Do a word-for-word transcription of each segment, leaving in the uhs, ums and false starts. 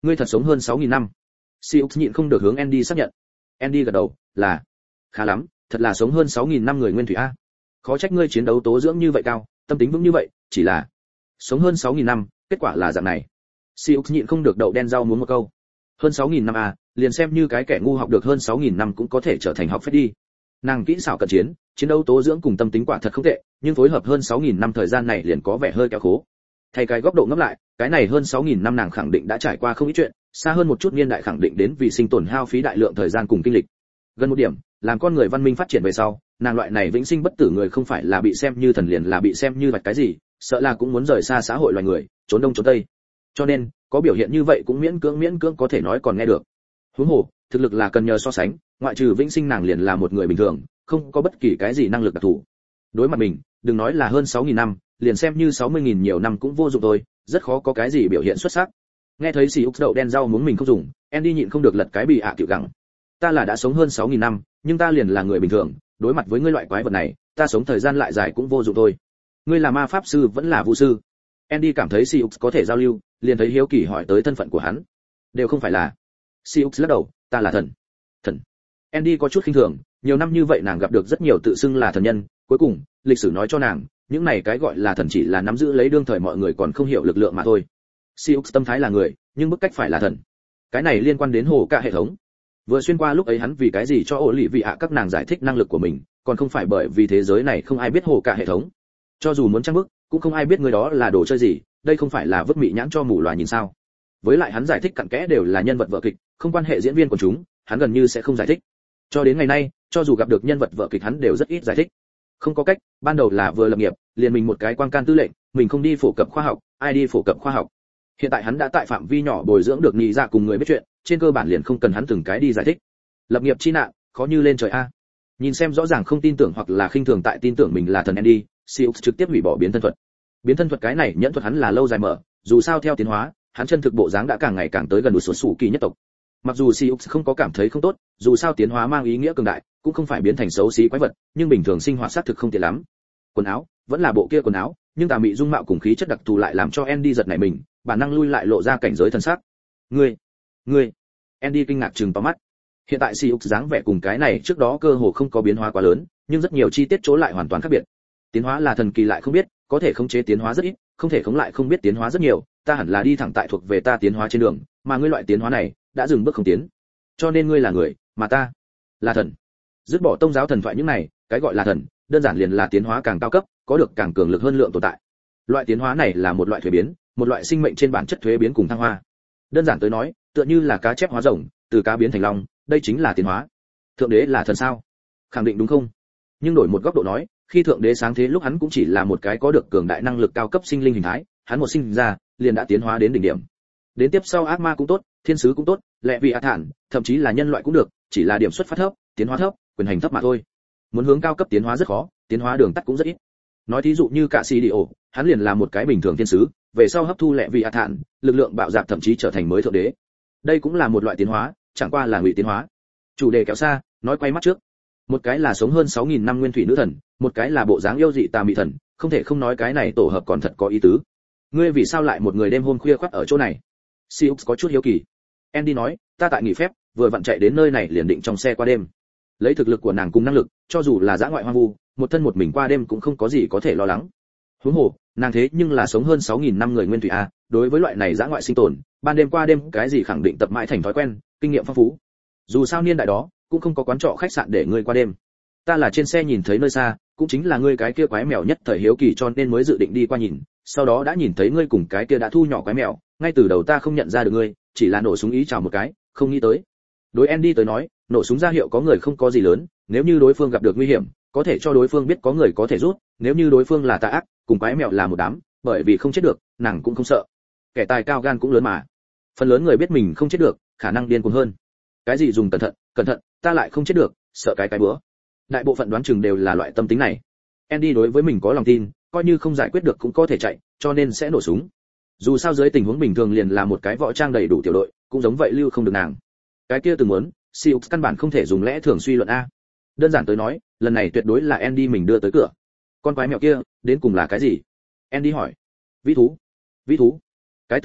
Ngươi thật sống hơn sáu nghìn năm. Siux nhịn không được hướng Andy xác nhận. Andy gật đầu, là. Khá lắm, thật là sống hơn sáu nghìn năm người nguyên thủy a. Khó trách ngươi chiến đấu tố dưỡng như vậy cao, tâm tính vững như vậy, chỉ là sống hơn sáu nghìn năm, kết quả là dạng này. Siux nhịn không được đậu đen rau muốn một câu. Hơn sáu nghìn năm à, liền xem như cái kẻ ngu học được hơn sáu nghìn năm cũng có thể trở thành học phép đi. Nàng kỹ xảo cận chiến, chiến đấu tố dưỡng cùng tâm tính quả thật không tệ, nhưng phối hợp hơn sáu nghìn năm thời gian này liền có vẻ hơi kéo khố. Thay cái góc độ ngẫm lại, cái này hơn sáu nghìn năm nàng khẳng định đã trải qua không ít chuyện, xa hơn một chút niên đại khẳng định đến vì sinh tồn hao phí đại lượng thời gian cùng kinh lịch. Gần một điểm, làm con người văn minh phát triển về sau, nàng loại này vĩnh sinh bất tử người không phải là bị xem như thần liền là bị xem như vạch cái gì, sợ là cũng muốn rời xa xã hội loài người, trốn đông trốn tây. Cho nên, có biểu hiện như vậy cũng miễn cưỡng miễn cưỡng có thể nói còn nghe được. Huống hồ, thực lực là cần nhờ so sánh, ngoại trừ vĩnh sinh nàng liền là một người bình thường, không có bất kỳ cái gì năng lực đặc thù. Đối mặt mình, đừng nói là hơn sáu nghìn năm, liền xem như sáu mươi nghìn nhiều năm cũng vô dụng thôi, rất khó có cái gì biểu hiện xuất sắc. Nghe thấy xì úc đậu đen rau muốn mình không dùng, Andy nhịn không được lật cái bì ạ à tiểu gặng. Ta là đã sống hơn sáu nghìn năm, nhưng ta liền là người bình thường, đối mặt với ngươi loại quái vật này, ta sống thời gian lại dài cũng vô dụng thôi. Ngươi là ma pháp sư vẫn là vũ sư? Andy cảm thấy Siux có thể giao lưu, liền thấy hiếu kỳ hỏi tới thân phận của hắn. Đều không phải là. Siux lắc đầu, ta là thần. Thần. Andy có chút khinh thường, nhiều năm như vậy nàng gặp được rất nhiều tự xưng là thần nhân, cuối cùng, lịch sử nói cho nàng, những này cái gọi là thần chỉ là nắm giữ lấy đương thời mọi người còn không hiểu lực lượng mà thôi. Siux tâm thái là người, nhưng bức cách phải là thần. Cái này liên quan đến hồ cả hệ thống. Vừa xuyên qua lúc ấy hắn vì cái gì cho ổ lì vị ạ các nàng giải thích năng lực của mình, còn không phải bởi vì thế giới này không ai biết hồ cả hệ thống. Cho dù muốn trang bức, cũng không ai biết người đó là đồ chơi gì, đây không phải là vứt mị nhãn cho mù loà nhìn sao? Với lại hắn giải thích cặn kẽ đều là nhân vật vở kịch, không quan hệ diễn viên của chúng, hắn gần như sẽ không giải thích. Cho đến ngày nay, cho dù gặp được nhân vật vở kịch hắn đều rất ít giải thích. Không có cách, ban đầu là vừa lập nghiệp, liền mình một cái quan can tư lệnh, mình không đi phổ cập khoa học, ai đi phổ cập khoa học. Hiện tại hắn đã tại phạm vi nhỏ bồi dưỡng được nhị dạ cùng người biết chuyện, trên cơ bản liền không cần hắn từng cái đi giải thích. Lập nghiệp chi nạn, khó như lên trời a. Nhìn xem rõ ràng không tin tưởng hoặc là khinh thường tại tin tưởng mình là thần Andy, Siux trực tiếp hủy bỏ biến thân thuật. Biến thân thuật cái này nhẫn thuật hắn là lâu dài mở, dù sao theo tiến hóa, hắn chân thực bộ dáng đã càng ngày càng tới gần đủ số sủ kỳ nhất tộc. Mặc dù Siux không có cảm thấy không tốt, dù sao tiến hóa mang ý nghĩa cường đại, cũng không phải biến thành xấu xí quái vật, nhưng bình thường sinh hoạt xác thực không tiện lắm. Quần áo, vẫn là bộ kia quần áo, nhưng tà mị dung mạo cùng khí chất đặc thù lại làm cho Andy giật nảy mình, bản năng lui lại lộ ra cảnh giới thần sắc. Ngươi, ngươi. Andy kinh ngạc trừng to mắt. Hiện tại Siux dáng vẻ cùng cái này trước đó cơ hồ không có biến hóa quá lớn, nhưng rất nhiều chi tiết chỗ lại hoàn toàn khác biệt. Tiến hóa là thần kỳ lại không biết, có thể khống chế tiến hóa rất ít, không thể khống lại không biết tiến hóa rất nhiều, ta hẳn là đi thẳng tại thuộc về ta tiến hóa trên đường, mà ngươi loại tiến hóa này đã dừng bước không tiến. Cho nên ngươi là người, mà ta là thần. Dứt bỏ tông giáo thần thoại những này, cái gọi là thần, đơn giản liền là tiến hóa càng cao cấp, có được càng cường lực hơn lượng tồn tại. Loại tiến hóa này là một loại thuế biến, một loại sinh mệnh trên bản chất thuế biến cùng thăng hoa. Đơn giản tới nói, tựa như là cá chép hóa rồng, từ cá biến thành long, đây chính là tiến hóa. Thượng đế là thần sao? Khẳng định đúng không? Nhưng đổi một góc độ nói, khi thượng đế sáng thế lúc hắn cũng chỉ là một cái có được cường đại năng lực cao cấp sinh linh hình thái, hắn một sinh ra liền đã tiến hóa đến đỉnh điểm. Đến tiếp sau ác ma cũng tốt, thiên sứ cũng tốt, lệ vị ác thản, thậm chí là nhân loại cũng được, chỉ là điểm xuất phát thấp, tiến hóa thấp, quyền hành thấp mà thôi. Muốn hướng cao cấp tiến hóa rất khó, tiến hóa đường tắt cũng rất ít. Nói thí dụ như cả sĩ đi ổ, hắn liền là một cái bình thường thiên sứ, về sau hấp thu lệ vị ác thản, lực lượng bạo dạn thậm chí trở thành mới thượng đế. Đây cũng là một loại tiến hóa, chẳng qua là ngụy tiến hóa. Chủ đề kéo xa, nói quay mắt trước. Một cái là sống hơn sáu nghìn năm nguyên thủy nữ thần, một cái là bộ dáng yêu dị tà mị thần, không thể không nói cái này tổ hợp còn thật có ý tứ. Ngươi vì sao lại một người đêm hôm khuya khoắt ở chỗ này? Siux có chút hiếu kỳ. Andy nói, ta tại nghỉ phép, vừa vặn chạy đến nơi này liền định trong xe qua đêm. Lấy thực lực của nàng cùng năng lực, cho dù là dã ngoại hoang vu, một thân một mình qua đêm cũng không có gì có thể lo lắng. Huống hồ, nàng thế nhưng là sống hơn sáu nghìn năm người nguyên thủy a, đối với loại này dã ngoại sinh tồn, ban đêm qua đêm cái gì khẳng định tập mãi thành thói quen, kinh nghiệm phong phú. Dù sao niên đại đó, cũng không có quán trọ khách sạn để ngươi qua đêm. Ta là trên xe nhìn thấy nơi xa, cũng chính là ngươi cái kia quái mèo nhất thời hiếu kỳ cho nên mới dự định đi qua nhìn, sau đó đã nhìn thấy ngươi cùng cái kia đã thu nhỏ quái mèo, ngay từ đầu ta không nhận ra được ngươi, chỉ là nổ súng ý chào một cái, không nghĩ tới. Đối Andy tới nói, nổ súng ra hiệu có người không có gì lớn, nếu như đối phương gặp được nguy hiểm, có thể cho đối phương biết có người có thể giúp, nếu như đối phương là tà ác, cùng quái mèo là một đám, bởi vì không chết được, nàng cũng không sợ. Kẻ tài cao gan cũng lớn mà. Phần lớn người biết mình không chết được, khả năng điên cuồng hơn. Cái gì dùng cẩn thận, cẩn thận, ta lại không chết được, sợ cái cái bữa. Đại bộ phận đoán chừng đều là loại tâm tính này. Andy đối với mình có lòng tin, coi như không giải quyết được cũng có thể chạy, cho nên sẽ nổ súng. Dù sao dưới tình huống bình thường liền là một cái võ trang đầy đủ tiểu đội, cũng giống vậy lưu không được nàng. Cái kia từng muốn, Siux căn bản không thể dùng lẽ thường suy luận a. Đơn giản tới nói, lần này tuyệt đối là Andy mình đưa tới cửa. Con quái mèo kia, đến cùng là cái gì? Andy hỏi. Vĩ thú. Vĩ thú. Cái từ này,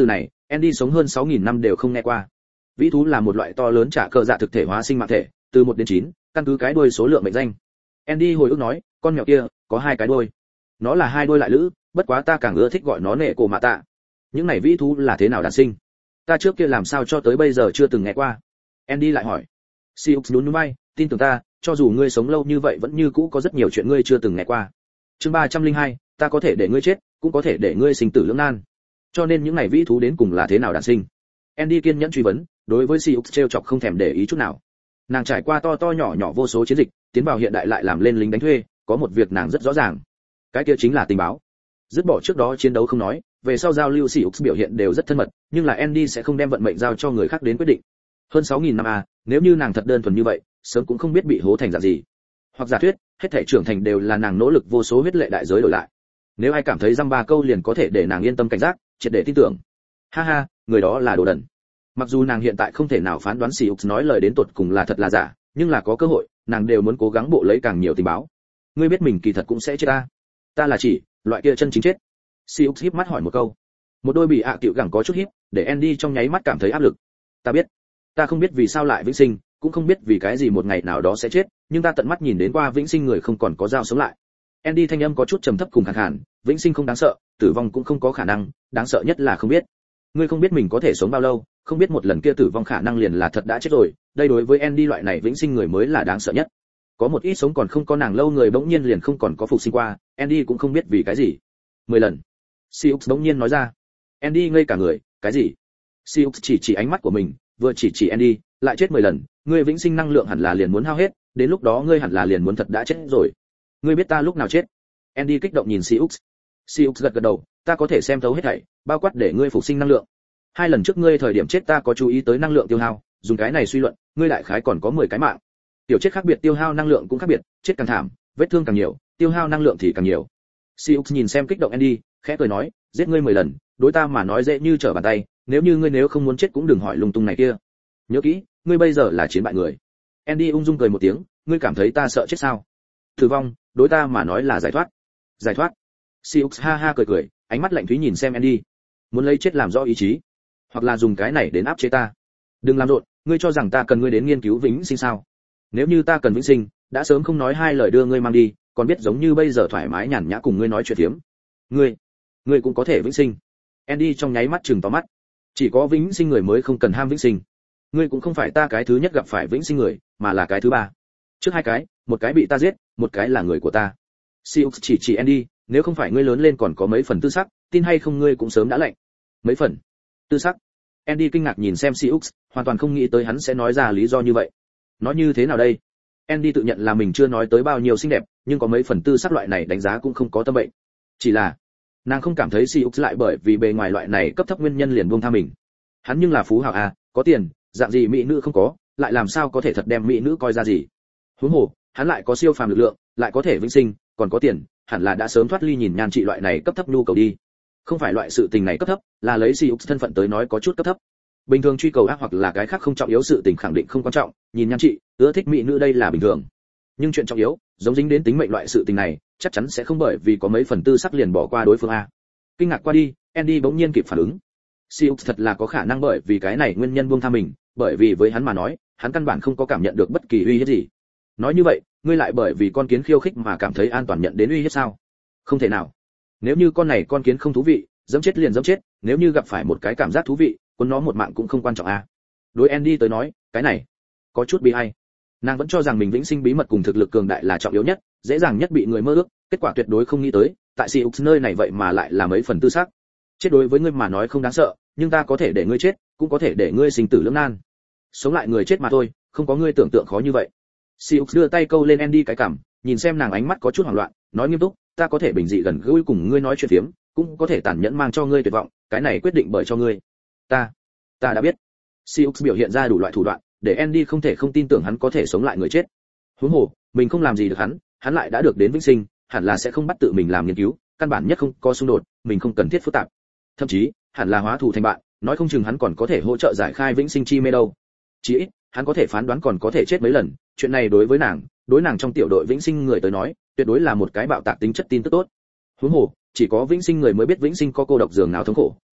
Andy sống hơn sáu nghìn năm đều không nghe qua. Vĩ thú là một loại to lớn trả cờ dạ thực thể hóa sinh mạng thể, từ một đến chín, căn cứ cái đuôi số lượng mệnh danh. Andy hồi ức nói, con mèo kia có hai cái đuôi. Nó là hai đuôi lại lữ, bất quá ta càng ưa thích gọi nó nệ cổ mạ tạ. Những này vĩ thú là thế nào đản sinh? Ta trước kia làm sao cho tới bây giờ chưa từng nghe qua. Andy lại hỏi. Siux nhún nhún vai, tin tưởng ta, cho dù ngươi sống lâu như vậy vẫn như cũ có rất nhiều chuyện ngươi chưa từng nghe qua. Chương ba trăm linh hai, ta có thể để ngươi chết, cũng có thể để ngươi sinh tử lưỡng nan. Cho nên những này vĩ thú đến cùng là thế nào đản sinh? Andy kiên nhẫn truy vấn, đối với Siux trêu chọc không thèm để ý chút nào. Nàng trải qua to to nhỏ nhỏ vô số chiến dịch, tiến vào hiện đại lại làm lên lính đánh thuê, có một việc nàng rất rõ ràng. Cái kia chính là tình báo. Dứt bỏ trước đó chiến đấu không nói, về sau giao lưu Siux biểu hiện đều rất thân mật, nhưng là Andy sẽ không đem vận mệnh giao cho người khác đến quyết định. Hơn sáu nghìn năm a, nếu như nàng thật đơn thuần như vậy, sớm cũng không biết bị hố thành dạng gì. Hoặc giả thuyết, hết thảy trưởng thành đều là nàng nỗ lực vô số huyết lệ đại giới đổi lại. Nếu ai cảm thấy dăm ba câu liền có thể để nàng yên tâm cảnh giác, triệt để tin tưởng. Ha ha, người đó là đồ đần. Mặc dù nàng hiện tại không thể nào phán đoán Siux nói lời đến tột cùng là thật là giả, nhưng là có cơ hội, nàng đều muốn cố gắng bộ lấy càng nhiều tình báo. Ngươi biết mình kỳ thật cũng sẽ chết ta. Ta là chỉ loại kia chân chính chết. Siux híp mắt hỏi một câu. Một đôi bị ạ à cựu gẳng có chút híp, để Andy trong nháy mắt cảm thấy áp lực. Ta biết, ta không biết vì sao lại vĩnh sinh, cũng không biết vì cái gì một ngày nào đó sẽ chết, nhưng ta tận mắt nhìn đến qua vĩnh sinh người không còn có dao sống lại. Andy thanh âm có chút trầm thấp cùng khàn khàn, vĩnh sinh không đáng sợ, tử vong cũng không có khả năng, đáng sợ nhất là không biết. Ngươi không biết mình có thể sống bao lâu, không biết một lần kia tử vong khả năng liền là thật đã chết rồi, đây đối với Andy loại này vĩnh sinh người mới là đáng sợ nhất. Có một ít sống còn không có nàng lâu người bỗng nhiên liền không còn có phục sinh qua, Andy cũng không biết vì cái gì. Mười lần. Siux bỗng nhiên nói ra. Andy ngây cả người, cái gì? Siux chỉ chỉ ánh mắt của mình, vừa chỉ chỉ Andy, lại chết mười lần, ngươi vĩnh sinh năng lượng hẳn là liền muốn hao hết, đến lúc đó ngươi hẳn là liền muốn thật đã chết rồi. Ngươi biết ta lúc nào chết? Andy kích động nhìn Siux. Siux gật gật đầu, ta có thể xem thấu hết thảy, bao quát để ngươi phục sinh năng lượng. Hai lần trước ngươi thời điểm chết ta có chú ý tới năng lượng tiêu hao, dùng cái này suy luận, ngươi đại khái còn có mười cái mạng. Tiểu chết khác biệt tiêu hao năng lượng cũng khác biệt, chết càng thảm, vết thương càng nhiều, tiêu hao năng lượng thì càng nhiều. Siux nhìn xem kích động Andy, khẽ cười nói, giết ngươi mười lần, đối ta mà nói dễ như trở bàn tay, nếu như ngươi nếu không muốn chết cũng đừng hỏi lung tung này kia. Nhớ kỹ, ngươi bây giờ là chiến bại người. Andy ung dung cười một tiếng, ngươi cảm thấy ta sợ chết sao? Tử vong, đối ta mà nói là giải thoát. Giải thoát. Siux ha ha cười cười, ánh mắt lạnh thúy nhìn xem Andy. Muốn lấy chết làm rõ ý chí, hoặc là dùng cái này đến áp chế ta. Đừng làm rộn, ngươi cho rằng ta cần ngươi đến nghiên cứu vĩnh sinh sao? Nếu như ta cần vĩnh sinh, đã sớm không nói hai lời đưa ngươi mang đi, còn biết giống như bây giờ thoải mái nhàn nhã cùng ngươi nói chuyện thiếm. Ngươi, ngươi cũng có thể vĩnh sinh. Andy trong nháy mắt trừng to mắt. Chỉ có vĩnh sinh người mới không cần ham vĩnh sinh. Ngươi cũng không phải ta cái thứ nhất gặp phải vĩnh sinh người, mà là cái thứ ba. Trước hai cái, một cái bị ta giết, một cái là người của ta. Siux chỉ chỉ Andy, nếu không phải ngươi lớn lên còn có mấy phần tư sắc, tin hay không ngươi cũng sớm đã lạnh. Mấy phần? Tư sắc? Andy kinh ngạc nhìn xem Siux, hoàn toàn không nghĩ tới hắn sẽ nói ra lý do như vậy. Nói như thế nào đây? Andy tự nhận là mình chưa nói tới bao nhiêu xinh đẹp, nhưng có mấy phần tư sắc loại này đánh giá cũng không có tâm bệnh. Chỉ là, nàng không cảm thấy Siux lại bởi vì bề ngoài loại này cấp thấp nguyên nhân liền buông tha mình. Hắn nhưng là phú hào à, có tiền, dạng gì mỹ nữ không có, lại làm sao có thể thật đem mỹ nữ coi ra gì? Huống hồ, hắn lại có siêu phàm lực lượng, lại có thể vĩnh sinh, còn có tiền, hẳn là đã sớm thoát ly nhìn nhan trị loại này cấp thấp nhu cầu đi. Không phải loại sự tình này cấp thấp, là lấy Siux thân phận tới nói có chút cấp thấp. Bình thường truy cầu ác hoặc là cái khác không trọng yếu sự tình khẳng định không quan trọng, nhìn nhan trị, ưa thích mỹ nữ đây là bình thường. Nhưng chuyện trọng yếu, giống dính đến tính mệnh loại sự tình này, chắc chắn sẽ không bởi vì có mấy phần tư sắc liền bỏ qua đối phương a. Kinh ngạc qua đi, Andy bỗng nhiên kịp phản ứng. Siux thật là có khả năng bởi vì cái này nguyên nhân buông tha mình, bởi vì với hắn mà nói, hắn căn bản không có cảm nhận được bất kỳ uy hiếp gì. Nói như vậy, ngươi lại bởi vì con kiến khiêu khích mà cảm thấy an toàn nhận đến uy hiếp sao? Không thể nào. Nếu như con này con kiến không thú vị, dẫm chết liền dẫm chết, nếu như gặp phải một cái cảm giác thú vị, quân nó một mạng cũng không quan trọng à? Đối Andy tới nói, cái này có chút bi ai. Nàng vẫn cho rằng mình vĩnh sinh bí mật cùng thực lực cường đại là trọng yếu nhất, dễ dàng nhất bị người mơ ước, kết quả tuyệt đối không nghĩ tới, tại Siux nơi này vậy mà lại là mấy phần tư sắc. Chết đối với ngươi mà nói không đáng sợ, nhưng ta có thể để ngươi chết, cũng có thể để ngươi sinh tử lưỡng nan. Sống lại người chết mà thôi, không có ngươi tưởng tượng khó như vậy. Siux đưa tay câu lên Andy cái cằm, nhìn xem nàng ánh mắt có chút hoảng loạn, nói nghiêm túc, ta có thể bình dị gần gũi cùng ngươi nói chuyện phiếm, cũng có thể tàn nhẫn mang cho ngươi tuyệt vọng, cái này quyết định bởi cho ngươi. Ta, ta đã biết. Siux biểu hiện ra đủ loại thủ đoạn, để Andy không thể không tin tưởng hắn có thể sống lại người chết. Huống hồ, mình không làm gì được hắn, hắn lại đã được đến vĩnh sinh, hẳn là sẽ không bắt tự mình làm nghiên cứu, căn bản nhất không có xung đột, mình không cần thiết phức tạp. Thậm chí, hẳn là hóa thù thành bạn, nói không chừng hắn còn có thể hỗ trợ giải khai vĩnh sinh chi mê đâu. Chỉ ít, hắn có thể phán đoán còn có thể chết mấy lần, chuyện này đối với nàng, đối nàng trong tiểu đội vĩnh sinh người tới nói, tuyệt đối là một cái bạo tạc tính chất tin tức tốt. Huống hồ, chỉ có vĩnh sinh người mới biết vĩnh sinh có cô độc giường nào thống khổ,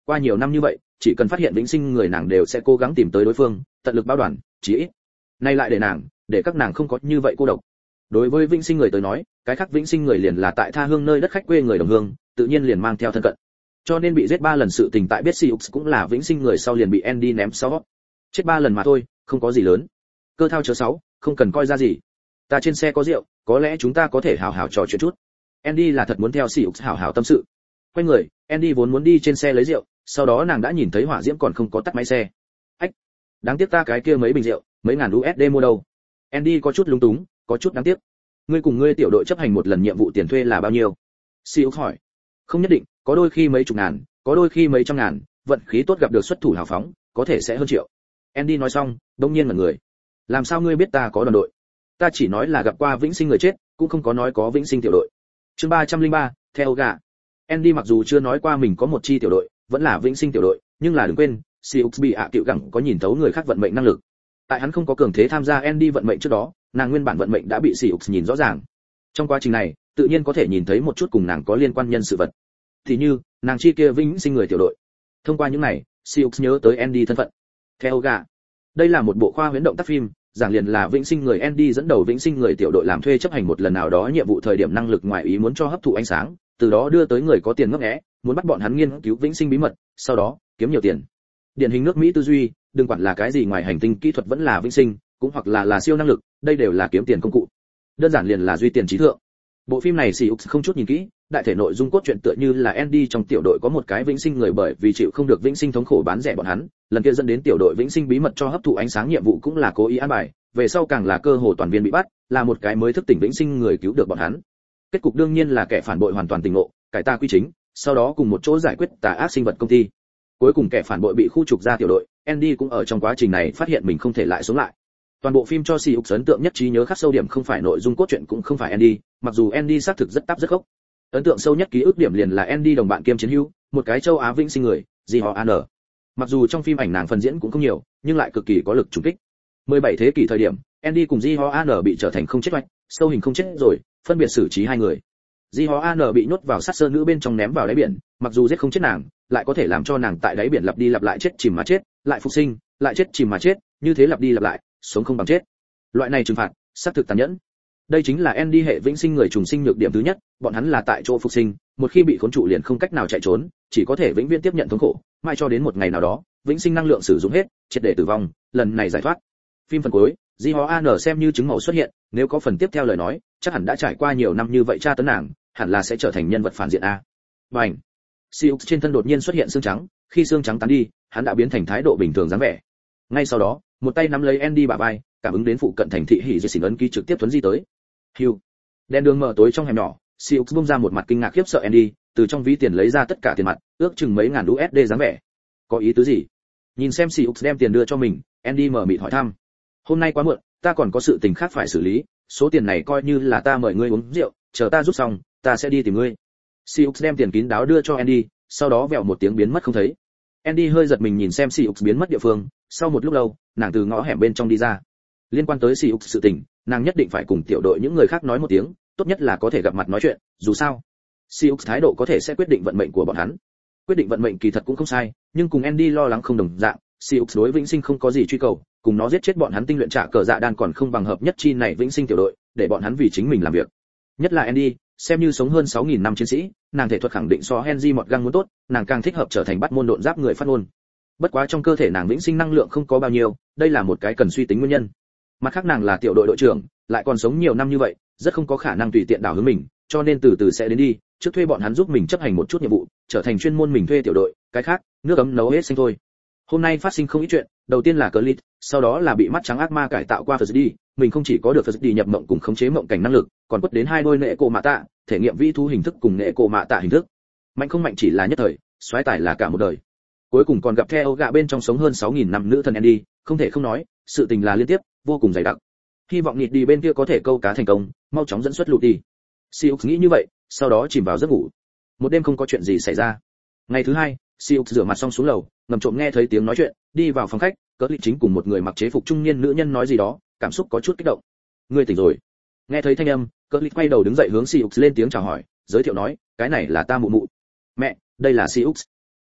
qua nhiều năm như vậy, chỉ cần phát hiện vĩnh sinh người nàng đều sẽ cố gắng tìm tới đối phương, tận lực bao đoàn, chỉ ít. Nay lại để nàng, để các nàng không có như vậy cô độc. Đối với vĩnh sinh người tới nói, cái khác vĩnh sinh người liền là tại tha hương nơi đất khách quê người đồng hương, tự nhiên liền mang theo thân cận. Cho nên bị giết ba lần sự tình tại biết Siux cũng là vĩnh sinh người sau liền bị Andy ném sau. Chết ba lần mà thôi, không có gì lớn. Cơ thao chớ sáu, không cần coi ra gì. Ta trên xe có rượu, có lẽ chúng ta có thể hào hào trò chuyện chút. Andy là thật muốn theo Siux hào hào tâm sự. Quay người, Andy vốn muốn đi trên xe lấy rượu, sau đó nàng đã nhìn thấy hỏa diễm còn không có tắt máy xe. Ách, đáng tiếc ta cái kia mấy bình rượu, mấy ngàn u ét đê mua đâu. Andy có chút lúng túng, có chút đáng tiếc. Ngươi cùng ngươi tiểu đội chấp hành một lần nhiệm vụ tiền thuê là bao nhiêu? Siux hỏi. Không nhất định, có đôi khi mấy chục ngàn, có đôi khi mấy trăm ngàn, vận khí tốt gặp được xuất thủ hào phóng, có thể sẽ hơn triệu. Andy nói xong, đột nhiên mặt người. Làm sao ngươi biết ta có đoàn đội? Ta chỉ nói là gặp qua vĩnh sinh người chết, cũng không có nói có vĩnh sinh tiểu đội. Chương ba trăm lẻ ba, theo gà. Andy mặc dù chưa nói qua mình có một chi tiểu đội, vẫn là vĩnh sinh tiểu đội, nhưng là đừng quên, Siux bị ạ cựu gẳng có nhìn thấu người khác vận mệnh năng lực. Tại hắn không có cường thế tham gia Andy vận mệnh trước đó, nàng nguyên bản vận mệnh đã bị Siux nhìn rõ ràng. Trong quá trình này, tự nhiên có thể nhìn thấy một chút cùng nàng có liên quan nhân sự vật. Thì như, nàng chi kia vĩnh sinh người tiểu đội. Thông qua những này, Siux nhớ tới Andy thân phận. Theo gà. Đây là một bộ khoa huyễn động tác phim, giảng liền là vĩnh sinh người Andy dẫn đầu vĩnh sinh người tiểu đội làm thuê chấp hành một lần nào đó nhiệm vụ thời điểm năng lực ngoài ý muốn cho hấp thụ ánh sáng, từ đó đưa tới người có tiền ngấp nghé, muốn bắt bọn hắn nghiên cứu vĩnh sinh bí mật, sau đó kiếm nhiều tiền. Điển hình nước Mỹ tư duy, đừng quản là cái gì ngoài hành tinh kỹ thuật vẫn là vĩnh sinh, cũng hoặc là là siêu năng lực, đây đều là kiếm tiền công cụ. Đơn giản liền là duy tiền trí thượng. Bộ phim này Siux không chút nhìn kỹ, đại thể nội dung cốt truyện tựa như là Andy trong tiểu đội có một cái vĩnh sinh người bởi vì chịu không được vĩnh sinh thống khổ bán rẻ bọn hắn, lần kia dẫn đến tiểu đội vĩnh sinh bí mật cho hấp thụ ánh sáng nhiệm vụ cũng là cố ý an bài, về sau càng là cơ hồ toàn viên bị bắt, là một cái mới thức tỉnh vĩnh sinh người cứu được bọn hắn. Kết cục đương nhiên là kẻ phản bội hoàn toàn tỉnh ngộ, cải tà quy chính, sau đó cùng một chỗ giải quyết tà ác sinh vật công ty. Cuối cùng kẻ phản bội bị khu trục ra tiểu đội, Andy cũng ở trong quá trình này phát hiện mình không thể lại sống lại. Toàn bộ phim cho Siux ấn tượng nhất trí nhớ khắc sâu điểm không phải nội dung cốt truyện cũng không phải Andy, mặc dù Andy xác thực rất táp rất gốc. Ấn tượng sâu nhất ký ức điểm liền là Andy đồng bạn kiêm chiến hữu, một cái châu Á vĩnh sinh người, Ji-ho-an. Mặc dù trong phim ảnh nàng phần diễn cũng không nhiều, nhưng lại cực kỳ có lực trùng kích. mười bảy thế kỷ thời điểm, Andy cùng Ji-ho-an bị trở thành không chết oách, sâu hình không chết rồi, phân biệt xử trí hai người. Ji-ho-an bị nhốt vào sát sơn nữ bên trong ném vào đáy biển, mặc dù giết không chết nàng, lại có thể làm cho nàng tại đáy biển lặp đi lặp lại chết chìm mà chết, lại phục sinh, lại chết chìm mà chết, như thế lặp đi lặp lại, sống không bằng chết. Loại này trừng phạt, xác thực tàn nhẫn. Đây chính là Andy hệ vĩnh sinh người trùng sinh nhược điểm thứ nhất, bọn hắn là tại chỗ phục sinh, một khi bị khốn trụ liền không cách nào chạy trốn, chỉ có thể vĩnh viễn tiếp nhận thống khổ, mãi cho đến một ngày nào đó, vĩnh sinh năng lượng sử dụng hết, triệt để tử vong, lần này giải thoát. Phim phần cuối, Ji-ho-an xem như chứng mẫu xuất hiện, nếu có phần tiếp theo lời nói, chắc hẳn đã trải qua nhiều năm như vậy tra tấn nàng, hẳn là sẽ trở thành nhân vật phản diện a. Bành. Siux trên thân đột nhiên xuất hiện xương trắng, khi xương trắng tán đi, hắn đã biến thành thái độ bình thường dáng vẻ. Ngay sau đó, một tay nắm lấy Andy bả vai, cảm ứng đến phụ cận thành thị hỉ dây xỉn ấn ký trực tiếp tuấn di tới. Hưu. Đèn đường mở tối trong hẻm nhỏ, Siux bung ra một mặt kinh ngạc khiếp sợ Andy, từ trong ví tiền lấy ra tất cả tiền mặt, ước chừng mấy ngàn u ét đê dáng vẻ. Có ý tứ gì? Nhìn xem Siux đem tiền đưa cho mình, Andy mở mịt hỏi thăm. Hôm nay quá muộn, ta còn có sự tình khác phải xử lý, số tiền này coi như là ta mời ngươi uống rượu, chờ ta rút xong, ta sẽ đi tìm ngươi. Siux đem tiền kín đáo đưa cho Andy, sau đó vèo một tiếng biến mất không thấy. Andy hơi giật mình nhìn xem Siux biến mất địa phương, sau một lúc lâu, nàng từ ngõ hẻm bên trong đi ra. Liên quan tới Siux sự tình, nàng nhất định phải cùng tiểu đội những người khác nói một tiếng, tốt nhất là có thể gặp mặt nói chuyện, dù sao, Siux thái độ có thể sẽ quyết định vận mệnh của bọn hắn. Quyết định vận mệnh kỳ thật cũng không sai, nhưng cùng Andy lo lắng không đồng dạng, Siux đối vĩnh sinh không có gì truy cầu, cùng nó giết chết bọn hắn tinh luyện trả cờ dạ đan còn không bằng hợp nhất chi này vĩnh sinh tiểu đội, để bọn hắn vì chính mình làm việc. Nhất là Andy, xem như sống hơn sáu nghìn năm chiến sĩ, nàng thể thuật khẳng định so Henry một găng muốn tốt, nàng càng thích hợp trở thành bắt môn độn giáp người phát ngôn. Bất quá trong cơ thể nàng vĩnh sinh năng lượng không có bao nhiêu, đây là một cái cần suy tính nguyên nhân. Mặt khác nàng là tiểu đội đội trưởng, lại còn sống nhiều năm như vậy, rất không có khả năng tùy tiện đảo hướng mình, cho nên từ từ sẽ đến đi, trước thuê bọn hắn giúp mình chấp hành một chút nhiệm vụ, trở thành chuyên môn mình thuê tiểu đội, cái khác, nước ấm nấu hết xanh thôi. Hôm nay phát sinh không ít chuyện, đầu tiên là Clint, sau đó là bị mắt trắng ác ma cải tạo qua Freddy, mình không chỉ có được Freddy nhập mộng cùng khống chế mộng cảnh năng lực, còn quất đến hai đôi nệ cổ mạ tạ, thể nghiệm vi thú hình thức cùng nệ cổ mạ tạ hình thức. Mạnh không mạnh chỉ là nhất thời, xoáy tài là cả một đời. Cuối cùng còn gặp theo gạ bên trong sống hơn sáu nghìn năm nữ thần Andy, không thể không nói, sự tình là liên tiếp, vô cùng dày đặc. Hy vọng nhịt đi bên kia có thể câu cá thành công, mau chóng dẫn xuất lụt đi. Siux nghĩ như vậy, sau đó chìm vào giấc ngủ. Một đêm không có chuyện gì xảy ra. Ngày thứ hai, Siux rửa mặt xong xuống lầu, ngầm trộm nghe thấy tiếng nói chuyện, đi vào phòng khách, cỡ lịch chính cùng một người mặc chế phục trung niên nữ nhân nói gì đó, cảm xúc có chút kích động. Ngươi tỉnh rồi? Nghe thấy thanh âm, cỡ lịch quay đầu đứng dậy hướng Siux lên tiếng chào hỏi, giới thiệu nói, cái này là ta mụ mụ. Mẹ, đây là Siux.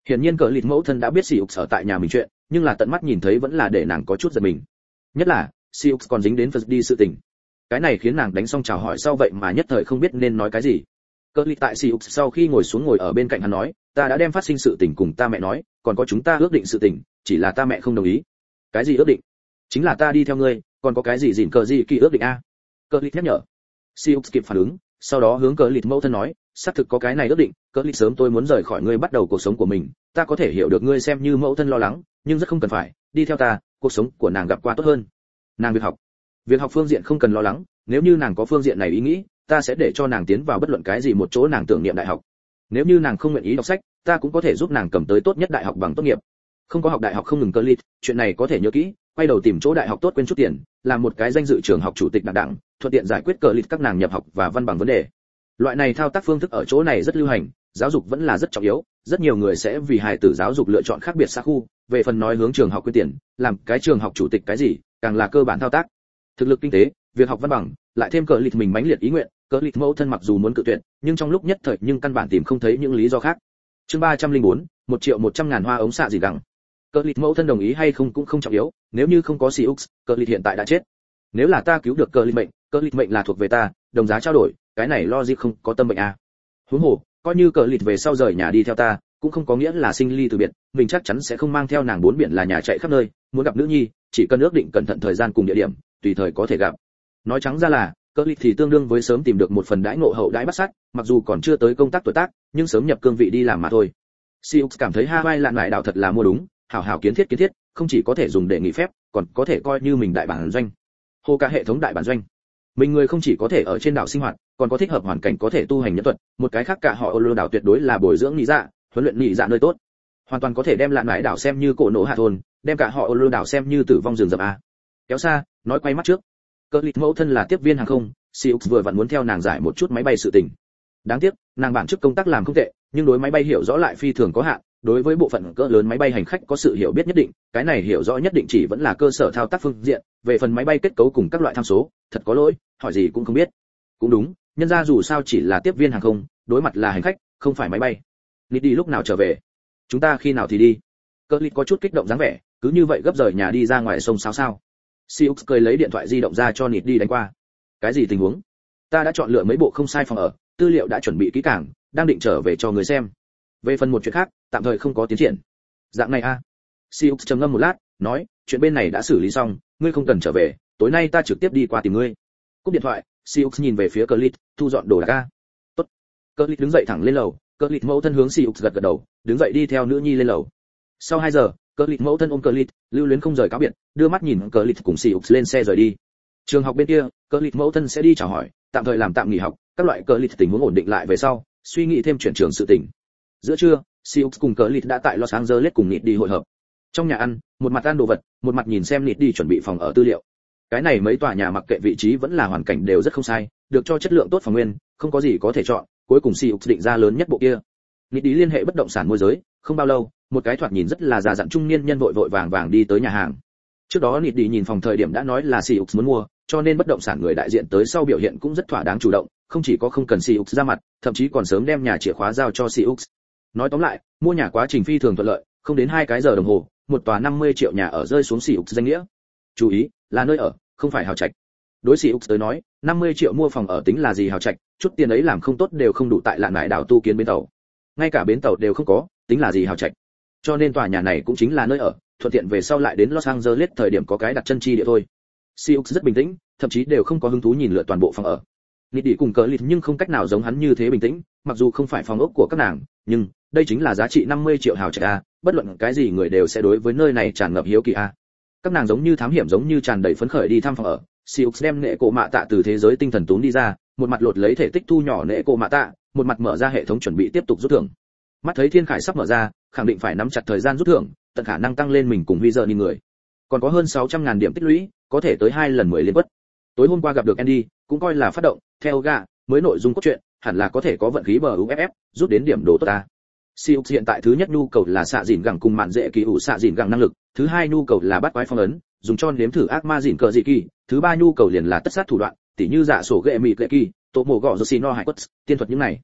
Hiển nhiên cờ lịt mẫu thân đã biết Siux ở tại nhà mình chuyện, nhưng là tận mắt nhìn thấy vẫn là để nàng có chút giật mình. Nhất là, Siux còn dính đến Phật đi sự tình. Cái này khiến nàng đánh xong chào hỏi sau vậy mà nhất thời không biết nên nói cái gì. Cờ lịt tại Siux sau khi ngồi xuống ngồi ở bên cạnh hắn nói, ta đã đem phát sinh sự tình cùng ta mẹ nói, còn có chúng ta ước định sự tình, chỉ là ta mẹ không đồng ý. Cái gì ước định? Chính là ta đi theo ngươi, còn có cái gì gìn cờ gì kỳ ước định a? Cờ lịt nhắc nhở. Siux kịp phản ứng, sau đó hướng cờ lịt mẫu thân nói, xác thực có cái này ước định, cờ lịt sớm tôi muốn rời khỏi ngươi bắt đầu cuộc sống của mình, ta có thể hiểu được ngươi xem như mẫu thân lo lắng, nhưng rất không cần phải, đi theo ta, cuộc sống của nàng gặp qua tốt hơn. Nàng việc học, việc học phương diện không cần lo lắng, nếu như nàng có phương diện này ý nghĩ, ta sẽ để cho nàng tiến vào bất luận cái gì một chỗ nàng tưởng niệm đại học. Nếu như nàng không nguyện ý đọc sách, ta cũng có thể giúp nàng cầm tới tốt nhất đại học bằng tốt nghiệp. Không có học đại học không ngừng cờ lịt, chuyện này có thể nhớ kỹ, quay đầu tìm chỗ đại học tốt quên chút tiền, làm một cái danh dự trường học chủ tịch đảng đảng, thuận tiện giải quyết cờ lịt các nàng nhập học và văn bằng vấn đề. Loại này thao tác phương thức ở chỗ này rất lưu hành, giáo dục vẫn là rất trọng yếu, rất nhiều người sẽ vì hài tử giáo dục lựa chọn khác biệt xa khu, về phần nói hướng trường học quyên tiền, làm cái trường học chủ tịch cái gì, càng là cơ bản thao tác. Thực lực kinh tế, việc học văn bằng, lại thêm cờ lịt mình mãnh liệt ý nguyện, cờ lịt mẫu thân mặc dù muốn cự tuyệt, nhưng trong lúc nhất thời nhưng căn bản tìm không thấy những lý do khác. Chương ba trăm lẻ bốn, một triệu một trăm ngàn hoa ống xạ gì gẳng. Cờ lịt mẫu thân đồng ý hay không cũng không trọng yếu, nếu như không có Siux, cờ lịt hiện tại đã chết. Nếu là ta cứu được cờ lịt mệnh, cờ lịt mệnh là thuộc về ta, đồng giá trao đổi, cái này logic không có tâm bệnh à. Huống hồ, coi như cờ lịt về sau rời nhà đi theo ta, cũng không có nghĩa là sinh ly từ biệt, mình chắc chắn sẽ không mang theo nàng bốn biển là nhà chạy khắp nơi, muốn gặp nữ nhi, chỉ cần ước định cẩn thận thời gian cùng địa điểm, tùy thời có thể gặp. Nói trắng ra là, cờ lịt thì tương đương với sớm tìm được một phần đãi ngộ hậu đãi bắt sát, mặc dù còn chưa tới công tác tuổi tác, nhưng sớm nhập cương vị đi làm mà thôi. Siux cảm thấy Hawaii lạn lại đạo thật là mua đúng, hảo hảo kiến thiết kiến thiết, không chỉ có thể dùng để nghỉ phép, còn có thể coi như mình đại bản doanh. Hồ cả hệ thống đại bản doanh. Mình người không chỉ có thể ở trên đảo sinh hoạt, còn có thích hợp hoàn cảnh có thể tu hành nhân thuật, một cái khác cả họ Olo đảo tuyệt đối là bồi dưỡng nhị dạ, huấn luyện nhị dạ nơi tốt. Hoàn toàn có thể đem lạn lại đảo xem như cổ nổ hạ thôn, đem cả họ Olo đảo xem như tử vong rừng rậm a. Kéo xa, nói quay mắt trước. Cơ lịt mẫu thân là tiếp viên hàng không, Siux vừa vặn muốn theo nàng giải một chút máy bay sự tình. Đáng tiếc, nàng bản chức công tác làm không tệ, nhưng đối máy bay hiểu rõ lại phi thường có hạn, đối với bộ phận cỡ lớn máy bay hành khách có sự hiểu biết nhất định, cái này hiểu rõ nhất định chỉ vẫn là cơ sở thao tác phương diện, về phần máy bay kết cấu cùng các loại tham số, thật có lỗi, hỏi gì cũng không biết. Cũng đúng, nhân ra dù sao chỉ là tiếp viên hàng không, đối mặt là hành khách, không phải máy bay. Nít đi lúc nào trở về? Chúng ta khi nào thì đi? Cơ lịt có chút kích động dáng vẻ, cứ như vậy gấp rời nhà đi ra ngoài sông sao sao? Siux cười lấy điện thoại di động ra cho Nít đi đánh qua. Cái gì tình huống? Ta đã chọn lựa mấy bộ không sai phòng ở, tư liệu đã chuẩn bị kỹ càng, đang định trở về cho người xem. Về phần một chuyện khác, tạm thời không có tiến triển. Dạng này a. À. Siux trầm ngâm một lát, nói, chuyện bên này đã xử lý xong, ngươi không cần trở về, tối nay ta trực tiếp đi qua tìm ngươi. Cúp điện thoại, Siux nhìn về phía Clit, thu dọn đồ đạc a. Tốt. Clit đứng dậy thẳng lên lầu, Clit mẫu thân hướng Siux gật gật đầu, đứng dậy đi theo nữ nhi lên lầu. Sau hai giờ, Clit mẫu thân ôm Clit, lưu luyến không rời cáo biệt, đưa mắt nhìn Clit cùng Siux lên xe rời đi. Trường học bên kia, Clit mẫu thân sẽ đi chào hỏi, tạm thời làm tạm nghỉ học, các loại Clit tình huống ổn định lại về sau, suy nghĩ thêm chuyển trường sự tình. Giữa trưa, Siux cùng Clit đã tại Los Angeles cùng Nít đi hội hợp. Trong nhà ăn, một mặt ăn đồ vật, một mặt nhìn xem Nít đi chuẩn bị phòng ở tư liệu. Cái này mấy tòa nhà mặc kệ vị trí vẫn là hoàn cảnh đều rất không sai, được cho chất lượng tốt phòng nguyên, không có gì có thể chọn, cuối cùng Siux định ra lớn nhất bộ kia. Nít đi liên hệ bất động sản môi giới, không bao lâu, một cái thoạt nhìn rất là già dặn trung niên nhân vội vội vàng vàng đi tới nhà hàng. Trước đó Nít đi nhìn phòng thời điểm đã nói là Siux muốn mua, cho nên bất động sản người đại diện tới sau biểu hiện cũng rất thỏa đáng chủ động, không chỉ có không cần Siux ra mặt, thậm chí còn sớm đem nhà chìa khóa giao cho Siux. Nói tóm lại, mua nhà quá trình phi thường thuận lợi, không đến hai cái giờ đồng hồ, một tòa năm mươi triệu nhà ở rơi xuống Siux danh nghĩa. Chú ý, là nơi ở, không phải hào trạch. Đối Siux tới nói, năm mươi triệu mua phòng ở tính là gì hào trạch, chút tiền ấy làm không tốt đều không đủ tại Lạn Nải đảo tu kiến bến tàu. Ngay cả bến tàu đều không có, tính là gì hào trạch. Cho nên tòa nhà này cũng chính là nơi ở, thuận tiện về sau lại đến Los Angeles thời điểm có cái đặt chân chi địa thôi. Siux rất bình tĩnh, thậm chí đều không có hứng thú nhìn lượt toàn bộ phòng ở. Nít đi cùng Clit nhưng không cách nào giống hắn như thế bình tĩnh, mặc dù không phải phòng ốc của các nàng, nhưng đây chính là giá trị năm mươi triệu hào trạch a, bất luận cái gì người đều sẽ đối với nơi này tràn ngập hiếu kỳ a. Các nàng giống như thám hiểm giống như tràn đầy phấn khởi đi thăm phòng ở, Siux đem nệ cổ mạ tạ từ thế giới tinh thần tốn đi ra, một mặt lột lấy thể tích thu nhỏ nệ cổ mạ tạ, một mặt mở ra hệ thống chuẩn bị tiếp tục rút thưởng. Mắt thấy thiên khải sắp mở ra, khẳng định phải nắm chặt thời gian rút thưởng, tận khả năng tăng lên mình cùng Huy giờ nhìn người. Còn có hơn sáu trăm ngàn điểm tích lũy, có thể tới hai lần mười liên bất. Tối hôm qua gặp được Andy, cũng coi là phát động, theo gạ, mới nội dung cốt truyện, hẳn là có thể có vận khí bờ u ép ép, rút đến điểm đồ tốt ta. Siux hiện tại thứ nhất nhu cầu là xạ dìn gẳng cùng mạn dễ kỳ ủ xạ dìn gẳng năng lực, thứ hai nhu cầu là bắt quái phong ấn, dùng cho nếm thử ác ma dìn cờ dị kỳ, thứ ba nhu cầu liền là tất sát thủ đoạn, tỉ như dạ sổ ghệ mị lệ kỳ, tổ mổ gọ rosino hải quất, tiên thuật những này.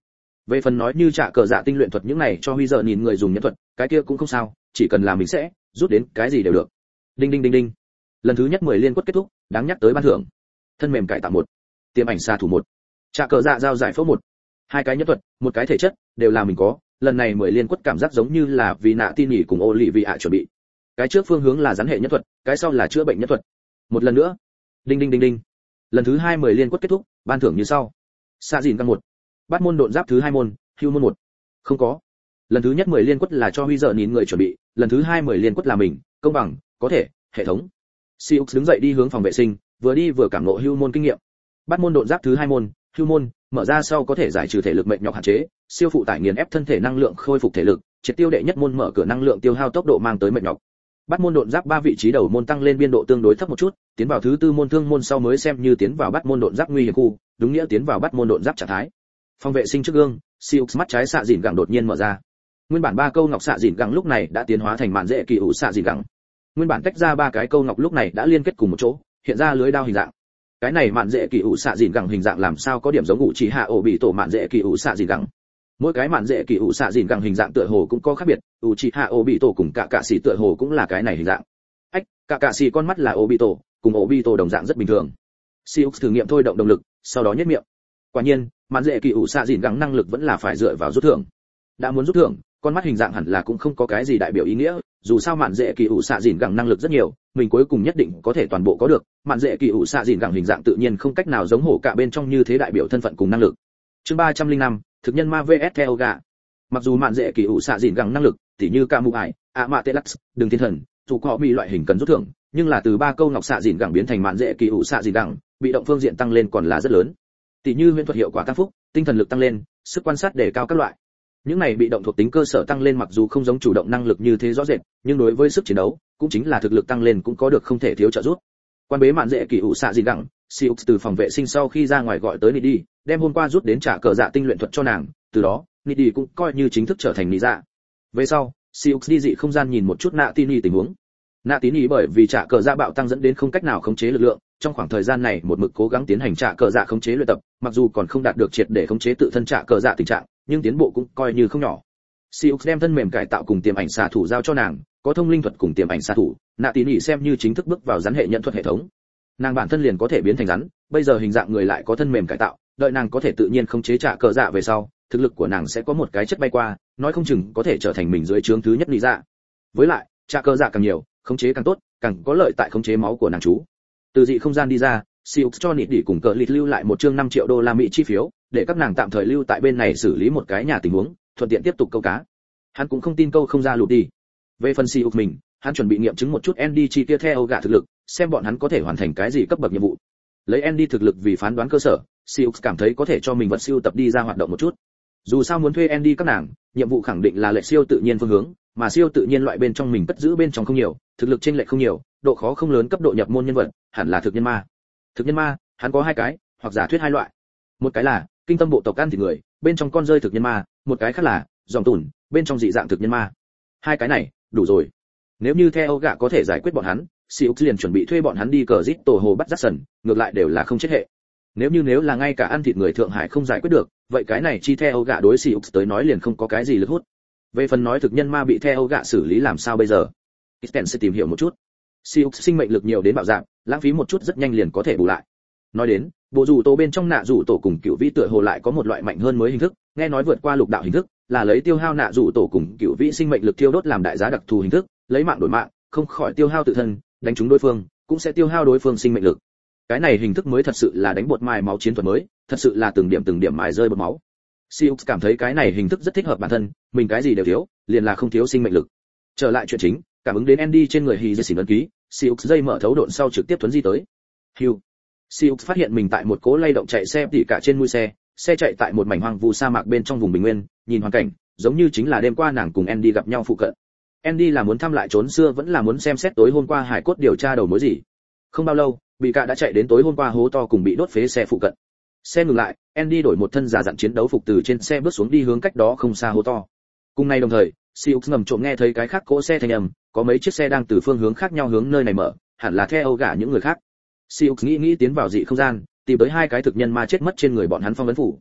Về phần nói như trả cờ dạ tinh luyện thuật những này cho Huy giờ nhìn người dùng nhẫn thuật, cái kia cũng không sao, chỉ cần làm mình sẽ rút đến cái gì đều được. Đinh đinh đinh đinh. Lần thứ nhất mười liên quất kết thúc, đáng nhắc tới ban thưởng. Thân mềm cải tạo một, tiềm ảnh xạ thủ một, trả cờ dạ giao giải phẫu một. Hai cái nhẫn thuật, một cái thể chất, đều là mình có, lần này mười liên quất cảm giác giống như là vì nạ tin nhỉ cùng ô lì vì ạ chuẩn bị. Cái trước phương hướng là rắn hệ nhẫn thuật, cái sau là chữa bệnh nhẫn thuật. Một lần nữa. Đinh đinh đinh đinh. Lần thứ hai mười liên quất kết thúc, ban thưởng như sau. Xạ dìn căn một, bắt môn độn giáp thứ hai môn, hưu môn một. Không có. Lần thứ nhất mười liên quất là cho Huy giờ nhìn người chuẩn bị, lần thứ hai mười liên quất là mình, công bằng, có thể, hệ thống. Siux đứng dậy đi hướng phòng vệ sinh, vừa đi vừa cảm ngộ hưu môn kinh nghiệm. Bắt môn độn giáp thứ hai môn, hưu môn, mở ra sau có thể giải trừ thể lực mệt nhọc hạn chế, siêu phụ tải nghiền ép thân thể năng lượng khôi phục thể lực, triệt tiêu đệ nhất môn mở cửa năng lượng tiêu hao tốc độ mang tới mệt nhọc. Bắt môn độn giáp ba vị trí đầu môn tăng lên biên độ tương đối thấp một chút, tiến vào thứ tư môn thương môn sau mới xem như tiến vào bắt môn độn giáp nguy hiểm khu, đúng nghĩa tiến vào bắt môn độn giáp trạng thái. Phòng vệ sinh trước gương, Siux mắt trái xạ dìn gẳng đột nhiên mở ra. Nguyên bản ba câu ngọc xạ dìn gẳng lúc này đã tiến hóa thành mạn dễ kỳ ủ xạ dìn gẳng. Nguyên bản tách ra ba cái câu ngọc lúc này đã liên kết cùng một chỗ, hiện ra lưới đao hình dạng. Cái này mạn dễ kỳ ủ xạ dìn gẳng hình dạng làm sao có điểm giống ngụ chỉ hạ ổ bị tổ mạn dễ kỳ ủ xạ dìn gẳng. Mỗi cái mạn dễ kỳ ủ xạ dìn gẳng hình dạng tựa hồ cũng có khác biệt, ủ chỉ hạ ổ bị tổ cùng cả cạ sĩ tựa hồ cũng là cái này hình dạng. Ách, cả cạ sĩ con mắt là ổ bị tổ, cùng ổ bị tổ đồng dạng rất bình thường. Siux thử nghiệm thôi động động lực, sau đó nhếch miệng. Quả nhiên, mạn dễ kỳ ủ xạ dìn gẳng năng lực vẫn là phải dựa vào rút thưởng. Đã muốn rút thưởng, con mắt hình dạng hẳn là cũng không có cái gì đại biểu ý nghĩa, dù sao mạn dễ kỳ ủ xạ dìn gẳng năng lực rất nhiều, mình cuối cùng nhất định có thể toàn bộ có được. Mạn dễ kỳ ủ xạ dìn gẳng hình dạng tự nhiên không cách nào giống hổ cả bên trong như thế đại biểu thân phận cùng năng lực. Chương ba trăm linh năm, thực nhân ma vs theo gạ. Mặc dù mạn dễ kỳ ủ xạ dìn gẳng năng lực, tỉ như ca mù ải, ạ mạ telax, đường thiên thần, dù có bị loại hình cần rút thưởng, nhưng là từ ba câu ngọc xạ dìn gẳng biến thành mạn dễ kỳ ủ xạ dìn gẳng, bị động phương diện tăng lên còn là rất lớn. Tỉ như huyễn thuật hiệu quả tăng phúc, tinh thần lực tăng lên, sức quan sát đề cao các loại. Những này bị động thuộc tính cơ sở tăng lên mặc dù không giống chủ động năng lực như thế rõ rệt, nhưng đối với sức chiến đấu, cũng chính là thực lực tăng lên cũng có được không thể thiếu trợ giúp. Quan bế mạn dễ kỳ ủ xạ dìn gẳng, Siux từ phòng vệ sinh sau khi ra ngoài gọi tới Nidi, đem hôm qua rút đến trả cờ dạ tinh luyện thuật cho nàng, từ đó, Nidi cũng coi như chính thức trở thành Nị dạ. Về sau, Siux đi dị không gian nhìn một chút Nạ Tini tình huống. Nạ Tini bởi vì trả cờ dạ bạo tăng dẫn đến không cách nào khống chế lực lượng, trong khoảng thời gian này một mực cố gắng tiến hành trả cờ dạ khống chế luyện tập, mặc dù còn không đạt được triệt để khống chế tự thân trả cờ dạ tình trạng, nhưng tiến bộ cũng coi như không nhỏ. Siux đem thân mềm cải tạo cùng tiềm ảnh xạ thủ giao cho nàng, có thông linh thuật cùng tiềm ảnh xạ thủ, Nạ Tini xem như chính thức bước vào rắn hệ nhận thuật hệ thống. Nàng bản thân liền có thể biến thành rắn, bây giờ hình dạng người lại có thân mềm cải tạo, đợi nàng có thể tự nhiên khống chế trả cờ dạ về sau, thực lực của nàng sẽ có một cái chất bay qua, nói không chừng có thể trở thành mình dưới trướng thứ nhất lý dạ. Với lại, trả cờ dạ càng nhiều, khống chế càng tốt, càng có lợi tại khống chế máu của nàng chú. Từ dị không gian đi ra, Siux cho Nịt Đỉ cùng cờ lịt lưu lại một chương năm triệu đô la Mỹ chi phiếu, để các nàng tạm thời lưu tại bên này xử lý một cái nhà tình huống, thuận tiện tiếp tục câu cá. Hắn cũng không tin câu không ra lụt đi. Về phần Siux mình, hắn chuẩn bị nghiệm chứng một chút Andy chi kia theo gạ thực lực, xem bọn hắn có thể hoàn thành cái gì cấp bậc nhiệm vụ. Lấy Andy thực lực vì phán đoán cơ sở, Siux cảm thấy có thể cho mình vật siêu tập đi ra hoạt động một chút. Dù sao muốn thuê Andy các nàng, nhiệm vụ khẳng định là lệch siêu tự nhiên phương hướng, mà siêu tự nhiên loại bên trong mình cất giữ bên trong không nhiều, thực lực chênh lệch không nhiều, độ khó không lớn, cấp độ nhập môn nhân vật, hẳn là thực nhân ma. Thực nhân ma, hắn có hai cái, hoặc giả thuyết hai loại. Một cái là kinh tâm bộ tộc ăn thịt người, bên trong con rơi thực nhân ma, một cái khác là dòng tủn, bên trong dị dạng thực nhân ma. Hai cái này, đủ rồi. Nếu như theo gạ có thể giải quyết bọn hắn, Siux liền chuẩn bị thuê bọn hắn đi cờ rít tổ hồ bắt Jackson, ngược lại đều là không chết hệ. Nếu như nếu là ngay cả ăn thịt người Thượng Hải không giải quyết được, vậy cái này chi theo gạ đối Siux tới nói liền không có cái gì lực hút. Về phần nói thực nhân ma bị theo gạ xử lý làm sao bây giờ, Isten sẽ tìm hiểu một chút. Siux sinh mệnh lực nhiều đến bạo dạng, lãng phí một chút rất nhanh liền có thể bù lại. Nói đến, bộ rủ tổ bên trong nạ rủ tổ cùng cựu vĩ tựa hồ lại có một loại mạnh hơn mới hình thức, nghe nói vượt qua lục đạo hình thức, là lấy tiêu hao nạ rủ tổ cùng cựu vĩ sinh mệnh lực tiêu đốt làm đại giá đặc thù hình thức, lấy mạng đổi mạng, không khỏi tiêu hao tự thân, đánh trúng đối phương, cũng sẽ tiêu hao đối phương sinh mệnh lực. Cái này hình thức mới thật sự là đánh bột mài máu chiến thuật mới, thật sự là từng điểm từng điểm mài rơi bột máu. Siux cảm thấy cái này hình thức rất thích hợp bản thân, mình cái gì đều thiếu, liền là không thiếu sinh mệnh lực. Trở lại chuyện chính, cảm ứng đến Andy trên người Hỉ Dê xỉn ấn ký, Siux dây mở thấu độn sau trực tiếp thuấn di tới. Hưu. Siux phát hiện mình tại một cố lay động chạy xe tỉ cả trên mũi xe, xe chạy tại một mảnh hoang vu sa mạc bên trong vùng bình nguyên, nhìn hoàn cảnh, giống như chính là đêm qua nàng cùng Andy gặp nhau phụ cận. Andy là muốn thăm lại trốn xưa vẫn là muốn xem xét tối hôm qua hải cốt điều tra đầu mối gì. Không bao lâu, bị cả đã chạy đến tối hôm qua hố to cùng bị đốt phế xe phụ cận. Xe ngừng lại, Andy đổi một thân giả dặn chiến đấu phục từ trên xe bước xuống đi hướng cách đó không xa hố to. Cùng ngày đồng thời, Siux ngầm trộm nghe thấy cái khác cỗ xe thanh âm, có mấy chiếc xe đang từ phương hướng khác nhau hướng nơi này mở, hẳn là theo gả những người khác. Siux nghĩ nghĩ tiến vào dị không gian, tìm tới hai cái thực nhân ma chết mất trên người bọn hắn phong ấn phủ.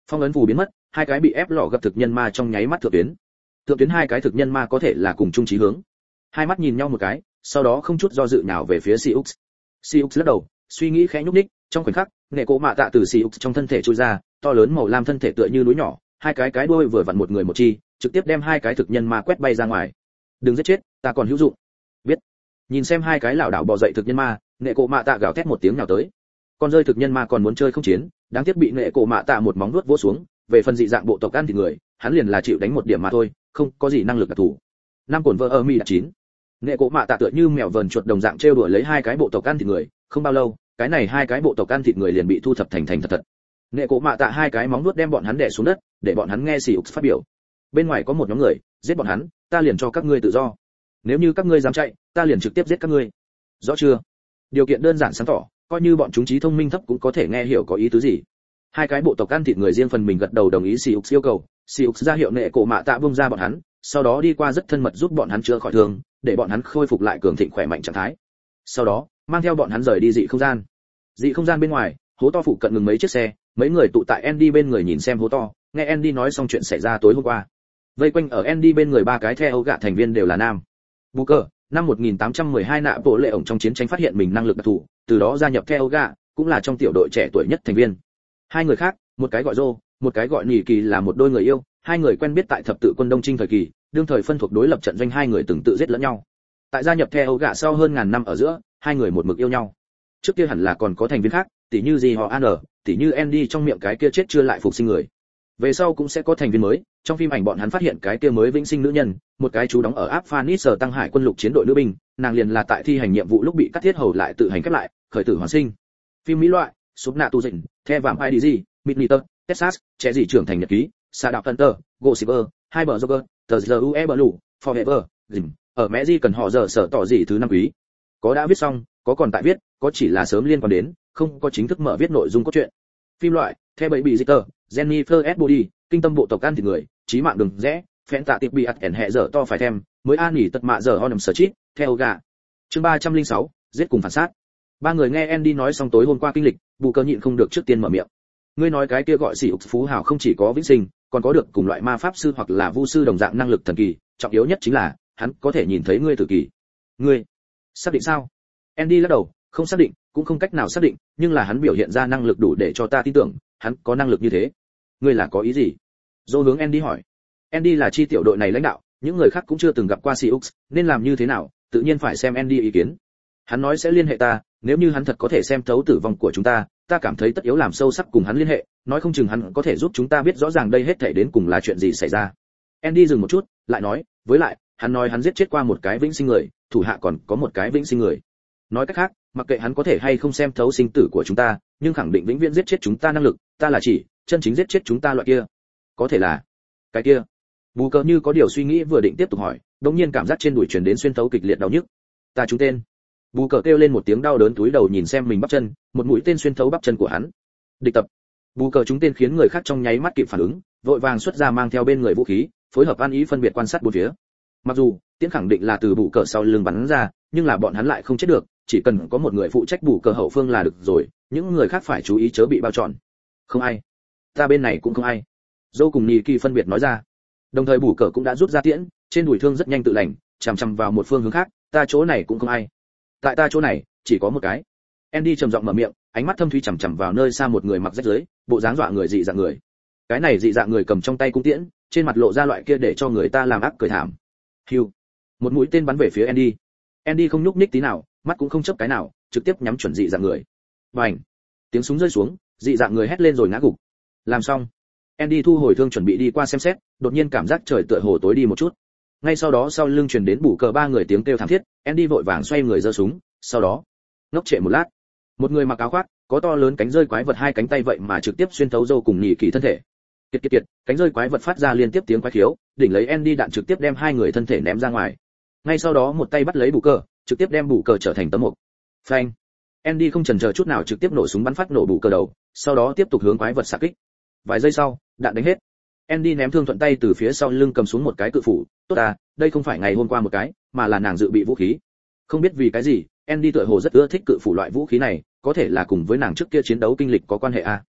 Phong ấn phù biến mất, hai cái bị ép lọ gặp thực nhân ma trong nháy mắt thượng tuyến. Thượng tuyến hai cái thực nhân ma có thể là cùng chung chí hướng. Hai mắt nhìn nhau một cái, sau đó không chút do dự nào về phía Siux. Siux lắc đầu, suy nghĩ khẽ nhúc nhích, trong khoảnh khắc, nghệ cổ mạ tạ từ Siux trong thân thể trôi ra, to lớn màu lam thân thể tựa như núi nhỏ, hai cái cái đuôi vừa vặn một người một chi, trực tiếp đem hai cái thực nhân ma quét bay ra ngoài. Đừng giết chết, ta còn hữu dụng. Biết. Nhìn xem hai cái lão đảo bò dậy thực nhân ma, nghệ cổ mạ tạ gào thét một tiếng nào tới. Con rơi thực nhân ma còn muốn chơi không chiến, đáng tiếc bị nghệ cổ mạ tạ một móng vuốt vỗ xuống. Về phần dị dạng bộ tộc ăn thịt người, hắn liền là chịu đánh một điểm mà thôi, không có gì năng lực đặc thù. Năm cồn vợ ở mi đã chín. Nghệ cổ mạ tạ tựa như mèo vờn chuột đồng dạng trêu đuổi lấy hai cái bộ tộc ăn thịt người, không bao lâu, cái này hai cái bộ tộc ăn thịt người liền bị thu thập thành thành thật thật. Nghệ cổ mạ tạ hai cái móng vuốt đem bọn hắn đè xuống đất, để bọn hắn nghe Siux phát biểu. Bên ngoài có một nhóm người, giết bọn hắn, ta liền cho các ngươi tự do. Nếu như các ngươi dám chạy, ta liền trực tiếp giết các ngươi. Rõ chưa? Điều kiện đơn giản sáng tỏ, coi như bọn chúng trí thông minh thấp cũng có thể nghe hiểu có ý tứ gì. Hai cái bộ tộc ăn thịt người riêng phần mình gật đầu đồng ý Siux yêu cầu, Siux ra hiệu Nghệ cổ mạ tạ buông ra bọn hắn, sau đó đi qua rất thân mật giúp bọn hắn chữa khỏi thương, để bọn hắn khôi phục lại cường thịnh khỏe mạnh trạng thái. Sau đó, mang theo bọn hắn rời đi dị không gian. Dị không gian bên ngoài, hố to phụ cận ngừng mấy chiếc xe, mấy người tụ tại Andy bên người nhìn xem hố to, nghe Andy nói xong chuyện xảy ra tối hôm qua. Vây quanh ở Andy bên người ba cái theo gạ thành viên đều là nam. Booker, năm một nghìn tám trăm mười hai nạ bộ lệ ổng trong chiến tranh phát hiện mình năng lực đặc thù, từ đó gia nhập theo gạ, cũng là trong tiểu đội trẻ tuổi nhất thành viên. Hai người khác, một cái gọi Joe, một cái gọi Nhị Kỳ là một đôi người yêu, hai người quen biết tại thập tự quân Đông Trinh thời kỳ, đương thời phân thuộc đối lập trận doanh hai người từng tự giết lẫn nhau. Tại gia nhập theo gạ sau hơn ngàn năm ở giữa, hai người một mực yêu nhau. Trước kia hẳn là còn có thành viên khác, tỉ như gì họ An, tỉ như Andy trong miệng cái kia chết chưa lại phục sinh người. Về sau cũng sẽ có thành viên mới, trong phim ảnh bọn hắn phát hiện cái kia mới vĩnh sinh nữ nhân, một cái chú đóng ở áp Phanis sở tăng hải quân lục chiến đội nữ binh, nàng liền là tại thi hành nhiệm vụ lúc bị cắt thiết hầu lại tự hành khép lại, khởi tử hoàn sinh. Phim mỹ loại, súp nạ tu dịnh, The Vampire Diaries, Midnighter, Texas, trẻ dị trưởng thành nhật ký, Sa đạo Hunter, Gossiper, hai bờ Joker, The Zue Blue, Forever, Jim, ở mẹ gì cần họ giờ sở tỏ gì thứ năm quý. Có đã viết xong, có còn tại viết, có chỉ là sớm liên quan đến, không có chính thức mở viết nội dung cốt truyện. Phim loại, The Baby Sitter, Jennifer Body, kinh tâm bộ tộc ăn thịt người, chí mạng đừng rẽ, phèn tạ tiệp bị ạt ẻn hệ giờ to phải thêm, mới an nghỉ tật mạ giờ ho nằm sở chít, theo gà. Chương ba trăm lẻ sáu, giết cùng phản sát. Ba người nghe Andy nói xong tối hôm qua kinh lịch, bù cơ nhịn không được trước tiên mở miệng. Ngươi nói cái kia gọi Siux phú hào không chỉ có vĩnh sinh, còn có được cùng loại ma pháp sư hoặc là vu sư đồng dạng năng lực thần kỳ, trọng yếu nhất chính là hắn có thể nhìn thấy ngươi tử kỳ. Ngươi xác định sao? Andy lắc đầu, không xác định, cũng không cách nào xác định, nhưng là hắn biểu hiện ra năng lực đủ để cho ta tin tưởng, hắn có năng lực như thế. Ngươi là có ý gì? Dô hướng Andy hỏi. Andy là chi tiểu đội này lãnh đạo, những người khác cũng chưa từng gặp qua Siux, nên làm như thế nào, tự nhiên phải xem Andy ý kiến. Hắn nói sẽ liên hệ ta, nếu như hắn thật có thể xem thấu tử vong của chúng ta, ta cảm thấy tất yếu làm sâu sắc cùng hắn liên hệ, nói không chừng hắn có thể giúp chúng ta biết rõ ràng đây hết thảy đến cùng là chuyện gì xảy ra. Andy dừng một chút, lại nói, với lại, hắn nói hắn giết chết qua một cái vĩnh sinh người, thủ hạ còn có một cái vĩnh sinh người. Nói cách khác, mặc kệ hắn có thể hay không xem thấu sinh tử của chúng ta, nhưng khẳng định vĩnh viễn giết chết chúng ta năng lực, ta là chỉ chân chính giết chết chúng ta loại kia. Có thể là cái kia. Bù cờ như có điều suy nghĩ vừa định tiếp tục hỏi, đột nhiên cảm giác trên đùi truyền đến xuyên thấu kịch liệt đau nhức. Ta trúng tên. Bù cờ kêu lên một tiếng đau đớn túi đầu nhìn xem mình bắp chân, một mũi tên xuyên thấu bắp chân của hắn. Địch tập. Bù cờ trúng tên khiến người khác trong nháy mắt kịp phản ứng, vội vàng xuất ra mang theo bên người vũ khí, phối hợp ăn ý phân biệt quan sát bốn phía. Mặc dù tiễn khẳng định là từ bù cờ sau lưng bắn ra, nhưng là bọn hắn lại không chết được, chỉ cần có một người phụ trách bù cờ hậu phương là được rồi, những người khác phải chú ý chớ bị bao trọn. Không ai. Ta bên này cũng không ai. Dâu cùng Nì Kỳ phân biệt nói ra. Đồng thời bù cờ cũng đã rút ra tiễn, trên đùi thương rất nhanh tự lành, chằm chằm vào một phương hướng khác, ta chỗ này cũng không ai. Tại ta chỗ này chỉ có một cái. Andy trầm giọng mở miệng, ánh mắt thâm thúy chằm chằm vào nơi xa một người mặc rách rưới, bộ dáng dọa người dị dạng người. Cái này dị dạng người cầm trong tay cung tiễn, trên mặt lộ ra loại kia để cho người ta làm ác cười thảm. Hiu. Một mũi tên bắn về phía Andy. Andy không nhúc nhích tí nào, mắt cũng không chớp cái nào, trực tiếp nhắm chuẩn dị dạng người. Bành. Tiếng súng rơi xuống, dị dạng người hét lên rồi ngã gục. Làm xong, Andy thu hồi thương chuẩn bị đi qua xem xét, đột nhiên cảm giác trời tựa hồ tối đi một chút. Ngay sau đó sau lưng truyền đến bù cờ ba người tiếng kêu thảm thiết, Andy vội vàng xoay người giơ súng, sau đó ngốc trệ một lát, một người mặc áo khoác, có to lớn cánh rơi quái vật hai cánh tay vậy mà trực tiếp xuyên thấu Dâu cùng Nhị Kỳ thân thể. Kiệt kiệt kiệt, cánh rơi quái vật phát ra liên tiếp tiếng quái khiếu, đỉnh lấy Andy đạn trực tiếp đem hai người thân thể ném ra ngoài. Ngay sau đó một tay bắt lấy bù cờ, trực tiếp đem bù cờ trở thành tấm mục. Phanh. Andy không chần chờ chút nào trực tiếp nổ súng bắn phát nổ bù cờ đầu, sau đó tiếp tục hướng quái vật xạ kích. Vài giây sau, đạn đánh hết. Andy ném thương thuận tay từ phía sau lưng cầm xuống một cái cự phủ, tốt à, đây không phải ngày hôm qua một cái, mà là nàng dự bị vũ khí. Không biết vì cái gì, Andy tựa hồ rất ưa thích cự phủ loại vũ khí này, có thể là cùng với nàng trước kia chiến đấu kinh lịch có quan hệ à.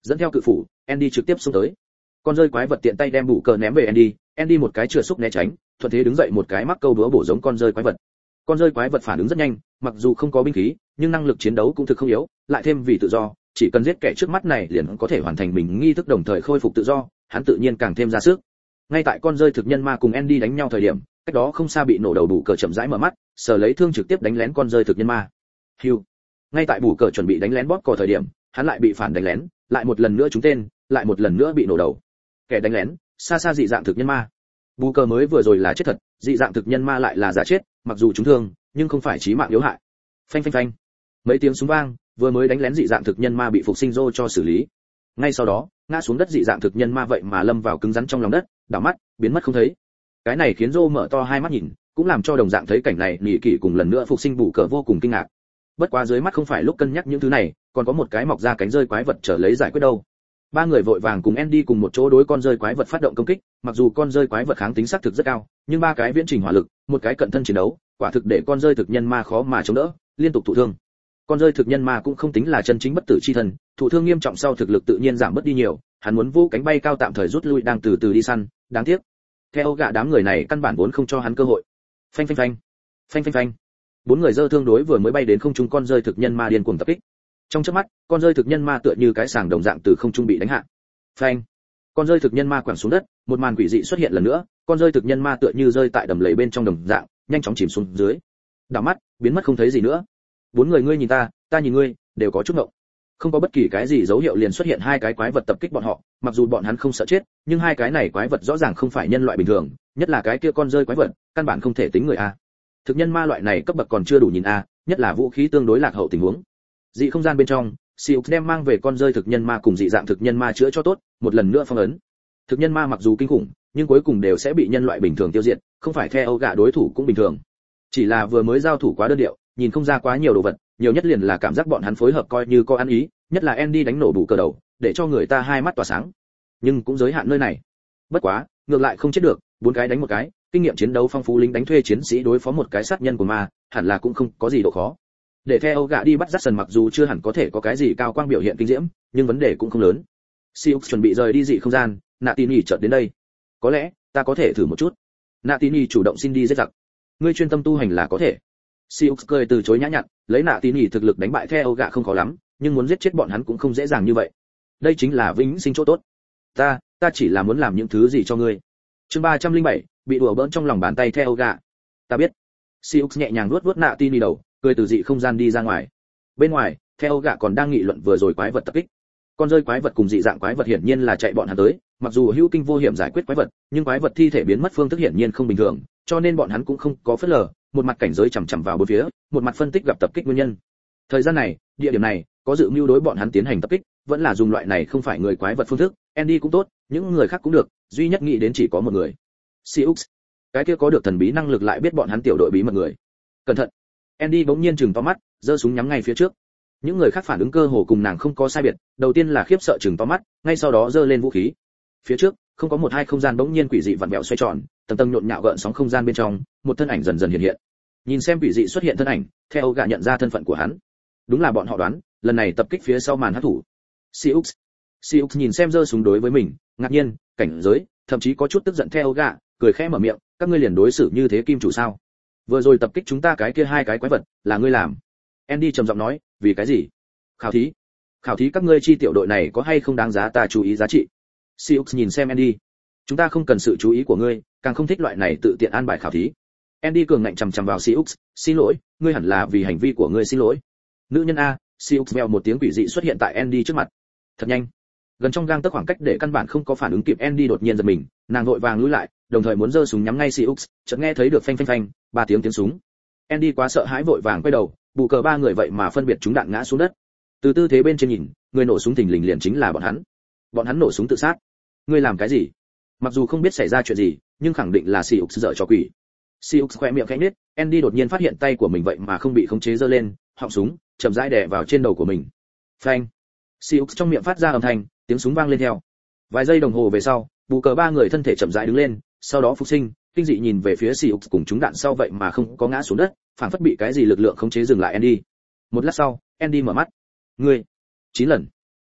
Dẫn theo cự phủ, Andy trực tiếp xông tới. Con rơi quái vật tiện tay đem bù cờ ném về Andy, Andy một cái chừa xúc né tránh, thuận thế đứng dậy một cái mắc câu đũa bổ giống con rơi quái vật. Con rơi quái vật phản ứng rất nhanh, mặc dù không có binh khí, nhưng năng lực chiến đấu cũng thực không yếu, lại thêm vì tự do, chỉ cần giết kẻ trước mắt này liền có thể hoàn thành mình nghi thức đồng thời khôi phục tự do, hắn tự nhiên càng thêm ra sức. Ngay tại con rơi thực nhân ma cùng Andy đánh nhau thời điểm, cách đó không xa bị nổ đầu bù cờ chậm rãi mở mắt, sở lấy thương trực tiếp đánh lén con rơi thực nhân ma. Hưu. Ngay tại bù cờ chuẩn bị đánh lén bót cò thời điểm, hắn lại bị phản đánh lén, lại một lần nữa trúng tên, lại một lần nữa bị nổ đầu. Kẻ đánh lén, xa xa dị dạng thực nhân ma. Bù cờ mới vừa rồi là chết thật, dị dạng thực nhân ma lại là giả chết, mặc dù trúng thương, nhưng không phải chí mạng yếu hại. Phanh phanh phanh. Mấy tiếng súng vang, vừa mới đánh lén dị dạng thực nhân ma bị phục sinh rô cho xử lý. Ngay sau đó, ngã xuống đất dị dạng thực nhân ma vậy mà lâm vào cứng rắn trong lòng đất, đảo mắt, biến mất không thấy. Cái này khiến rô mở to hai mắt nhìn, cũng làm cho đồng dạng thấy cảnh này nhị kỷ cùng lần nữa phục sinh bù cờ vô cùng kinh ngạc. Bất quá dưới mắt không phải lúc cân nhắc những thứ này, còn có một cái mọc ra cánh rơi quái vật trở lấy giải quyết đâu. Ba người vội vàng cùng Andy cùng một chỗ đối con rơi quái vật phát động công kích, mặc dù con rơi quái vật kháng tính xác thực rất cao, nhưng ba cái viễn trình hỏa lực, một cái cận thân chiến đấu, quả thực để con rơi thực nhân ma khó mà chống đỡ, liên tục thụ thương. Con rơi thực nhân ma cũng không tính là chân chính bất tử chi thần, thụ thương nghiêm trọng sau thực lực tự nhiên giảm bớt đi nhiều, hắn muốn vô cánh bay cao tạm thời rút lui đang từ từ đi săn, đáng tiếc. Theo gã đám người này căn bản vốn không cho hắn cơ hội. Phanh phanh phanh, phanh phanh phanh. Bốn người dơ thương đối vừa mới bay đến không trung con rơi thực nhân ma điên cuồng tập kích. Trong chớp mắt, con rơi thực nhân ma tựa như cái sàng đồng dạng từ không trung bị đánh hạ. Phanh. Con rơi thực nhân ma quẳng xuống đất, một màn quỷ dị xuất hiện lần nữa, con rơi thực nhân ma tựa như rơi tại đầm lầy bên trong đồng dạng, nhanh chóng chìm xuống dưới. Đảo mắt, biến mất không thấy gì nữa. Bốn người ngươi nhìn ta, ta nhìn ngươi, đều có chút ngộng. Không có bất kỳ cái gì dấu hiệu liền xuất hiện hai cái quái vật tập kích bọn họ, mặc dù bọn hắn không sợ chết, nhưng hai cái này quái vật rõ ràng không phải nhân loại bình thường, nhất là cái kia con rơi quái vật, căn bản không thể tính người a. Thực nhân ma loại này cấp bậc còn chưa đủ nhìn a, nhất là vũ khí tương đối lạc hậu tình huống. Dị không gian bên trong, Siêu đem mang về con rơi thực nhân ma cùng dị dạng thực nhân ma chữa cho tốt, một lần nữa phong ấn. Thực nhân ma mặc dù kinh khủng, nhưng cuối cùng đều sẽ bị nhân loại bình thường tiêu diệt, không phải theo gã đối thủ cũng bình thường. Chỉ là vừa mới giao thủ quá đơn điệu, nhìn không ra quá nhiều đồ vật, nhiều nhất liền là cảm giác bọn hắn phối hợp coi như có ăn ý, nhất là Andy đánh nổ bù cờ đầu, để cho người ta hai mắt tỏa sáng. Nhưng cũng giới hạn nơi này. Bất quá, ngược lại không chết được, bốn cái đánh một cái, kinh nghiệm chiến đấu phong phú lính đánh thuê chiến sĩ đối phó một cái sát nhân của ma, hẳn là cũng không có gì độ khó. Để theo gã đi bắt Jackson mặc dù chưa hẳn có thể có cái gì cao quang biểu hiện kinh diễm, nhưng vấn đề cũng không lớn. Siêu chuẩn bị rời đi dị không gian, Natini chợt đến đây. Có lẽ, ta có thể thử một chút. Natini chủ động xin đi giết giặc. Ngươi chuyên tâm tu hành là có thể. Siêu cười từ chối nhã nhặn, lấy Natini thực lực đánh bại theo gã không khó lắm, nhưng muốn giết chết bọn hắn cũng không dễ dàng như vậy. Đây chính là vĩnh sinh chỗ tốt. Ta, ta chỉ là muốn làm những thứ gì cho ngươi. Chương ba trăm linh bảy, bị đùa bỡn trong lòng bàn tay theo gã. Ta biết. Siêu nhẹ nhàng nuốt nuốt Natini đầu, cười từ dị không gian đi ra ngoài. Bên ngoài, theo gã còn đang nghị luận vừa rồi quái vật tập kích. Con rơi quái vật cùng dị dạng quái vật hiển nhiên là chạy bọn hắn tới, mặc dù hữu kinh vô hiểm giải quyết quái vật, nhưng quái vật thi thể biến mất phương thức hiển nhiên không bình thường, cho nên bọn hắn cũng không có phớt lờ, một mặt cảnh giới chằm chằm vào bốn phía, một mặt phân tích gặp tập kích nguyên nhân. Thời gian này, địa điểm này, có dự mưu đối bọn hắn tiến hành tập kích, vẫn là dùng loại này không phải người quái vật phương thức, Andy cũng tốt, những người khác cũng được, duy nhất nghĩ đến chỉ có một người. Siux, cái kia có được thần bí năng lực lại biết bọn hắn tiểu đội bí mật người. Cẩn thận. Andy bỗng nhiên trừng to mắt, giơ súng nhắm ngay phía trước. Những người khác phản ứng cơ hồ cùng nàng không có sai biệt, đầu tiên là khiếp sợ trừng to mắt, ngay sau đó giơ lên vũ khí. Phía trước, không có một hai không gian bỗng nhiên quỷ dị vặn vẹo xoay tròn, tầng tầng nhộn nhạo gợn sóng không gian bên trong, một thân ảnh dần dần hiện hiện. Nhìn xem quỷ dị xuất hiện thân ảnh, theo gã nhận ra thân phận của hắn. Đúng là bọn họ đoán, lần này tập kích phía sau màn hắc thủ. Siux. Siux nhìn xem giơ súng đối với mình, ngạc nhiên, cảnh giới, thậm chí có chút tức giận theo gã, cười khẽ mở miệng, các ngươi liền đối xử như thế kim chủ sao? Vừa rồi tập kích chúng ta cái kia hai cái quái vật, là ngươi làm. Andy trầm giọng nói, vì cái gì? Khảo thí. Khảo thí các ngươi chi tiểu đội này có hay không đáng giá ta chú ý giá trị? Siux nhìn xem Andy. Chúng ta không cần sự chú ý của ngươi, càng không thích loại này tự tiện an bài khảo thí. Andy cường ngạnh chằm chằm vào Siux, xin lỗi, ngươi hẳn là vì hành vi của ngươi xin lỗi. Nữ nhân a, Siux mèo một tiếng quỷ dị xuất hiện tại Andy trước mặt. Thật nhanh. Gần trong gang tấc khoảng cách để căn bản không có phản ứng kịp, Andy đột nhiên giật mình, nàng vội vàng lùi lại, đồng thời muốn giơ súng nhắm ngay Siux, chợt nghe thấy được phanh phanh phanh, ba tiếng tiếng súng. Andy quá sợ hãi vội vàng quay đầu, bù cờ ba người vậy mà phân biệt chúng đạn ngã xuống đất. Từ tư thế bên trên nhìn, người nổ súng thình lình liền chính là bọn hắn. Bọn hắn nổ súng tự sát. Ngươi làm cái gì? Mặc dù không biết xảy ra chuyện gì, nhưng khẳng định là Siux dở trò quỷ. Siux khẽ miệng khẽ nhếch, Andy đột nhiên phát hiện tay của mình vậy mà không bị khống chế giơ lên, họng súng chậm rãi đè vào trên đầu của mình. Phanh. Siux trong miệng phát ra âm thanh, tiếng súng vang lên theo. Vài giây đồng hồ về sau, bù cờ ba người thân thể chậm rãi đứng lên, sau đó phục sinh, kinh dị nhìn về phía Siux cùng chúng đạn sau vậy mà không có ngã xuống đất, phảng phất bị cái gì lực lượng khống chế dừng lại Andy. Một lát sau, Andy mở mắt. Ngươi, chín lần.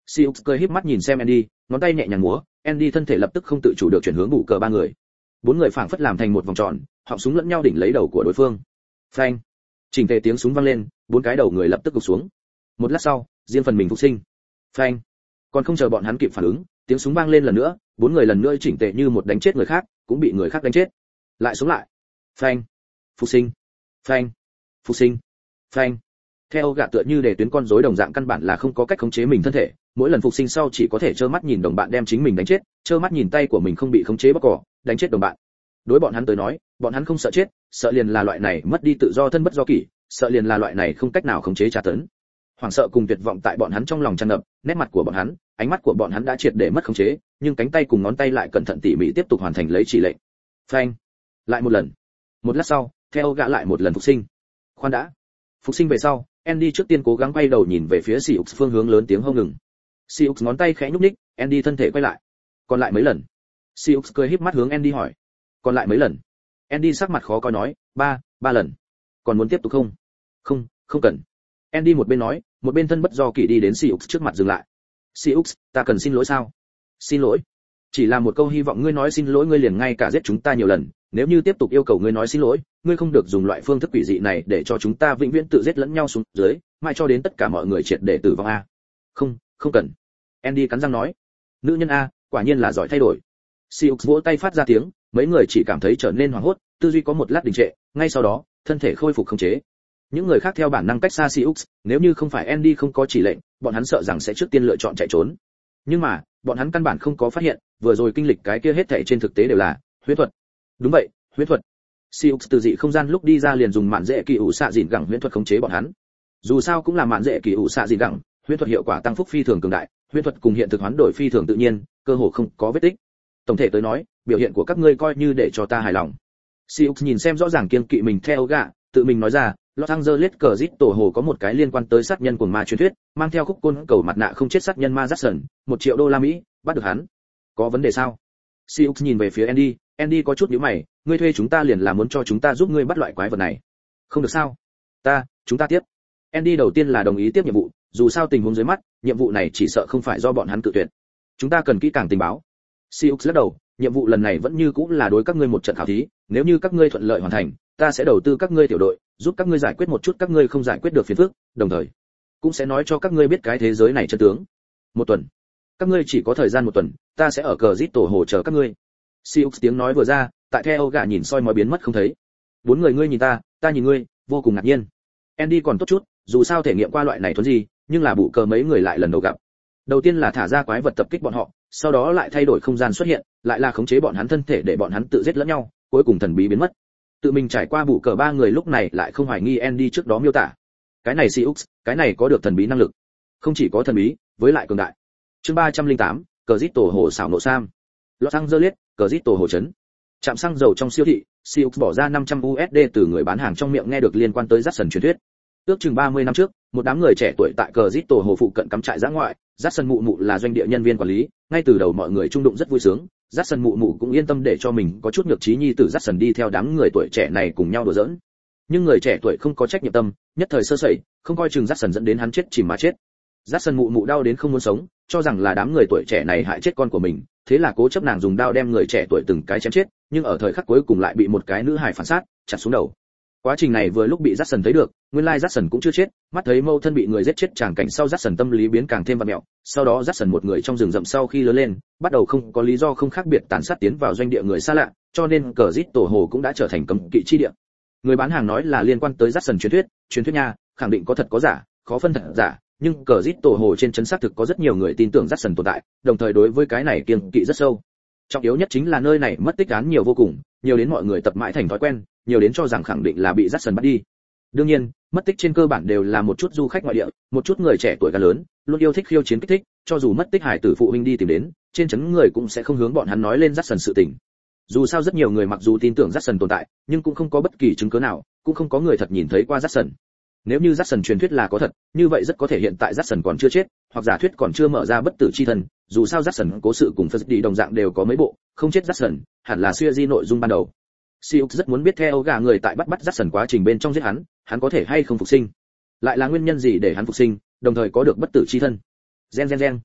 Siêu cười híp mắt nhìn xem Andy, ngón tay nhẹ nhàng múa, Andy thân thể lập tức không tự chủ được chuyển hướng bù cờ ba người. Bốn người phảng phất làm thành một vòng tròn, họng súng lẫn nhau đỉnh lấy đầu của đối phương. Phanh! Chỉnh tề tiếng súng vang lên, bốn cái đầu người lập tức gục xuống. Một lát sau, riêng phần mình phục sinh. Phanh! Còn không chờ bọn hắn kịp phản ứng, tiếng súng vang lên lần nữa, bốn người lần nữa chỉnh tề như một đánh chết người khác, cũng bị người khác đánh chết. Lại sống lại. Phanh! Phục sinh. Phanh! Phục sinh. Phanh! Theo gạ tựa như để tuyến con rối đồng dạng căn bản là không có cách khống chế mình thân thể, mỗi lần phục sinh sau chỉ có thể trơ mắt nhìn đồng bạn đem chính mình đánh chết, trơ mắt nhìn tay của mình không bị khống chế bóc cỏ, đánh chết đồng bạn. Đối bọn hắn tới nói, bọn hắn không sợ chết, sợ liền là loại này mất đi tự do thân bất do kỷ, sợ liền là loại này không cách nào khống chế tra tấn. Hoảng sợ cùng tuyệt vọng tại bọn hắn trong lòng tràn ngập, nét mặt của bọn hắn, ánh mắt của bọn hắn đã triệt để mất khống chế, nhưng cánh tay cùng ngón tay lại cẩn thận tỉ mỉ tiếp tục hoàn thành lấy chỉ lệnh. Phanh! Lại một lần. Một lát sau, theo gã lại một lần phục sinh. Khoan đã. Phục sinh về sau, Andy trước tiên cố gắng quay đầu nhìn về phía Siux phương hướng lớn tiếng hô ngừng. Siux ngón tay khẽ nhúc nhích, Andy thân thể quay lại. Còn lại mấy lần? Siux cười híp mắt hướng Andy hỏi. Còn lại mấy lần? Andy sắc mặt khó coi nói, ba, ba lần. Còn muốn tiếp tục không? Không, không cần. Andy một bên nói, một bên thân bất do kỷ đi đến Siux trước mặt dừng lại. Siux, ta cần xin lỗi sao? Xin lỗi? Chỉ là một câu hy vọng ngươi nói xin lỗi ngươi liền ngay cả giết chúng ta nhiều lần, nếu như tiếp tục yêu cầu ngươi nói xin lỗi, ngươi không được dùng loại phương thức quỷ dị này để cho chúng ta vĩnh viễn tự giết lẫn nhau xuống dưới, mãi cho đến tất cả mọi người triệt để tử vong a. Không, không cần. Andy cắn răng nói. Nữ nhân a, quả nhiên là giỏi thay đổi. Siux vỗ tay phát ra tiếng, mấy người chỉ cảm thấy trở nên hoảng hốt, tư duy có một lát đình trệ, ngay sau đó, thân thể khôi phục khống chế. Những người khác theo bản năng cách xa Siux, nếu như không phải Andy không có chỉ lệnh, bọn hắn sợ rằng sẽ trước tiên lựa chọn chạy trốn. Nhưng mà, bọn hắn căn bản không có phát hiện, vừa rồi kinh lịch cái kia hết thảy trên thực tế đều là huyễn thuật. Đúng vậy, huyễn thuật. Siux từ dị không gian lúc đi ra liền dùng mạn dễ kỳ ủ xạ dịn gẳng huyễn thuật khống chế bọn hắn. Dù sao cũng là mạn dễ kỳ ủ xạ dịn gẳng, huyễn thuật hiệu quả tăng phúc phi thường cường đại, huyễn thuật cùng hiện thực hoán đổi phi thường tự nhiên, cơ hồ không có vết tích. Tổng thể tới nói, biểu hiện của các ngươi coi như để cho ta hài lòng. Siux nhìn xem rõ ràng kiêng kỵ mình theo gạ, tự mình nói ra, Los Angeles cờ rít tổ hồ có một cái liên quan tới sát nhân của ma truyền thuyết, mang theo khúc côn cầu mặt nạ không chết sát nhân ma Jackson, một triệu đô la Mỹ, bắt được hắn. Có vấn đề sao? Siux nhìn về phía Andy, Andy có chút nhíu mày, ngươi thuê chúng ta liền là muốn cho chúng ta giúp ngươi bắt loại quái vật này. Không được sao? Ta, chúng ta tiếp. Andy đầu tiên là đồng ý tiếp nhiệm vụ, dù sao tình huống dưới mắt, nhiệm vụ này chỉ sợ không phải do bọn hắn tự tuyển. Chúng ta cần kỹ càng tình báo. Siux lắc đầu, nhiệm vụ lần này vẫn như cũng là đối các ngươi một trận khảo thí, nếu như các ngươi thuận lợi hoàn thành, ta sẽ đầu tư các ngươi tiểu đội, giúp các ngươi giải quyết một chút các ngươi không giải quyết được phiền phức, đồng thời cũng sẽ nói cho các ngươi biết cái thế giới này chân tướng. Một tuần. Các ngươi chỉ có thời gian một tuần, ta sẽ ở cờ rít tổ hồ chờ các ngươi. Siux tiếng nói vừa ra, tại theo gã nhìn soi mói biến mất không thấy. Bốn người ngươi nhìn ta, ta nhìn ngươi, vô cùng ngạc nhiên. Andy còn tốt chút, dù sao thể nghiệm qua loại này thuần gì, nhưng là bụ cờ mấy người lại lần đầu gặp. Đầu tiên là thả ra quái vật tập kích bọn họ, sau đó lại thay đổi không gian xuất hiện, lại là khống chế bọn hắn thân thể để bọn hắn tự giết lẫn nhau, cuối cùng thần bí biến mất. Tự mình trải qua bụ cờ ba người lúc này lại không hoài nghi Andy trước đó miêu tả. Cái này Siux, cái này có được thần bí năng lực. Không chỉ có thần bí, với lại cường đại. Chương ba trăm lẻ tám, cờ rít tổ hồ xảo nộ sam. Los Angeles, cờ rít tổ hồ trấn. Trạm xăng dầu trong siêu thị, Siux bỏ ra năm trăm u ét đê từ người bán hàng trong miệng nghe được liên quan tới Jackson truyền thuyết. Ước chừng ba mươi năm trước, một đám người trẻ tuổi tại cờ rít tổ hồ phụ cận cắm trại giã ngoại, Jackson mụ mụ là doanh địa nhân viên quản lý, ngay từ đầu mọi người trung đụng rất vui sướng, Jackson mụ mụ cũng yên tâm để cho mình có chút nhược trí nhi tử Jackson đi theo đám người tuổi trẻ này cùng nhau đùa giỡn. Nhưng người trẻ tuổi không có trách nhiệm tâm, nhất thời sơ sẩy, không coi chừng Jackson dẫn đến hắn chết chìm mà chết. Jackson mụ mụ đau đến không muốn sống, cho rằng là đám người tuổi trẻ này hại chết con của mình, thế là cố chấp nàng dùng đao đem người trẻ tuổi từng cái chém chết, nhưng ở thời khắc cuối cùng lại bị một cái nữ hài phản sát, chặt xuống đầu. Quá trình này vừa lúc bị Jackson thấy được, nguyên lai Jackson cũng chưa chết, mắt thấy mâu thân bị người giết chết tràng cảnh sau Jackson tâm lý biến càng thêm vặn mẹo, sau đó Jackson một người trong rừng rậm sau khi lớn lên, bắt đầu không có lý do không khác biệt tàn sát tiến vào doanh địa người xa lạ, cho nên cờ rít tổ hồ cũng đã trở thành cấm kỵ chi địa. Người bán hàng nói là liên quan tới Jackson truyền thuyết, truyền thuyết nha, khẳng định có thật có giả, khó phân thật giả, nhưng cờ rít tổ hồ trên trấn xác thực có rất nhiều người tin tưởng Jackson tồn tại, đồng thời đối với cái này kiêng kỵ rất sâu. Trọng yếu nhất chính là nơi này mất tích án nhiều vô cùng, nhiều đến mọi người tập mãi thành thói quen, nhiều đến cho rằng khẳng định là bị Jackson bắt đi. Đương nhiên, mất tích trên cơ bản đều là một chút du khách ngoại địa, một chút người trẻ tuổi gan lớn, luôn yêu thích khiêu chiến kích thích, cho dù mất tích hải tử phụ huynh đi tìm đến, trên trấn người cũng sẽ không hướng bọn hắn nói lên Jackson sự tình. Dù sao rất nhiều người mặc dù tin tưởng Jackson tồn tại, nhưng cũng không có bất kỳ chứng cứ nào, cũng không có người thật nhìn thấy qua Jackson. Nếu như Jackson truyền thuyết là có thật, như vậy rất có thể hiện tại Jackson còn chưa chết, hoặc giả thuyết còn chưa mở ra bất tử chi thân, dù sao Jackson cố sự cùng Freddy đồng dạng đều có mấy bộ, không chết Jackson, hẳn là suy di nội dung ban đầu. Siux rất muốn biết theo gà người tại bắt bắt Jackson quá trình bên trong giết hắn, hắn có thể hay không phục sinh, lại là nguyên nhân gì để hắn phục sinh, đồng thời có được bất tử chi thân. Gen gen gen.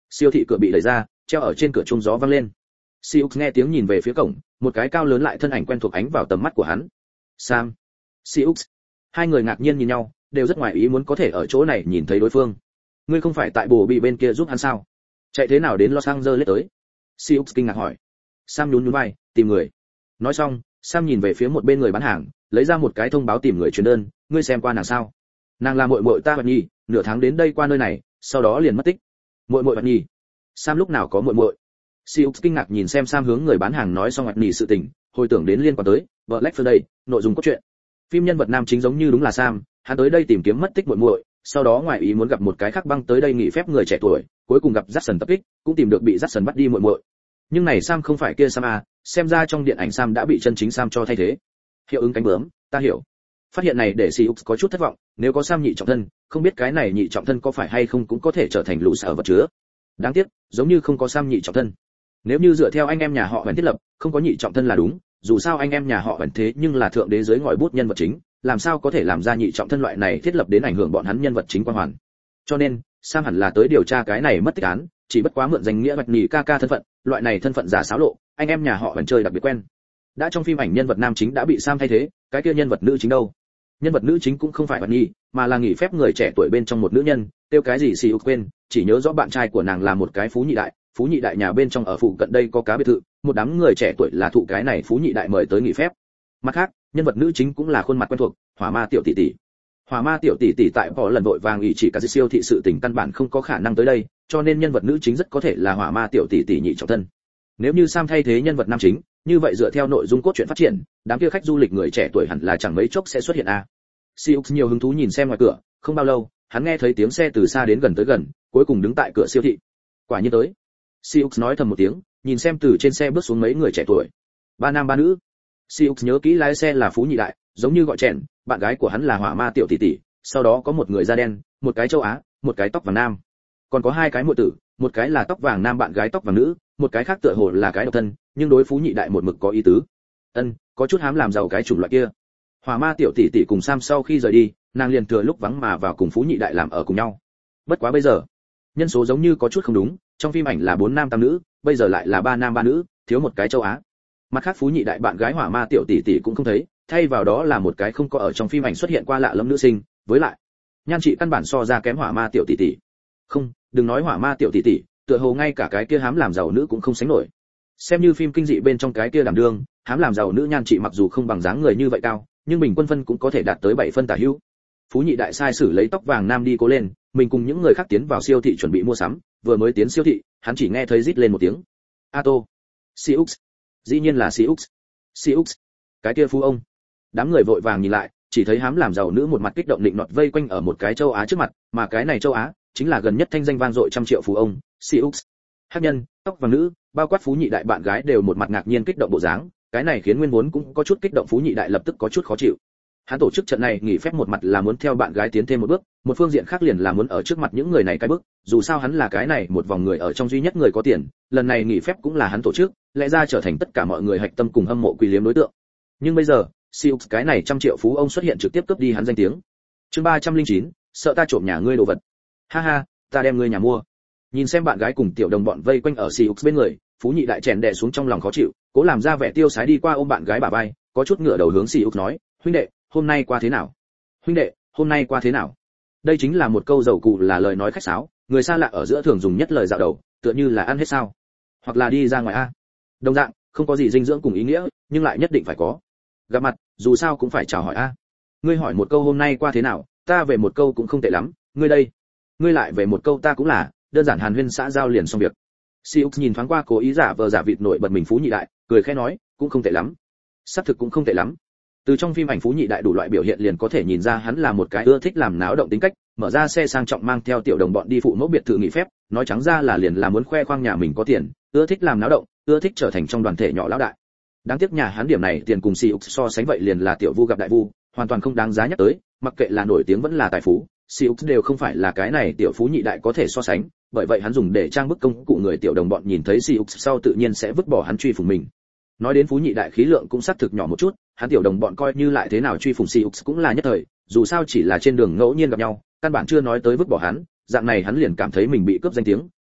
Siêu thị cửa bị đẩy ra, treo ở trên cửa chuông gió vang lên. Siux nghe tiếng nhìn về phía cổng, một cái cao lớn lại thân ảnh quen thuộc ánh vào tầm mắt của hắn. Sam. Siux. Hai người ngạc nhiên nhìn nhau, đều rất ngoài ý muốn có thể ở chỗ này nhìn thấy đối phương. Ngươi không phải tại bồ bị bên kia giúp hắn sao? Chạy thế nào đến Los Angeles tới? Siux kinh ngạc hỏi. Sam nhún nhún vai, tìm người. Nói xong, Sam nhìn về phía một bên người bán hàng, lấy ra một cái thông báo tìm người truyền đơn, ngươi xem qua nàng sao? Nàng là muội muội ta Hoạt Nhi, nửa tháng đến đây qua nơi này, sau đó liền mất tích. Muội muội Hoạt Nhi? Sam lúc nào có muội muội? Siêu kinh ngạc nhìn xem Sam hướng người bán hàng nói xong Hoạt Nhi sự tình, hồi tưởng đến liên quan tới Black Friday, nội dung cốt truyện. Phim nhân vật nam chính giống như đúng là Sam, hắn tới đây tìm kiếm mất tích muội muội, sau đó ngoài ý muốn gặp một cái khác băng tới đây nghỉ phép người trẻ tuổi, cuối cùng gặp Jackson tập kích, cũng tìm được bị Jackson bắt đi muội muội. Nhưng này Sam không phải kia Sam à, xem ra trong điện ảnh Sam đã bị chân chính Sam cho thay thế. Hiệu ứng cánh bướm, ta hiểu. Phát hiện này để Siux có chút thất vọng, nếu có Sam nhị trọng thân, không biết cái này nhị trọng thân có phải hay không cũng có thể trở thành lũ sở vật chứa. Đáng tiếc, giống như không có Sam nhị trọng thân. Nếu như dựa theo anh em nhà họ Hoành thiết lập, không có nhị trọng thân là đúng, dù sao anh em nhà họ Hoành thế nhưng là thượng đế dưới ngòi bút nhân vật chính, làm sao có thể làm ra nhị trọng thân loại này thiết lập đến ảnh hưởng bọn hắn nhân vật chính quan hoàn. Cho nên, Sam hẳn là tới điều tra cái này mất tích án, chỉ bất quá mượn danh nghĩa Bạch Nhị ca ca thân phận, loại này thân phận giả xáo lộ, anh em nhà họ Hoành chơi đặc biệt quen. Đã trong phim ảnh nhân vật nam chính đã bị Sam thay thế, cái kia nhân vật nữ chính đâu? Nhân vật nữ chính cũng không phải Bạch Nhị, mà là nghỉ phép người trẻ tuổi bên trong một nữ nhân, tiêu cái gì xì quên, chỉ nhớ rõ bạn trai của nàng là một cái phú nhị đại, phú nhị đại nhà bên trong ở phụ cận đây có cá biệt thự, một đám người trẻ tuổi là thụ cái này phú nhị đại mời tới nghỉ phép. Mặt khác, nhân vật nữ chính cũng là khuôn mặt quen thuộc, Hỏa Ma tiểu tỷ tỷ. Hỏa Ma tiểu tỷ tỷ tại bỏ lần vội vàng ý chỉ cả siêu thị sự tình căn bản không có khả năng tới đây, cho nên nhân vật nữ chính rất có thể là Hỏa Ma tiểu tỷ tỷ nhị trọng thân. Nếu như Sam thay thế nhân vật nam chính, như vậy dựa theo nội dung cốt truyện phát triển, đám kia khách du lịch người trẻ tuổi hẳn là chẳng mấy chốc sẽ xuất hiện a. À. Siux nhiều hứng thú nhìn xem ngoài cửa, không bao lâu, hắn nghe thấy tiếng xe từ xa đến gần tới gần, cuối cùng đứng tại cửa siêu thị. Quả nhiên tới. Siux nói thầm một tiếng, nhìn xem từ trên xe bước xuống mấy người trẻ tuổi. Ba nam ba nữ. Siux nhớ kỹ lái xe là phú nhị đại, giống như gọi chèn, bạn gái của hắn là Hỏa Ma tiểu tỷ tỷ, sau đó có một người da đen, một cái châu Á, một cái tóc vàng nam. Còn có hai cái muội tử, một cái là tóc vàng nam bạn gái tóc vàng nữ, một cái khác tựa hồ là cái độc thân, nhưng đối phú nhị đại một mực có ý tứ. Ân, có chút hám làm giàu cái chủng loại kia. Hỏa Ma tiểu tỷ tỷ cùng Sam sau khi rời đi, nàng liền thừa lúc vắng mà vào cùng phú nhị đại làm ở cùng nhau. Bất quá bây giờ, nhân số giống như có chút không đúng, trong phim ảnh là bốn nam tam nữ, bây giờ lại là ba nam ba nữ, thiếu một cái châu Á. Mặt khác phú nhị đại bạn gái Hỏa Ma tiểu tỷ tỷ cũng không thấy, thay vào đó là một cái không có ở trong phim ảnh xuất hiện qua lạ lẫm nữ sinh, với lại, nhan trị căn bản so ra kém Hỏa Ma tiểu tỷ tỷ. Không, đừng nói Hỏa Ma tiểu tỷ tỷ, tựa hồ ngay cả cái kia hám làm giàu nữ cũng không sánh nổi. Xem như phim kinh dị bên trong cái kia đảm đương, hám làm giàu nữ nhan trị mặc dù không bằng dáng người như vậy cao, nhưng bình quân phân cũng có thể đạt tới bảy phân tả hữu. Phú nhị đại sai sử lấy tóc vàng nam đi cố lên, mình cùng những người khác tiến vào siêu thị chuẩn bị mua sắm, vừa mới tiến siêu thị, hắn chỉ nghe thấy rít lên một tiếng. Ato. Siux. Dĩ nhiên là Siux. Siux. Cái kia phú ông. Đám người vội vàng nhìn lại, chỉ thấy hám làm giàu nữ một mặt kích động định nọt vây quanh ở một cái châu Á trước mặt, mà cái này châu Á chính là gần nhất thanh danh vang dội trăm triệu phú ông, Siux. Hắc nhân, tóc vàng nữ, bao quát phú nhị đại bạn gái đều một mặt ngạc nhiên kích động bộ dáng, cái này khiến nguyên vốn cũng có chút kích động phú nhị đại lập tức có chút khó chịu. Hắn tổ chức trận này nghỉ phép một mặt là muốn theo bạn gái tiến thêm một bước, một phương diện khác liền là muốn ở trước mặt những người này cái bước, dù sao hắn là cái này một vòng người ở trong duy nhất người có tiền, lần này nghỉ phép cũng là hắn tổ chức, lẽ ra trở thành tất cả mọi người hạch tâm cùng hâm mộ quỳ liếm đối tượng. Nhưng bây giờ, Siêu cái này trăm triệu phú ông xuất hiện trực tiếp cướp đi hắn danh tiếng. Chương ba trăm lẻ chín, sợ ta trộm nhà ngươi đồ vật. Ha ha, ta đem ngươi nhà mua. Nhìn xem bạn gái cùng tiểu đồng bọn vây quanh ở Siêu bên người, phú nhị đại chèn đè xuống trong lòng khó chịu, cố làm ra vẻ tiêu sái đi qua ôm bạn gái bà vai, có chút ngửa đầu hướng Siêu nói, huynh đệ, hôm nay qua thế nào? Huynh đệ, hôm nay qua thế nào? Đây chính là một câu dầu cụ là lời nói khách sáo, người xa lạ ở giữa thường dùng nhất lời dạo đầu, tựa như là ăn hết sao, hoặc là đi ra ngoài a. Đồng dạng, không có gì dinh dưỡng cùng ý nghĩa, nhưng lại nhất định phải có. Gặp mặt, dù sao cũng phải chào hỏi a. Ngươi hỏi một câu hôm nay qua thế nào, ta về một câu cũng không tệ lắm, ngươi đây, ngươi lại về một câu ta cũng là, đơn giản hàn huyên xã giao liền xong việc. Siêu nhìn thoáng qua cố ý giả vờ giả vịt nổi bật mình phú nhị đại, cười khẽ nói, cũng không tệ lắm. Xác thực cũng không tệ lắm. Từ trong phim ảnh phú nhị đại đủ loại biểu hiện liền có thể nhìn ra hắn là một cái ưa thích làm náo động tính cách, mở ra xe sang trọng mang theo tiểu đồng bọn đi phụ mẫu biệt thự nghỉ phép, nói trắng ra là liền là muốn khoe khoang nhà mình có tiền, ưa thích làm náo động, ưa thích trở thành trong đoàn thể nhỏ lão đại. Đáng tiếc nhà hắn điểm này tiền cùng Siêu so sánh vậy liền là tiểu vu gặp đại vu, hoàn toàn không đáng giá nhắc tới, mặc kệ là nổi tiếng vẫn là tài phú, Siêu đều không phải là cái này tiểu phú nhị đại có thể so sánh, bởi vậy hắn dùng để trang bức công cụ người tiểu đồng bọn nhìn thấy Siêu sau tự nhiên sẽ vứt bỏ hắn truy phùng mình. Nói đến phú nhị đại khí lượng cũng xác thực nhỏ một chút, hắn tiểu đồng bọn coi như lại thế nào truy phùng Siêu cũng là nhất thời, dù sao chỉ là trên đường ngẫu nhiên gặp nhau, căn bản chưa nói tới vứt bỏ hắn, dạng này hắn liền cảm thấy mình bị cướp danh tiếng,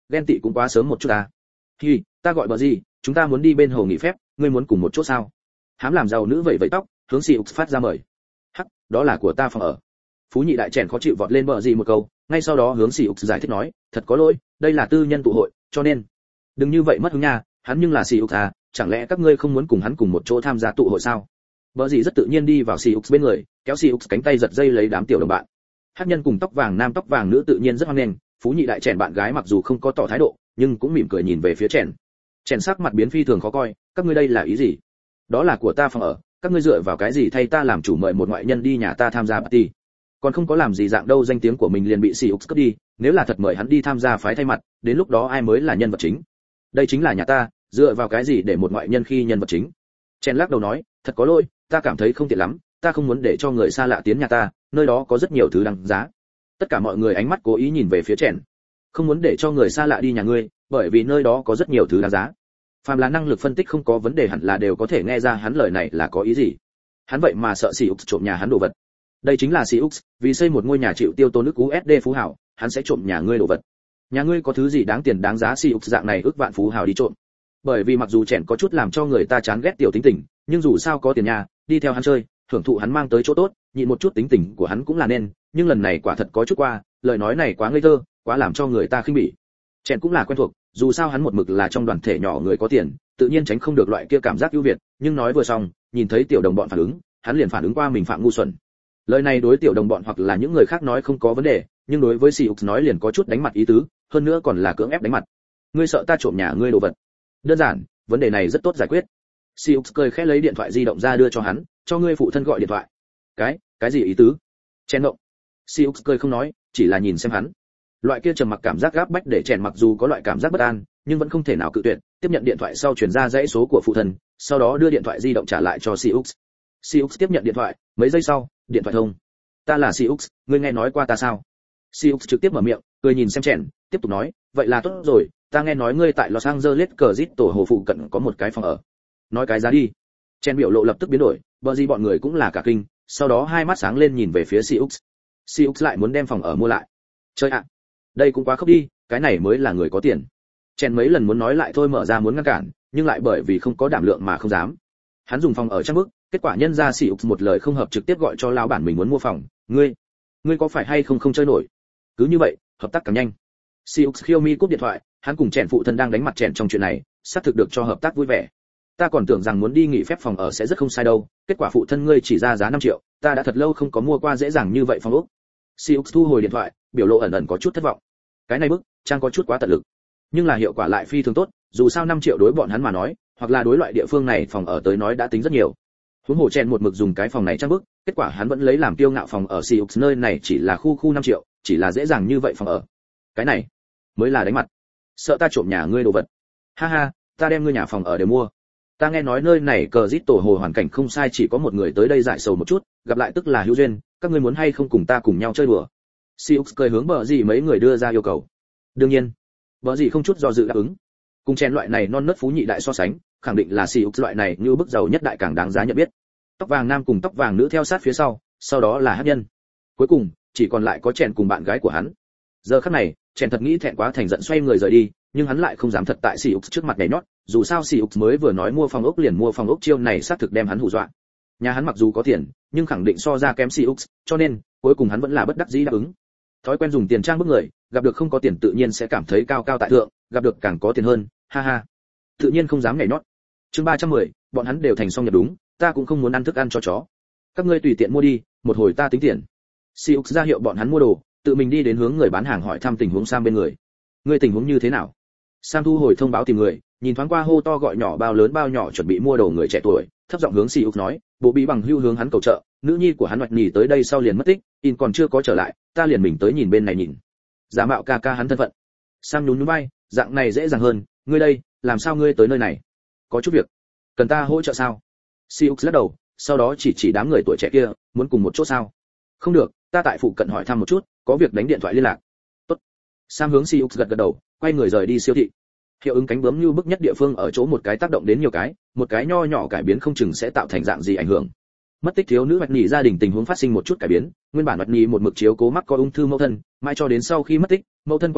ghen tị cũng quá sớm một chút ta. Hi, ta gọi bờ gì, chúng ta muốn đi bên hồ nghỉ phép, ngươi muốn cùng một chỗ sao? Hám làm giàu nữ vậy vậy tóc, hướng Siux phát ra mời. Hắc, đó là của ta phòng ở. Phú nhị đại chèn khó chịu vọt lên bờ gì một câu, ngay sau đó hướng Siux giải thích nói, thật có lỗi, đây là tư nhân tụ hội, cho nên đừng như vậy mất hứng nha, hắn nhưng là Siux à, chẳng lẽ các ngươi không muốn cùng hắn cùng một chỗ tham gia tụ hội sao? Bờ gì rất tự nhiên đi vào Siux bên người, kéo Siux cánh tay giật dây lấy đám tiểu đồng bạn. Hắc nhân cùng tóc vàng nam tóc vàng nữ tự nhiên rất hoan nghênh, Phú nhị đại chèn bạn gái mặc dù không có tỏ thái độ, nhưng cũng mỉm cười nhìn về phía chèn. Chèn sắc mặt biến phi thường khó coi, các ngươi đây là ý gì? Đó là của ta phòng ở, các ngươi dựa vào cái gì thay ta làm chủ mời một ngoại nhân đi nhà ta tham gia party? Còn không có làm gì dạng đâu, danh tiếng của mình liền bị Siux cướp đi, nếu là thật mời hắn đi tham gia phái thay mặt, đến lúc đó ai mới là nhân vật chính? Đây chính là nhà ta, dựa vào cái gì để một ngoại nhân khi nhân vật chính? Chen lắc đầu nói, thật có lỗi, ta cảm thấy không tiện lắm, ta không muốn để cho người xa lạ tiến nhà ta, nơi đó có rất nhiều thứ đáng giá. Tất cả mọi người ánh mắt cố ý nhìn về phía Chen. Không muốn để cho người xa lạ đi nhà ngươi, bởi vì nơi đó có rất nhiều thứ đáng giá. Phàm là năng lực phân tích không có vấn đề hẳn là đều có thể nghe ra hắn lời này là có ý gì. Hắn vậy mà sợ Siux trộm nhà hắn đồ vật. Đây chính là Siux, vì xây một ngôi nhà chịu tiêu tốn nước u ét đê phú hào, hắn sẽ trộm nhà ngươi đồ vật. Nhà ngươi có thứ gì đáng tiền đáng giá Siux dạng này ước vạn phú hào đi trộm. Bởi vì mặc dù Chèn có chút làm cho người ta chán ghét tiểu tính tình, nhưng dù sao có tiền nhà, đi theo hắn chơi, hưởng thụ hắn mang tới chỗ tốt, nhịn một chút tính tình của hắn cũng là nên, nhưng lần này quả thật có chút qua, lời nói này quá ngây thơ, quá làm cho người ta khinh bỉ. Chèn cũng là quen thuộc, dù sao hắn một mực là trong đoàn thể nhỏ người có tiền, tự nhiên tránh không được loại kia cảm giác ưu việt, nhưng nói vừa xong, nhìn thấy tiểu đồng bọn phản ứng, hắn liền phản ứng qua mình phạm ngu xuẩn. Lời này đối tiểu đồng bọn hoặc là những người khác nói không có vấn đề, nhưng đối với Siux nói liền có chút đánh mặt ý tứ, hơn nữa còn là cưỡng ép đánh mặt. Ngươi sợ ta trộm nhà ngươi đồ vật? Đơn giản, vấn đề này rất tốt giải quyết. Siux cười khẽ lấy điện thoại di động ra đưa cho hắn, cho ngươi phụ thân gọi điện thoại. Cái, cái gì ý tứ? Chen động. Siux cười không nói, chỉ là nhìn xem hắn. Loại kia trầm mặc cảm giác gáp bách để Chen mặc dù có loại cảm giác bất an, nhưng vẫn không thể nào cự tuyệt, tiếp nhận điện thoại sau truyền ra dãy số của phụ thân, sau đó đưa điện thoại di động trả lại cho Siux. Siux tiếp nhận điện thoại, mấy giây sau, điện thoại thông. Ta là Siux, ngươi nghe nói qua ta sao? Siux trực tiếp mở miệng, cười nhìn xem Chen, tiếp tục nói, vậy là tốt rồi, ta nghe nói ngươi tại Los Angeles cờ rít tổ hồ phụ cận có một cái phòng ở. Nói cái giá đi. Chen biểu lộ lập tức biến đổi, bờ gì bọn người cũng là cả kinh, sau đó hai mắt sáng lên nhìn về phía Siux. Siux lại muốn đem phòng ở mua lại. Chơi ạ, đây cũng quá khốc đi, cái này mới là người có tiền. Chen mấy lần muốn nói lại thôi mở ra muốn ngăn cản, nhưng lại bởi vì không có đảm lượng mà không dám. Hắn dùng phòng ở trang bức, kết quả nhân ra Siux một lời không hợp trực tiếp gọi cho lão bản mình muốn mua phòng, ngươi, ngươi có phải hay không không chơi nổi? Cứ như vậy, hợp tác càng nhanh. Siux khiêu mi cúp điện thoại, hắn cùng Chen phụ thân đang đánh mặt Chen trong chuyện này, xác thực được cho hợp tác vui vẻ. Ta còn tưởng rằng muốn đi nghỉ phép phòng ở sẽ rất không sai đâu, kết quả phụ thân ngươi chỉ ra giá năm triệu, ta đã thật lâu không có mua qua dễ dàng như vậy phòng ốc. Siux thu hồi điện thoại, biểu lộ ẩn ẩn có chút thất vọng. Cái này bức, trang có chút quá tận lực, nhưng là hiệu quả lại phi thường tốt, dù sao năm triệu đối bọn hắn mà nói, hoặc là đối loại địa phương này phòng ở tới nói đã tính rất nhiều. Huống hồ Chen một mực dùng cái phòng này trang bức, kết quả hắn vẫn lấy làm tiêu ngạo phòng ở Siux nơi này chỉ là khu khu năm triệu, chỉ là dễ dàng như vậy phòng ở. Cái này mới là đánh mặt. Sợ ta trộm nhà ngươi đồ vật? Ha ha, ta đem ngươi nhà phòng ở để mua. Ta nghe nói nơi này cờ rít tổ hồ hoàn cảnh không sai, chỉ có một người tới đây giải sầu một chút, gặp lại tức là hữu duyên, các ngươi muốn hay không cùng ta cùng nhau chơi đùa? Siux cười hướng bờ gì mấy người đưa ra yêu cầu. Đương nhiên, bờ gì không chút do dự đáp ứng. Cùng Chen loại này non nớt phú nhị đại so sánh, khẳng định là Siux loại này như bức giàu nhất đại càng đáng giá nhận biết. Tóc vàng nam cùng tóc vàng nữ theo sát phía sau, sau đó là hắc nhân. Cuối cùng, chỉ còn lại có Chen cùng bạn gái của hắn. Giờ khắc này, Chen thật nghĩ thẹn quá thành giận xoay người rời đi, nhưng hắn lại không dám thật tại Siux trước mặt nhảy nhót, dù sao Siux mới vừa nói mua phòng ốc liền mua phòng ốc, chiêu này xác thực đem hắn hù dọa. Nhà hắn mặc dù có tiền, nhưng khẳng định so ra kém Siux, cho nên cuối cùng hắn vẫn là bất đắc dĩ đáp ứng. Thói quen dùng tiền trang bức người, gặp được không có tiền tự nhiên sẽ cảm thấy cao cao tại thượng, gặp được càng có tiền hơn, ha ha. Tự nhiên không dám nhảy nhót. Chương ba trăm mười, bọn hắn đều thành xong nhập đúng, ta cũng không muốn ăn thức ăn cho chó. Các ngươi tùy tiện mua đi, một hồi ta tính tiền. Siux ra hiệu bọn hắn mua đồ, tự mình đi đến hướng người bán hàng hỏi thăm tình huống Sam bên người. Ngươi tình huống như thế nào? Sam thu hồi thông báo tìm người, nhìn thoáng qua hô to gọi nhỏ bao lớn bao nhỏ chuẩn bị mua đồ người trẻ tuổi, thấp giọng hướng Siux nói, bộ bị bằng hưu hướng hắn cầu trợ, nữ nhi của hắn hoạch nhì tới đây sau liền mất tích, in còn chưa có trở lại, ta liền mình tới nhìn bên này nhìn. Giả mạo ca ca hắn thân phận. Sam nhún nhún vai, dạng này dễ dàng hơn, ngươi đây, làm sao ngươi tới nơi này? Có chút việc, cần ta hỗ trợ sao? Siux lắc đầu, sau đó chỉ chỉ đám người tuổi trẻ kia, muốn cùng một chỗ sao? Không được, ta tại phụ cận hỏi thăm một chút, có việc đánh điện thoại liên lạc. Tốt. Sam hướng Siux gật gật đầu, quay người rời đi siêu thị. Hiệu ứng cánh bướm như bức nhất địa phương ở chỗ một cái tác động đến nhiều cái, một cái nho nhỏ cải biến không chừng sẽ tạo thành dạng gì ảnh hưởng. Mất tích thiếu nữ Hoạch Nhị gia đình tình huống phát sinh một chút cải biến, nguyên bản Hoạch Nhị một mực chiếu cố mắc có ung thư mẫu thân, mãi cho đến sau khi mất tích, mẫu thân qua đời,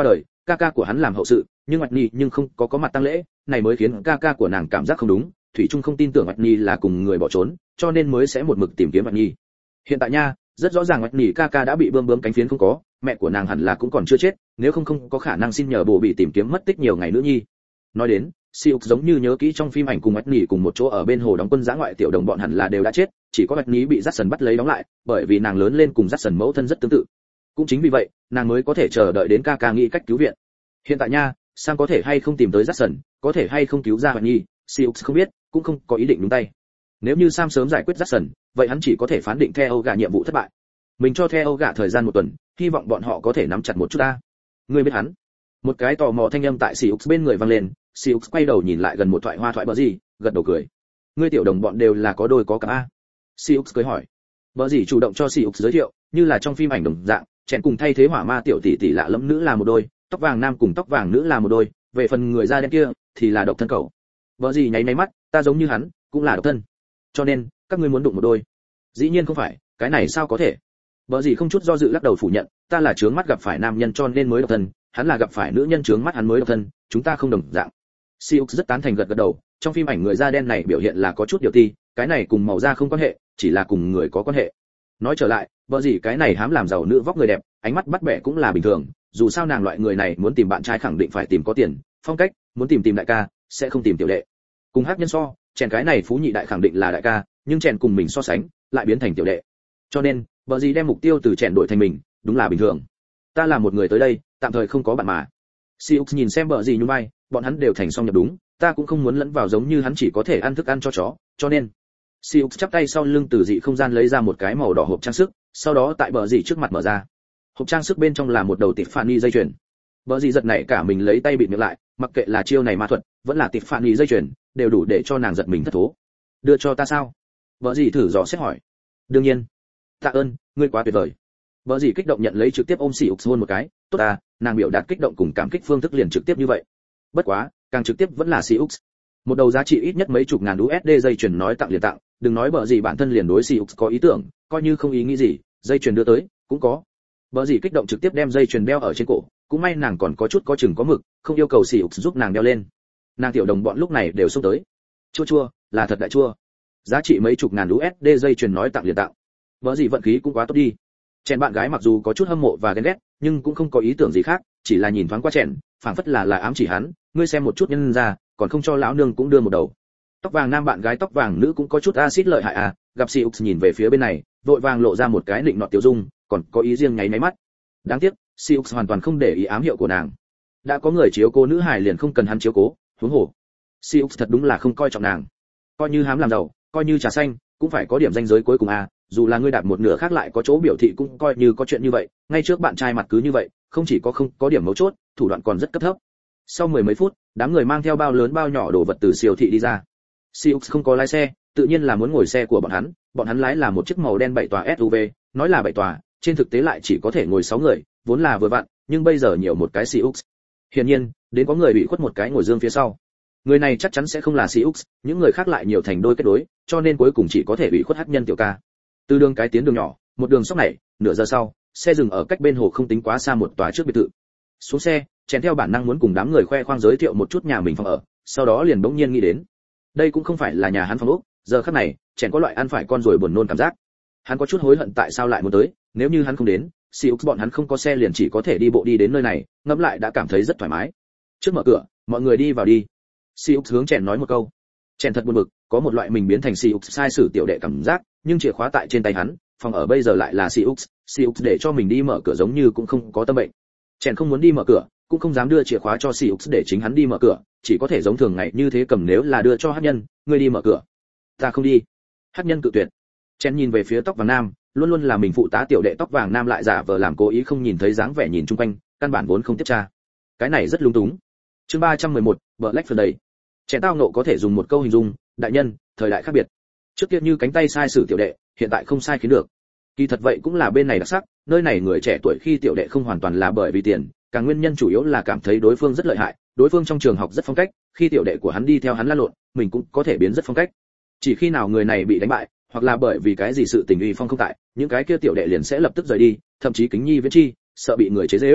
ca ca của hắn làm hậu sự, nhưng Mạch Nhi nhưng không có có mặt tang lễ, này mới khiến ca ca của nàng cảm giác không đúng, thủy chung không tin tưởng Mạch Nhi là cùng người bỏ trốn, cho nên mới sẽ một mực tìm kiếm Mạch Nhi. Hiện tại nha, rất rõ ràng Mạch Nhi ca ca đã bị bơm bướm cánh phiến không có, mẹ của nàng hẳn là cũng còn chưa chết, nếu không không có khả năng xin nhờ bổ bị tìm kiếm mất tích nhiều ngày nữa nhi. Nói đến, Siêu giống như nhớ kỹ trong phim ảnh cùng Mạch Nhi cùng một chỗ ở bên hồ đóng quân giã ngoại tiểu đồng bọn hẳn là đều đã chết, chỉ có Mạch Nhi bị Jackson bắt lấy đóng lại, bởi vì nàng lớn lên cùng Jackson mẫu thân rất tương tự. Cũng chính vì vậy, nàng mới có thể chờ đợi đến ca ca nghĩ cách cứu viện. Hiện tại nha, Sam có thể hay không tìm tới Jackson, có thể hay không cứu ra Mạch Nhi, Siêu không biết, cũng không có ý định đúng tay. Nếu như Sam sớm giải quyết Jackson, vậy hắn chỉ có thể phán định theo gạ nhiệm vụ thất bại. Mình cho theo gạ thời gian một tuần, hy vọng bọn họ có thể nắm chặt một chút ta. Ngươi biết hắn? Một cái tò mò thanh âm tại Siêu bên người vang lên, Siêu quay đầu nhìn lại gần một thoại hoa thoại bờ gì, gật đầu cười. Ngươi tiểu đồng bọn đều là có đôi có cặp a. Siêu cười hỏi. Bờ gì chủ động cho Siêu giới thiệu, như là trong phim ảnh đồng dạng, chèn cùng thay thế hỏa ma tiểu tỷ tỷ lạ lẫm nữ là một đôi, tóc vàng nam cùng tóc vàng nữ là một đôi, về phần người da đen kia thì là độc thân cậu. Bờ gì nháy nháy mắt, ta giống như hắn, cũng là độc thân. Cho nên, các ngươi muốn đụng một đôi? Dĩ nhiên không phải, cái này sao có thể? Bờ gì không chút do dự lắc đầu phủ nhận, ta là chướng mắt gặp phải nam nhân cho nên mới độc thân, hắn là gặp phải nữ nhân chướng mắt hắn mới độc thân, chúng ta không đồng dạng. Siêu rất tán thành gật gật đầu, trong phim ảnh người da đen này biểu hiện là có chút điều ti, cái này cùng màu da không quan hệ, chỉ là cùng người có quan hệ. Nói trở lại, vợ gì cái này hám làm giàu nữ vóc người đẹp, ánh mắt bắt bẻ cũng là bình thường, dù sao nàng loại người này muốn tìm bạn trai khẳng định phải tìm có tiền, phong cách, muốn tìm tìm đại ca, sẽ không tìm tiểu đệ. Cùng hát nhân so, chèn cái này phú nhị đại khẳng định là đại ca, nhưng chèn cùng mình so sánh, lại biến thành tiểu đệ. Cho nên, vợ gì đem mục tiêu từ chèn đổi thành mình, đúng là bình thường. Ta là một người tới đây, tạm thời không có bạn mà. Siêu nhìn xem vợ gì nhún vai, bọn hắn đều thành song nhập đúng, ta cũng không muốn lẫn vào giống như hắn chỉ có thể ăn thức ăn cho chó, cho nên Siêu chắp tay sau lưng từ dị không gian lấy ra một cái màu đỏ hộp trang sức, sau đó tại bờ dị trước mặt mở ra. Hộp trang sức bên trong là một đầu Tiffany dây chuyền. Bờ dị giật nảy cả mình lấy tay bịt miệng lại, mặc kệ là chiêu này ma thuật, vẫn là Tiffany dây chuyền, đều đủ để cho nàng giật mình thất thố. Đưa cho ta sao? Bờ dị thử dò xét hỏi. Đương nhiên. Tạ ơn, ngươi quá tuyệt vời. Bờ dị kích động nhận lấy trực tiếp ôm Siêu hôn một cái, tốt à, nàng biểu đạt kích động cùng cảm kích phương thức liền trực tiếp như vậy. Bất quá, càng trực tiếp vẫn là Siêu. Một đầu giá trị ít nhất mấy chục ngàn u ét đê dây chuyền nói tặng liền tặng, đừng nói bờ gì bản thân liền đối Siêu có ý tưởng, coi như không ý nghĩ gì, dây chuyền đưa tới cũng có. Bờ gì kích động trực tiếp đem dây chuyền đeo ở trên cổ, cũng may nàng còn có chút có chừng có mực, không yêu cầu Siêu giúp nàng đeo lên. Nàng tiểu đồng bọn lúc này đều xông tới. Chua chua, là thật đại chua. Giá trị mấy chục ngàn u ét đê dây chuyền nói tặng liền tặng. Bờ gì vận khí cũng quá tốt đi. Chèn bạn gái mặc dù có chút hâm mộ và ghen ghét, nhưng cũng không có ý tưởng gì khác, chỉ là nhìn thoáng qua chèn, phảng phất là là ám chỉ hắn, ngươi xem một chút nhân ra, còn không cho lão nương cũng đưa một đầu. Tóc vàng nam bạn gái tóc vàng nữ cũng có chút axit lợi hại à, gặp Siêu nhìn về phía bên này, vội vàng lộ ra một cái định nọt tiểu dung, còn có ý riêng nháy máy mắt. Đáng tiếc, Siêu hoàn toàn không để ý ám hiệu của nàng. Đã có người chiếu cố nữ hài liền không cần hắn chiếu cố, huống hồ. Siêu thật đúng là không coi trọng nàng. Coi như hám làm giàu, coi như trà xanh, cũng phải có điểm danh giới cuối cùng à, dù là ngươi đạt một nửa khác lại có chỗ biểu thị cũng coi như có chuyện như vậy, ngay trước bạn trai mặt cứ như vậy, không chỉ có không có điểm mấu chốt, thủ đoạn còn rất cấp thấp. Sau mười mấy phút, đám người mang theo bao lớn bao nhỏ đồ vật từ siêu thị đi ra. Siêu không có lái xe, tự nhiên là muốn ngồi xe của bọn hắn, bọn hắn lái là một chiếc màu đen bảy tòa ét u vê, nói là bảy tòa, trên thực tế lại chỉ có thể ngồi sáu người, vốn là vừa vặn, nhưng bây giờ nhiều một cái Siêu. Hiển nhiên, đến có người bị khuất một cái ngồi dương phía sau. Người này chắc chắn sẽ không là Siêu, những người khác lại nhiều thành đôi kết đối, cho nên cuối cùng chỉ có thể bị khuất hắc nhân tiểu ca. Từ đường cái tiến đường nhỏ, một đường sóc này, nửa giờ sau, xe dừng ở cách bên hồ không tính quá xa một tòa trước biệt thự. Xuống xe, chèn theo bản năng muốn cùng đám người khoe khoang giới thiệu một chút nhà mình phòng ở, sau đó liền bỗng nhiên nghĩ đến, đây cũng không phải là nhà hắn phòng ốc, giờ khắc này, chèn có loại ăn phải con rồi buồn nôn cảm giác. Hắn có chút hối hận tại sao lại muốn tới, nếu như hắn không đến, Siêu bọn hắn không có xe liền chỉ có thể đi bộ đi đến nơi này, ngẫm lại đã cảm thấy rất thoải mái. Trước mở cửa, mọi người đi vào đi. Siêu hướng chèn nói một câu. Chèn thật buồn bực, có một loại mình biến thành Siêu sai sử tiểu đệ cảm giác, nhưng chìa khóa tại trên tay hắn, phòng ở bây giờ lại là Siêu, Siêu để cho mình đi mở cửa giống như cũng không có tâm bệnh. Chèn không muốn đi mở cửa, cũng không dám đưa chìa khóa cho Siêu để chính hắn đi mở cửa, chỉ có thể giống thường ngày như thế cầm, nếu là đưa cho hắc nhân, ngươi đi mở cửa. Ta không đi. Hắc nhân cự tuyệt. Chèn nhìn về phía tóc vàng nam, luôn luôn là mình phụ tá tiểu đệ tóc vàng nam lại giả vờ làm cố ý không nhìn thấy dáng vẻ nhìn chung quanh, căn bản vốn không tiếp tra. Cái này rất lung túng. Chương ba trăm mười một, Black Friday. Chèn tao nộ có thể dùng một câu hình dung, đại nhân, thời đại khác biệt. Trước kia như cánh tay sai sử tiểu đệ, hiện tại không sai khiến được. Kỳ thật vậy cũng là bên này đặc sắc, nơi này người trẻ tuổi khi tiểu đệ không hoàn toàn là bởi vì tiền, càng nguyên nhân chủ yếu là cảm thấy đối phương rất lợi hại, đối phương trong trường học rất phong cách, khi tiểu đệ của hắn đi theo hắn lăn lộn, mình cũng có thể biến rất phong cách. Chỉ khi nào người này bị đánh bại, hoặc là bởi vì cái gì sự tình uy phong không tại, những cái kia tiểu đệ liền sẽ lập tức rời đi, thậm chí kính nhi viễn chi, sợ bị người chế giễu.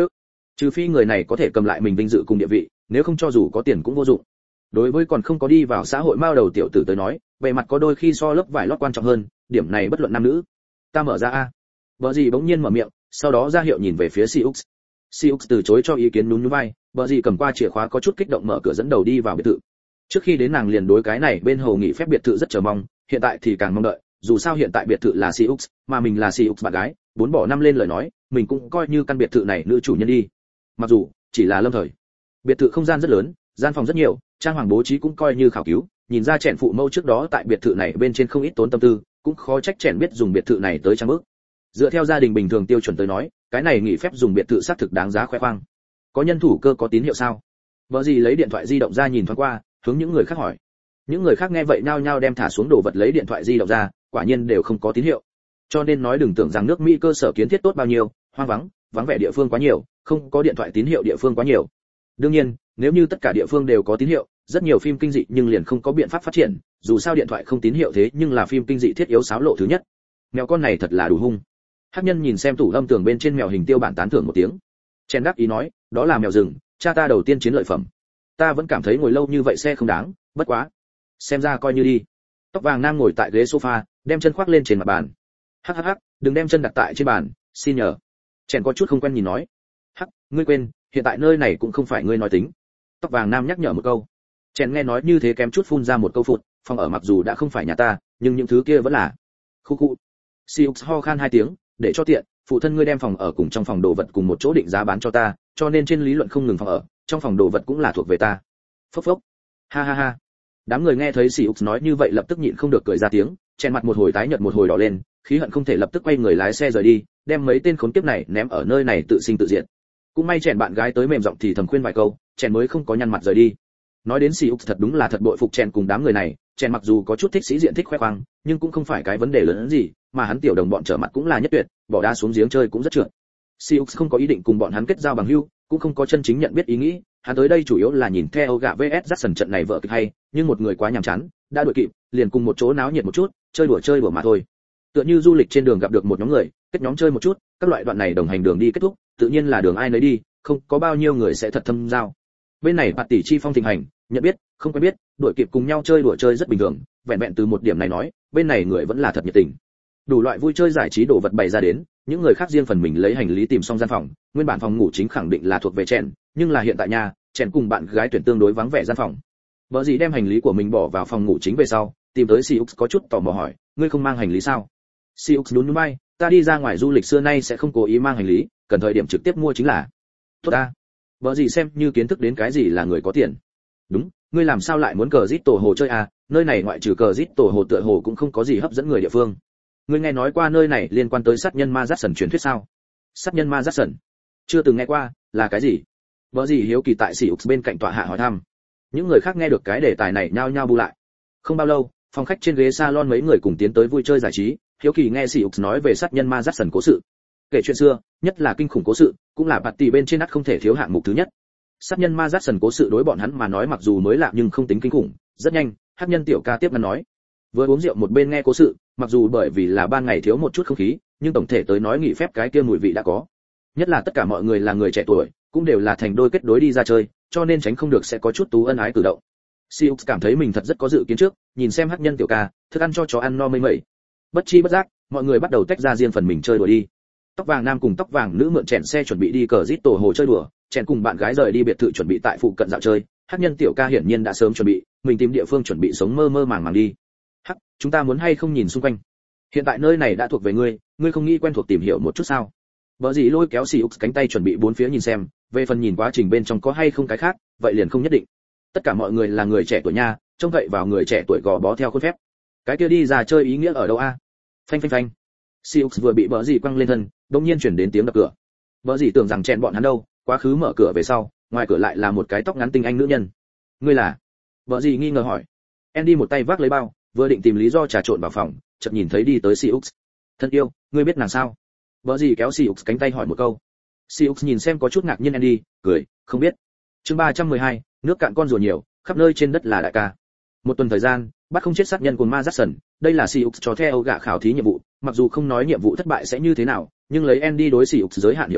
Trừ phi người này có thể cầm lại mình vinh dự cùng địa vị, nếu không cho dù có tiền cũng vô dụng. Đối với còn không có đi vào xã hội mao đầu tiểu tử tới nói, bề mặt có đôi khi so lớp vải lót quan trọng hơn, điểm này bất luận nam nữ. Ta mở ra a. Bờ gì bỗng nhiên mở miệng, sau đó ra hiệu nhìn về phía Siux. Siux từ chối cho ý kiến nhún nhún vai, bờ gì cầm qua chìa khóa có chút kích động mở cửa dẫn đầu đi vào biệt thự. Trước khi đến nàng liền đối cái này bên hầu nghỉ phép biệt thự rất chờ mong, hiện tại thì càng mong đợi, dù sao hiện tại biệt thự là Siux, mà mình là Siux bạn gái, bốn bỏ năm lên lời nói, mình cũng coi như căn biệt thự này nữ chủ nhân đi. Mặc dù chỉ là lâm thời. Biệt thự không gian rất lớn, gian phòng rất nhiều, trang hoàng bố trí cũng coi như khảo cứu, nhìn ra trẻ phụ mẫu trước đó tại biệt thự này bên trên không ít tốn tâm tư, cũng khó trách trẻ biết dùng biệt thự này tới trang bước. Dựa theo gia đình bình thường tiêu chuẩn tới nói, cái này nghỉ phép dùng biệt thự xác thực đáng giá khoe khoang. Có nhân thủ cơ có tín hiệu sao? Vợ gì lấy điện thoại di động ra nhìn thoáng qua, hướng những người khác hỏi. Những người khác nghe vậy nhao nhao đem thả xuống đồ vật lấy điện thoại di động ra, quả nhiên đều không có tín hiệu. Cho nên nói đừng tưởng rằng nước Mỹ cơ sở kiến thiết tốt bao nhiêu, hoang vắng, vắng vẻ địa phương quá nhiều, không có điện thoại tín hiệu địa phương quá nhiều. Đương nhiên, nếu như tất cả địa phương đều có tín hiệu, rất nhiều phim kinh dị nhưng liền không có biện pháp phát triển, dù sao điện thoại không tín hiệu thế nhưng là phim kinh dị thiết yếu xáo lộ thứ nhất. Mèo con này thật là đủ hung. Hắc nhân nhìn xem tủ âm tường bên trên mèo hình tiêu bản tán thưởng một tiếng. Chen đáp ý nói, đó là mèo rừng, cha ta đầu tiên chiến lợi phẩm. Ta vẫn cảm thấy ngồi lâu như vậy xe không đáng, bất quá. Xem ra coi như đi. Tóc vàng nam ngồi tại ghế sofa, đem chân khoác lên trên mặt bàn. Hắc hắc hắc, đừng đem chân đặt tại trên bàn, xin nhờ. Chen có chút không quen nhìn nói. Hắc, ngươi quên, hiện tại nơi này cũng không phải ngươi nói tính. Tóc vàng nam nhắc nhở một câu. Chen nghe nói như thế kém chút phun ra một câu phụt, phòng ở mặc dù đã không phải nhà ta, nhưng những thứ kia vẫn là. Khu khu. Siux ho khan hai tiếng, để cho tiện, phụ thân ngươi đem phòng ở cùng trong phòng đồ vật cùng một chỗ định giá bán cho ta, cho nên trên lý luận không ngừng phòng ở, trong phòng đồ vật cũng là thuộc về ta. Phốc phốc. Ha ha ha. Đám người nghe thấy Siux nói như vậy lập tức nhịn không được cười ra tiếng, Chen mặt một hồi tái nhợt một hồi đỏ lên, khí hận không thể lập tức quay người lái xe rời đi, đem mấy tên khốn kiếp này ném ở nơi này tự sinh tự diệt. Cũng may Chen bạn gái tới mềm giọng thì thầm khuyên vài câu, Chen mới không có nhăn mặt rời đi. Nói đến Siux thật đúng là thật bội phục Chen cùng đám người này, Chen mặc dù có chút thích sĩ diện thích khoe khoang, nhưng cũng không phải cái vấn đề lớn hơn gì, mà hắn tiểu đồng bọn trở mặt cũng là nhất tuyệt, bỏ đá xuống giếng chơi cũng rất trượt. Siux không có ý định cùng bọn hắn kết giao bằng hữu, cũng không có chân chính nhận biết ý nghĩ, hắn tới đây chủ yếu là nhìn theo gạ vs Jackson trận này vợ kịch hay, nhưng một người quá nhàm chán, đã đuổi kịp, liền cùng một chỗ náo nhiệt một chút, chơi đùa chơi đùa mà thôi. Tựa như du lịch trên đường gặp được một nhóm người, kết nhóm chơi một chút, các loại đoạn này đồng hành đường đi kết thúc, tự nhiên là đường ai nấy đi, không có bao nhiêu người sẽ thật thâm giao. Bên này bạt tỷ chi phong thịnh hành, nhận biết, không quen biết, đuổi kịp cùng nhau chơi đùa chơi rất bình thường, vẹn vẹn từ một điểm này nói, bên này người vẫn là thật nhiệt tình. Đủ loại vui chơi giải trí đồ vật bày ra đến, những người khác riêng phần mình lấy hành lý tìm xong gian phòng, nguyên bản phòng ngủ chính khẳng định là thuộc về Chen, nhưng là hiện tại nhà, Chen cùng bạn gái tuyển tương đối vắng vẻ gian phòng. Bở gì đem hành lý của mình bỏ vào phòng ngủ chính về sau, tìm tới Siux có chút tò mò hỏi, ngươi không mang hành lý sao? Siux nhún nhún vai, ta đi ra ngoài du lịch xưa nay sẽ không cố ý mang hành lý, cần thời điểm trực tiếp mua chính là. Tốt ta. Bở gì xem như kiến thức đến cái gì là người có tiền. Đúng, ngươi làm sao lại muốn cờ rít tổ hồ chơi à, nơi này ngoại trừ cờ rít tổ hồ tựa hồ cũng không có gì hấp dẫn người địa phương. Ngươi nghe nói qua nơi này liên quan tới sát nhân ma Jackson truyền thuyết sao? Sát nhân ma Jackson? Chưa từng nghe qua, là cái gì? Bở gì hiếu kỳ tại Siux bên cạnh tọa hạ hỏi thăm. Những người khác nghe được cái đề tài này nhao nhao bu lại. Không bao lâu, phòng khách trên ghế salon mấy người cùng tiến tới vui chơi giải trí, hiếu kỳ nghe Siux nói về sát nhân ma Jackson cố sự. Kể chuyện xưa, nhất là kinh khủng cố sự, cũng là bạt tỷ bên trên nát không thể thiếu hạng mục thứ nhất. Sát nhân ma Jackson cố sự đối bọn hắn mà nói mặc dù mới lạ nhưng không tính kinh khủng, rất nhanh, hắc nhân tiểu ca tiếp ngăn nói. Vừa uống rượu một bên nghe cố sự, mặc dù bởi vì là ban ngày thiếu một chút không khí, nhưng tổng thể tới nói nghỉ phép cái kia mùi vị đã có. Nhất là tất cả mọi người là người trẻ tuổi, cũng đều là thành đôi kết đối đi ra chơi, cho nên tránh không được sẽ có chút tú ân ái cử động. Siux cảm thấy mình thật rất có dự kiến trước, nhìn xem hắc nhân tiểu ca, thức ăn cho chó ăn no mây mẩy. Bất chi bất giác, mọi người bắt đầu tách ra riêng phần mình chơi đùa đi. Tóc vàng nam cùng tóc vàng nữ mượn chèn xe chuẩn bị đi cờ rít tổ hồ chơi đùa, chèn cùng bạn gái rời đi biệt thự chuẩn bị tại phụ cận dạo chơi. Hắc nhân tiểu ca hiển nhiên đã sớm chuẩn bị, mình tìm địa phương chuẩn bị sống mơ mơ màng màng đi. Hắc, chúng ta muốn hay không nhìn xung quanh? Hiện tại nơi này đã thuộc về ngươi, ngươi không nghĩ quen thuộc tìm hiểu một chút sao? Bở gì lôi kéo Siux cánh tay chuẩn bị bốn phía nhìn xem, về phần nhìn quá trình bên trong có hay không cái khác, vậy liền không nhất định. Tất cả mọi người là người trẻ tuổi nha, trông cậy vào người trẻ tuổi gò bó theo khuôn phép. Cái kia đi ra chơi ý nghĩa ở đâu a? Phanh phanh phanh. Siux vừa bị bở gì quăng lên thân, đột nhiên chuyển đến tiếng đập cửa. Bở gì tưởng rằng chèn bọn hắn đâu, quá khứ mở cửa về sau, ngoài cửa lại là một cái tóc ngắn tinh anh nữ nhân. Ngươi là? Bở gì nghi ngờ hỏi. Andy một tay vác lấy bao, vừa định tìm lý do trà trộn vào phòng, chợt nhìn thấy đi tới Siux. Thân yêu, ngươi biết nàng sao? Bở gì kéo Siux cánh tay hỏi một câu. Siux nhìn xem có chút ngạc nhiên Andy, cười, không biết. Chương ba trăm mười hai, nước cạn con rùa nhiều, khắp nơi trên đất là đại ca. Một tuần thời gian, bắt không chết sát nhân của ma Jackson, đây là Siux cho theo gạ khảo thí nhiệm vụ, mặc dù không nói nhiệm vụ thất bại sẽ như thế nào, nhưng lấy Andy đối Siux giới hạn hiểu rõ,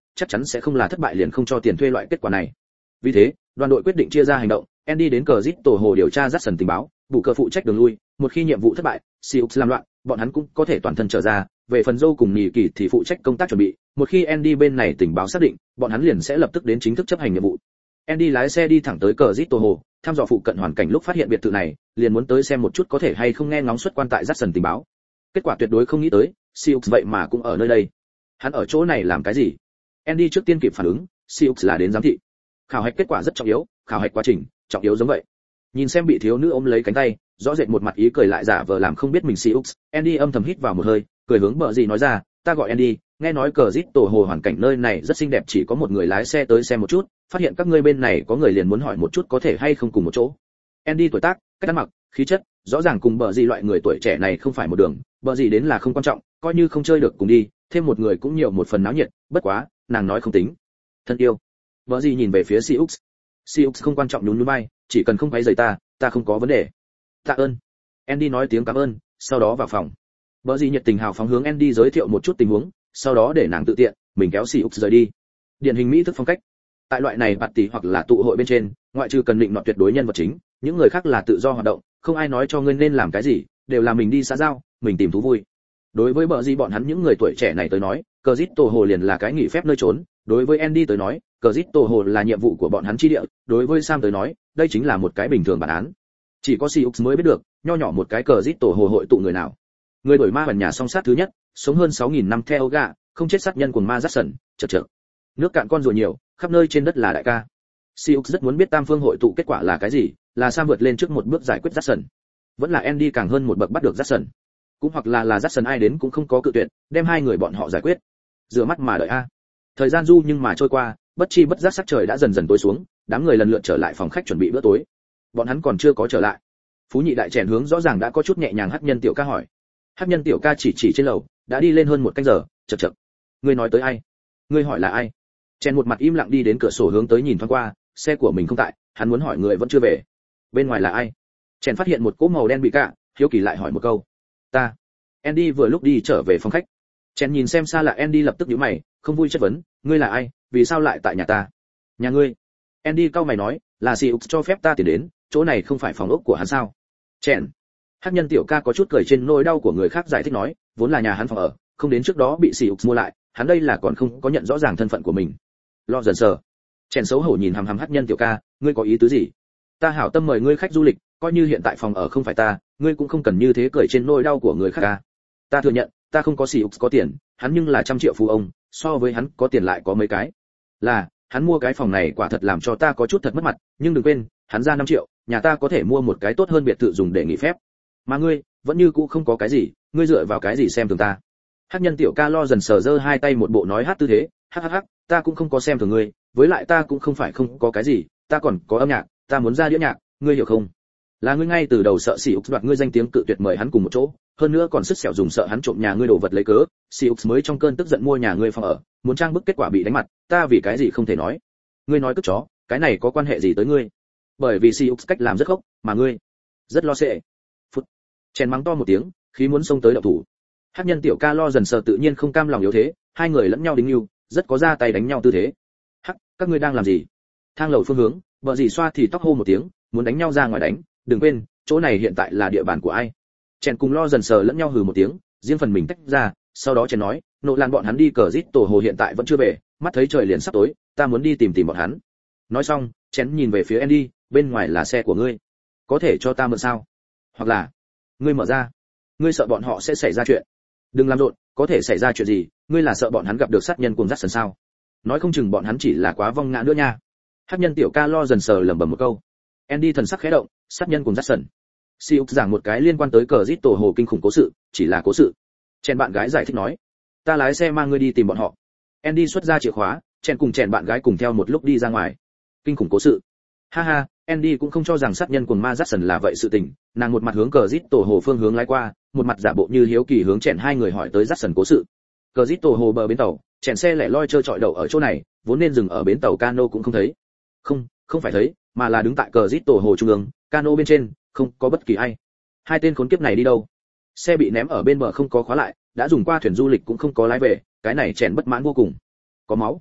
chắc chắn sẽ không là thất bại liền không cho tiền thuê loại kết quả này. Vì thế, đoàn đội quyết định chia ra hành động, Andy đến cờ tổ hồ điều tra Jackson tình báo, bù cờ phụ trách đường lui, một khi nhiệm vụ thất bại, Sioux làm loạn, bọn hắn cũng có thể toàn thân trở ra, về phần Joe cùng Nhị Kỳ thì phụ trách công tác chuẩn bị, một khi Andy bên này tình báo xác định, bọn hắn liền sẽ lập tức đến chính thức chấp hành nhiệm vụ. Andy lái xe đi thẳng tới cờ tổ hồ, thăm dò phụ cận hoàn cảnh lúc phát hiện biệt thự này, liền muốn tới xem một chút có thể hay không nghe ngóng xuất quan tại Jackson tình báo. Kết quả tuyệt đối không nghĩ tới, Sioux vậy mà cũng ở nơi đây. Hắn ở chỗ này làm cái gì? Andy trước tiên kịp phản ứng, Sioux là đến giám thị. Khảo hạch kết quả rất trọng yếu, khảo hạch quá trình trọng yếu giống vậy. Nhìn xem bị thiếu nữ ôm lấy cánh tay, rõ rệt một mặt ý cười lại giả vờ làm không biết mình Sioux, Andy âm thầm hít vào một hơi, cười hướng bờ gì nói ra, ta gọi Andy, nghe nói cờ rít tổ hồ hoàn cảnh nơi này rất xinh đẹp, chỉ có một người lái xe tới xem một chút, phát hiện các ngươi bên này có người liền muốn hỏi một chút có thể hay không cùng một chỗ. Andy tuổi tác, cách ăn mặc, khí chất, rõ ràng cùng bờ gì loại người tuổi trẻ này không phải một đường, bờ gì đến là không quan trọng, coi như không chơi được cùng đi, thêm một người cũng nhiều một phần náo nhiệt, bất quá, nàng nói không tính. Thân yêu. Bờ gì nhìn về phía Sioux. Sioux không quan trọng nhún nhún vai, chỉ cần không quấy rầy ta, ta không có vấn đề. Tạ ơn. Andy nói tiếng cảm ơn, sau đó vào phòng. Bờ gì nhiệt tình hào phóng hướng Andy giới thiệu một chút tình huống, sau đó để nàng tự tiện, mình kéo Sioux rời đi. Điển hình mỹ thức phong cách. Tại loại này party hoặc là tụ hội bên trên, ngoại trừ cần định nọ tuyệt đối nhân vật chính, những người khác là tự do hoạt động, không ai nói cho ngươi nên làm cái gì, đều là mình đi xã giao, mình tìm thú vui. Đối với bờ gì bọn hắn những người tuổi trẻ này tới nói, cờ rít tổ hồ liền là cái nghỉ phép nơi trốn, đối với Andy tới nói, cờ rít tổ hồ là nhiệm vụ của bọn hắn chi địa, đối với Sam tới nói, đây chính là một cái bình thường bản án. Chỉ có Sioux mới biết được, nho nhỏ một cái cờ rít tổ hồ hội tụ người nào. Người đổi ma bản nhà song sát thứ nhất, sống hơn sáu nghìn năm theo gạ, không chết sát nhân của ma Jackson, chật chật. Nước cạn con rùa nhiều, khắp nơi trên đất là đại ca. Sioux rất muốn biết tam phương hội tụ kết quả là cái gì, là Sam vượt lên trước một bước giải quyết Jackson, vẫn là Andy càng hơn một bậc bắt được Jackson, cũng hoặc là là Jackson ai đến cũng không có cự tuyệt, đem hai người bọn họ giải quyết. Rửa mắt mà đợi a. Thời gian du nhưng mà trôi qua, bất chi bất giác sắc trời đã dần dần tối xuống, đám người lần lượt trở lại phòng khách chuẩn bị bữa tối. Bọn hắn còn chưa có trở lại. Phú nhị đại chèn hướng rõ ràng đã có chút nhẹ nhàng. Hắc nhân tiểu ca hỏi. Hắc nhân tiểu ca chỉ chỉ trên lầu, đã đi lên hơn một canh giờ, chậc chậc. Ngươi nói tới ai? Ngươi hỏi là ai? Chèn một mặt im lặng đi đến cửa sổ hướng tới nhìn thoáng qua, xe của mình không tại, hắn muốn hỏi người vẫn chưa về. Bên ngoài là ai? Chèn phát hiện một cỗ màu đen bị cạ, hiếu kỳ lại hỏi một câu. Ta. Andy vừa lúc đi trở về phòng khách. Chèn nhìn xem xa lạ Andy lập tức nhíu mày, không vui chất vấn, ngươi là ai, vì sao lại tại nhà ta? Nhà ngươi? Andy cau mày nói, là Sioux cho phép ta tiền đến, chỗ này không phải phòng ốc của hắn sao? Chèn. Hắc nhân tiểu ca có chút cười trên nỗi đau của người khác giải thích nói, vốn là nhà hắn phòng ở, không đến trước đó bị Sioux mua lại, hắn đây là còn không có nhận rõ ràng thân phận của mình. Lo dần sờ. Chèn xấu hổ nhìn hằm hằm Hắc nhân tiểu ca, ngươi có ý tứ gì? Ta hảo tâm mời ngươi khách du lịch, coi như hiện tại phòng ở không phải ta, ngươi cũng không cần như thế cười trên nỗi đau của người khác à? Ta thừa nhận, ta không có Sioux có tiền, hắn nhưng là trăm triệu phú ông, so với hắn có tiền lại có mấy cái. Là, hắn mua cái phòng này quả thật làm cho ta có chút thật mất mặt, nhưng đừng quên, hắn ra năm triệu, nhà ta có thể mua một cái tốt hơn biệt thự dùng để nghỉ phép. Mà ngươi, vẫn như cũ không có cái gì, ngươi dựa vào cái gì xem thường ta? Hắc nhân tiểu ca lo dần sờ giơ hai tay một bộ nói hát tư thế, hắc hắc hắc, ta cũng không có xem thường ngươi, với lại ta cũng không phải không có cái gì, ta còn có âm nhạc, ta muốn ra đĩa nhạc, ngươi hiểu không? Là ngươi ngay từ đầu sợ Sioux đoạt ngươi danh tiếng cự tuyệt mời hắn cùng một chỗ, hơn nữa còn sức sẹo dùng sợ hắn trộm nhà ngươi đồ vật lấy cớ, Sioux mới trong cơn tức giận mua nhà ngươi phòng ở, muốn trang bức kết quả bị đánh mặt, ta vì cái gì không thể nói? Ngươi nói cất chó, cái này có quan hệ gì tới ngươi? Bởi vì Sioux cách làm rất khốc, mà ngươi rất lo sợ. Phút. Chèn mắng to một tiếng, khí muốn xông tới động thủ. Hắc nhân tiểu ca lo dần sờ tự nhiên không cam lòng yếu thế, hai người lẫn nhau đính nhưu, rất có ra tay đánh nhau tư thế. Hắc, các ngươi đang làm gì? Thang lầu phương hướng, vợ dì xoa thì tóc hô một tiếng, muốn đánh nhau ra ngoài đánh, đừng quên, chỗ này hiện tại là địa bàn của ai? Chèn cùng lo dần sờ lẫn nhau hừ một tiếng, riêng phần mình tách ra, sau đó chèn nói, nộ lan bọn hắn đi cờ rít tổ hồ hiện tại vẫn chưa về, mắt thấy trời liền sắp tối, ta muốn đi tìm tìm bọn hắn. Nói xong, chèn nhìn về phía Andy, bên ngoài là xe của ngươi, có thể cho ta mượn sao? Hoặc là, ngươi mở ra, ngươi sợ bọn họ sẽ xảy ra chuyện? Đừng làm rộn, có thể xảy ra chuyện gì? Ngươi là sợ bọn hắn gặp được sát nhân cùng Jackson sao? Nói không chừng bọn hắn chỉ là quá vong ngã nữa nha. Hắc nhân tiểu ca lo dần sờ lẩm bẩm một câu. Andy thần sắc khẽ động, sát nhân cùng Jackson. Sioux giảng một cái liên quan tới cờ rít tổ hồ kinh khủng cố sự, chỉ là cố sự. Chèn bạn gái giải thích nói, ta lái xe mang ngươi đi tìm bọn họ. Andy xuất ra chìa khóa, chèn cùng chèn bạn gái cùng theo một lúc đi ra ngoài. Kinh khủng cố sự. Ha ha, Andy cũng không cho rằng sát nhân cùng ma Jackson là vậy sự tình, nàng một mặt hướng cờ rít tổ hồ phương hướng lái qua, một mặt giả bộ như hiếu kỳ hướng chèn hai người hỏi tới Jackson cố sự. Cờ rít tổ hồ bờ bến tàu, chèn xe lẻ loi chơi chọi đậu ở chỗ này, vốn nên dừng ở bến tàu cano cũng không thấy. Không, không phải thấy, mà là đứng tại cờ rít tổ hồ trung ương, cano bên trên, không có bất kỳ ai. Hai tên khốn kiếp này đi đâu? Xe bị ném ở bên bờ không có khóa lại, đã dùng qua thuyền du lịch cũng không có lái về, cái này chèn bất mãn vô cùng. Có máu.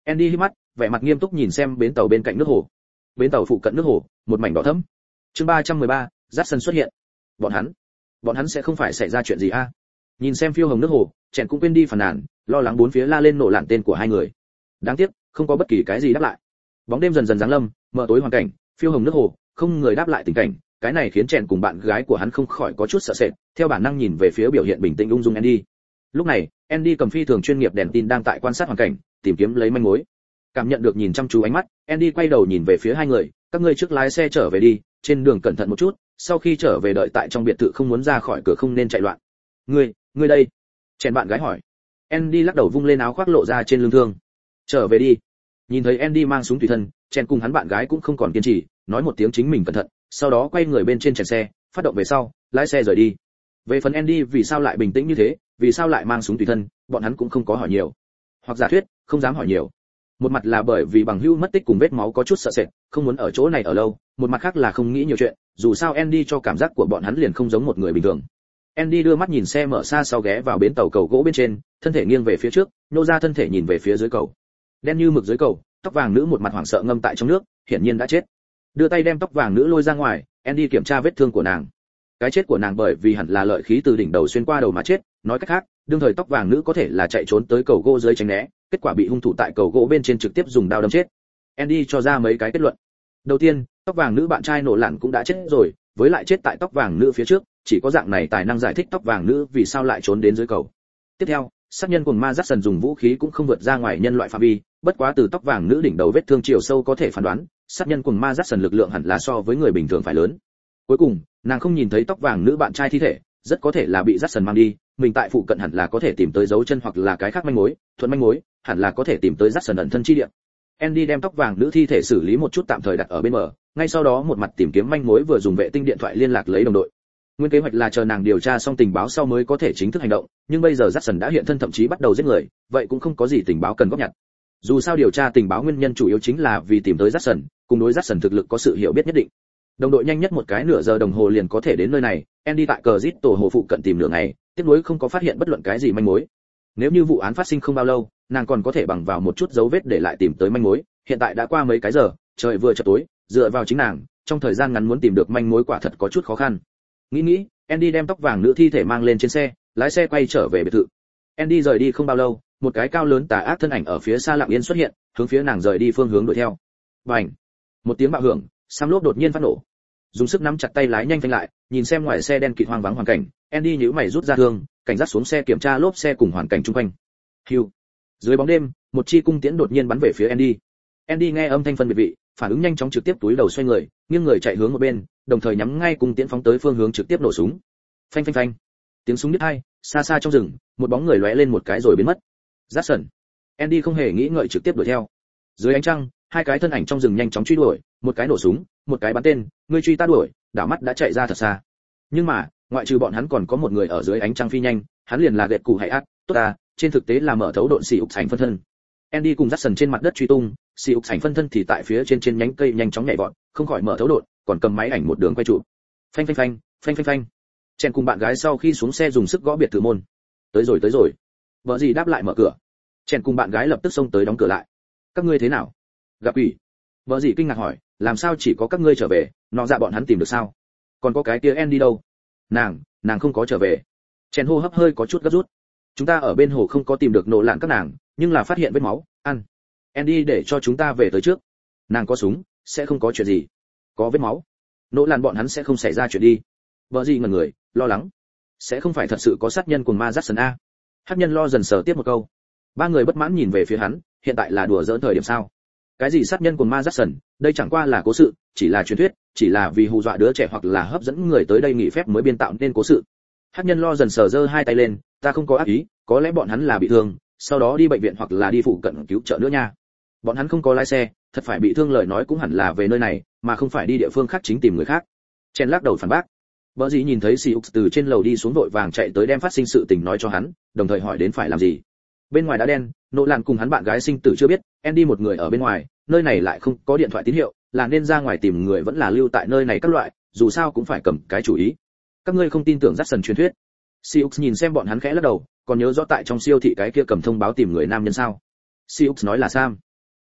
Andy hít mắt, vẻ mặt nghiêm túc nhìn xem bến tàu bên cạnh nước hồ. Bến tàu phụ cận nước hồ, một mảnh đỏ thẫm. Chương ba trăm mười ba, Jackson xuất hiện. Bọn hắn, bọn hắn sẽ không phải xảy ra chuyện gì a? Nhìn xem phiêu hồng nước hồ, Chèn cũng quên đi phàn nàn, lo lắng bốn phía la lên nổ lạn tên của hai người. Đáng tiếc, không có bất kỳ cái gì đáp lại. Bóng đêm dần dần giáng lâm, mờ tối hoàn cảnh, phiêu hồng nước hồ, không người đáp lại tình cảnh, cái này khiến Chèn cùng bạn gái của hắn không khỏi có chút sợ sệt, theo bản năng nhìn về phía biểu hiện bình tĩnh ung dung Andy. Lúc này, Andy cầm phi thường chuyên nghiệp đèn tin đang tại quan sát hoàn cảnh, tìm kiếm lấy manh mối. Cảm nhận được nhìn chăm chú ánh mắt, Andy quay đầu nhìn về phía hai người, các ngươi trước lái xe trở về đi, trên đường cẩn thận một chút, sau khi trở về đợi tại trong biệt thự không muốn ra khỏi cửa không nên chạy loạn. Ngươi, ngươi đây? Chèn bạn gái hỏi. Andy lắc đầu vung lên áo khoác lộ ra trên lưng thương. Trở về đi. Nhìn thấy Andy mang súng tùy thân, Chèn cùng hắn bạn gái cũng không còn kiên trì, nói một tiếng chính mình cẩn thận, sau đó quay người bên trên chèn xe, phát động về sau, lái xe rời đi. Về phần Andy vì sao lại bình tĩnh như thế, vì sao lại mang súng tùy thân, bọn hắn cũng không có hỏi nhiều. Hoặc giả thuyết, không dám hỏi nhiều. Một mặt là bởi vì bằng hữu mất tích cùng vết máu có chút sợ sệt, không muốn ở chỗ này ở lâu, một mặt khác là không nghĩ nhiều chuyện, dù sao Andy cho cảm giác của bọn hắn liền không giống một người bình thường. Andy đưa mắt nhìn xe mở xa sau ghé vào bến tàu cầu gỗ bên trên, thân thể nghiêng về phía trước, nô ra thân thể nhìn về phía dưới cầu. Đen như mực dưới cầu, tóc vàng nữ một mặt hoảng sợ ngâm tại trong nước, hiển nhiên đã chết. Đưa tay đem tóc vàng nữ lôi ra ngoài, Andy kiểm tra vết thương của nàng. Cái chết của nàng bởi vì hẳn là lợi khí từ đỉnh đầu xuyên qua đầu mà chết, nói cách khác, đương thời tóc vàng nữ có thể là chạy trốn tới cầu gỗ dưới tránh né, kết quả bị hung thủ tại cầu gỗ bên trên trực tiếp dùng dao đâm chết. Andy cho ra mấy cái kết luận. Đầu tiên, tóc vàng nữ bạn trai nổ lạn cũng đã chết rồi, với lại chết tại tóc vàng nữ phía trước, chỉ có dạng này tài năng giải thích tóc vàng nữ vì sao lại trốn đến dưới cầu. Tiếp theo, sát nhân cùng ma Jackson dùng vũ khí cũng không vượt ra ngoài nhân loại phạm vi, bất quá từ tóc vàng nữ đỉnh đầu vết thương chiều sâu có thể phán đoán, sát nhân cùng ma Jackson lực lượng hẳn là so với người bình thường phải lớn. Cuối cùng, nàng không nhìn thấy tóc vàng nữ bạn trai thi thể, rất có thể là bị Jackson mang đi, mình tại phụ cận hẳn là có thể tìm tới dấu chân hoặc là cái khác manh mối, thuận manh mối, hẳn là có thể tìm tới Jackson ẩn thân chi địa. Andy đem tóc vàng nữ thi thể xử lý một chút tạm thời đặt ở bên bờ, ngay sau đó một mặt tìm kiếm manh mối vừa dùng vệ tinh điện thoại liên lạc lấy đồng đội. Nguyên kế hoạch là chờ nàng điều tra xong tình báo sau mới có thể chính thức hành động, nhưng bây giờ Jackson đã hiện thân thậm chí bắt đầu giết người, vậy cũng không có gì tình báo cần góp nhặt. Dù sao điều tra tình báo nguyên nhân chủ yếu chính là vì tìm tới Jackson, cùng đối Jackson thực lực có sự hiểu biết nhất định. Đồng đội nhanh nhất một cái nửa giờ đồng hồ liền có thể đến nơi này, Andy tại cờ rít tổ hồ phụ cận tìm nửa ngày, tiếc nuối không có phát hiện bất luận cái gì manh mối. Nếu như vụ án phát sinh không bao lâu, nàng còn có thể bằng vào một chút dấu vết để lại tìm tới manh mối, hiện tại đã qua mấy cái giờ, trời vừa chập tối, dựa vào chính nàng, trong thời gian ngắn muốn tìm được manh mối quả thật có chút khó khăn. Nghĩ nghĩ, Andy đem tóc vàng nữ thi thể mang lên trên xe, lái xe quay trở về biệt thự. Andy rời đi không bao lâu, một cái cao lớn tà ác thân ảnh ở phía xa lặng yên xuất hiện, hướng phía nàng rời đi phương hướng đuổi theo. Bành! Một tiếng bạo hưởng, Sam lốp đột nhiên phát nổ. Dùng sức nắm chặt tay lái nhanh phanh lại, nhìn xem ngoài xe đen kịt hoang vắng hoàn cảnh, Andy nhíu mày rút ra thương, cảnh giác xuống xe kiểm tra lốp xe cùng hoàn cảnh xung quanh. Hưu. Dưới bóng đêm, một chi cung tiễn đột nhiên bắn về phía Andy. Andy nghe âm thanh phân biệt vị, phản ứng nhanh chóng trực tiếp túi đầu xoay người, nghiêng người chạy hướng một bên, đồng thời nhắm ngay cung tiễn phóng tới phương hướng trực tiếp nổ súng. Phanh phanh phanh. Tiếng súng đứt hai, xa xa trong rừng, một bóng người lóe lên một cái rồi biến mất. Jackson. Andy không hề nghĩ ngợi trực tiếp đuổi theo. Dưới ánh trăng, hai cái thân ảnh trong rừng nhanh chóng truy đuổi, một cái nổ súng, một cái bắn tên, người truy ta đuổi, đảo mắt đã chạy ra thật xa. Nhưng mà, ngoại trừ bọn hắn còn có một người ở dưới ánh trăng phi nhanh, hắn liền là gẹt củ hay ác, tốt ta, trên thực tế là mở thấu độn xì ục sảnh phân thân. Andy cùng Jackson trên mặt đất truy tung, xì ục sảnh phân thân thì tại phía trên trên nhánh cây nhanh chóng nhảy vọt, không khỏi mở thấu độn, còn cầm máy ảnh một đường quay chụp. Phanh phanh phanh, phanh phanh phanh. Chen cùng bạn gái sau khi xuống xe dùng sức gõ biệt thự môn. Tới rồi tới rồi. Vợ gì đáp lại mở cửa. Chen cùng bạn gái lập tức xông tới đóng cửa lại. Các ngươi thế nào? Gặp quỷ. Vợ gì kinh ngạc hỏi, làm sao chỉ có các ngươi trở về, nó dạ bọn hắn tìm được sao? Còn có cái kia Andy đâu? Nàng, nàng không có trở về. Chen hô hấp hơi có chút gấp rút. Chúng ta ở bên hồ không có tìm được nổ lạn các nàng, nhưng là phát hiện vết máu, ăn. Andy để cho chúng ta về tới trước. Nàng có súng, sẽ không có chuyện gì. Có vết máu. Nổ lạn bọn hắn sẽ không xảy ra chuyện đi. Vợ gì ngẩn người, lo lắng. Sẽ không phải thật sự có sát nhân cùng ma Jackson a? Hắc nhân lo dần sờ tiếp một câu. Ba người bất mãn nhìn về phía hắn, hiện tại là đùa giỡn thời điểm sao? Cái gì sát nhân cùng ma Jackson, đây chẳng qua là cố sự, chỉ là truyền thuyết, chỉ là vì hù dọa đứa trẻ hoặc là hấp dẫn người tới đây nghỉ phép mới biên tạo nên cố sự. Hắc nhân lo dần sờ giơ hai tay lên, ta không có ác ý, có lẽ bọn hắn là bị thương, sau đó đi bệnh viện hoặc là đi phụ cận cứu trợ nữa nha. Bọn hắn không có lái xe, thật phải bị thương lời nói cũng hẳn là về nơi này, mà không phải đi địa phương khác chính tìm người khác. Chen lắc đầu phản bác. Bỡ gì nhìn thấy Siux từ trên lầu đi xuống vội vàng chạy tới đem phát sinh sự tình nói cho hắn, đồng thời hỏi đến phải làm gì. Bên ngoài đã đen, nỗ lạn cùng hắn bạn gái sinh tử chưa biết, Andy một người ở bên ngoài, nơi này lại không có điện thoại tín hiệu, là nên ra ngoài tìm người vẫn là lưu tại nơi này các loại, dù sao cũng phải cầm cái chủ ý. Các ngươi không tin tưởng Jackson truyền thuyết? Siux nhìn xem bọn hắn khẽ lắc đầu, còn nhớ rõ tại trong siêu thị cái kia cầm thông báo tìm người nam nhân sao? Siux nói là Sam.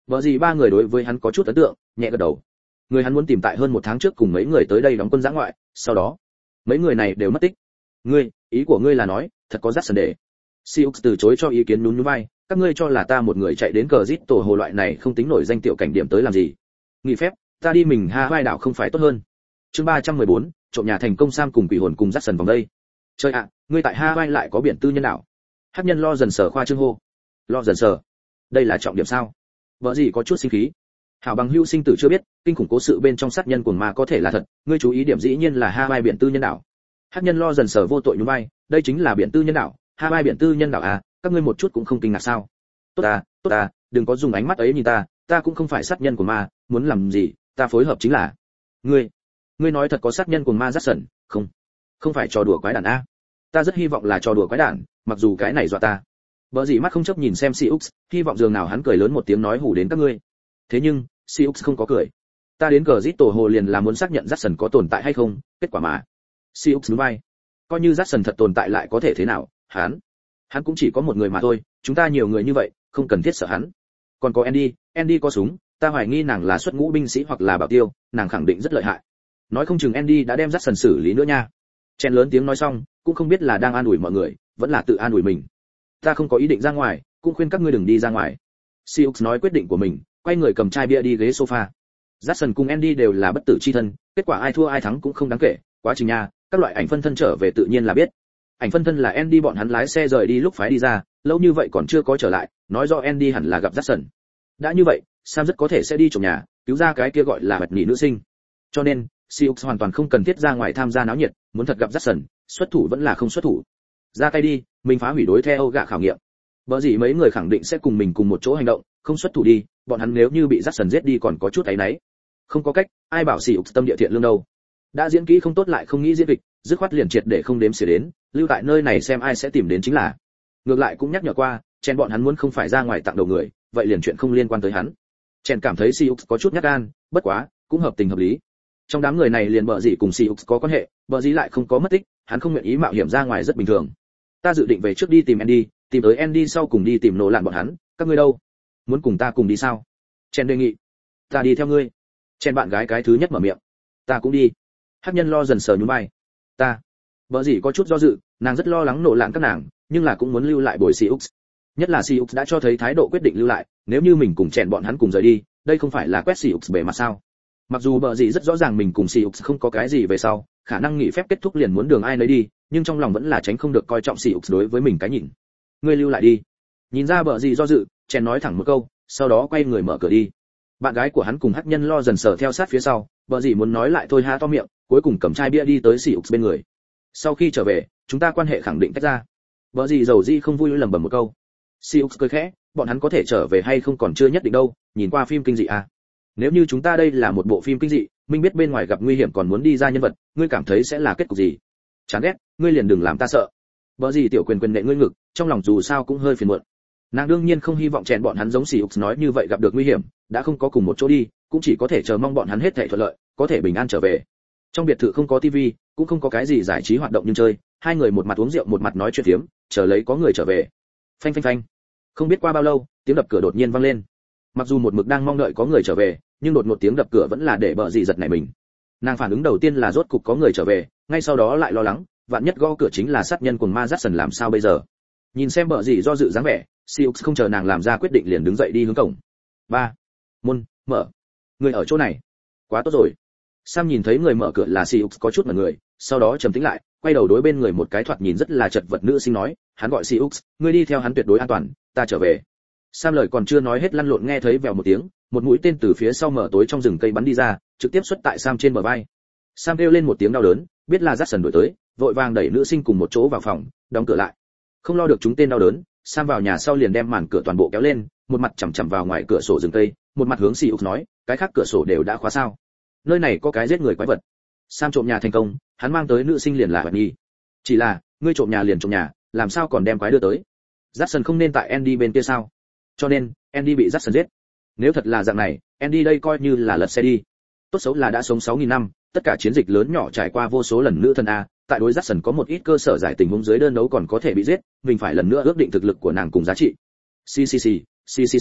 Vợ gì ba người đối với hắn có chút ấn tượng, nhẹ gật đầu. Người hắn muốn tìm tại hơn một tháng trước cùng mấy người tới đây đóng quân giã ngoại, sau đó mấy người này đều mất tích. Ngươi, ý của ngươi là nói, thật có Jackson để. Siux từ chối cho ý kiến nhún nhún vai, các ngươi cho là ta một người chạy đến cờ rít tổ hồ loại này không tính nổi danh tiểu cảnh điểm tới làm gì? Nghỉ phép, ta đi mình Hawaii đảo không phải tốt hơn? Chương ba trăm mười bốn, trộm nhà thành công Sam cùng quỷ hồn cùng Jackson vòng đây. Trời ạ, ngươi tại Hawaii lại có biển tư nhân đảo? Hắc nhân lo dần sở khoa trương hô. Lo dần sở? Đây là trọng điểm sao? Vợ gì có chút sinh khí. Hảo bằng hữu sinh tử chưa biết, kinh khủng cố sự bên trong sát nhân cuồng ma có thể là thật, ngươi chú ý điểm dĩ nhiên là Hawaii biển tư nhân đảo. Hắc nhân lo dần sở vô tội nhún vai, đây chính là biển tư nhân đảo, Hawaii biển tư nhân đảo à, các ngươi một chút cũng không kinh ngạc sao? Tốt à, tốt à, đừng có dùng ánh mắt ấy nhìn ta, ta cũng không phải sát nhân cuồng ma, muốn làm gì, ta phối hợp chính là. Ngươi, ngươi nói thật có sát nhân cuồng ma Jackson, không? Không phải trò đùa quái đản a. Ta rất hy vọng là trò đùa quái đản, mặc dù cái này dọa ta. Bỡ gì mắt không chấp nhìn xem Siux, hy vọng dường nào hắn cười lớn một tiếng nói hù đến các ngươi. Thế nhưng, Siux không có cười. Ta đến cờ rít tổ hồ liền là muốn xác nhận Jackson có tồn tại hay không, kết quả mà. Siux núi vai. Coi như Jackson thật tồn tại lại có thể thế nào, hắn, hắn cũng chỉ có một người mà thôi, chúng ta nhiều người như vậy, không cần thiết sợ hắn. Còn có Andy, Andy có súng, ta hoài nghi nàng là xuất ngũ binh sĩ hoặc là bảo tiêu, nàng khẳng định rất lợi hại. Nói không chừng Andy đã đem Jackson xử lý nữa nha. Chen lớn tiếng nói xong, cũng không biết là đang an ủi mọi người, vẫn là tự an ủi mình. Ta không có ý định ra ngoài, cũng khuyên các ngươi đừng đi ra ngoài. Siux nói quyết định của mình, quay người cầm chai bia đi ghế sofa. Jackson cùng Andy đều là bất tử chi thân, kết quả ai thua ai thắng cũng không đáng kể, quá trình nha, các loại ảnh phân thân trở về tự nhiên là biết. Ảnh phân thân là Andy bọn hắn lái xe rời đi lúc phái đi ra, lâu như vậy còn chưa có trở lại, nói do Andy hẳn là gặp Jackson. Đã như vậy, Sam rất có thể sẽ đi trộm nhà, cứu ra cái kia gọi là bạch nhị nữ sinh. Cho nên, Siux hoàn toàn không cần thiết ra ngoài tham gia náo nhiệt, muốn thật gặp Jackson, xuất thủ vẫn là không xuất thủ. Ra tay đi, mình phá hủy đối theo gạ khảo nghiệm. Bởi gì mấy người khẳng định sẽ cùng mình cùng một chỗ hành động, không xuất thủ đi, bọn hắn nếu như bị Jackson giết đi còn có chút áy náy. Không có cách, ai bảo Siux tâm địa thiện lương đâu. Đã diễn kỹ không tốt lại không nghĩ diễn kịch, dứt khoát liền triệt để không đếm xỉa đến, lưu tại nơi này xem ai sẽ tìm đến chính là. Ngược lại cũng nhắc nhở qua, Chen bọn hắn muốn không phải ra ngoài tặng đầu người, vậy liền chuyện không liên quan tới hắn. Chen cảm thấy Siux có chút nhát gan, bất quá, cũng hợp tình hợp lý. Trong đám người này liền bợ gì cùng Siux có quan hệ, bợ gì lại không có mất tích, hắn không nguyện ý mạo hiểm ra ngoài rất bình thường. Ta dự định về trước đi tìm Andy, tìm tới Andy sau cùng đi tìm nổ lạn bọn hắn, các ngươi đâu? Muốn cùng ta cùng đi sao? Chen đề nghị. Ta đi theo ngươi. Chen bạn gái cái thứ nhất mở miệng. Ta cũng đi. Hắc nhân lo dần sờ nhún vai. Ta. Bợ gì có chút do dự, nàng rất lo lắng nổ lạn các nàng, nhưng là cũng muốn lưu lại bồi Siux. Nhất là Siux đã cho thấy thái độ quyết định lưu lại, nếu như mình cùng Chen bọn hắn cùng rời đi, đây không phải là quét Siux bề mặt sao? Mặc dù bợ gì rất rõ ràng mình cùng Siux không có cái gì về sau, khả năng nghỉ phép kết thúc liền muốn đường ai nấy đi, nhưng trong lòng vẫn là tránh không được coi trọng Siux đối với mình cái nhìn. Ngươi lưu lại đi. Nhìn ra bợ gì do dự, Chen nói thẳng một câu, sau đó quay người mở cửa đi. Bạn gái của hắn cùng hắc nhân lo dần sờ theo sát phía sau, bợ gì muốn nói lại thôi ha to miệng, cuối cùng cầm chai bia đi tới Siux bên người. Sau khi trở về, chúng ta quan hệ khẳng định tách ra. Bợ gì dầu di không vui lẩm bẩm một câu. Siux cười khẽ, bọn hắn có thể trở về hay không còn chưa nhất định đâu, nhìn qua phim kinh dị à. Nếu như chúng ta đây là một bộ phim kinh dị, minh biết bên ngoài gặp nguy hiểm còn muốn đi ra nhân vật, ngươi cảm thấy sẽ là kết cục gì? Chán ghét, ngươi liền đừng làm ta sợ. Bợ gì tiểu quyền quyền nệ ngươi ngực, trong lòng dù sao cũng hơi phiền muộn. Nàng đương nhiên không hy vọng chèn bọn hắn giống Siux nói như vậy gặp được nguy hiểm, đã không có cùng một chỗ đi, cũng chỉ có thể chờ mong bọn hắn hết thảy thuận lợi, có thể bình an trở về. Trong biệt thự không có tivi, cũng không có cái gì giải trí hoạt động nhưng chơi, hai người một mặt uống rượu một mặt nói chuyện phiếm, chờ lấy có người trở về. Phanh phanh phanh. Không biết qua bao lâu, tiếng đập cửa đột nhiên vang lên. Mặc dù một mực đang mong đợi có người trở về, nhưng đột một tiếng đập cửa vẫn là để bợ gì giật nảy mình. Nàng phản ứng đầu tiên là rốt cục có người trở về, ngay sau đó lại lo lắng, vạn nhất gõ cửa chính là sát nhân cuồng ma Jackson làm sao bây giờ? Nhìn xem bợ gì do dự dáng vẻ, Siux không chờ nàng làm ra quyết định liền đứng dậy đi hướng cổng. Ba, môn mở. Người ở chỗ này. Quá tốt rồi. Sam nhìn thấy người mở cửa là Siux có chút mặt người, sau đó trầm tĩnh lại, quay đầu đối bên người một cái thoạt nhìn rất là chật vật nữ sinh nói, hắn gọi Siux, ngươi đi theo hắn tuyệt đối an toàn, ta trở về. Sam lời còn chưa nói hết lăn lộn nghe thấy vèo một tiếng, một mũi tên từ phía sau mở tối trong rừng cây bắn đi ra, trực tiếp xuất tại Sam trên bờ vai. Sam kêu lên một tiếng đau đớn, biết là Jackson đuổi tới, vội vàng đẩy nữ sinh cùng một chỗ vào phòng, đóng cửa lại. Không lo được chúng tên đau đớn, Sam vào nhà sau liền đem màn cửa toàn bộ kéo lên, một mặt chằm chằm vào ngoài cửa sổ rừng cây, một mặt hướng Siux nói, cái khác cửa sổ đều đã khóa sao? Nơi này có cái giết người quái vật. Sam trộm nhà thành công, hắn mang tới nữ sinh liền là Bạch Nhi. Chỉ là, ngươi trộm nhà liền trộm nhà, làm sao còn đem quái đưa tới? Jackson không nên tại Andy bên kia sao? Cho nên, Andy bị Jackson giết. Nếu thật là dạng này, Andy đây coi như là lật xe đi. Tốt xấu là đã sống sáu nghìn năm, tất cả chiến dịch lớn nhỏ trải qua vô số lần nữ thân a, tại đối Jackson có một ít cơ sở giải tình huống dưới đơn đấu còn có thể bị giết, mình phải lần nữa ước định thực lực của nàng cùng giá trị. Xì xì xì, xì xì xì,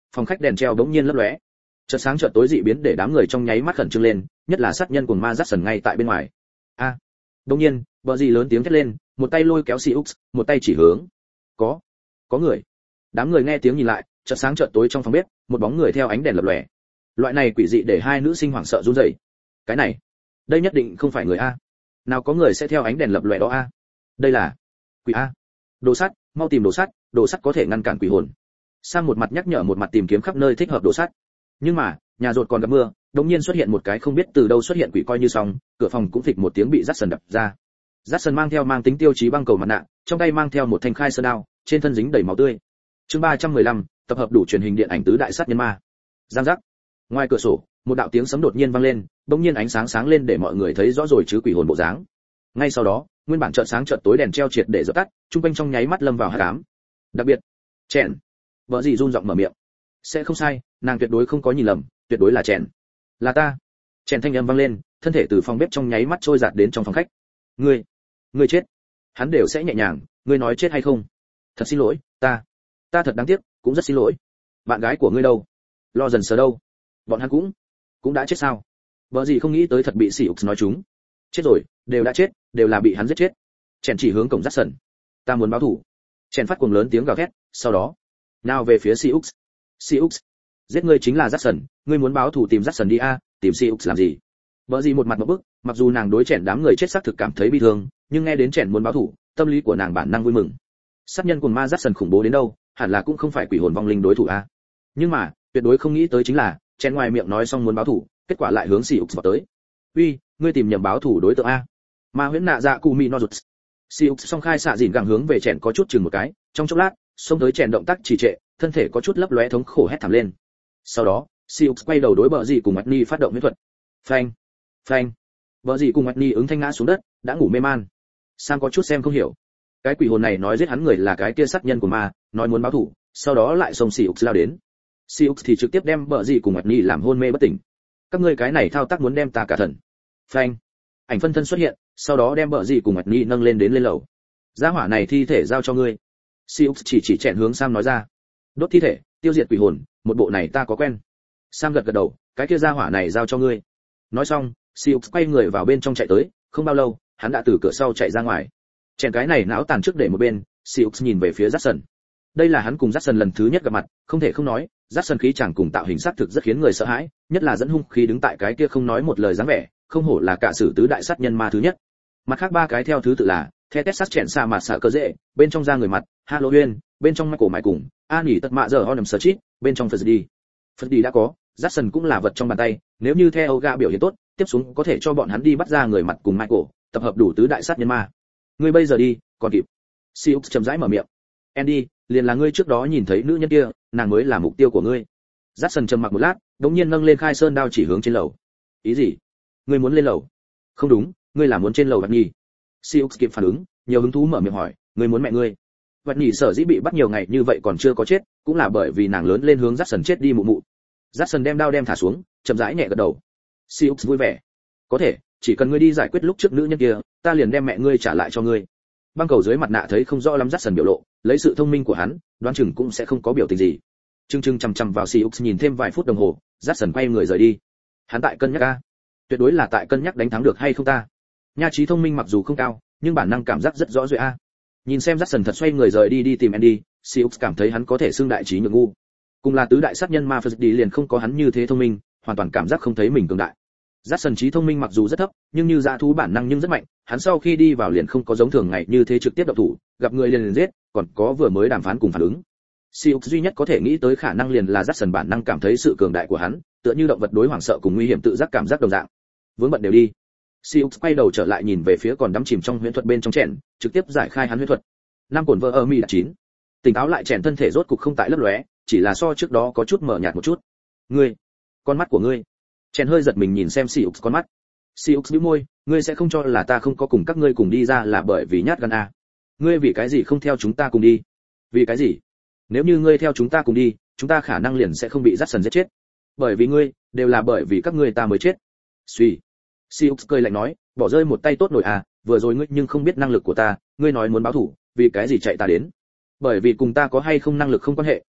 phòng khách đèn treo bỗng nhiên lấp lóe. Chợt sáng chợt tối dị biến để đám người trong nháy mắt khẩn trương lên, nhất là sát nhân của ma Jackson ngay tại bên ngoài. A! À, bỗng nhiên, vợ gì lớn tiếng thét lên, một tay lôi kéo Siux, một tay chỉ hướng. Có, có người. Đám người nghe tiếng nhìn lại, chợt sáng chợt tối trong phòng bếp, một bóng người theo ánh đèn lập lòe. Loại này quỷ dị để hai nữ sinh hoảng sợ run rẩy. Cái này, đây nhất định không phải người a. Nào có người sẽ theo ánh đèn lập lòe đó a. Đây là quỷ a. Đồ sắt, mau tìm đồ sắt, đồ sắt có thể ngăn cản quỷ hồn. Sang một mặt nhắc nhở một mặt tìm kiếm khắp nơi thích hợp đồ sắt. Nhưng mà, nhà rột còn gặp mưa, đột nhiên xuất hiện một cái không biết từ đâu xuất hiện quỷ coi như xong, cửa phòng cũng phịch một tiếng bị Jackson đập ra. Jackson mang theo mang tính tiêu chí băng cầu mặt nạ, trong tay mang theo một thanh khai sơn đao, trên thân dính đầy máu tươi. Chương ba trăm mười lăm, tập hợp đủ truyền hình điện ảnh tứ đại sát nhân ma. Giang giác. Ngoài cửa sổ, một đạo tiếng sấm đột nhiên vang lên, bỗng nhiên ánh sáng sáng lên để mọi người thấy rõ rồi chứ quỷ hồn bộ dáng. Ngay sau đó, nguyên bản chợt sáng chợt tối đèn treo triệt để dập tắt, trung quanh trong nháy mắt lâm vào hắc ám. Đặc biệt, chèn. Vợ gì run giọng mở miệng. Sẽ không sai, nàng tuyệt đối không có nhìn lầm, tuyệt đối là chèn. Là ta. Chèn thanh âm vang lên, thân thể từ phòng bếp trong nháy mắt trôi giạt đến trong phòng khách. Ngươi, ngươi chết. Hắn đều sẽ nhẹ nhàng, ngươi nói chết hay không? Thật xin lỗi, ta, ta thật đáng tiếc, cũng rất xin lỗi. Bạn gái của ngươi đâu? Lo dần sờ đâu? Bọn hắn cũng, cũng đã chết sao? Vợ gì không nghĩ tới thật bị Siux nói chúng. Chết rồi, đều đã chết, đều là bị hắn giết chết. Chèn chỉ hướng cổng Jackson. Ta muốn báo thù. Chèn phát cuồng lớn tiếng gào thét, sau đó, nào về phía Siux. Siux, giết ngươi chính là Jackson, ngươi muốn báo thù tìm Jackson đi a, tìm Siux làm gì? Vợ gì một mặt ngộp bức, mặc dù nàng đối chèn đám người chết xác thực cảm thấy bi thương, nhưng nghe đến chèn muốn báo thù, tâm lý của nàng bản năng vui mừng. Sát nhân cùng ma Jackson khủng bố đến đâu, hẳn là cũng không phải quỷ hồn vong linh đối thủ a. Nhưng mà, tuyệt đối không nghĩ tới chính là, chèn ngoài miệng nói xong muốn báo thù, kết quả lại hướng Siux vào tới. Uy, ngươi tìm nhầm báo thù đối tượng a. Ma huyễn nạ dạ cù mi no rụt. Siux song khai xạ dỉn gẳng hướng về chèn có chút chừng một cái, trong chốc lát, xông tới chèn động tác trì trệ, thân thể có chút lấp lóe thống khổ hét thảm lên. Sau đó, Siux quay đầu đối bờ gì cùng Magni phát động huyễn thuật. Phanh, phanh. Bờ gì cùng Magni ứng thanh ngã xuống đất, đã ngủ mê man. Sam có chút xem không hiểu. Cái quỷ hồn này nói giết hắn người là cái kia sát nhân của ma, nói muốn báo thù, sau đó lại xông Siux lao đến. Siux thì trực tiếp đem bờ gì cùng Magni làm hôn mê bất tỉnh. Các ngươi cái này thao tác muốn đem ta cả thần. Phanh. Ảnh phân thân xuất hiện, sau đó đem bờ gì cùng Magni nâng lên đến lên lầu. Gia hỏa này thi thể giao cho ngươi. Siux chỉ chỉ chẹn hướng Sam nói ra. Đốt thi thể, tiêu diệt quỷ hồn, một bộ này ta có quen. Sam gật gật đầu, cái kia gia hỏa này giao cho ngươi. Nói xong, Siux quay người vào bên trong chạy tới, không bao lâu, hắn đã từ cửa sau chạy ra ngoài. Chèn cái này não tàn trước để một bên, Siux nhìn về phía Jackson. Đây là hắn cùng Jackson lần thứ nhất gặp mặt, không thể không nói, Jackson khí chẳng cùng tạo hình sắc thực rất khiến người sợ hãi, nhất là dẫn hung khí đứng tại cái kia không nói một lời dáng vẻ, không hổ là cả sử tứ đại sát nhân ma thứ nhất. Mặt khác ba cái theo thứ tự là, The Texas chèn xa mặt xạ cơ dễ, bên trong da người mặt, Halloween, bên trong Michael mại cùng, A nhỉ tật mạ giờ Honum Street, bên trong Freddy. Freddy đã có, Jackson cũng là vật trong bàn tay, nếu như theo gã biểu hiện tốt, tiếp xuống có thể cho bọn hắn đi bắt ra người mặt cùng Michael, tập hợp đủ tứ đại sát nhân ma. Ngươi bây giờ đi, còn kịp. Siux chậm rãi mở miệng. Andy, liền là ngươi trước đó nhìn thấy nữ nhân kia, nàng mới là mục tiêu của ngươi. Jackson trầm mặc một lát, đống nhiên nâng lên khai sơn đao chỉ hướng trên lầu. Ý gì? Ngươi muốn lên lầu? Không đúng, ngươi là muốn trên lầu Bạch Nhi. Siux kịp phản ứng, nhiều hứng thú mở miệng hỏi, ngươi muốn mẹ ngươi? Bạch Nhi sở dĩ bị bắt nhiều ngày như vậy còn chưa có chết, cũng là bởi vì nàng lớn lên hướng Jackson chết đi mụ mụ. Jackson đem đao đem thả xuống, chậm rãi nhẹ gật đầu. Siux vui vẻ. Có thể, chỉ cần ngươi đi giải quyết lúc trước nữ nhân kia, ta liền đem mẹ ngươi trả lại cho ngươi. Băng cầu dưới mặt nạ thấy không rõ lắm Jackson biểu lộ, lấy sự thông minh của hắn, đoán chừng cũng sẽ không có biểu tình gì. Trưng trưng chằm chằm vào Siux nhìn thêm vài phút đồng hồ, Jackson quay người rời đi. Hắn tại cân nhắc a, tuyệt đối là tại cân nhắc đánh thắng được hay không ta. Nha trí thông minh mặc dù không cao, nhưng bản năng cảm giác rất rõ rệt a. Nhìn xem Jackson thật xoay người rời đi đi tìm Andy, Siux cảm thấy hắn có thể xưng đại trí nhược ngu. Cùng là tứ đại sát nhân ma Freddy liền không có hắn như thế thông minh, hoàn toàn cảm giác không thấy mình cường đại. Jackson trí thông minh mặc dù rất thấp, nhưng như dã thú bản năng nhưng rất mạnh, hắn sau khi đi vào liền không có giống thường ngày như thế trực tiếp động thủ, gặp người liền liền giết, còn có vừa mới đàm phán cùng phản ứng. Siux duy nhất có thể nghĩ tới khả năng liền là Jackson bản năng cảm thấy sự cường đại của hắn, tựa như động vật đối hoảng sợ cùng nguy hiểm tự giác cảm giác đồng dạng. Vướng bận đều đi. Siux quay đầu trở lại nhìn về phía còn đắm chìm trong huyễn thuật bên trong chèn, trực tiếp giải khai hắn huyễn thuật. Năm cồn vợ ở mi đã chín. Tỉnh táo lại chèn thân thể rốt cục không tại lấp lóe, chỉ là so trước đó có chút mờ nhạt một chút. Ngươi, con mắt của ngươi. Chèn hơi giật mình nhìn xem Siux con mắt. Siux bĩu môi, ngươi sẽ không cho là ta không có cùng các ngươi cùng đi ra là bởi vì nhát gan à? Ngươi vì cái gì không theo chúng ta cùng đi? Vì cái gì? Nếu như ngươi theo chúng ta cùng đi, chúng ta khả năng liền sẽ không bị Jackson giết chết. Bởi vì ngươi, đều là bởi vì các ngươi ta mới chết. Suy. Siux cười lạnh nói, bỏ rơi một tay tốt nổi à, vừa rồi ngươi nhưng không biết năng lực của ta, ngươi nói muốn báo thủ, vì cái gì chạy ta đến? Bởi vì cùng ta có hay không năng lực không quan hệ,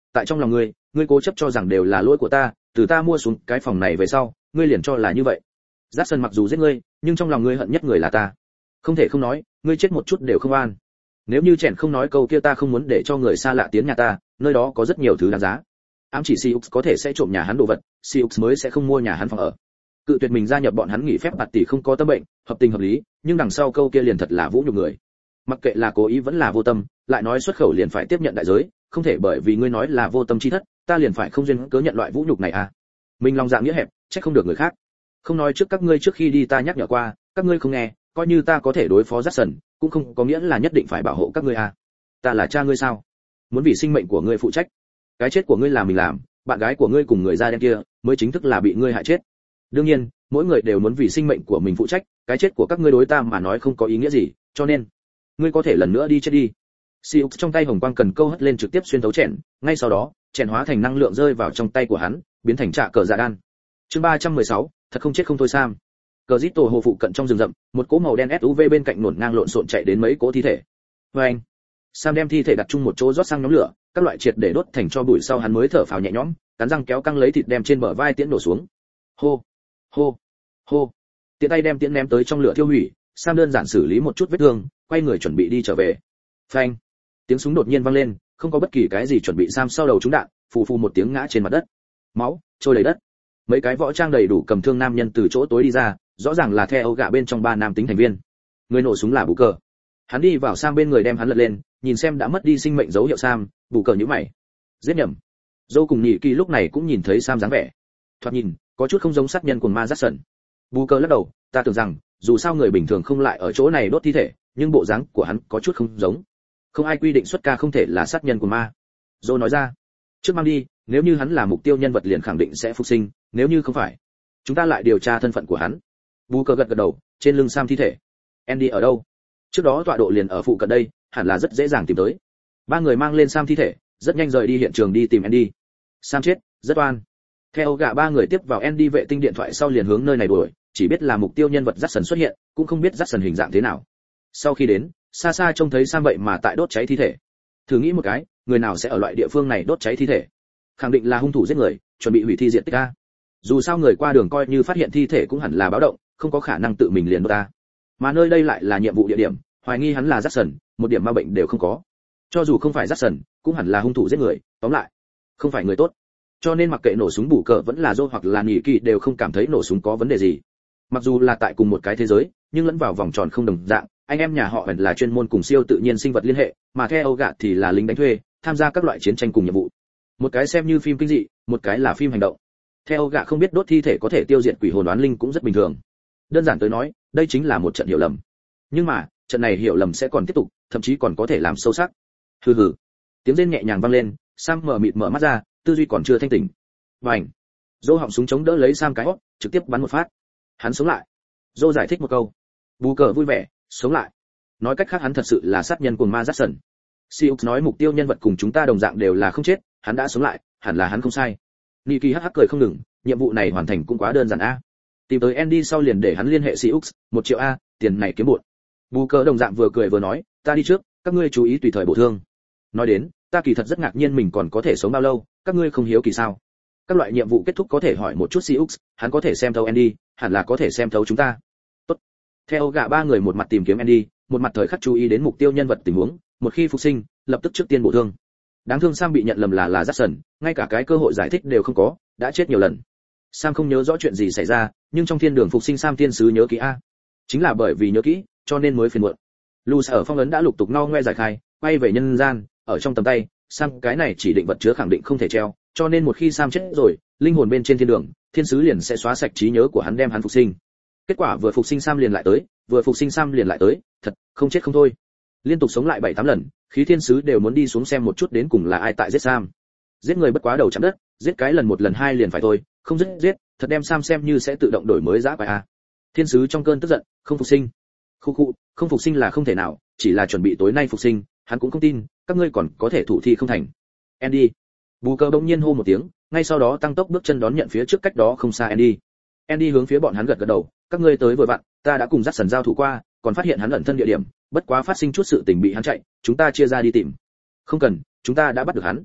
tại trong lòng ngươi ngươi cố chấp cho rằng đều là lỗi của ta, từ ta mua xuống cái phòng này về sau ngươi liền cho là như vậy. Jackson mặc dù giết ngươi nhưng trong lòng ngươi hận nhất người là ta. Không thể không nói ngươi chết một chút đều không an. Nếu như chèn không nói câu kia ta không muốn để cho người xa lạ tiến nhà ta, nơi đó có rất nhiều thứ đáng giá. Ám chỉ Siux có thể sẽ trộm nhà hắn đồ vật, Siux mới sẽ không mua nhà hắn phòng ở. Cự tuyệt mình gia nhập bọn hắn nghỉ phép bạt tỷ không có tâm bệnh, hợp tình hợp lý, nhưng đằng sau câu kia liền thật là vũ nhục người. Mặc kệ là cố ý vẫn là vô tâm, lại nói xuất khẩu liền phải tiếp nhận đại giới, không thể bởi vì ngươi nói là vô tâm chi thất, ta liền phải không duyên cớ nhận loại vũ nhục này à? Mình lòng dạ nghĩa hẹp, trách không được người khác. Không nói trước các ngươi trước khi đi ta nhắc nhở qua, các ngươi không nghe, coi như ta có thể đối phó Jackson, cũng không có nghĩa là nhất định phải bảo hộ các ngươi à? Ta là cha ngươi sao? Muốn vì sinh mệnh của ngươi phụ trách. Cái chết của ngươi là mình làm, bạn gái của ngươi cùng người da đen kia mới chính thức là bị ngươi hại chết. Đương nhiên, mỗi người đều muốn vì sinh mệnh của mình phụ trách, cái chết của các ngươi đối ta mà nói không có ý nghĩa gì, cho nên ngươi có thể lần nữa đi chết đi. Siux trong tay hồng quang cần câu hất lên trực tiếp xuyên thấu chèn, ngay sau đó, chèn hóa thành năng lượng rơi vào trong tay của hắn, biến thành trạ cờ dạ đan. Chương ba trăm mười sáu, thật không chết không thôi Sam. Cờ Dít Tổ hồ phụ cận trong rừng rậm, một cỗ màu đen ét u vê bên cạnh nổn ngang lộn xộn chạy đến mấy cỗ thi thể. Và anh, Sam đem thi thể đặt chung một chỗ rót sang nhóm lửa, các loại triệt để đốt thành cho bụi sau hắn mới thở phào nhẹ nhõm, cắn răng kéo căng lấy thịt đem trên bờ vai tiễn đổ xuống. Hô, hô, hô. Tiện tay đem tiễn ném tới trong lửa thiêu hủy, Sam đơn giản xử lý một chút vết thương, quay người chuẩn bị đi trở về. Phanh. Tiếng súng đột nhiên vang lên, không có bất kỳ cái gì chuẩn bị Sam sau đầu trúng đạn, phù phù một tiếng ngã trên mặt đất. Máu trôi đầy đất. Mấy cái võ trang đầy đủ cầm thương nam nhân từ chỗ tối đi ra, rõ ràng là theo gạ bên trong ba nam tính thành viên. Người nổ súng là Bù Cờ. Hắn đi vào Sam bên người đem hắn lật lên, nhìn xem đã mất đi sinh mệnh dấu hiệu Sam, Bù Cờ nhíu mày. Giết nhầm. Dâu cùng Nhị Kỳ lúc này cũng nhìn thấy Sam dáng vẻ. Thoạt nhìn, có chút không giống sát nhân của Ma Jackson. Bù Cờ lắc đầu, ta tưởng rằng, dù sao người bình thường không lại ở chỗ này đốt thi thể, nhưng bộ dáng của hắn có chút không giống. Không ai quy định xuất ca không thể là sát nhân của ma. Dâu nói ra, trước mang đi, nếu như hắn là mục tiêu nhân vật liền khẳng định sẽ phục sinh, nếu như không phải, chúng ta lại điều tra thân phận của hắn. Bù Cờ gật gật đầu, trên lưng Sam thi thể. Andy ở đâu? Trước đó tọa độ liền ở phụ cận đây, hẳn là rất dễ dàng tìm tới. Ba người mang lên Sam thi thể, rất nhanh rời đi hiện trường đi tìm Andy. Sam chết, rất oan. Theo gã ba người tiếp vào Andy vệ tinh điện thoại sau liền hướng nơi này đuổi, chỉ biết là mục tiêu nhân vật Jackson xuất hiện, cũng không biết Jackson hình dạng thế nào. Sau khi đến, xa xa trông thấy Sam vậy mà tại đốt cháy thi thể. Thử nghĩ một cái, người nào sẽ ở loại địa phương này đốt cháy thi thể? Khẳng định là hung thủ giết người, chuẩn bị hủy thi diệt tích a. Dù sao người qua đường coi như phát hiện thi thể cũng hẳn là báo động, không có khả năng tự mình liền đốt ta. Mà nơi đây lại là nhiệm vụ địa điểm, hoài nghi hắn là Jackson, một điểm ma bệnh đều không có. Cho dù không phải Jackson, cũng hẳn là hung thủ giết người, tóm lại, không phải người tốt. Cho nên mặc kệ nổ súng Bù Cờ vẫn là Joe hoặc là Nhị Kỳ đều không cảm thấy nổ súng có vấn đề gì. Mặc dù là tại cùng một cái thế giới, nhưng lẫn vào vòng tròn không đồng dạng, anh em nhà họ hẳn là chuyên môn cùng siêu tự nhiên sinh vật liên hệ, mà theo gạ thì là lính đánh thuê, tham gia các loại chiến tranh cùng nhiệm vụ. Một cái xem như phim kinh dị, một cái là phim hành động. Theo gạ không biết đốt thi thể có thể tiêu diệt quỷ hồn oán linh cũng rất bình thường. Đơn giản tới nói, đây chính là một trận hiểu lầm. Nhưng mà, trận này hiểu lầm sẽ còn tiếp tục, thậm chí còn có thể làm sâu sắc. Hừ hừ. Tiếng rên nhẹ nhàng vang lên, Sam mở mịt mở mắt ra, tư duy còn chưa thanh tỉnh. Bành. Dô họng súng chống đỡ lấy Sam cái hốc, trực tiếp bắn một phát. Hắn sống lại. Dô giải thích một câu. Bù Cờ vui vẻ, sống lại. Nói cách khác hắn thật sự là sát nhân của Ma Jackson. Siux nói mục tiêu nhân vật cùng chúng ta đồng dạng đều là không chết, hắn đã sống lại, hẳn là hắn không sai. Niki hắc hắc cười không ngừng, nhiệm vụ này hoàn thành cũng quá đơn giản a. Tìm tới Andy sau liền để hắn liên hệ Siux, một triệu a, tiền này kiếm bộn. Bù Cờ đồng dạng vừa cười vừa nói, ta đi trước, các ngươi chú ý tùy thời bổ thương. Nói đến, ta kỳ thật rất ngạc nhiên mình còn có thể sống bao lâu, các ngươi không hiếu kỳ sao? Các loại nhiệm vụ kết thúc có thể hỏi một chút Siux, hắn có thể xem thấu Andy, hẳn là có thể xem thấu chúng ta. Tốt. Theo gã ba người một mặt tìm kiếm Andy, một mặt thời khắc chú ý đến mục tiêu nhân vật tình huống, một khi phục sinh, lập tức trước tiên bổ thương. Đáng thương Sam bị nhận lầm là là Jackson, ngay cả cái cơ hội giải thích đều không có, đã chết nhiều lần. Sam không nhớ rõ chuyện gì xảy ra, nhưng trong thiên đường phục sinh Sam tiên sứ nhớ kỹ a. Chính là bởi vì nhớ kỹ, cho nên mới phiền muộn. Lucy ở phong ấn đã lục tục no ngoe giải khai, quay về nhân gian, ở trong tầm tay, Sam cái này chỉ định vật chứa khẳng định không thể treo, cho nên một khi Sam chết rồi, linh hồn bên trên thiên đường, thiên sứ liền sẽ xóa sạch trí nhớ của hắn đem hắn phục sinh. Kết quả vừa phục sinh Sam liền lại tới, vừa phục sinh Sam liền lại tới, thật, không chết không thôi. Liên tục sống lại bảy tám lần, khí thiên sứ đều muốn đi xuống xem một chút đến cùng là ai tại giết Sam. Giết người bất quá đầu chạm đất, giết cái lần một lần hai liền phải thôi, không giết giết, thật đem Sam xem như sẽ tự động đổi mới giã quái a. Thiên sứ trong cơn tức giận, không phục sinh. Khu khu, không phục sinh là không thể nào, chỉ là chuẩn bị tối nay phục sinh, hắn cũng không tin, các ngươi còn có thể thủ thi không thành. Andy. Bù Cờ bỗng nhiên hô một tiếng, ngay sau đó tăng tốc bước chân đón nhận phía trước cách đó không xa Andy. Andy hướng phía bọn hắn gật gật đầu, các ngươi tới vừa vặn, ta đã cùng Jackson giao thủ qua, còn phát hiện hắn ẩn thân địa điểm, bất quá phát sinh chút sự tình bị hắn chạy, chúng ta chia ra đi tìm. Không cần, chúng ta đã bắt được hắn.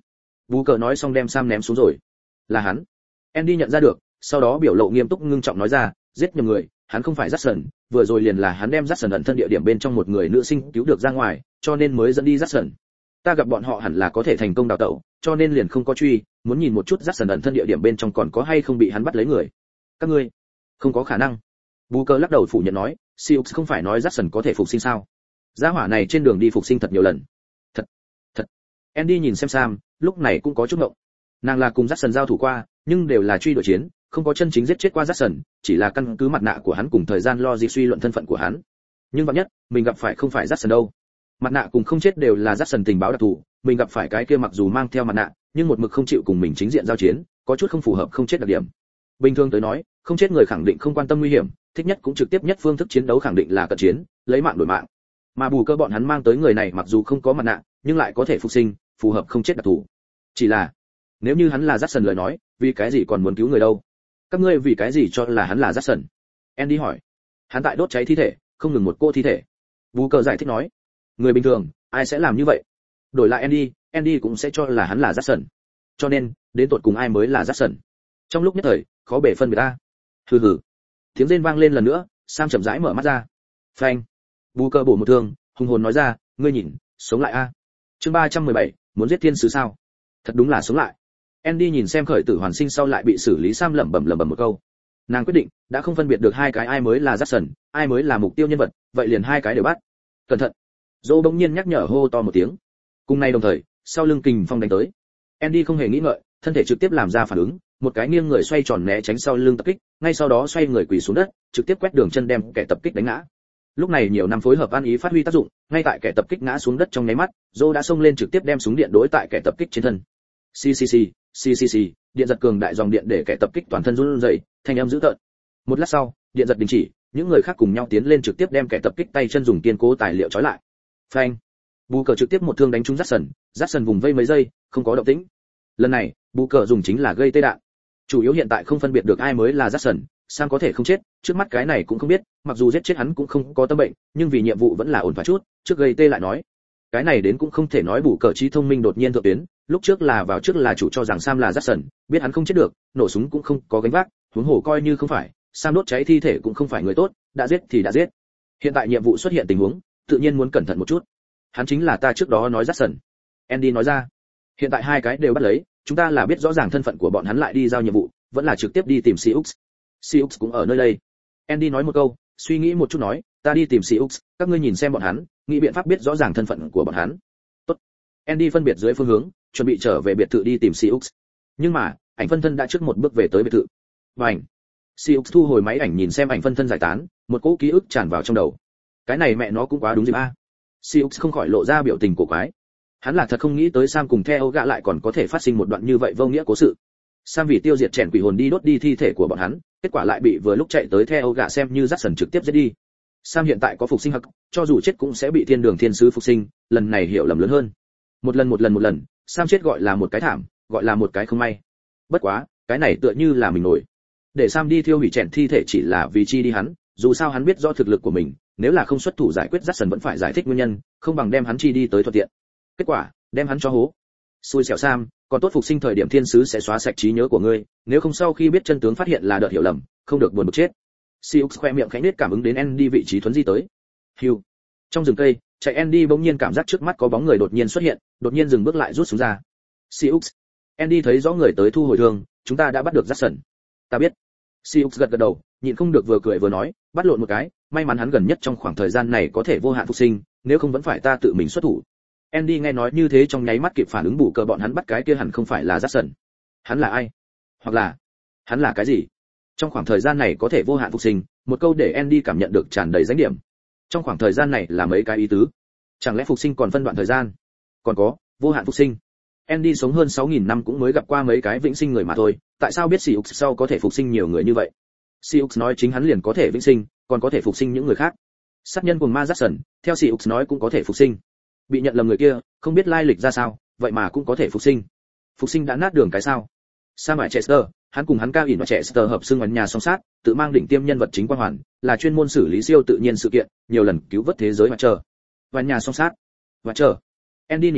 Bú cờ nói xong đem Sam ném xuống rồi. Là hắn. Andy nhận ra được, sau đó biểu lộ nghiêm túc ngưng trọng nói ra, giết nhầm người, hắn không phải Jackson, vừa rồi liền là hắn đem Jackson ẩn thân địa điểm bên trong một người nữ sinh cứu được ra ngoài, cho nên mới dẫn đi Jackson. Ta gặp bọn họ hẳn là có thể thành công đào tẩu, cho nên liền không có truy, muốn nhìn một chút Jackson ẩn thân địa điểm bên trong còn có hay không bị hắn bắt lấy người. Các ngươi, không có khả năng. Bú cờ lắc đầu phủ nhận nói, Siux không phải nói Jackson có thể phục sinh sao? Gia hỏa này trên đường đi phục sinh thật nhiều lần. Thật, thật. Andy nhìn xem Sam, lúc này cũng có chút ngộng. Nàng là cùng Jackson giao thủ qua, nhưng đều là truy đuổi chiến, không có chân chính giết chết qua Jackson, chỉ là căn cứ mặt nạ của hắn cùng thời gian logic suy luận thân phận của hắn. Nhưng vạn nhất, mình gặp phải không phải Jackson đâu. Mặt nạ cùng không chết đều là Jackson tình báo đặc thù, mình gặp phải cái kia mặc dù mang theo mặt nạ, nhưng một mực không chịu cùng mình chính diện giao chiến, có chút không phù hợp không chết đặc điểm. Bình thường tới nói, không chết người khẳng định không quan tâm nguy hiểm, thích nhất cũng trực tiếp nhất phương thức chiến đấu khẳng định là cận chiến, lấy mạng đổi mạng. Mà bù cơ bọn hắn mang tới người này mặc dù không có mặt nạ, nhưng lại có thể phục sinh, phù hợp không chết đặc thù. Chỉ là, nếu như hắn là Jackson lời nói, vì cái gì còn muốn cứu người đâu? Các ngươi vì cái gì cho là hắn là Jackson? Andy hỏi. Hắn tại đốt cháy thi thể, không ngừng một cô thi thể. Bú cờ giải thích nói. Người bình thường, ai sẽ làm như vậy? Đổi lại Andy, Andy cũng sẽ cho là hắn là Jackson. Cho nên, đến tột cùng ai mới là Jackson? Trong lúc nhất thời, khó bể phân biệt ta. Hừ hừ. Tiếng rên vang lên lần nữa, Sam chậm rãi mở mắt ra. Phanh. Bú cờ bổ một thương, hùng hồn nói ra, ngươi nhìn, sống lại a. Chương ba trăm mười bảy, muốn giết thiên sứ sao? Thật đúng là sống lại. Andy nhìn xem khởi tử hoàn sinh sau lại bị xử lý, Sam lẩm bẩm lẩm bẩm một câu. Nàng quyết định, đã không phân biệt được hai cái ai mới là Jackson, ai mới là mục tiêu nhân vật, vậy liền hai cái đều bắt. Cẩn thận. Dô bỗng nhiên nhắc nhở hô to một tiếng. Cùng nay đồng thời, sau lưng kình phong đánh tới. Andy không hề nghĩ ngợi, thân thể trực tiếp làm ra phản ứng, một cái nghiêng người xoay tròn né tránh sau lưng tập kích, ngay sau đó xoay người quỳ xuống đất, trực tiếp quét đường chân đem kẻ tập kích đánh ngã. Lúc này nhiều năm phối hợp ăn ý phát huy tác dụng, ngay tại kẻ tập kích ngã xuống đất trong nháy mắt, Dô đã xông lên trực tiếp đem súng điện đối tại kẻ tập kích trên thân. Xì xì xì, xì xì xì, điện giật cường đại dòng điện để kẻ tập kích toàn thân run rẩy, thanh âm dữ tợn. Một lát sau, điện giật đình chỉ, những người khác cùng nhau tiến lên trực tiếp đem kẻ tập kích tay chân dùng kiên cố tài liệu trói lại. Phanh. Bù cờ trực tiếp một thương đánh trúng Jackson, Jackson vùng vây mấy giây, không có động tĩnh. Lần này, bù cờ dùng chính là gây tê đạn. Chủ yếu hiện tại không phân biệt được ai mới là Jackson, Sam có thể không chết, trước mắt cái này cũng không biết, mặc dù giết chết hắn cũng không có tâm bệnh, nhưng vì nhiệm vụ vẫn là ổn phải chút, trước gây tê lại nói. Cái này đến cũng không thể nói bù cờ trí thông minh đột nhiên thượng tuyến, lúc trước là vào trước là chủ cho rằng Sam là Jackson, biết hắn không chết được, nổ súng cũng không có gánh vác, huống hồ coi như không phải, Sam đốt cháy thi thể cũng không phải người tốt, đã giết thì đã giết. Hiện tại nhiệm vụ xuất hiện tình huống, tự nhiên muốn cẩn thận một chút. Hắn chính là ta trước đó nói Jackson. Andy nói ra. Hiện tại hai cái đều bắt lấy, chúng ta là biết rõ ràng thân phận của bọn hắn lại đi giao nhiệm vụ, vẫn là trực tiếp đi tìm Siux. Siux cũng ở nơi đây. Andy nói một câu, suy nghĩ một chút nói, ta đi tìm Siux, các ngươi nhìn xem bọn hắn, nghĩ biện pháp biết rõ ràng thân phận của bọn hắn. Tốt. Andy phân biệt dưới phương hướng, chuẩn bị trở về biệt thự đi tìm Siux. Nhưng mà, ảnh phân thân đã trước một bước về tới biệt thự. Bành. Siux thu hồi máy ảnh nhìn xem ảnh phân thân giải tán, một cỗ ký ức tràn vào trong đầu. Cái này mẹ nó cũng quá đúng dịp a. Siux không khỏi lộ ra biểu tình cổ quái. Hắn là thật không nghĩ tới Sam cùng theo gã lại còn có thể phát sinh một đoạn như vậy vô nghĩa cố sự. Sam vì tiêu diệt chèn quỷ hồn đi đốt đi thi thể của bọn hắn, kết quả lại bị vừa lúc chạy tới theo gã xem như Jackson trực tiếp giết đi. Sam hiện tại có phục sinh hắc, cho dù chết cũng sẽ bị thiên đường thiên sứ phục sinh, lần này hiểu lầm lớn hơn. Một lần một lần một lần, Sam chết gọi là một cái thảm, gọi là một cái không may. Bất quá, cái này tựa như là mình nổi. Để Sam đi thiêu hủy chèn thi thể chỉ là vì chi đi hắn, dù sao hắn biết rõ thực lực của mình, nếu là không xuất thủ giải quyết Jackson vẫn phải giải thích nguyên nhân, không bằng đem hắn chi đi tới thuận tiện. Kết quả, đem hắn cho hố. Xui xẻo Sam, còn tốt phục sinh thời điểm thiên sứ sẽ xóa sạch trí nhớ của ngươi, nếu không sau khi biết chân tướng phát hiện là đợt hiểu lầm, không được buồn bực chết. Siux khoe miệng khẽ nết cảm ứng đến Andy vị trí thuấn di tới. Hưu. Trong rừng cây, chạy Andy bỗng nhiên cảm giác trước mắt có bóng người đột nhiên xuất hiện, đột nhiên dừng bước lại rút súng ra. Siux. Andy thấy rõ người tới thu hồi thương, chúng ta đã bắt được Jackson. Ta biết. Siux gật gật đầu, nhịn không được vừa cười vừa nói, bắt lộn một cái, may mắn hắn gần nhất trong khoảng thời gian này có thể vô hạn phục sinh, nếu không vẫn phải ta tự mình xuất thủ. Andy nghe nói như thế trong nháy mắt kịp phản ứng, bù cờ bọn hắn bắt cái kia hẳn không phải là Jackson. Hắn là ai? Hoặc là, hắn là cái gì? Trong khoảng thời gian này có thể vô hạn phục sinh, một câu để Andy cảm nhận được tràn đầy danh điểm. Trong khoảng thời gian này là mấy cái ý tứ? Chẳng lẽ phục sinh còn phân đoạn thời gian? Còn có, vô hạn phục sinh. Andy sống hơn sáu nghìn năm cũng mới gặp qua mấy cái vĩnh sinh người mà thôi, tại sao biết Siux sau có thể phục sinh nhiều người như vậy? Siux nói chính hắn liền có thể vĩnh sinh, còn có thể phục sinh những người khác. Sát nhân cùng ma Jackson, theo Siux nói cũng có thể phục sinh. Bị nhận lầm người kia, không biết lai lịch ra sao, vậy mà cũng có thể phục sinh. Phục sinh đã nát đường cái sao? Sam ở Chester, hắn cùng hắn cao ỉn và Chester hợp xưng ấn nhà song sát, tự mang đỉnh tiêm nhân vật chính quang hoàn, là chuyên môn xử lý siêu tự nhiên sự kiện, nhiều lần cứu vớt thế giới và chờ. Và nhà song sát. Và chờ. Andy nỉ non,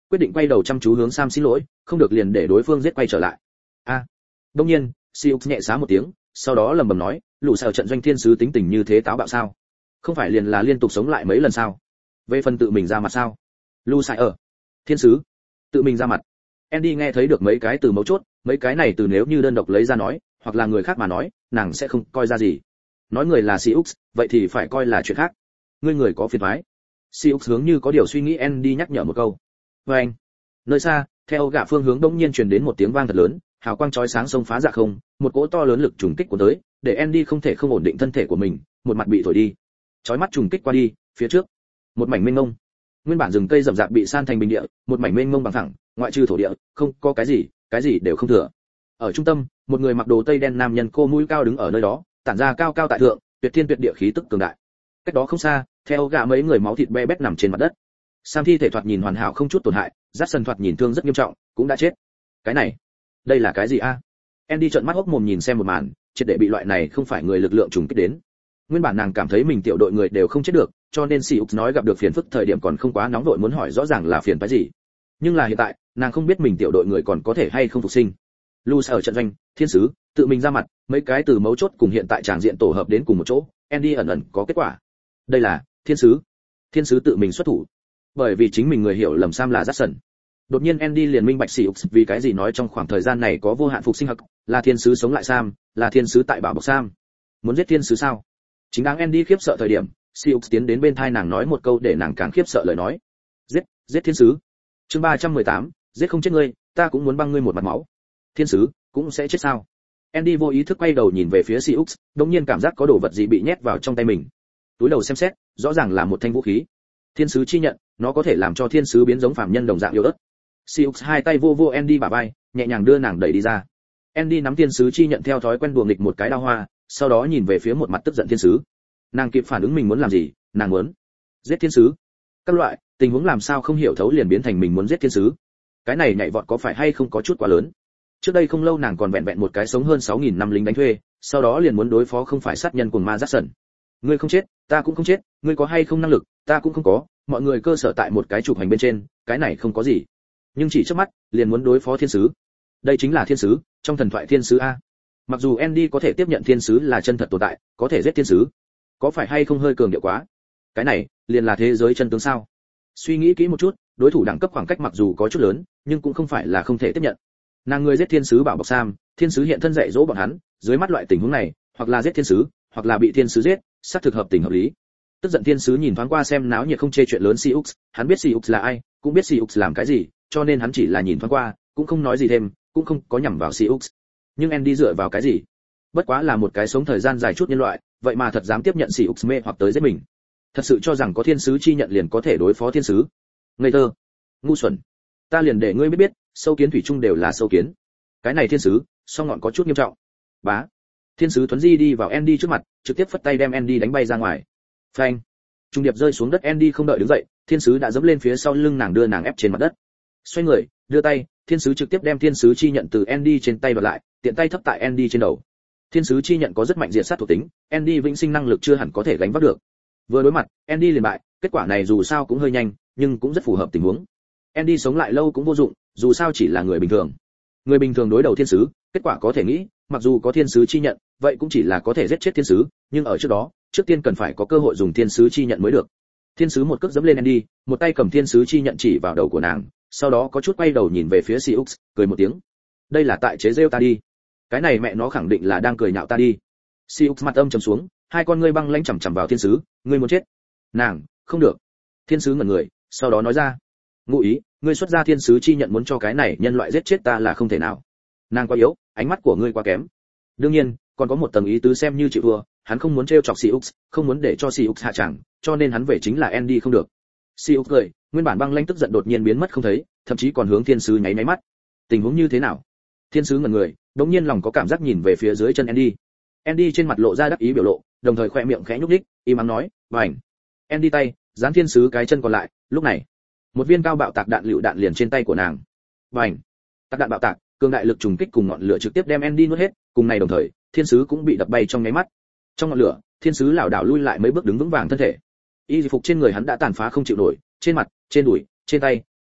quyết định quay đầu chăm chú hướng Sam xin lỗi, không được liền để đối phương giết quay trở lại. A. À. Đương nhiên, Siux nhẹ xá một tiếng, sau đó lẩm bẩm nói, lũ sở trận doanh thiên sứ tính tình như thế táo bạo sao? Không phải liền là liên tục sống lại mấy lần sao? Về phần tự mình ra mặt sao? Lũ sai ở. Thiên sứ, tự mình ra mặt. Andy nghe thấy được mấy cái từ mấu chốt, mấy cái này từ nếu như đơn độc lấy ra nói, hoặc là người khác mà nói, nàng sẽ không coi ra gì. Nói người là Siux, vậy thì phải coi là chuyện khác. Ngươi người có phiền toái. Siux hướng như có điều suy nghĩ Andy nhắc nhở một câu. Và anh. Nơi xa, theo gã phương hướng đông nhiên truyền đến một tiếng vang thật lớn, hào quang chói sáng xông phá dạ không, một cỗ to lớn lực trùng kích của tới, để Andy không thể không ổn định thân thể của mình, một mặt bị thổi đi. Chói mắt trùng kích qua đi, phía trước, một mảnh mênh mông. Nguyên bản rừng cây rậm rạp bị san thành bình địa, một mảnh mênh mông bằng phẳng, ngoại trừ thổ địa, không có cái gì, cái gì đều không thừa. Ở trung tâm, một người mặc đồ tây đen nam nhân cô mũi cao đứng ở nơi đó, tản ra cao cao tại thượng, tuyệt thiên tuyệt địa khí tức cường đại. Cách đó không xa, theo gã mấy người máu thịt be bét nằm trên mặt đất. Sam thi thể thoạt nhìn hoàn hảo không chút tổn hại, Jackson thoạt nhìn thương rất nghiêm trọng, cũng đã chết. Cái này, đây là cái gì a? Andy trợn mắt hốc mồm nhìn xem một màn, triệt để bị loại này không phải người lực lượng trùng kích đến. Nguyên bản nàng cảm thấy mình tiểu đội người đều không chết được, cho nên Siux nói gặp được phiền phức thời điểm còn không quá nóng vội muốn hỏi rõ ràng là phiền phức gì. Nhưng là hiện tại, nàng không biết mình tiểu đội người còn có thể hay không phục sinh. Luz ở trận doanh, thiên sứ, tự mình ra mặt, mấy cái từ mấu chốt cùng hiện tại tràng diện tổ hợp đến cùng một chỗ, Andy ẩn ẩn có kết quả. Đây là thiên sứ. Thiên sứ tự mình xuất thủ. Bởi vì chính mình người hiểu lầm Sam là Jackson. Đột nhiên Andy liền minh bạch Siux vì cái gì nói trong khoảng thời gian này có vô hạn phục sinh hắc, là thiên sứ sống lại Sam, là thiên sứ tại bảo bọc Sam. Muốn giết thiên sứ sao? Chính đáng Andy khiếp sợ thời điểm, Siux tiến đến bên tai nàng nói một câu để nàng càng khiếp sợ lời nói. Giết, giết thiên sứ. Chương ba trăm mười tám, giết không chết ngươi, ta cũng muốn băng ngươi một mặt máu. Thiên sứ cũng sẽ chết sao? Andy vô ý thức quay đầu nhìn về phía Siux, đột nhiên cảm giác có đồ vật gì bị nhét vào trong tay mình. Túi đầu xem xét, rõ ràng là một thanh vũ khí. Thiên sứ chi nhận, nó có thể làm cho thiên sứ biến giống phàm nhân đồng dạng yếu ớt. Siux hai tay vô vô Andy bả vai, nhẹ nhàng đưa nàng đẩy đi ra. Andy nắm thiên sứ chi nhận theo thói quen đùa nghịch một cái đao hoa, sau đó nhìn về phía một mặt tức giận thiên sứ. Nàng kịp phản ứng mình muốn làm gì, nàng muốn giết thiên sứ. Các loại tình huống làm sao không hiểu thấu liền biến thành mình muốn giết thiên sứ. Cái này nhảy vọt có phải hay không có chút quá lớn. Trước đây không lâu nàng còn vẹn vẹn một cái sống hơn sáu nghìn năm lính đánh thuê, sau đó liền muốn đối phó không phải sát nhân cùng ma Jackson. Ngươi không chết, ta cũng không chết, ngươi có hay không năng lực, ta cũng không có, mọi người cơ sở tại một cái chụp hành bên trên, cái này không có gì. Nhưng chỉ trước mắt, liền muốn đối phó thiên sứ. Đây chính là thiên sứ, trong thần thoại thiên sứ a. Mặc dù Andy có thể tiếp nhận thiên sứ là chân thật tồn tại, có thể giết thiên sứ, có phải hay không hơi cường điệu quá? Cái này, liền là thế giới chân tướng sao? Suy nghĩ kỹ một chút, đối thủ đẳng cấp khoảng cách mặc dù có chút lớn, nhưng cũng không phải là không thể tiếp nhận. Nàng người giết thiên sứ bảo bọc Sam, thiên sứ hiện thân dạy dỗ bọn hắn, dưới mắt loại tình huống này, hoặc là giết thiên sứ, hoặc là bị thiên sứ giết, xác thực hợp tình hợp lý. Tức giận thiên sứ nhìn thoáng qua xem náo nhiệt không chê chuyện lớn Siux, hắn biết Siux là ai, cũng biết Siux làm cái gì, cho nên hắn chỉ là nhìn thoáng qua, cũng không nói gì thêm, cũng không có nhằm vào Siux. Nhưng Andy dựa vào cái gì? Bất quá là một cái sống thời gian dài chút nhân loại, vậy mà thật dám tiếp nhận Siux mê hoặc tới giết mình. Thật sự cho rằng có thiên sứ chi nhận liền có thể đối phó thiên sứ? Ngây thơ, ngu xuẩn. Ta liền để ngươi biết biết, sâu kiến thủy chung đều là sâu kiến. Cái này thiên sứ, song ngọn có chút nghiêm trọng. Bá. Thiên sứ Tuấn Di đi vào Andy trước mặt, trực tiếp phất tay đem Andy đánh bay ra ngoài. Phanh. Trung điệp rơi xuống đất, Andy không đợi đứng dậy, thiên sứ đã giẫm lên phía sau lưng nàng đưa nàng ép trên mặt đất. Xoay người, đưa tay, thiên sứ trực tiếp đem thiên sứ chi nhận từ Andy trên tay đoạt lại, tiện tay thấp tại Andy trên đầu. Thiên sứ chi nhận có rất mạnh diệt sát thuộc tính, Andy vĩnh sinh năng lực chưa hẳn có thể gánh vác được. Vừa đối mặt, Andy liền bại, kết quả này dù sao cũng hơi nhanh, nhưng cũng rất phù hợp tình huống. Andy sống lại lâu cũng vô dụng, dù sao chỉ là người bình thường. Người bình thường đối đầu thiên sứ, kết quả có thể nghĩ, mặc dù có thiên sứ chi nhận, vậy cũng chỉ là có thể giết chết thiên sứ, nhưng ở trước đó, trước tiên cần phải có cơ hội dùng thiên sứ chi nhận mới được. Thiên sứ một cước giẫm lên Andy, một tay cầm thiên sứ chi nhận chỉ vào đầu của nàng, sau đó có chút quay đầu nhìn về phía Siux, cười một tiếng. Đây là tại chế giễu ta đi. Cái này mẹ nó khẳng định là đang cười nhạo ta đi. Siux mặt âm trầm xuống, hai con ngươi băng lãnh chằm chằm vào thiên sứ, ngươi muốn chết? Nàng, không được. Thiên sứ ngẩn người, sau đó nói ra, ngụ ý, ngươi xuất ra thiên sứ chi nhận muốn cho cái này nhân loại giết chết ta là không thể nào. Nàng quá yếu, ánh mắt của ngươi quá kém. Đương nhiên, còn có một tầng ý tứ xem như chịu thua, hắn không muốn trêu chọc Siux, không muốn để cho Siux hạ tràng, cho nên hắn về chính là Andy không được. Siux cười, nguyên bản băng lãnh tức giận đột nhiên biến mất không thấy, thậm chí còn hướng thiên sứ nháy nháy mắt. Tình huống như thế nào? Thiên sứ ngẩn người, đống nhiên lòng có cảm giác nhìn về phía dưới chân Andy. Andy trên mặt lộ ra đắc ý biểu lộ, đồng thời khóe miệng khẽ nhúc nhích, im ắng nói, "Bành." Andy tay dán thiên sứ cái chân còn lại, lúc này, một viên cao bạo tạc đạn lựu đạn liền trên tay của nàng. Bành. Tạc đạn bạo tạc, cường đại lực trùng kích cùng ngọn lửa trực tiếp đem Andy nuốt hết, cùng này đồng thời, thiên sứ cũng bị đập bay trong nháy mắt. Trong ngọn lửa, thiên sứ lảo đảo lui lại mấy bước đứng vững vàng thân thể. Y phục trên người hắn đã tàn phá không chịu nổi, trên mặt, trên đùi, trên tay,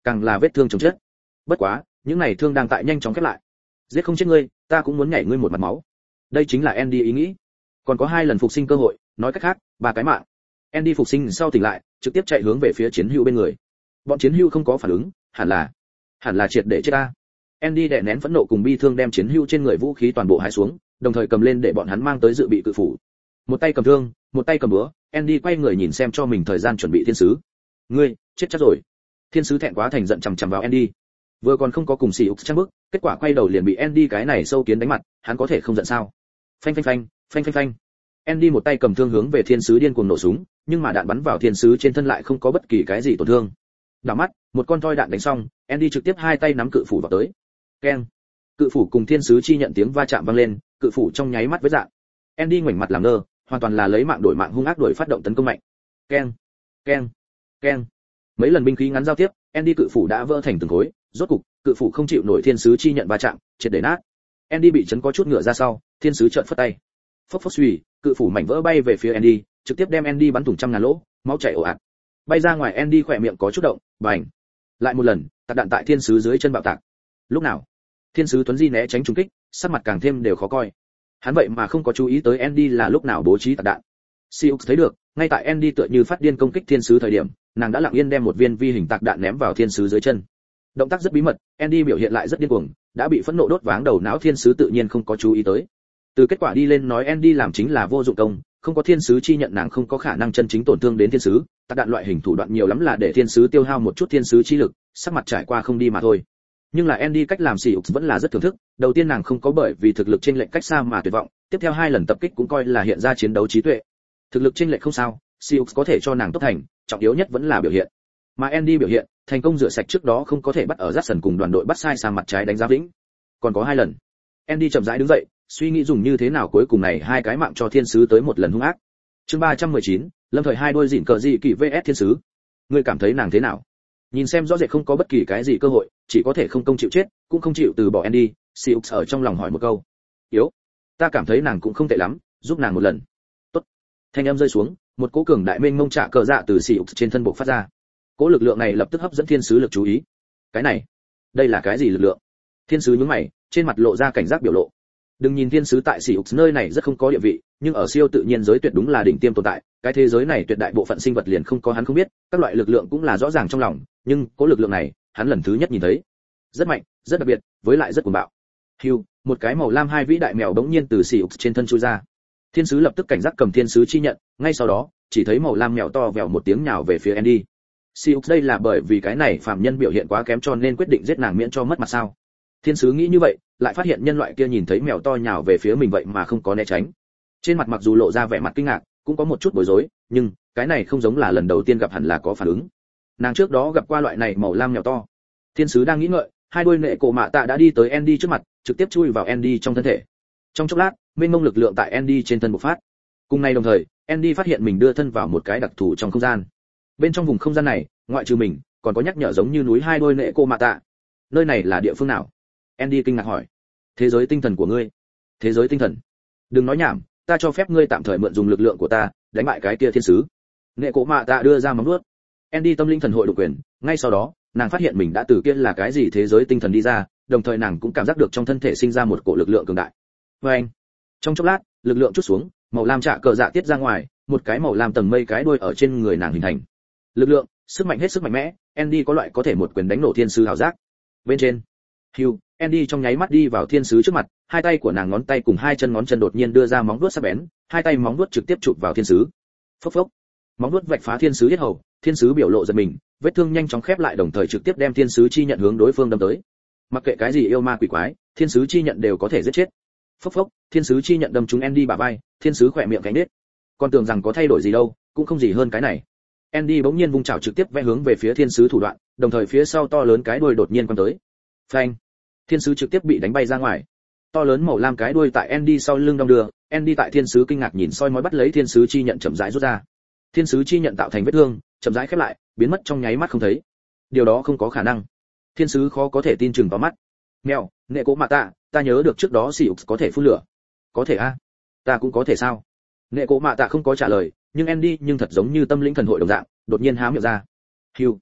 càng là vết thương chồng chất. Bất quá, những này thương đang tại nhanh chóng khép lại. Giết không chết ngươi, ta cũng muốn nhảy ngươi một mặt máu. Đây chính là Andy ý nghĩ. Còn có hai lần phục sinh cơ hội, nói cách khác, ba cái mạng. Andy phục sinh sau tỉnh lại, trực tiếp chạy hướng về phía chiến hữu bên người. Bọn chiến hữu không có phản ứng, hẳn là hẳn là triệt để chết ta. Andy đè nén phẫn nộ cùng bi thương đem chiến hữu trên người vũ khí toàn bộ hái xuống, đồng thời cầm lên để bọn hắn mang tới dự bị cự phủ. Một tay cầm thương, một tay cầm búa, Andy quay người nhìn xem cho mình thời gian chuẩn bị thiên sứ. Ngươi, chết chắc rồi. Thiên sứ thẹn quá thành giận chằm chằm vào Andy. Vừa còn không có cùng xì ục trang bức, kết quả quay đầu liền bị Andy cái này sâu kiến đánh mặt, hắn có thể không giận sao? Phanh phanh phanh, phanh phanh phanh. Andy một tay cầm thương hướng về thiên sứ điên cuồng nổ súng, nhưng mà đạn bắn vào thiên sứ trên thân lại không có bất kỳ cái gì tổn thương. Đảo mắt, một con toi đạn đánh xong, Andy trực tiếp hai tay nắm cự phủ vào tới. Keng. Cự phủ cùng thiên sứ chi nhận tiếng va chạm vang lên, cự phủ trong nháy mắt với dạng. Andy ngoảnh mặt làm ngơ, hoàn toàn là lấy mạng đổi mạng hung ác đuổi phát động tấn công mạnh. Keng, keng, keng. Mấy lần binh khí ngắn giao tiếp, Andy cự phủ đã vỡ thành từng khối, rốt cục, cự phủ không chịu nổi thiên sứ chi nhận va chạm, triệt để nát. Andy bị chấn có chút ngựa ra sau, thiên sứ trợn phất tay. Phốc phốc xuy, cự phủ mảnh vỡ bay về phía Andy, trực tiếp đem Andy bắn thủng trăm ngàn lỗ, máu chảy ồ ạt. Bay ra ngoài Andy khỏe miệng có chút động, bành. Lại một lần, tạc đạn tại thiên sứ dưới chân bạo tạc. Lúc nào, thiên sứ tuấn di né tránh trúng kích, sắc mặt càng thêm đều khó coi. Hắn vậy mà không có chú ý tới Andy là lúc nào bố trí tạc đạn. Siux thấy được, ngay tại Andy tựa như phát điên công kích thiên sứ thời điểm, nàng đã lặng yên đem một viên vi hình tạc đạn ném vào thiên sứ dưới chân. Động tác rất bí mật, Andy biểu hiện lại rất điên cuồng, đã bị phẫn nộ đốt váng đầu não thiên sứ tự nhiên không có chú ý tới. Từ kết quả đi lên nói Andy làm chính là vô dụng công, không có thiên sứ chi nhận nàng không có khả năng chân chính tổn thương đến thiên sứ, tạc đạn loại hình thủ đoạn nhiều lắm là để thiên sứ tiêu hao một chút thiên sứ chi lực, sắc mặt trải qua không đi mà thôi. Nhưng là Andy cách làm xỉ vẫn là rất thưởng thức, đầu tiên nàng không có bởi vì thực lực chênh lệch cách xa mà tuyệt vọng, tiếp theo hai lần tập kích cũng coi là hiện ra chiến đấu trí tuệ. Thực lực chênh lệch không sao, Siux có thể cho nàng tốt thành, trọng yếu nhất vẫn là biểu hiện. Mà Andy biểu hiện, thành công rửa sạch trước đó không có thể bắt ở Jackson cùng đoàn đội bắt sai sang mặt trái đánh giá vĩnh. Còn có hai lần. Andy chậm rãi đứng dậy, suy nghĩ dùng như thế nào cuối cùng này hai cái mạng cho thiên sứ tới một lần hung ác. Chương ba trăm mười chín, lâm thời hai đôi dịn cờ gì kỳ vs thiên sứ. Ngươi cảm thấy nàng thế nào? Nhìn xem rõ rệt không có bất kỳ cái gì cơ hội, chỉ có thể không công chịu chết, cũng không chịu từ bỏ Andy, Siux ở trong lòng hỏi một câu. Yếu, ta cảm thấy nàng cũng không tệ lắm, giúp nàng một lần. Tốt. Thanh âm rơi xuống, một cỗ cường đại mênh mông trạ cờ dạ từ Siux trên thân bộc phát ra. Cỗ lực lượng này lập tức hấp dẫn thiên sứ lực chú ý. Cái này, đây là cái gì lực lượng? Thiên sứ nhướng mày, trên mặt lộ ra cảnh giác biểu lộ. Đừng nhìn thiên sứ tại Siux nơi này rất không có địa vị, nhưng ở siêu tự nhiên giới tuyệt đúng là đỉnh tiêm tồn tại, cái thế giới này tuyệt đại bộ phận sinh vật liền không có hắn không biết, các loại lực lượng cũng là rõ ràng trong lòng, nhưng cỗ lực lượng này, hắn lần thứ nhất nhìn thấy. Rất mạnh, rất đặc biệt, với lại rất cuồng bạo. Hưu, một cái màu lam hai vĩ đại mèo đống nhiên từ Siux trên thân chui ra. Thiên sứ lập tức cảnh giác cầm thiên sứ chi nhận, ngay sau đó, chỉ thấy màu lam mèo to vèo một tiếng nhào về phía Andy. Siux đây là bởi vì cái này phàm nhân biểu hiện quá kém cho nên quyết định giết nàng miễn cho mất mặt sao? Thiên sứ nghĩ như vậy, lại phát hiện nhân loại kia nhìn thấy mèo to nhào về phía mình vậy mà không có né tránh. Trên mặt mặc dù lộ ra vẻ mặt kinh ngạc, cũng có một chút bối rối, nhưng cái này không giống là lần đầu tiên gặp hẳn là có phản ứng. Nàng trước đó gặp qua loại này màu lam mèo to. Thiên sứ đang nghĩ ngợi, hai đôi nệ cổ mạ tạ đã đi tới Andy trước mặt, trực tiếp chui vào Andy trong thân thể. Trong chốc lát, mênh mông lực lượng tại Andy trên thân bộc phát. Cùng ngày đồng thời, Andy phát hiện mình đưa thân vào một cái đặc thù trong không gian. Bên trong vùng không gian này, ngoại trừ mình, còn có nhắc nhở giống như núi hai đôi nệ cổ mạ tạ. Nơi này là địa phương nào? Andy kinh ngạc hỏi. Thế giới tinh thần của ngươi. Thế giới tinh thần? Đừng nói nhảm, ta cho phép ngươi tạm thời mượn dùng lực lượng của ta, đánh bại cái kia thiên sứ. Nệ cổ mạ tạ đưa ra móng vuốt. Andy tâm linh thần hội độc quyền, ngay sau đó, nàng phát hiện mình đã từ kia là cái gì thế giới tinh thần đi ra, đồng thời nàng cũng cảm giác được trong thân thể sinh ra một cổ lực lượng cường đại. Và anh, trong chốc lát, lực lượng chút xuống, màu lam trạ cờ dạ tiết ra ngoài, một cái màu lam tầng mây cái đuôi ở trên người nàng hình thành. Lực lượng, sức mạnh hết sức mạnh mẽ, Andy có loại có thể một quyền đánh nổ thiên sứ hào giác. Bên trên, Hugh, Andy trong nháy mắt đi vào thiên sứ trước mặt, hai tay của nàng ngón tay cùng hai chân ngón chân đột nhiên đưa ra móng vuốt sắc bén, hai tay móng vuốt trực tiếp chụp vào thiên sứ. Phốc phốc, móng vuốt vạch phá thiên sứ yết hầu, thiên sứ biểu lộ giật mình, vết thương nhanh chóng khép lại đồng thời trực tiếp đem thiên sứ chi nhận hướng đối phương đâm tới. Mặc kệ cái gì yêu ma quỷ quái, thiên sứ chi nhận đều có thể giết chết. Phốc phốc, thiên sứ chi nhận đâm trúng Andy bả vai, thiên sứ khỏe miệng cánh nết. Còn tưởng rằng có thay đổi gì đâu, cũng không gì hơn cái này. Andy bỗng nhiên vung chảo trực tiếp vẽ hướng về phía thiên sứ thủ đoạn, đồng thời phía sau to lớn cái đuôi đột nhiên quăng tới. Phanh! Thiên sứ trực tiếp bị đánh bay ra ngoài. To lớn màu lam cái đuôi tại Andy sau lưng đong đưa, Andy tại thiên sứ kinh ngạc nhìn soi mói bắt lấy thiên sứ chi nhận chậm rãi rút ra. Thiên sứ chi nhận tạo thành vết thương, chậm rãi khép lại, biến mất trong nháy mắt không thấy. Điều đó không có khả năng. Thiên sứ khó có thể tin chừng vào mắt. Mèo, nệ cố mạ tạ, ta nhớ được trước đó Siux có thể phun lửa. Có thể a? Ta cũng có thể sao? Nệ cố mạ tạ không có trả lời, nhưng Andy nhưng thật giống như tâm linh thần hội đồng dạng, đột nhiên há miệng ra. Hưu.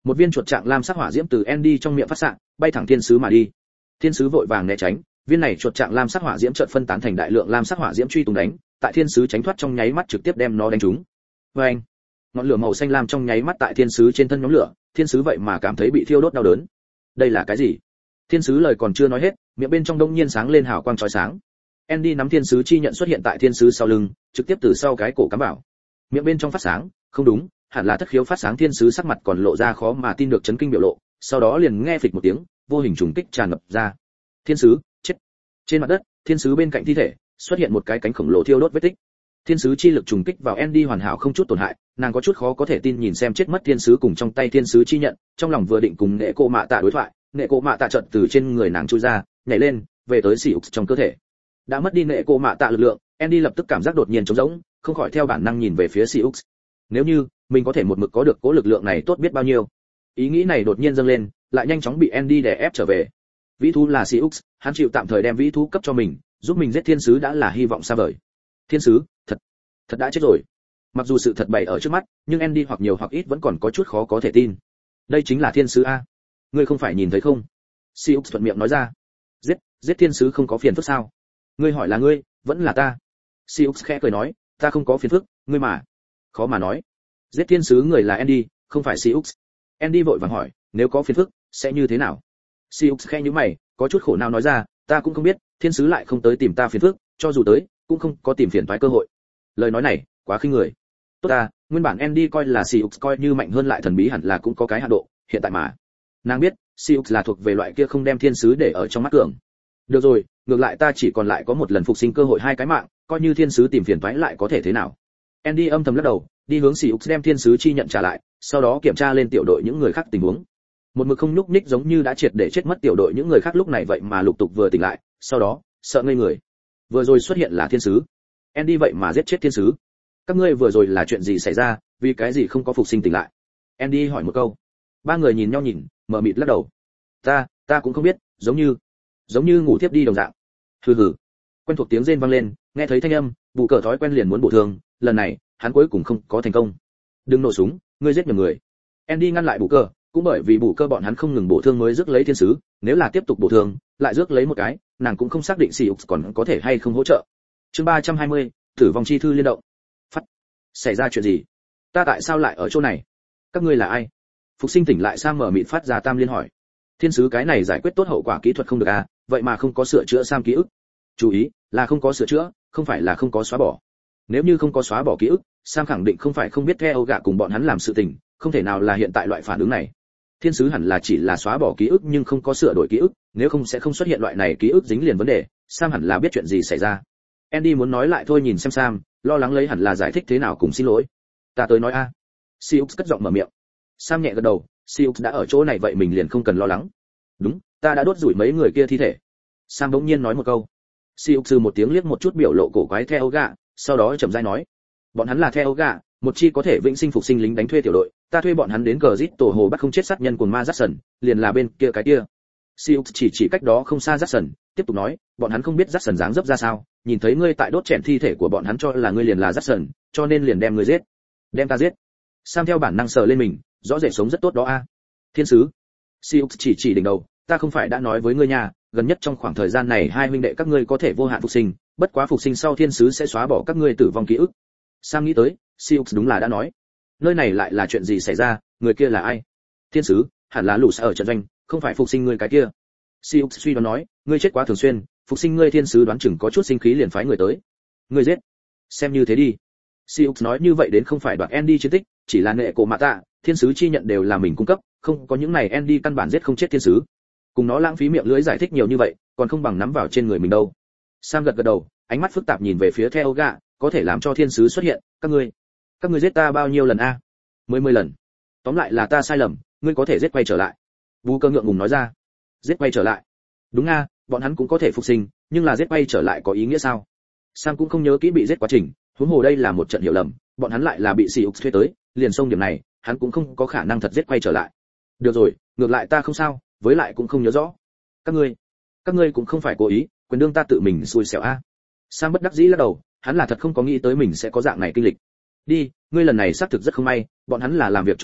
một viên chuột trạng lam sắc hỏa diễm từ Andy trong miệng phát xạ, bay thẳng thiên sứ mà đi. Thiên sứ vội vàng né tránh, viên này chuột trạng lam sắc hỏa diễm chợt phân tán thành đại lượng lam sắc hỏa diễm truy tung đánh, tại thiên sứ tránh thoát trong nháy mắt trực tiếp đem nó đánh trúng. Oeng! Ngọn lửa màu xanh lam trong nháy mắt tại thiên sứ trên thân nhóm lửa, thiên sứ vậy mà cảm thấy bị thiêu đốt đau đớn. Đây là cái gì? Thiên sứ lời còn chưa nói hết, miệng bên trong đông nhiên sáng lên hào quang chói sáng. Andy nắm thiên sứ chi nhận xuất hiện tại thiên sứ sau lưng, trực tiếp từ sau cái cổ cắm vào. Miệng bên trong phát sáng, không đúng, hẳn là thất khiếu phát sáng, thiên sứ sắc mặt còn lộ ra khó mà tin được chấn kinh biểu lộ, sau đó liền nghe phịch một tiếng, vô hình trùng kích tràn ngập ra. Thiên sứ chết. Trên mặt đất, thiên sứ bên cạnh thi thể xuất hiện một cái cánh khổng lồ thiêu đốt vết tích. Thiên sứ chi lực trùng kích vào Andy hoàn hảo không chút tổn hại, nàng có chút khó có thể tin nhìn xem chết mất thiên sứ cùng trong tay thiên sứ chi nhận, trong lòng vừa định cùng nệ cô mạ tạ đối thoại, nệ cô mạ tạ chợt từ trên người nàng chui ra, nhảy lên, về tới xỉ ục trong cơ thể. Đã mất đi nệ cô mạ tạ lực lượng, Andy lập tức cảm giác đột nhiên trống rỗng, không khỏi theo bản năng nhìn về phía xỉ ục. Nếu như mình có thể một mực có được cố lực lượng này tốt biết bao nhiêu. Ý nghĩ này đột nhiên dâng lên, lại nhanh chóng bị Andy đè ép trở về. Vĩ thú là xỉ ục, hắn chịu tạm thời đem vĩ thú cấp cho mình, giúp mình giết thiên sứ đã là hy vọng xa vời. Thiên sứ, thật, thật đã chết rồi. Mặc dù sự thật bày ở trước mắt, nhưng Andy hoặc nhiều hoặc ít vẫn còn có chút khó có thể tin. Đây chính là thiên sứ a. Ngươi không phải nhìn thấy không? Siux thuận miệng nói ra. Giết, giết thiên sứ không có phiền phức sao? Ngươi hỏi là ngươi, vẫn là ta. Siux khẽ cười nói, ta không có phiền phức, ngươi mà. Khó mà nói. Giết thiên sứ người là Andy, không phải Siux. Andy vội vàng hỏi, nếu có phiền phức, sẽ như thế nào? Siux khẽ nhíu mày, có chút khổ não nói ra, ta cũng không biết, thiên sứ lại không tới tìm ta phiền phức, cho dù tới, cũng không có tìm phiền toái cơ hội. Lời nói này, quá khinh người. Tốt ta, nguyên bản Andy coi là Siux coi như mạnh hơn lại thần bí hẳn là cũng có cái hạn độ, hiện tại mà. Nàng biết, Siux là thuộc về loại kia không đem thiên sứ để ở trong mắt cường. Được rồi, ngược lại ta chỉ còn lại có một lần phục sinh cơ hội hai cái mạng, coi như thiên sứ tìm phiền toái lại có thể thế nào. Andy âm thầm lắc đầu, đi hướng Siux đem thiên sứ chi nhận trả lại, sau đó kiểm tra lên tiểu đội những người khác tình huống. Một mực không nhúc nhích giống như đã triệt để chết mất tiểu đội những người khác lúc này vậy mà lục tục vừa tỉnh lại, sau đó, sợ ngây người. Vừa rồi xuất hiện là thiên sứ. Andy vậy mà giết chết thiên sứ. Các ngươi vừa rồi là chuyện gì xảy ra, vì cái gì không có phục sinh tỉnh lại? Andy hỏi một câu. Ba người nhìn nhau nhìn, mờ mịt lắc đầu. Ta, ta cũng không biết, giống như, giống như ngủ thiếp đi đồng dạng. Hừ hừ. Quen thuộc tiếng rên vang lên, nghe thấy thanh âm, Bù Cờ thói quen liền muốn bổ thương, lần này, hắn cuối cùng không có thành công. Đừng nổ súng, ngươi giết nhầm người. Andy ngăn lại Bù Cờ, cũng bởi vì Bù Cờ bọn hắn không ngừng bổ thương mới rước lấy thiên sứ, nếu là tiếp tục bổ thương, lại rước lấy một cái, nàng cũng không xác định Siux còn có thể hay không hỗ trợ. Chương ba trăm hai mươi, Tử vong chi thư liên động. Phát. Xảy ra chuyện gì? Ta tại sao lại ở chỗ này? Các ngươi là ai? Phục sinh tỉnh lại Sam mở mịt phát ra Tam Liên hỏi. Thiên sứ cái này giải quyết tốt hậu quả kỹ thuật không được à, vậy mà không có sửa chữa Sam ký ức. Chú ý, là không có sửa chữa, không phải là không có xóa bỏ. Nếu như không có xóa bỏ ký ức, Sam khẳng định không phải không biết theo gạ cùng bọn hắn làm sự tình, không thể nào là hiện tại loại phản ứng này. Thiên sứ hẳn là chỉ là xóa bỏ ký ức nhưng không có sửa đổi ký ức, nếu không sẽ không xuất hiện loại này ký ức dính liền vấn đề. Sam hẳn là biết chuyện gì xảy ra. Andy muốn nói lại thôi nhìn xem Sam, lo lắng lấy hẳn là giải thích thế nào cùng xin lỗi. Ta tới nói a. À. Siux cất giọng mở miệng. Sam nhẹ gật đầu, Siux đã ở chỗ này vậy mình liền không cần lo lắng. Đúng, ta đã đốt rủi mấy người kia thi thể. Sam bỗng nhiên nói một câu. Siux sư một tiếng liếc một chút biểu lộ cổ quái theo gạ, sau đó chậm rãi nói. Bọn hắn là theo gạ, một chi có thể vĩnh sinh phục sinh lính đánh thuê tiểu đội, ta thuê bọn hắn đến cờ rít tổ hồ bắt không chết sát nhân của ma Jackson, liền là bên kia cái kia. Siux chỉ chỉ cách đó không xa Jackson, tiếp tục nói, bọn hắn không biết Jackson dáng dấp ra sao, nhìn thấy ngươi tại đốt chèn thi thể của bọn hắn cho là ngươi liền là Jackson, cho nên liền đem ngươi giết. Đem ta giết. Sam theo bản năng sờ lên mình, rõ rệt sống rất tốt đó a. Thiên sứ. Siux chỉ chỉ đỉnh đầu, ta không phải đã nói với ngươi nhà, gần nhất trong khoảng thời gian này hai huynh đệ các ngươi có thể vô hạn phục sinh, bất quá phục sinh sau thiên sứ sẽ xóa bỏ các ngươi tử vong ký ức. Sam nghĩ tới, Siux đúng là đã nói. Nơi này lại là chuyện gì xảy ra, người kia là ai? Thiên sứ, hẳn là lũ ở trận doanh, không phải phục sinh ngươi cái kia. Siux suy đoán nói, ngươi chết quá thường xuyên, phục sinh ngươi thiên sứ đoán chừng có chút sinh khí liền phái người tới. Ngươi giết. Xem như thế đi. Siux nói như vậy đến không phải đoạt Andy chiến tích, chỉ là nệ cổ mạ tạ, thiên sứ chi nhận đều là mình cung cấp, không có những này Andy căn bản giết không chết thiên sứ. Cùng nó lãng phí miệng lưỡi giải thích nhiều như vậy, còn không bằng nắm vào trên người mình đâu. Sam gật gật đầu, ánh mắt phức tạp nhìn về phía theo gạ, có thể làm cho thiên sứ xuất hiện, các ngươi, các ngươi giết ta bao nhiêu lần a? Mười mười lần. Tóm lại là ta sai lầm, ngươi có thể giết quay trở lại. Vu Cơ ngượng ngùng nói ra. Giết quay trở lại. Đúng a, bọn hắn cũng có thể phục sinh, nhưng là giết quay trở lại có ý nghĩa sao? Sam cũng không nhớ kỹ bị giết quá trình, huống hồ đây là một trận hiểu lầm, bọn hắn lại là bị Siux thuê tới, liền xông điểm này, hắn cũng không có khả năng thật giết quay trở lại. Được rồi, ngược lại ta không sao, với lại cũng không nhớ rõ. Các ngươi, các ngươi cũng không phải cố ý, quyền đương ta tự mình xui xẻo a. Sam bất đắc dĩ lắc đầu, hắn là thật không có nghĩ tới mình sẽ có dạng này kinh lịch. Đi, ngươi lần này xác thực rất không may, bọn hắn là làm việc cho ta,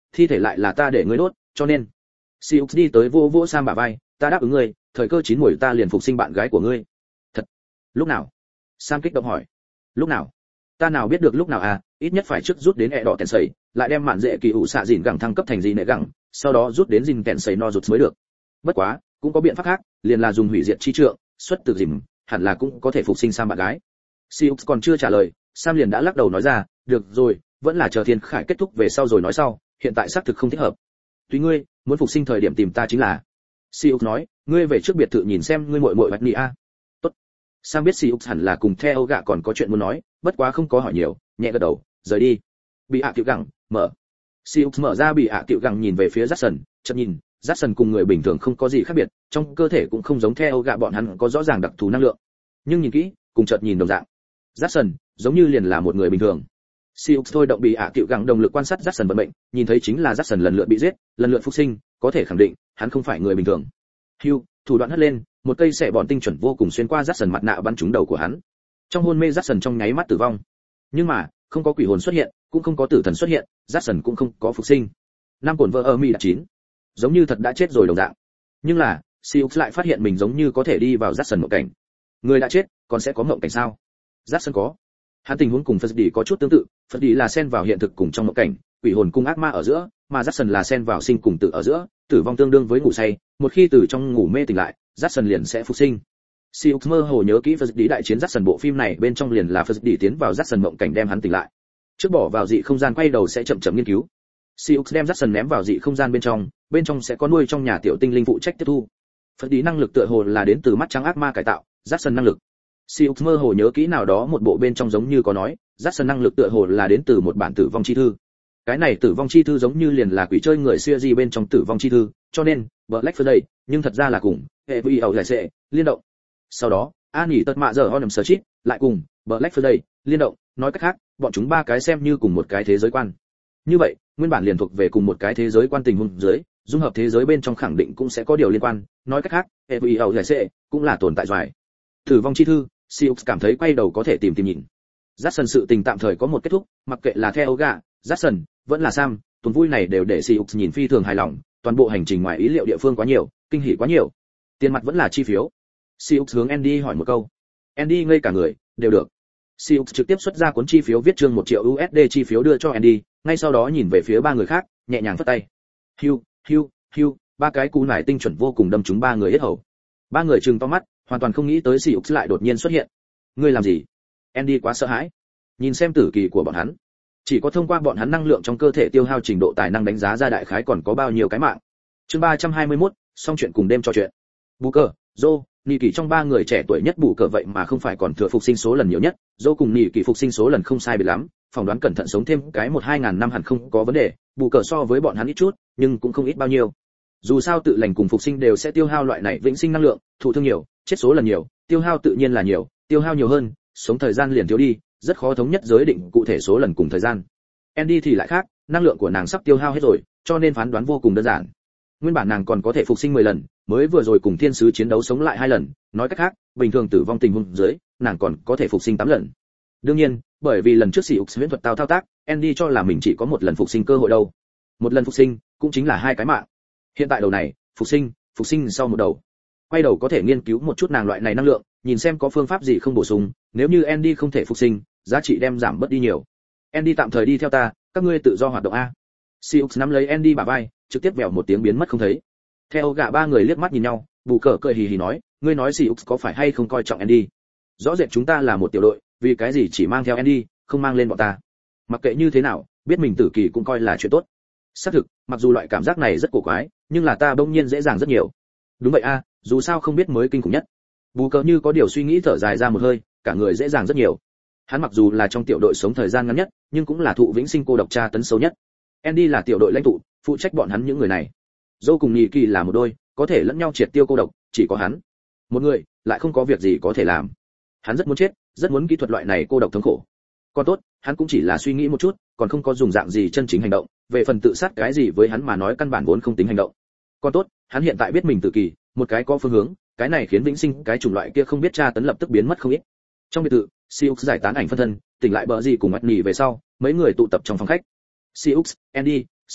thi thể lại là ta để ngươi đốt, cho nên Siêu đi tới vô vô Sam bả vai, ta đáp ứng ngươi, thời cơ chín muồi ta liền phục sinh bạn gái của ngươi. Thật? Lúc nào? Sam kích động hỏi. Lúc nào? Ta nào biết được lúc nào à, ít nhất phải trước rút đến ẹ đỏ tèn sẩy, lại đem mạn dễ kỳ ủ xạ dìn gẳng thăng cấp thành gì nệ gẳng, sau đó rút đến dìn tèn sẩy no rụt mới được. Bất quá, cũng có biện pháp khác, liền là dùng hủy diệt chi trượng, xuất từ dìm, hẳn là cũng có thể phục sinh Sam bạn gái. Siêu còn chưa trả lời, Sam liền đã lắc đầu nói ra, được rồi, vẫn là chờ Thiên Khải kết thúc về sau rồi nói sau, hiện tại xác thực không thích hợp. Tùy ngươi, muốn phục sinh thời điểm tìm ta chính là. Siêu nói, ngươi về trước biệt thự nhìn xem ngươi muội muội Bạch Nị a. Tốt. Sam biết Siêu hẳn là cùng theo gạ còn có chuyện muốn nói, bất quá không có hỏi nhiều, nhẹ gật đầu, rời đi. Bị hạ tiểu gẳng mở. Siêu mở ra bị hạ tiểu gẳng nhìn về phía Jackson, chợt nhìn, Jackson cùng người bình thường không có gì khác biệt, trong cơ thể cũng không giống theo gạ bọn hắn có rõ ràng đặc thù năng lượng. Nhưng nhìn kỹ, cùng chợt nhìn đồng dạng. Jackson giống như liền là một người bình thường. Siêu thôi động bị ạ tiểu gẳng đồng lực quan sát Jackson vận mệnh, nhìn thấy chính là Jackson lần lượt bị giết, lần lượt phục sinh, có thể khẳng định, hắn không phải người bình thường. Hugh, thủ đoạn hất lên, một cây xẻ bòn tinh chuẩn vô cùng xuyên qua Jackson mặt nạ bắn trúng đầu của hắn. Trong hôn mê Jackson trong nháy mắt tử vong. Nhưng mà, không có quỷ hồn xuất hiện, cũng không có tử thần xuất hiện, Jackson cũng không có phục sinh. Năm cồn vợ ở mi đã chín, giống như thật đã chết rồi đồng dạng. Nhưng là, Siêu lại phát hiện mình giống như có thể đi vào Jackson mộng cảnh. Người đã chết, còn sẽ có mộng cảnh sao? Jackson có. Hắn tình huống cùng Phật Đi có chút tương tự, Phật Đi là xen vào hiện thực cùng trong mộng cảnh, quỷ hồn cùng ác ma ở giữa, mà Jackson là xen vào sinh cùng tử ở giữa, tử vong tương đương với ngủ say, một khi từ trong ngủ mê tỉnh lại, Jackson liền sẽ phục sinh. Siêu mơ hồ nhớ kỹ Phật Đi đại chiến Jackson bộ phim này bên trong liền là Phật Đi tiến vào Jackson mộng cảnh đem hắn tỉnh lại. Trước bỏ vào dị không gian quay đầu sẽ chậm chậm nghiên cứu. Siêu đem Jackson ném vào dị không gian bên trong, bên trong sẽ có nuôi trong nhà tiểu tinh linh phụ trách tiếp thu. Phật Đi năng lực tựa hồ là đến từ mắt trắng ác ma cải tạo, Jackson năng lực Siêu mơ hồ nhớ kỹ nào đó một bộ bên trong giống như có nói, Jackson năng lực tựa hồ là đến từ một bản tử vong chi thư. Cái này tử vong chi thư giống như liền là quỷ chơi người xưa gì bên trong tử vong chi thư, cho nên Black Friday, nhưng thật ra là cùng hệ vi ẩu giải sẽ liên động. Sau đó, An nghỉ tật mạ giờ Honum Search lại cùng Black Friday liên động, nói cách khác, bọn chúng ba cái xem như cùng một cái thế giới quan. Như vậy, nguyên bản liền thuộc về cùng một cái thế giới quan tình huống dưới, dung hợp thế giới bên trong khẳng định cũng sẽ có điều liên quan, nói cách khác, hệ vi ẩu giải sẽ cũng là tồn tại doài. Tử vong chi thư, Siêu cảm thấy quay đầu có thể tìm tìm nhìn. Jackson sự tình tạm thời có một kết thúc, mặc kệ là theo gạ, Jackson, vẫn là Sam, tuần vui này đều để Siêu nhìn phi thường hài lòng, toàn bộ hành trình ngoài ý liệu địa phương quá nhiều, kinh hỉ quá nhiều. Tiền mặt vẫn là chi phiếu. Siêu hướng Andy hỏi một câu. Andy ngây cả người, đều được. Siêu trực tiếp xuất ra cuốn chi phiếu viết chương một triệu u ét đê chi phiếu đưa cho Andy, ngay sau đó nhìn về phía ba người khác, nhẹ nhàng phất tay. Hugh, Hugh, Hugh, ba cái cú nải tinh chuẩn vô cùng đâm trúng ba người hết hầu. Ba người trừng to mắt, hoàn toàn không nghĩ tới Siêu lại đột nhiên xuất hiện. Ngươi làm gì? Andy quá sợ hãi. Nhìn xem tử kỳ của bọn hắn, chỉ có thông qua bọn hắn năng lượng trong cơ thể tiêu hao trình độ tài năng đánh giá ra đại khái còn có bao nhiêu cái mạng. Chương ba trăm hai mươi mốt, xong chuyện cùng đêm trò chuyện. Bù cờ, Joe, Nị Kỳ trong ba người trẻ tuổi nhất bù cờ vậy mà không phải còn thừa phục sinh số lần nhiều nhất, Joe cùng Nị Kỳ phục sinh số lần không sai biệt lắm, phỏng đoán cẩn thận sống thêm cái một hai ngàn năm hẳn không có vấn đề, bù cờ so với bọn hắn ít chút, nhưng cũng không ít bao nhiêu. Dù sao tự lành cùng phục sinh đều sẽ tiêu hao loại này vĩnh sinh năng lượng, thụ thương nhiều, chết số lần nhiều, tiêu hao tự nhiên là nhiều, tiêu hao nhiều hơn, sống thời gian liền thiếu đi, rất khó thống nhất giới định cụ thể số lần cùng thời gian. Andy thì lại khác, năng lượng của nàng sắp tiêu hao hết rồi, cho nên phán đoán vô cùng đơn giản. Nguyên bản nàng còn có thể phục sinh mười lần, mới vừa rồi cùng thiên sứ chiến đấu sống lại hai lần, nói cách khác, bình thường tử vong tình huống dưới, nàng còn có thể phục sinh tám lần. Đương nhiên, bởi vì lần trước Siêu huyễn thuật tao thao tác, Andy cho là mình chỉ có một lần phục sinh cơ hội đâu. Một lần phục sinh, cũng chính là hai cái mạng. Hiện tại đầu này, phục sinh, phục sinh sau một đầu. Quay đầu có thể nghiên cứu một chút nàng loại này năng lượng, nhìn xem có phương pháp gì không bổ sung, nếu như Andy không thể phục sinh, giá trị đem giảm bớt đi nhiều. Andy tạm thời đi theo ta, các ngươi tự do hoạt động a. Siêu nắm lấy Andy bả vai, trực tiếp vèo một tiếng biến mất không thấy. Theo gã ba người liếc mắt nhìn nhau, bù cờ cười hì hì nói, ngươi nói Siêu có phải hay không coi trọng Andy? Rõ rệt chúng ta là một tiểu đội, vì cái gì chỉ mang theo Andy, không mang lên bọn ta? Mặc kệ như thế nào, biết mình tử kỳ cũng coi là chuyện tốt. Xác thực, mặc dù loại cảm giác này rất cổ quái, nhưng là ta bỗng nhiên dễ dàng rất nhiều. Đúng vậy a, dù sao không biết mới kinh khủng nhất. Bù cờ như có điều suy nghĩ thở dài ra một hơi, cả người dễ dàng rất nhiều. Hắn mặc dù là trong tiểu đội sống thời gian ngắn nhất, nhưng cũng là thụ vĩnh sinh cô độc tra tấn xấu nhất. Andy là tiểu đội lãnh tụ, phụ trách bọn hắn những người này. Joe cùng Nị Kỳ là một đôi, có thể lẫn nhau triệt tiêu cô độc, chỉ có hắn một người, lại không có việc gì có thể làm. Hắn rất muốn chết, rất muốn kỹ thuật loại này cô độc thống khổ. Còn tốt, hắn cũng chỉ là suy nghĩ một chút, còn không có dùng dạng gì chân chính hành động, về phần tự sát cái gì với hắn mà nói căn bản vốn không tính hành động. Còn tốt, hắn hiện tại biết mình tự kỳ, một cái có phương hướng, cái này khiến vĩnh sinh cái chủng loại kia không biết tra tấn lập tức biến mất không ít. Trong biệt thự, Siêu giải tán ảnh phân thân, tỉnh lại bờ gì cùng Mặt Nỉ về sau, mấy người tụ tập trong phòng khách. Siêu, Andy, Sam,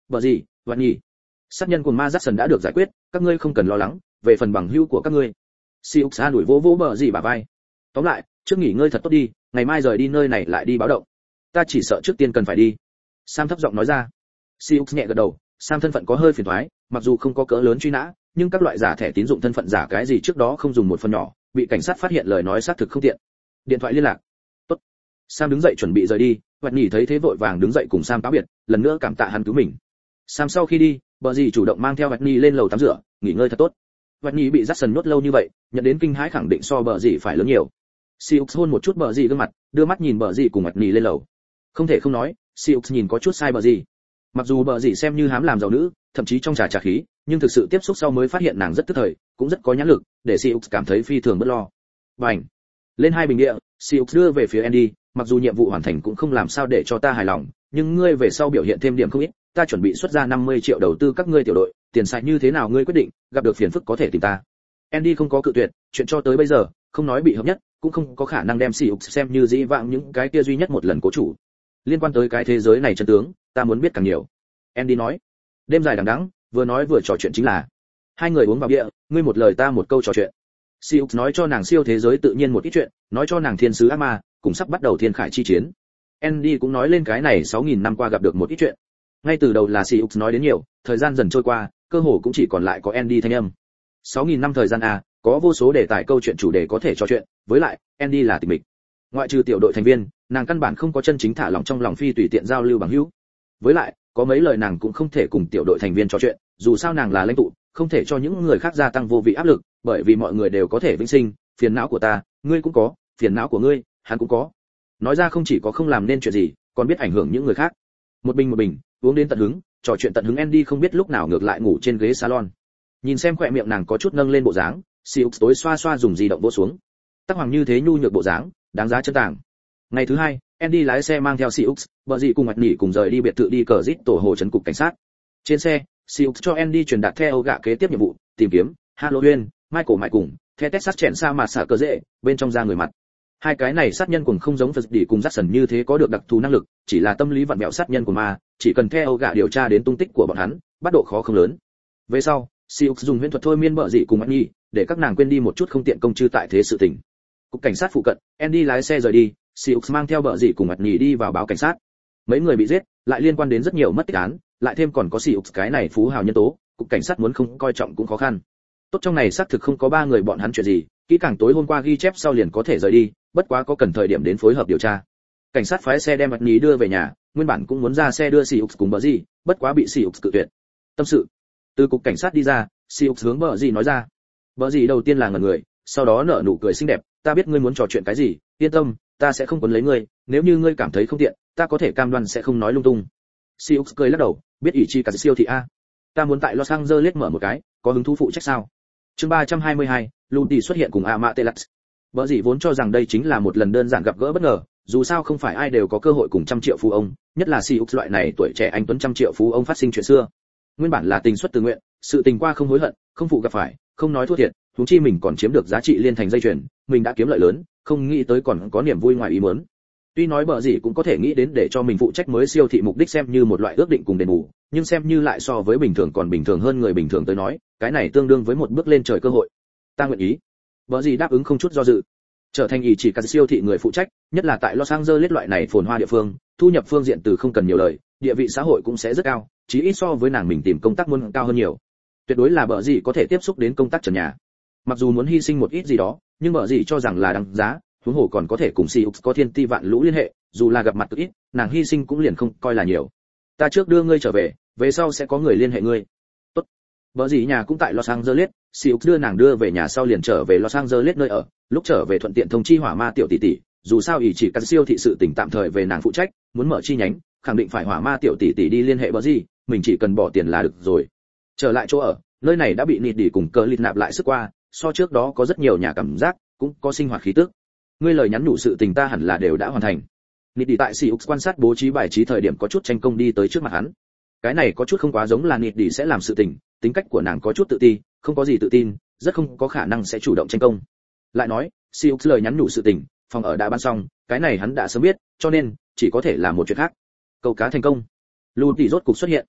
bờ gì và nhỉ. Sát nhân của ma Jackson đã được giải quyết, các ngươi không cần lo lắng, về phần bằng hữu của các ngươi. Siêu xa đuổi vỗ vỗ bờ gì bả vai. Tóm lại, trước nghỉ ngơi thật tốt đi, ngày mai rời đi nơi này lại đi báo động. Ta chỉ sợ trước tiên cần phải đi. Sam thấp giọng nói ra. Siêu nhẹ gật đầu, Sam thân phận có hơi phiền toái, mặc dù không có cỡ lớn truy nã, nhưng các loại giả thẻ tín dụng thân phận giả cái gì trước đó không dùng một phần nhỏ, bị cảnh sát phát hiện lời nói xác thực không tiện. Điện thoại liên lạc. Tốt. Sam đứng dậy chuẩn bị rời đi, Hoạt Nhỉ thấy thế vội vàng đứng dậy cùng Sam cáo biệt, lần nữa cảm tạ hắn cứu mình. Sam sau khi đi, bờ gì chủ động mang theo Hoạt Nhỉ lên lầu tắm rửa, nghỉ ngơi thật tốt. Hoạt Nhỉ bị Jackson nhốt lâu như vậy, nhận đến kinh hãi khẳng định so bờ gì phải lớn nhiều. Siêu hôn một chút bờ gì gương mặt, đưa mắt nhìn bờ gì cùng Hoạt Nhỉ lên lầu. Không thể không nói, Siêu nhìn có chút sai bờ gì. Mặc dù bờ gì xem như hám làm giàu nữ, thậm chí trong trà trà khí, nhưng thực sự tiếp xúc sau mới phát hiện nàng rất tức thời, cũng rất có nhãn lực, để Siêu cảm thấy phi thường bất lo. Bành. Lên hai bình địa, Siêu đưa về phía Andy, mặc dù nhiệm vụ hoàn thành cũng không làm sao để cho ta hài lòng, nhưng ngươi về sau biểu hiện thêm điểm không ít, ta chuẩn bị xuất ra năm mươi triệu đầu tư các ngươi tiểu đội, tiền xài như thế nào ngươi quyết định, gặp được phiền phức có thể tìm ta. Andy không có cự tuyệt, chuyện cho tới bây giờ, không nói bị hợp nhất, cũng không có khả năng đem Siêu xem như dĩ vãng những cái kia duy nhất một lần cố chủ. Liên quan tới cái thế giới này chân tướng, ta muốn biết càng nhiều. Andy nói. Đêm dài đằng đẵng, vừa nói vừa trò chuyện chính là. Hai người uống vào bia, ngươi một lời ta một câu trò chuyện. Siêu nói cho nàng siêu thế giới tự nhiên một ít chuyện, nói cho nàng thiên sứ ác ma, cùng sắp bắt đầu thiên khải chi chiến. Andy cũng nói lên cái này sáu nghìn năm qua gặp được một ít chuyện. Ngay từ đầu là Siêu nói đến nhiều, thời gian dần trôi qua, cơ hồ cũng chỉ còn lại có Andy thanh âm. sáu nghìn năm thời gian à, có vô số đề tài câu chuyện chủ đề có thể trò chuyện, với lại, Andy là tịch mịch. Ngoại trừ tiểu đội thành viên, nàng căn bản không có chân chính thả lỏng trong lòng phi tùy tiện giao lưu bằng hữu. Với lại, có mấy lời nàng cũng không thể cùng tiểu đội thành viên trò chuyện, dù sao nàng là lãnh tụ, không thể cho những người khác gia tăng vô vị áp lực, bởi vì mọi người đều có thể vĩnh sinh, phiền não của ta, ngươi cũng có, phiền não của ngươi, hắn cũng có. Nói ra không chỉ có không làm nên chuyện gì, còn biết ảnh hưởng những người khác. Một bình một bình, uống đến tận hứng, trò chuyện tận hứng. Andy không biết lúc nào ngược lại ngủ trên ghế salon. Nhìn xem khỏe miệng nàng có chút nâng lên bộ dáng, Siêu tối xoa xoa dùng di động vỗ xuống. Tắc hoàng như thế nhu nhược bộ dáng, đáng giá chân tàng. Ngày thứ hai, Andy lái xe mang theo Siêu, vợ dị cùng Mạch Nỉ cùng rời đi biệt thự đi cờ rít tổ hồ trấn cục cảnh sát. Trên xe, Siêu cho Andy truyền đạt theo gạ kế tiếp nhiệm vụ, tìm kiếm Halloween, Michael mại cùng, theo Texas chèn sa mà xả cờ dễ, bên trong ra người mặt. Hai cái này sát nhân cùng không giống Phật Đỉ cùng Jackson như thế có được đặc thù năng lực, chỉ là tâm lý vặn vẹo sát nhân của ma, chỉ cần theo gạ điều tra đến tung tích của bọn hắn, bắt độ khó không lớn. Về sau, Siêu dùng huyễn thuật thôi miên bợ dị cùng Mạch Nỉ, để các nàng quên đi một chút không tiện công chư tại thế sự tình. Cục cảnh sát phụ cận, Andy lái xe rời đi, Siêu mang theo bợ dị cùng Mạch Nỉ đi vào báo cảnh sát. Mấy người bị giết, lại liên quan đến rất nhiều mất tích án, lại thêm còn có Siêu cái này phú hào nhân tố, cục cảnh sát muốn không coi trọng cũng khó khăn. Tốt trong này xác thực không có ba người bọn hắn chuyện gì, kỹ càng tối hôm qua ghi chép sau liền có thể rời đi, bất quá có cần thời điểm đến phối hợp điều tra. Cảnh sát phái xe đem Mạch Nỉ đưa về nhà, nguyên bản cũng muốn ra xe đưa Siêu cùng bợ dị, bất quá bị Siêu cự tuyệt. Tâm sự. Từ cục cảnh sát đi ra, Siêu hướng bợ dị nói ra. Bợ dị đầu tiên là ngẩn người, sau đó nở nụ cười xinh đẹp, ta biết ngươi muốn trò chuyện cái gì, yên tâm, ta sẽ không quấn lấy ngươi, nếu như ngươi cảm thấy không tiện, ta có thể cam đoan sẽ không nói lung tung. Siêu cười lắc đầu, biết ỷ chi cả siêu thị a. Ta muốn tại Los Angeles mở một cái, có hứng thú phụ trách sao? Chương ba trăm hai mươi hai, Lundi xuất hiện cùng Amatelax. Bỡ gì vốn cho rằng đây chính là một lần đơn giản gặp gỡ bất ngờ, dù sao không phải ai đều có cơ hội cùng trăm triệu phú ông, nhất là Siêu loại này tuổi trẻ anh tuấn trăm triệu phú ông phát sinh chuyện xưa. Nguyên bản là tình xuất từ nguyện, sự tình qua không hối hận, không phụ gặp phải, không nói thua thiệt, huống chi mình còn chiếm được giá trị liên thành dây chuyền, mình đã kiếm lợi lớn, không nghĩ tới còn có niềm vui ngoài ý muốn. Tuy nói bợ gì cũng có thể nghĩ đến để cho mình phụ trách mới siêu thị mục đích xem như một loại ước định cùng đền bù, nhưng xem như lại so với bình thường còn bình thường hơn người bình thường tới nói, cái này tương đương với một bước lên trời cơ hội. Ta nguyện ý. Bợ gì đáp ứng không chút do dự. Trở thành ý chỉ cả siêu thị người phụ trách, nhất là tại Los Angeles loại này phồn hoa địa phương, thu nhập phương diện từ không cần nhiều lời, địa vị xã hội cũng sẽ rất cao, chí ít so với nàng mình tìm công tác muốn cao hơn nhiều. Tuyệt đối là bợ gì có thể tiếp xúc đến công tác trần nhà. Mặc dù muốn hy sinh một ít gì đó, nhưng bợ gì cho rằng là đáng giá, huống hồ còn có thể cùng Siêu có thiên ti vạn lũ liên hệ, dù là gặp mặt cực ít, nàng hy sinh cũng liền không coi là nhiều. Ta trước đưa ngươi trở về, về sau sẽ có người liên hệ ngươi. Tốt. Bợ gì nhà cũng tại Los Angeles, Siêu đưa nàng đưa về nhà sau liền trở về Los Angeles nơi ở, lúc trở về thuận tiện thông chi hỏa ma tiểu tỷ tỷ, dù sao ý chỉ cần siêu thị sự tỉnh tạm thời về nàng phụ trách, muốn mở chi nhánh, khẳng định phải hỏa ma tiểu tỷ tỷ đi liên hệ bợ gì, mình chỉ cần bỏ tiền là được rồi. Trở lại chỗ ở, nơi này đã bị nịt đỉ cùng cờ lịt nạp lại sức qua, so trước đó có rất nhiều nhà cảm giác, cũng có sinh hoạt khí tức. Ngươi lời nhắn nhủ sự tình ta hẳn là đều đã hoàn thành. Nịt đỉ tại Siêu quan sát bố trí bài trí thời điểm có chút tranh công đi tới trước mặt hắn. Cái này có chút không quá giống là nịt đỉ sẽ làm sự tình, tính cách của nàng có chút tự ti, không có gì tự tin, rất không có khả năng sẽ chủ động tranh công. Lại nói, Siêu lời nhắn nhủ sự tình, phòng ở đã bán xong, cái này hắn đã sớm biết, cho nên chỉ có thể là một chuyện khác. Câu cá thành công. Lundi rốt cục xuất hiện.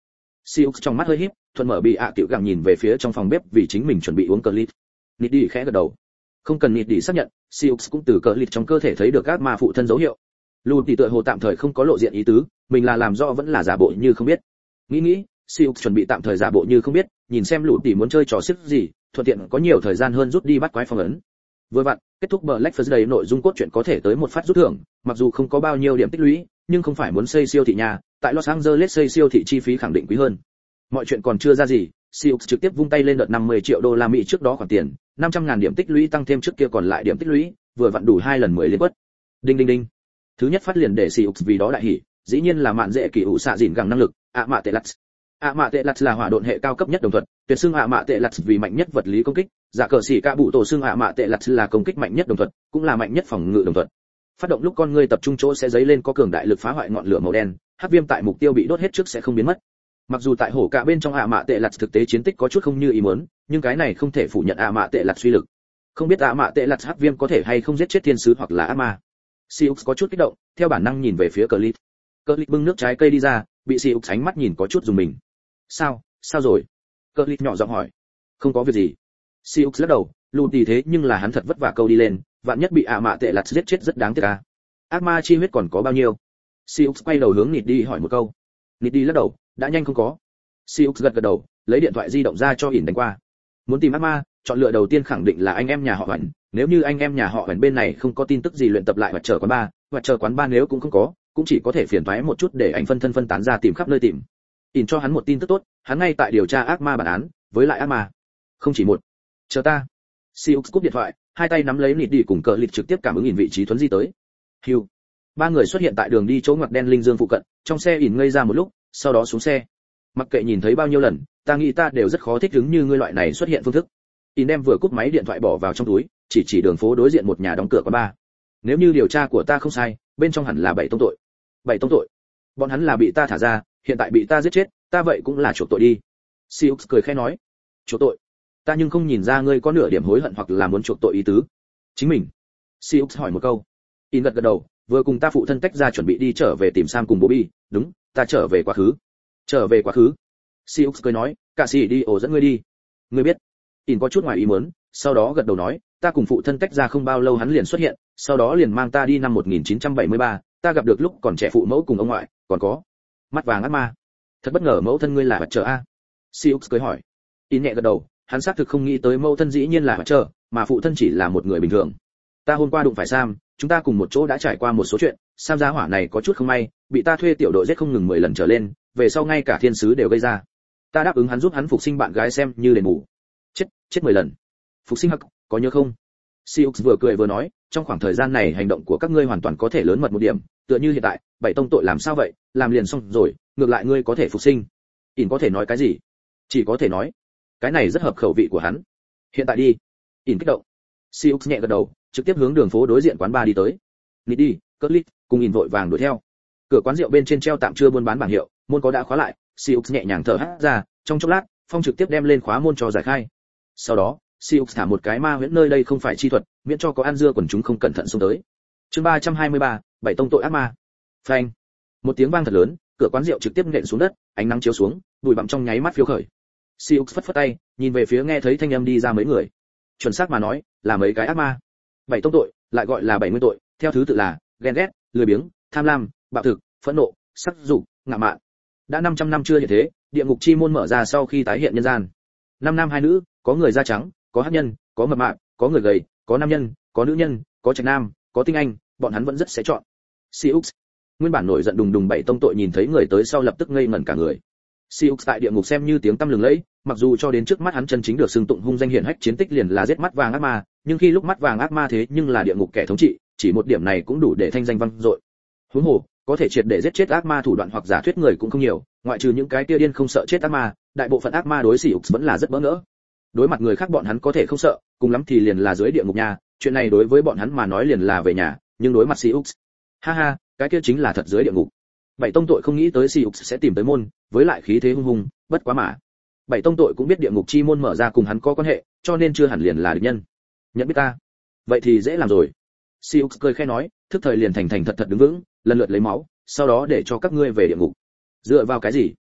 Siêu trong mắt hơi híp, thuận mở bị ạ tiểu gặng nhìn về phía trong phòng bếp vì chính mình chuẩn bị uống cờ lít. Nịt đi khẽ gật đầu. Không cần Nịt đi xác nhận, Siêu cũng từ cờ lít trong cơ thể thấy được ác ma phụ thân dấu hiệu. Lù tỷ tựa hồ tạm thời không có lộ diện ý tứ, mình là làm rõ vẫn là giả bộ như không biết. Nghĩ nghĩ, Siêu chuẩn bị tạm thời giả bộ như không biết, nhìn xem Lù tỷ muốn chơi trò xiếc gì, thuận tiện có nhiều thời gian hơn rút đi bắt quái phong ấn. Vừa vặn, kết thúc Black Friday nội dung cốt truyện có thể tới một phát rút thưởng, mặc dù không có bao nhiêu điểm tích lũy, nhưng không phải muốn xây siêu thị nhà, tại Los Angeles xây siêu thị chi phí khẳng định quý hơn. Mọi chuyện còn chưa ra gì, Siêu trực tiếp vung tay lên đợt năm mươi triệu đô la Mỹ trước đó khoản tiền, năm trăm ngàn điểm tích lũy tăng thêm trước kia còn lại điểm tích lũy, vừa vặn đủ hai lần mười liên quất. Đinh đinh đinh. Thứ nhất phát liền để Siêu vì đó đại hỉ, dĩ nhiên là mạn dễ kỳ ủ xạ dịn gẳng năng lực, ạ mạ tệ lật. ạ mạ tệ lật là hỏa độn hệ cao cấp nhất đồng thuật, tuyệt xưng ạ mạ tệ lật vì mạnh nhất vật lý công kích, giả cờ xỉ cả bụ tổ xưng ạ mạ tệ lật là công kích mạnh nhất đồng thuật, cũng là mạnh nhất phòng ngự đồng thuật. Phát động lúc con người tập trung chỗ sẽ dấy lên có cường đại lực phá hoại ngọn lửa màu đen, hắc viêm tại mục tiêu bị đốt hết trước sẽ không biến mất. Mặc dù tại hổ cả bên trong ạ mạ tệ lật thực tế chiến tích có chút không như ý muốn, nhưng cái này không thể phủ nhận ạ mạ tệ lật suy lực. Không biết ạ mạ tệ lật hắc viêm có thể hay không giết chết thiên sứ hoặc là ác ma. Siêu có chút kích động, theo bản năng nhìn về phía Clip. Clip bưng nước trái cây đi ra, bị Siêu ánh mắt nhìn có chút dùng mình. Sao, sao rồi? Clip nhỏ giọng hỏi. Không có việc gì. Siêu lắc đầu, lùn tì thế nhưng là hắn thật vất vả câu đi lên, vạn nhất bị ạ mạ tệ lật giết chết rất đáng tiếc à. Ác ma chi huyết còn có bao nhiêu? Siêu quay đầu hướng Nịt đi hỏi một câu. Nịt đi lắc đầu, đã nhanh không có. Siêu gật gật đầu, lấy điện thoại di động ra cho ỉn đánh qua. Muốn tìm ác ma, chọn lựa đầu tiên khẳng định là anh em nhà họ Hoành, nếu như anh em nhà họ Hoành bên này không có tin tức gì luyện tập lại hoặc chờ quán ba, hoặc chờ quán ba nếu cũng không có, cũng chỉ có thể phiền toái một chút để anh phân thân phân tán ra tìm khắp nơi tìm. ỉn cho hắn một tin tức tốt, hắn ngay tại điều tra ác ma bản án, với lại ác ma không chỉ một. Chờ ta. Siêu cúp điện thoại, hai tay nắm lấy Nịt đi cùng cờ lịch trực tiếp cảm ứng ỉn vị trí thuấn di tới. Hưu. Ba người xuất hiện tại đường đi chỗ ngoặt đen linh dương phụ cận, trong xe ỉn ngây ra một lúc, sau đó xuống xe. Mặc kệ nhìn thấy bao nhiêu lần, ta nghĩ ta đều rất khó thích ứng như ngươi loại này xuất hiện phương thức. ỉn đem vừa cúp máy điện thoại bỏ vào trong túi, chỉ chỉ đường phố đối diện một nhà đóng cửa quán bar. Nếu như điều tra của ta không sai, bên trong hẳn là bảy tông tội. Bảy tông tội. Bọn hắn là bị ta thả ra, hiện tại bị ta giết chết, ta vậy cũng là chuộc tội đi. Siêu cười khẽ nói. Chuộc tội? Ta nhưng không nhìn ra ngươi có nửa điểm hối hận hoặc là muốn chuộc tội ý tứ. Chính mình. Siêu hỏi một câu. ỉn gật gật đầu, vừa cùng ta phụ thân tách ra chuẩn bị đi trở về tìm Sam cùng Bobby, đúng, ta trở về quá khứ. Trở về quá khứ. Siêu cười nói, cả sĩ đi ổ dẫn ngươi đi. Ngươi biết. ỉn có chút ngoài ý muốn, sau đó gật đầu nói, ta cùng phụ thân tách ra không bao lâu hắn liền xuất hiện, sau đó liền mang ta đi năm một nghìn chín trăm bảy mươi ba, ta gặp được lúc còn trẻ phụ mẫu cùng ông ngoại, còn có mắt vàng ác ma. Thật bất ngờ mẫu thân ngươi là vật trợ a. Siêu cười hỏi. ỉn nhẹ gật đầu, hắn xác thực không nghĩ tới mẫu thân dĩ nhiên là vật trợ, mà phụ thân chỉ là một người bình thường. Ta hôm qua đụng phải Sam, chúng ta cùng một chỗ đã trải qua một số chuyện, Sam gia hỏa này có chút không may, bị ta thuê tiểu đội giết không ngừng mười lần trở lên, về sau ngay cả thiên sứ đều gây ra. Ta đáp ứng hắn giúp hắn phục sinh bạn gái xem như đền bù. Chết, chết mười lần. Phục sinh hắc, có nhớ không? Siêu vừa cười vừa nói, trong khoảng thời gian này hành động của các ngươi hoàn toàn có thể lớn mật một điểm, tựa như hiện tại, bảy tông tội làm sao vậy, làm liền xong rồi, ngược lại ngươi có thể phục sinh. ỉn có thể nói cái gì? Chỉ có thể nói, cái này rất hợp khẩu vị của hắn. Hiện tại đi. ỉn kích động. Siêu nhẹ gật đầu, trực tiếp hướng đường phố đối diện quán bar đi tới. Nịt đi, Cutlit, cùng ỉn vội vàng đuổi theo. Cửa quán rượu bên trên treo tạm chưa buôn bán bảng hiệu, môn có đã khóa lại, Siêu nhẹ nhàng thở hắt ra, trong chốc lát, Phong trực tiếp đem lên khóa môn cho giải khai. Sau đó, Siêu thả một cái ma huyễn nơi đây không phải chi thuật, miễn cho có ăn dưa quần chúng không cẩn thận xông tới. Chương ba trăm hai mươi ba, bảy tông tội ác ma. Phanh. Một tiếng vang thật lớn, cửa quán rượu trực tiếp nện xuống đất, ánh nắng chiếu xuống, bụi bặm trong nháy mắt phiêu khởi. Siêu phất phất tay, nhìn về phía nghe thấy thanh âm đi ra mấy người. Chuẩn xác mà nói, là mấy cái ác ma. Bảy tông tội, lại gọi là bảy nguyên tội, theo thứ tự là ghen ghét, lười biếng, tham lam, bạo thực, phẫn nộ, sắc dục, ngạo mạn. Đã năm trăm năm chưa hiện thế, địa ngục chi môn mở ra sau khi tái hiện nhân gian. Năm nam hai nữ, có người da trắng, có hắc nhân, có mập mạp, có người gầy, có nam nhân, có nữ nhân, có trạch nam, có tinh anh, bọn hắn vẫn rất sẽ chọn. Siêu nguyên bản nổi giận đùng đùng bảy tông tội nhìn thấy người tới sau lập tức ngây ngẩn cả người. Siêu tại địa ngục xem như tiếng tăm lừng lẫy, mặc dù cho đến trước mắt hắn chân chính được xưng tụng hung danh hiển hách chiến tích liền là giết mắt vàng ác ma, nhưng khi lúc mắt vàng ác ma thế nhưng là địa ngục kẻ thống trị, chỉ một điểm này cũng đủ để thanh danh vang dội. Huống hồ, có thể triệt để giết chết ác ma thủ đoạn hoặc giả thuyết người cũng không nhiều, ngoại trừ những cái tia điên không sợ chết ác ma, đại bộ phận ác ma đối Siêu vẫn là rất bỡ ngỡ. Đối mặt người khác bọn hắn có thể không sợ, cùng lắm thì liền là dưới địa ngục nhà, chuyện này đối với bọn hắn mà nói liền là về nhà, nhưng đối mặt Siêu, ha ha, cái kia chính là thật dưới địa ngục. Bảy tông tội không nghĩ tới Siêu sẽ tìm tới môn, với lại khí thế hung hùng, bất quá mà. Bảy tông tội cũng biết địa ngục chi môn mở ra cùng hắn có quan hệ, cho nên chưa hẳn liền là địch nhân. Nhận biết ta, vậy thì dễ làm rồi. Siêu cười khẽ nói, thức thời liền thành thành thật thật đứng vững, lần lượt lấy máu, sau đó để cho các ngươi về địa ngục. Dựa vào cái gì?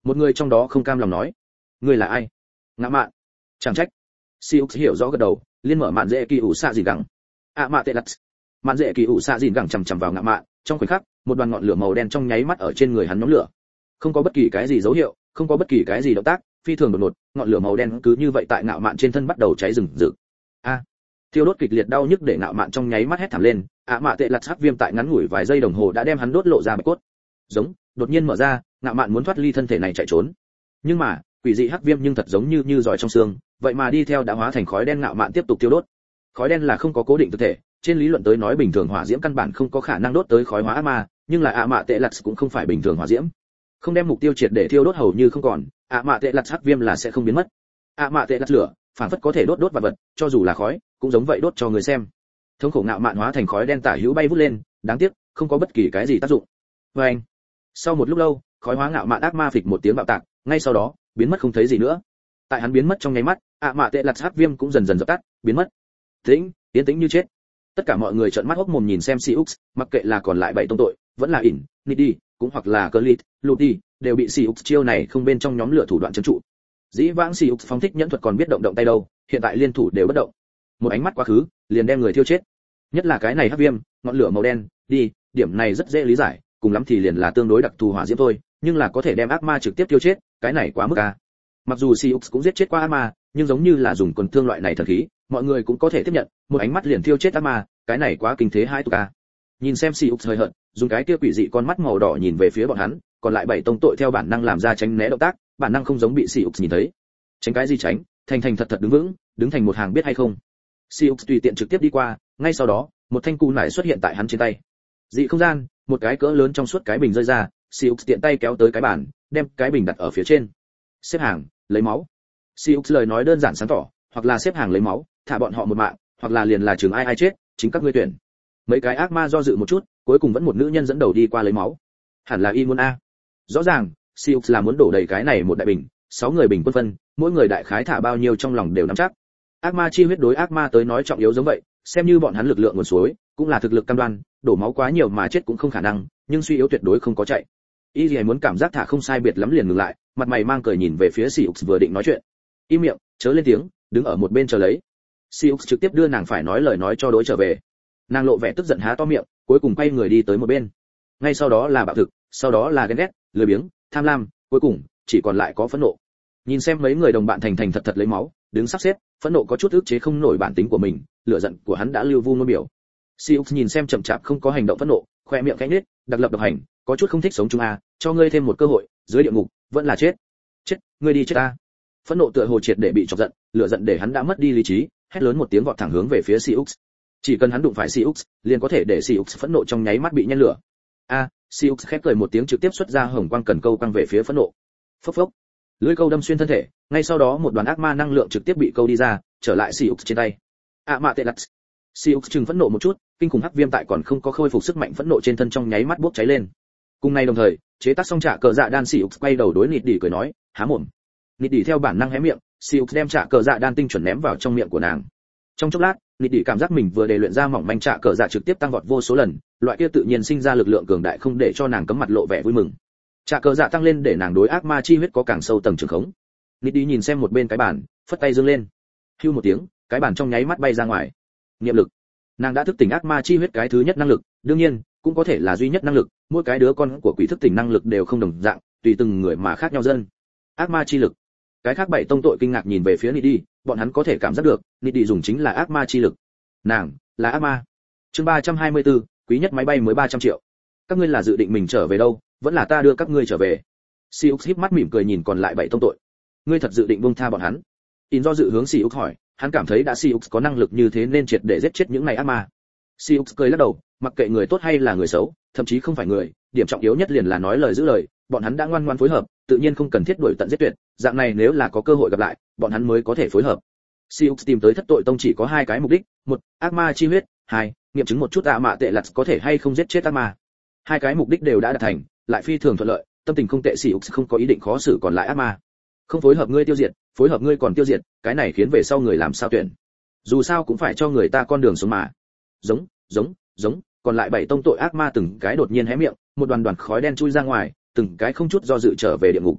Một người trong đó không cam lòng nói, ngươi là ai? Ngạ mạn. Chẳng trách. Siux hiểu rõ gật đầu, liên mở mạn dễ kỳ ủ xạ dìn gẳng. ạ mạ tệ lặt. Mạn dễ kỳ ủ xạ dìn gẳng chằm chằm vào ngạ mạn, trong khoảnh khắc, một đoàn ngọn lửa màu đen trong nháy mắt ở trên người hắn nhóm lửa. Không có bất kỳ cái gì dấu hiệu, không có bất kỳ cái gì động tác, phi thường đột ngột, ngọn lửa màu đen cứ như vậy tại ngạo mạn trên thân bắt đầu cháy rừng rực. A. Thiêu đốt kịch liệt đau nhức để ngạo mạn trong nháy mắt hét thảm lên, ạ mạ tệ lặt hắc viêm tại ngắn ngủi vài giây đồng hồ đã đem hắn đốt lộ ra bạch cốt. Giống, đột nhiên mở ra, ngạo mạn muốn thoát ly thân thể này chạy trốn. Nhưng mà, quỷ dị hắc viêm nhưng thật giống như như giỏi trong xương, vậy mà đi theo đã hóa thành khói đen ngạo mạn tiếp tục tiêu đốt. Khói đen là không có cố định thực thể, trên lý luận tới nói bình thường hỏa diễm căn bản không có khả năng đốt tới khói hóa ác ma, nhưng là ạ mạ tệ lặt cũng không phải bình thường hỏa diễm. Không đem mục tiêu triệt để thiêu đốt hầu như không còn, ạ mạ tệ lặt hắc viêm là sẽ không biến mất. ạ mạ tệ lặt lửa, phản phất có thể đốt đốt vật vật, cho dù là khói, cũng giống vậy đốt cho người xem. Thống khổ ngạo mạn hóa thành khói đen tả hữu bay vút lên, đáng tiếc, không có bất kỳ cái gì tác dụng. Và anh, sau một lúc lâu, khói hóa ngạo mạn ác ma phịch một tiếng bạo tạc, ngay sau đó, biến mất không thấy gì nữa. Tại hắn biến mất trong nháy mắt, ạ mạ tệ lặt hắc viêm cũng dần dần dập tắt, biến mất. Tĩnh, yên tĩnh như chết. Tất cả mọi người trợn mắt hốc mồm nhìn xem Siux, mặc kệ là còn lại bảy tông tội, vẫn là ỉn, Nidhi, cũng hoặc là Clit, Luti, đều bị Siux chiêu này không bên trong nhóm lửa thủ đoạn trấn trụ. Dĩ vãng Siux phóng thích nhẫn thuật còn biết động động tay đâu, hiện tại liên thủ đều bất động. Một ánh mắt quá khứ, liền đem người thiêu chết. Nhất là cái này hắc viêm, ngọn lửa màu đen, đi, điểm này rất dễ lý giải, cùng lắm thì liền là tương đối đặc thù hỏa diễm thôi, nhưng là có thể đem ác ma trực tiếp tiêu chết, cái này quá mức a. Mặc dù Siux cũng giết chết qua ác ma, nhưng giống như là dùng quần thương loại này thần khí, mọi người cũng có thể tiếp nhận, một ánh mắt liền thiêu chết ác ma, cái này quá kinh thế hai tục a. Nhìn xem Siux hơi hận, dùng cái kia quỷ dị con mắt màu đỏ nhìn về phía bọn hắn, còn lại bảy tông tội theo bản năng làm ra tránh né động tác, bản năng không giống bị Siux nhìn thấy. Tránh cái gì tránh, thành thành thật thật đứng vững, đứng thành một hàng biết hay không. Siux tùy tiện trực tiếp đi qua, ngay sau đó, một thanh cù nải xuất hiện tại hắn trên tay. Dị không gian, một cái cỡ lớn trong suốt cái bình rơi ra, Siux tiện tay kéo tới cái bàn, đem cái bình đặt ở phía trên. Xếp hàng, lấy máu. Siux lời nói đơn giản sáng tỏ, hoặc là xếp hàng lấy máu, thả bọn họ một mạng, hoặc là liền là trường ai ai chết, chính các ngươi tuyển. Mấy cái ác ma do dự một chút, cuối cùng vẫn một nữ nhân dẫn đầu đi qua lấy máu. Hẳn là y muốn a. Rõ ràng, Siux là muốn đổ đầy cái này một đại bình, sáu người bình quân phân, mỗi người đại khái thả bao nhiêu trong lòng đều nắm chắc. Ác ma chi huyết đối ác ma tới nói trọng yếu giống vậy, xem như bọn hắn lực lượng nguồn suối, cũng là thực lực cam đoan, đổ máu quá nhiều mà chết cũng không khả năng, nhưng suy yếu tuyệt đối không có chạy. Y Lì muốn cảm giác thả không sai biệt lắm liền ngừng lại, mặt mày mang cười nhìn về phía Siux vừa định nói chuyện. Im miệng, chớ lên tiếng, đứng ở một bên chờ lấy. Siux trực tiếp đưa nàng phải nói lời nói cho đối trở về. Nàng lộ vẻ tức giận há to miệng, cuối cùng quay người đi tới một bên. Ngay sau đó là bạo thực, sau đó là ghen ghét, lười biếng, tham lam, cuối cùng chỉ còn lại có phẫn nộ. Nhìn xem mấy người đồng bạn thành thành thật thật lấy máu, đứng sắp xếp, phẫn nộ có chút ức chế không nổi bản tính của mình, lửa giận của hắn đã lưu vu nôn biểu. Siux nhìn xem chậm chạp không có hành động phẫn nộ, khoe miệng khẽ nhếch, đặc lập độc hành, có chút không thích sống chung a, cho ngươi thêm một cơ hội, dưới địa ngục vẫn là chết. Chết, ngươi đi chết a. Phẫn nộ tựa hồ triệt để bị chọc giận, lửa giận để hắn đã mất đi lý trí, hét lớn một tiếng vọt thẳng hướng về phía Siux. Chỉ cần hắn đụng phải Siux, liền có thể để Siux phẫn nộ trong nháy mắt bị nhen lửa. A, Siux khép cười một tiếng trực tiếp xuất ra hồng quang cần câu quăng về phía phẫn nộ. Phốc phốc. Lưỡi câu đâm xuyên thân thể, ngay sau đó một đoàn ác ma năng lượng trực tiếp bị câu đi ra, trở lại Siux trên tay. A mạ tệ lặt. Siux chừng phẫn nộ một chút, kinh khủng hắc viêm tại còn không có khôi phục sức mạnh phẫn nộ trên thân trong nháy mắt bốc cháy lên. Cùng ngày đồng thời, chế tác xong trả cờ dạ đan Siux quay đầu đối Nịt Đỉ cười nói, há mồm. Nịt Đỉ theo bản năng hé miệng, Siux đem trả cờ dạ đan tinh chuẩn ném vào trong miệng của nàng. Trong chốc lát, Nịt Đỉ cảm giác mình vừa để luyện ra mỏng manh trả cờ dạ trực tiếp tăng vọt vô số lần, loại kia tự nhiên sinh ra lực lượng cường đại không để cho nàng cấm mặt lộ vẻ vui mừng. Trả cờ dạ tăng lên để nàng đối ác ma chi huyết có càng sâu tầng trường khống. Nịt Đỉ nhìn xem một bên cái bàn, phất tay giương lên. Hưu một tiếng, cái bàn trong nháy mắt bay ra ngoài. Niệm lực. Nàng đã thức tỉnh ác ma chi huyết cái thứ nhất năng lực, đương nhiên, cũng có thể là duy nhất năng lực, mỗi cái đứa con của quỷ thức tỉnh năng lực đều không đồng dạng, tùy từng người mà khác nhau dân. Ác ma chi lực. Cái khác bảy tông tội kinh ngạc nhìn về phía Nidhi, bọn hắn có thể cảm giác được, Nidhi dùng chính là ác ma chi lực. Nàng là ác ma. Chương ba trăm hai mươi tư, quý nhất máy bay mới ba trăm triệu. Các ngươi là dự định mình trở về đâu, vẫn là ta đưa các ngươi trở về? Siux híp mắt mỉm cười nhìn còn lại bảy tông tội. Ngươi thật dự định buông tha bọn hắn? In do dự hướng Siux hỏi, hắn cảm thấy đã Siux có năng lực như thế nên triệt để giết chết những này ác ma. Siux cười lắc đầu, mặc kệ người tốt hay là người xấu, thậm chí không phải người, điểm trọng yếu nhất liền là nói lời giữ lời, bọn hắn đã ngoan ngoãn phối hợp, tự nhiên không cần thiết đuổi tận giết tuyệt, dạng này nếu là có cơ hội gặp lại, bọn hắn mới có thể phối hợp. Siux tìm tới thất tội tông chỉ có hai cái mục đích, một, ác ma chi huyết, hai, nghiệm chứng một chút ạ mạ tệ lặt có thể hay không giết chết ác ma. Hai cái mục đích đều đã đạt thành, lại phi thường thuận lợi, tâm tình không tệ Siux không có ý định khó xử còn lại ác ma. Không phối hợp ngươi tiêu diệt, phối hợp ngươi còn tiêu diệt, cái này khiến về sau người làm sao tuyển. Dù sao cũng phải cho người ta con đường sống mà. Giống, giống, giống, còn lại bảy tông tội ác ma từng cái đột nhiên hé miệng, một đoàn đoàn khói đen chui ra ngoài, từng cái không chút do dự trở về địa ngục.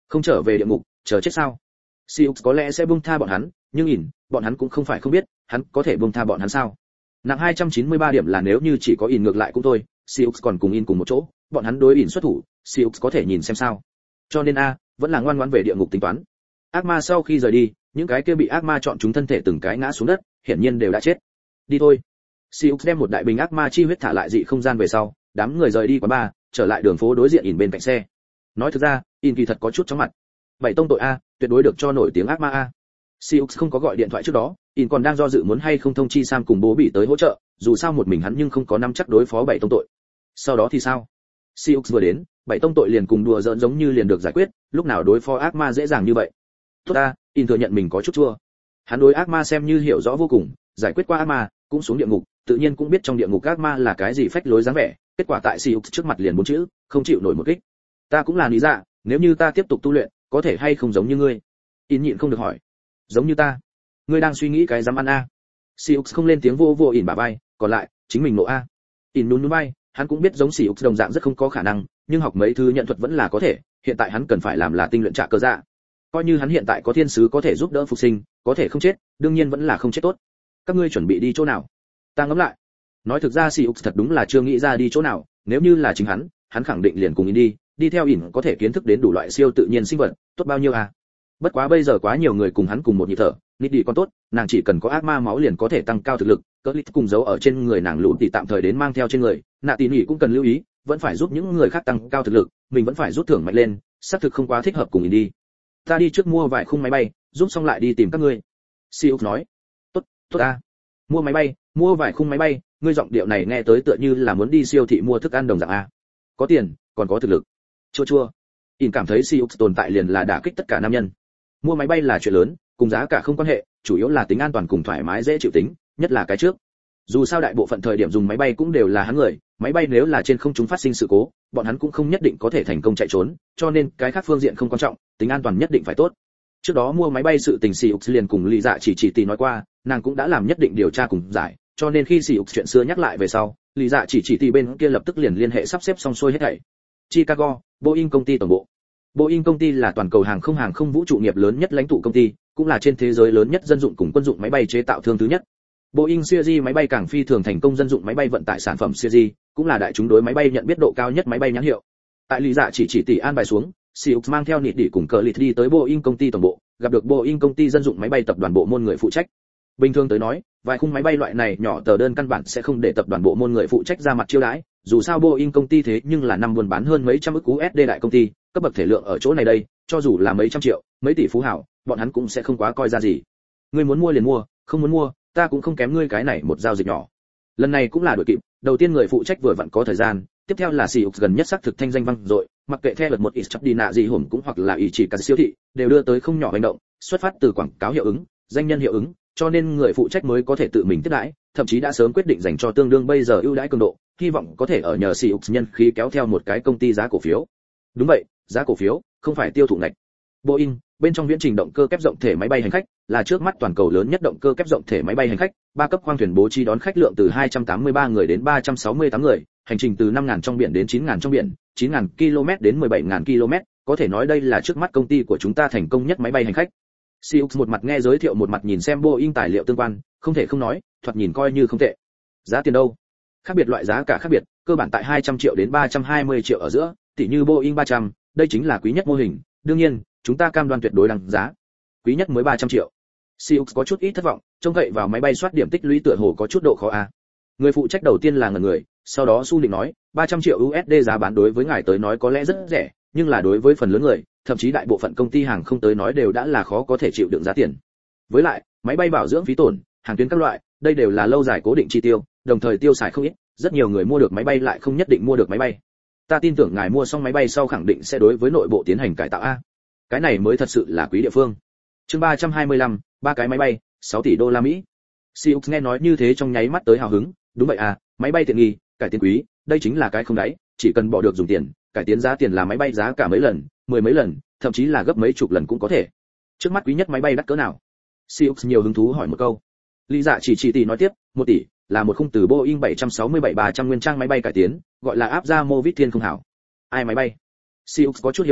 Không trở về địa ngục, chờ chết sao? Siêu có lẽ sẽ buông tha bọn hắn, nhưng nhìn, bọn hắn cũng không phải không biết, hắn có thể buông tha bọn hắn sao? Nặng hai trăm chín mươi ba điểm là nếu như chỉ có in ngược lại cũng thôi, Siêu còn cùng in cùng một chỗ, bọn hắn đối in xuất thủ, Siêu có thể nhìn xem sao. Cho nên a, vẫn là ngoan ngoãn về địa ngục tính toán. Ác ma sau khi rời đi, những cái kia bị ác ma chọn chúng thân thể từng cái ngã xuống đất, hiển nhiên đều đã chết. Đi thôi. Siêu đem một đại bình ác ma chi huyết thả lại dị không gian về sau, đám người rời đi quán bar, trở lại đường phố đối diện in bên cạnh xe. Nói thực ra, in kỳ thật có chút chóng mặt. Bảy tông tội a, tuyệt đối được cho nổi tiếng ác ma a. Siêu không có gọi điện thoại trước đó, in còn đang do dự muốn hay không thông chi Sam cùng bố bị tới hỗ trợ, dù sao một mình hắn nhưng không có nắm chắc đối phó bảy tông tội. Sau đó thì sao? Siêu vừa đến, bảy tông tội liền cùng đùa giỡn giống như liền được giải quyết, lúc nào đối phó ác ma dễ dàng như vậy. Tốt ta, in thừa nhận mình có chút chua. Hắn đối ác ma xem như hiểu rõ vô cùng, giải quyết qua ác ma, cũng xuống địa ngục, tự nhiên cũng biết trong địa ngục ác ma là cái gì phách lối dáng vẻ, kết quả tại Siêu trước mặt liền bốn chữ, không chịu nổi một kích. Ta cũng là lý dạ, nếu như ta tiếp tục tu luyện, có thể hay không giống như ngươi? In nhịn không được hỏi. Giống như ta? Ngươi đang suy nghĩ cái dám ăn a? Siêu không lên tiếng vô vô in bả vai, còn lại, chính mình nộ a. In nhún nhún vai, hắn cũng biết giống Siêu đồng dạng rất không có khả năng, nhưng học mấy thứ nhận thuật vẫn là có thể, hiện tại hắn cần phải làm là tinh luyện trả cơ dạ. Coi như hắn hiện tại có thiên sứ có thể giúp đỡ phục sinh, có thể không chết, đương nhiên vẫn là không chết tốt. Các ngươi chuẩn bị đi chỗ nào? Ta ngẫm lại. Nói thực ra Siêu thật đúng là chưa nghĩ ra đi chỗ nào, nếu như là chính hắn, hắn khẳng định liền cùng in đi, đi theo ỉn có thể kiến thức đến đủ loại siêu tự nhiên sinh vật, tốt bao nhiêu à? Bất quá bây giờ quá nhiều người cùng hắn cùng một nhịp thở, nít đi còn tốt, nàng chỉ cần có ác ma máu liền có thể tăng cao thực lực, cỡ lít cùng giấu ở trên người nàng lũ thì tạm thời đến mang theo trên người, nạ tỉ nỉ cũng cần lưu ý, vẫn phải giúp những người khác tăng cao thực lực, mình vẫn phải rút thưởng mạnh lên, xác thực không quá thích hợp cùng ỉn đi. Ta đi trước mua vài khung máy bay, giúp xong lại đi tìm các ngươi. Siêu nói. Tốt, tốt ta. Mua máy bay, mua vài khung máy bay, ngươi giọng điệu này nghe tới tựa như là muốn đi siêu thị mua thức ăn đồng dạng a. Có tiền, còn có thực lực. Chua chua. In cảm thấy Siêu tồn tại liền là đả kích tất cả nam nhân. Mua máy bay là chuyện lớn, cùng giá cả không quan hệ, chủ yếu là tính an toàn cùng thoải mái dễ chịu tính, nhất là cái trước. Dù sao đại bộ phận thời điểm dùng máy bay cũng đều là hắn người, máy bay nếu là trên không trung phát sinh sự cố, bọn hắn cũng không nhất định có thể thành công chạy trốn, cho nên cái khác phương diện không quan trọng, tính an toàn nhất định phải tốt. Trước đó mua máy bay sự tình Siêu liền cùng Lý Dạ chỉ chỉ tỷ nói qua, nàng cũng đã làm nhất định điều tra cùng giải, cho nên khi Siêu chuyện xưa nhắc lại về sau, Lý Dạ chỉ chỉ tỷ bên kia lập tức liền liên hệ sắp xếp xong xuôi hết thảy. Chicago, Boeing công ty tổng bộ. Boeing công ty là toàn cầu hàng không hàng không vũ trụ nghiệp lớn nhất lãnh tụ công ty, cũng là trên thế giới lớn nhất dân dụng cùng quân dụng máy bay chế tạo thương thứ nhất. Boeing Series máy bay càng phi thường thành công dân dụng máy bay vận tải sản phẩm Series, cũng là đại chúng đối máy bay nhận biết độ cao nhất máy bay nhãn hiệu. Tại Lý Dạ chỉ chỉ tỷ an bài xuống, Siêu mang theo nịt đỉ cùng cờ lịt đi tới Boeing công ty tổng bộ, gặp được Boeing công ty dân dụng máy bay tập đoàn bộ môn người phụ trách. Bình thường tới nói, vài khung máy bay loại này nhỏ tờ đơn căn bản sẽ không để tập đoàn bộ môn người phụ trách ra mặt chiêu đãi, dù sao Boeing công ty thế nhưng là năm buôn bán hơn mấy trăm ức u ét đê đại công ty, cấp bậc thể lượng ở chỗ này đây, cho dù là mấy trăm triệu, mấy tỷ phú hảo, bọn hắn cũng sẽ không quá coi ra gì. Ngươi muốn mua liền mua, không muốn mua, ta cũng không kém ngươi cái này một giao dịch nhỏ. Lần này cũng là đội kịp, đầu tiên người phụ trách vừa vặn có thời gian, tiếp theo là Siêu gần nhất xác thực thanh danh vang dội, mặc kệ theo lượt một ít chấp đi nạ gì hổm cũng hoặc là ý chỉ cả siêu thị, đều đưa tới không nhỏ hành động, xuất phát từ quảng cáo hiệu ứng, danh nhân hiệu ứng, cho nên người phụ trách mới có thể tự mình tiếp đãi, thậm chí đã sớm quyết định dành cho tương đương bây giờ ưu đãi cường độ, hy vọng có thể ở nhờ Siêu nhân khí kéo theo một cái công ty giá cổ phiếu. Đúng vậy, giá cổ phiếu, không phải tiêu thụ ngạch. Boeing, bên trong viễn trình động cơ kép rộng thể máy bay hành khách, là trước mắt toàn cầu lớn nhất động cơ kép rộng thể máy bay hành khách, ba cấp khoang thuyền bố trí đón khách lượng từ hai trăm tám mươi ba người đến ba trăm sáu mươi tám người, hành trình từ năm nghìn trong biển đến chín nghìn trong biển, chín nghìn ki lô mét đến mười bảy nghìn ki lô mét, có thể nói đây là trước mắt công ty của chúng ta thành công nhất máy bay hành khách. Siêu một mặt nghe giới thiệu một mặt nhìn xem Boeing tài liệu tương quan, không thể không nói, thoạt nhìn coi như không tệ. Giá tiền đâu? Khác biệt loại giá cả khác biệt, cơ bản tại hai trăm triệu đến ba trăm hai mươi triệu ở giữa, tỷ như Boeing ba trăm, đây chính là quý nhất mô hình, đương nhiên, chúng ta cam đoan tuyệt đối đăng giá. Quý nhất mới ba trăm triệu. Siêu có chút ít thất vọng, trông cậy vào máy bay soát điểm tích lũy tựa hồ có chút độ khó a. Người phụ trách đầu tiên là ngẩn người, sau đó Su định nói, ba trăm triệu u ét đê giá bán đối với ngài tới nói có lẽ rất rẻ, nhưng là đối với phần lớn người, thậm chí đại bộ phận công ty hàng không tới nói đều đã là khó có thể chịu đựng giá tiền. Với lại, máy bay bảo dưỡng phí tổn, hàng tuyến các loại, đây đều là lâu dài cố định chi tiêu, đồng thời tiêu xài không ít, rất nhiều người mua được máy bay lại không nhất định mua được máy bay. Ta tin tưởng ngài mua xong máy bay sau khẳng định sẽ đối với nội bộ tiến hành cải tạo a. Cái này mới thật sự là quý địa phương. Chương ba trăm hai mươi lăm, ba cái máy bay, sáu tỷ đô la Mỹ. Siêu nghe nói như thế trong nháy mắt tới hào hứng, đúng vậy à, máy bay tiện nghi, cải tiến quý, đây chính là cái không đáy, chỉ cần bỏ được dùng tiền, cải tiến giá tiền là máy bay giá cả mấy lần, mười mấy lần, thậm chí là gấp mấy chục lần cũng có thể. Trước mắt quý nhất máy bay đắt cỡ nào? Siêu nhiều hứng thú hỏi một câu. Lý Dạ chỉ chỉ tỷ nói tiếp, một tỷ, là một khung từ Boeing bảy sáu bảy ba trăm nguyên trang máy bay cải tiến, gọi là áp ra mô vít thiên không hảo. Ai máy bay? Siêu có chút hiếu kỳ,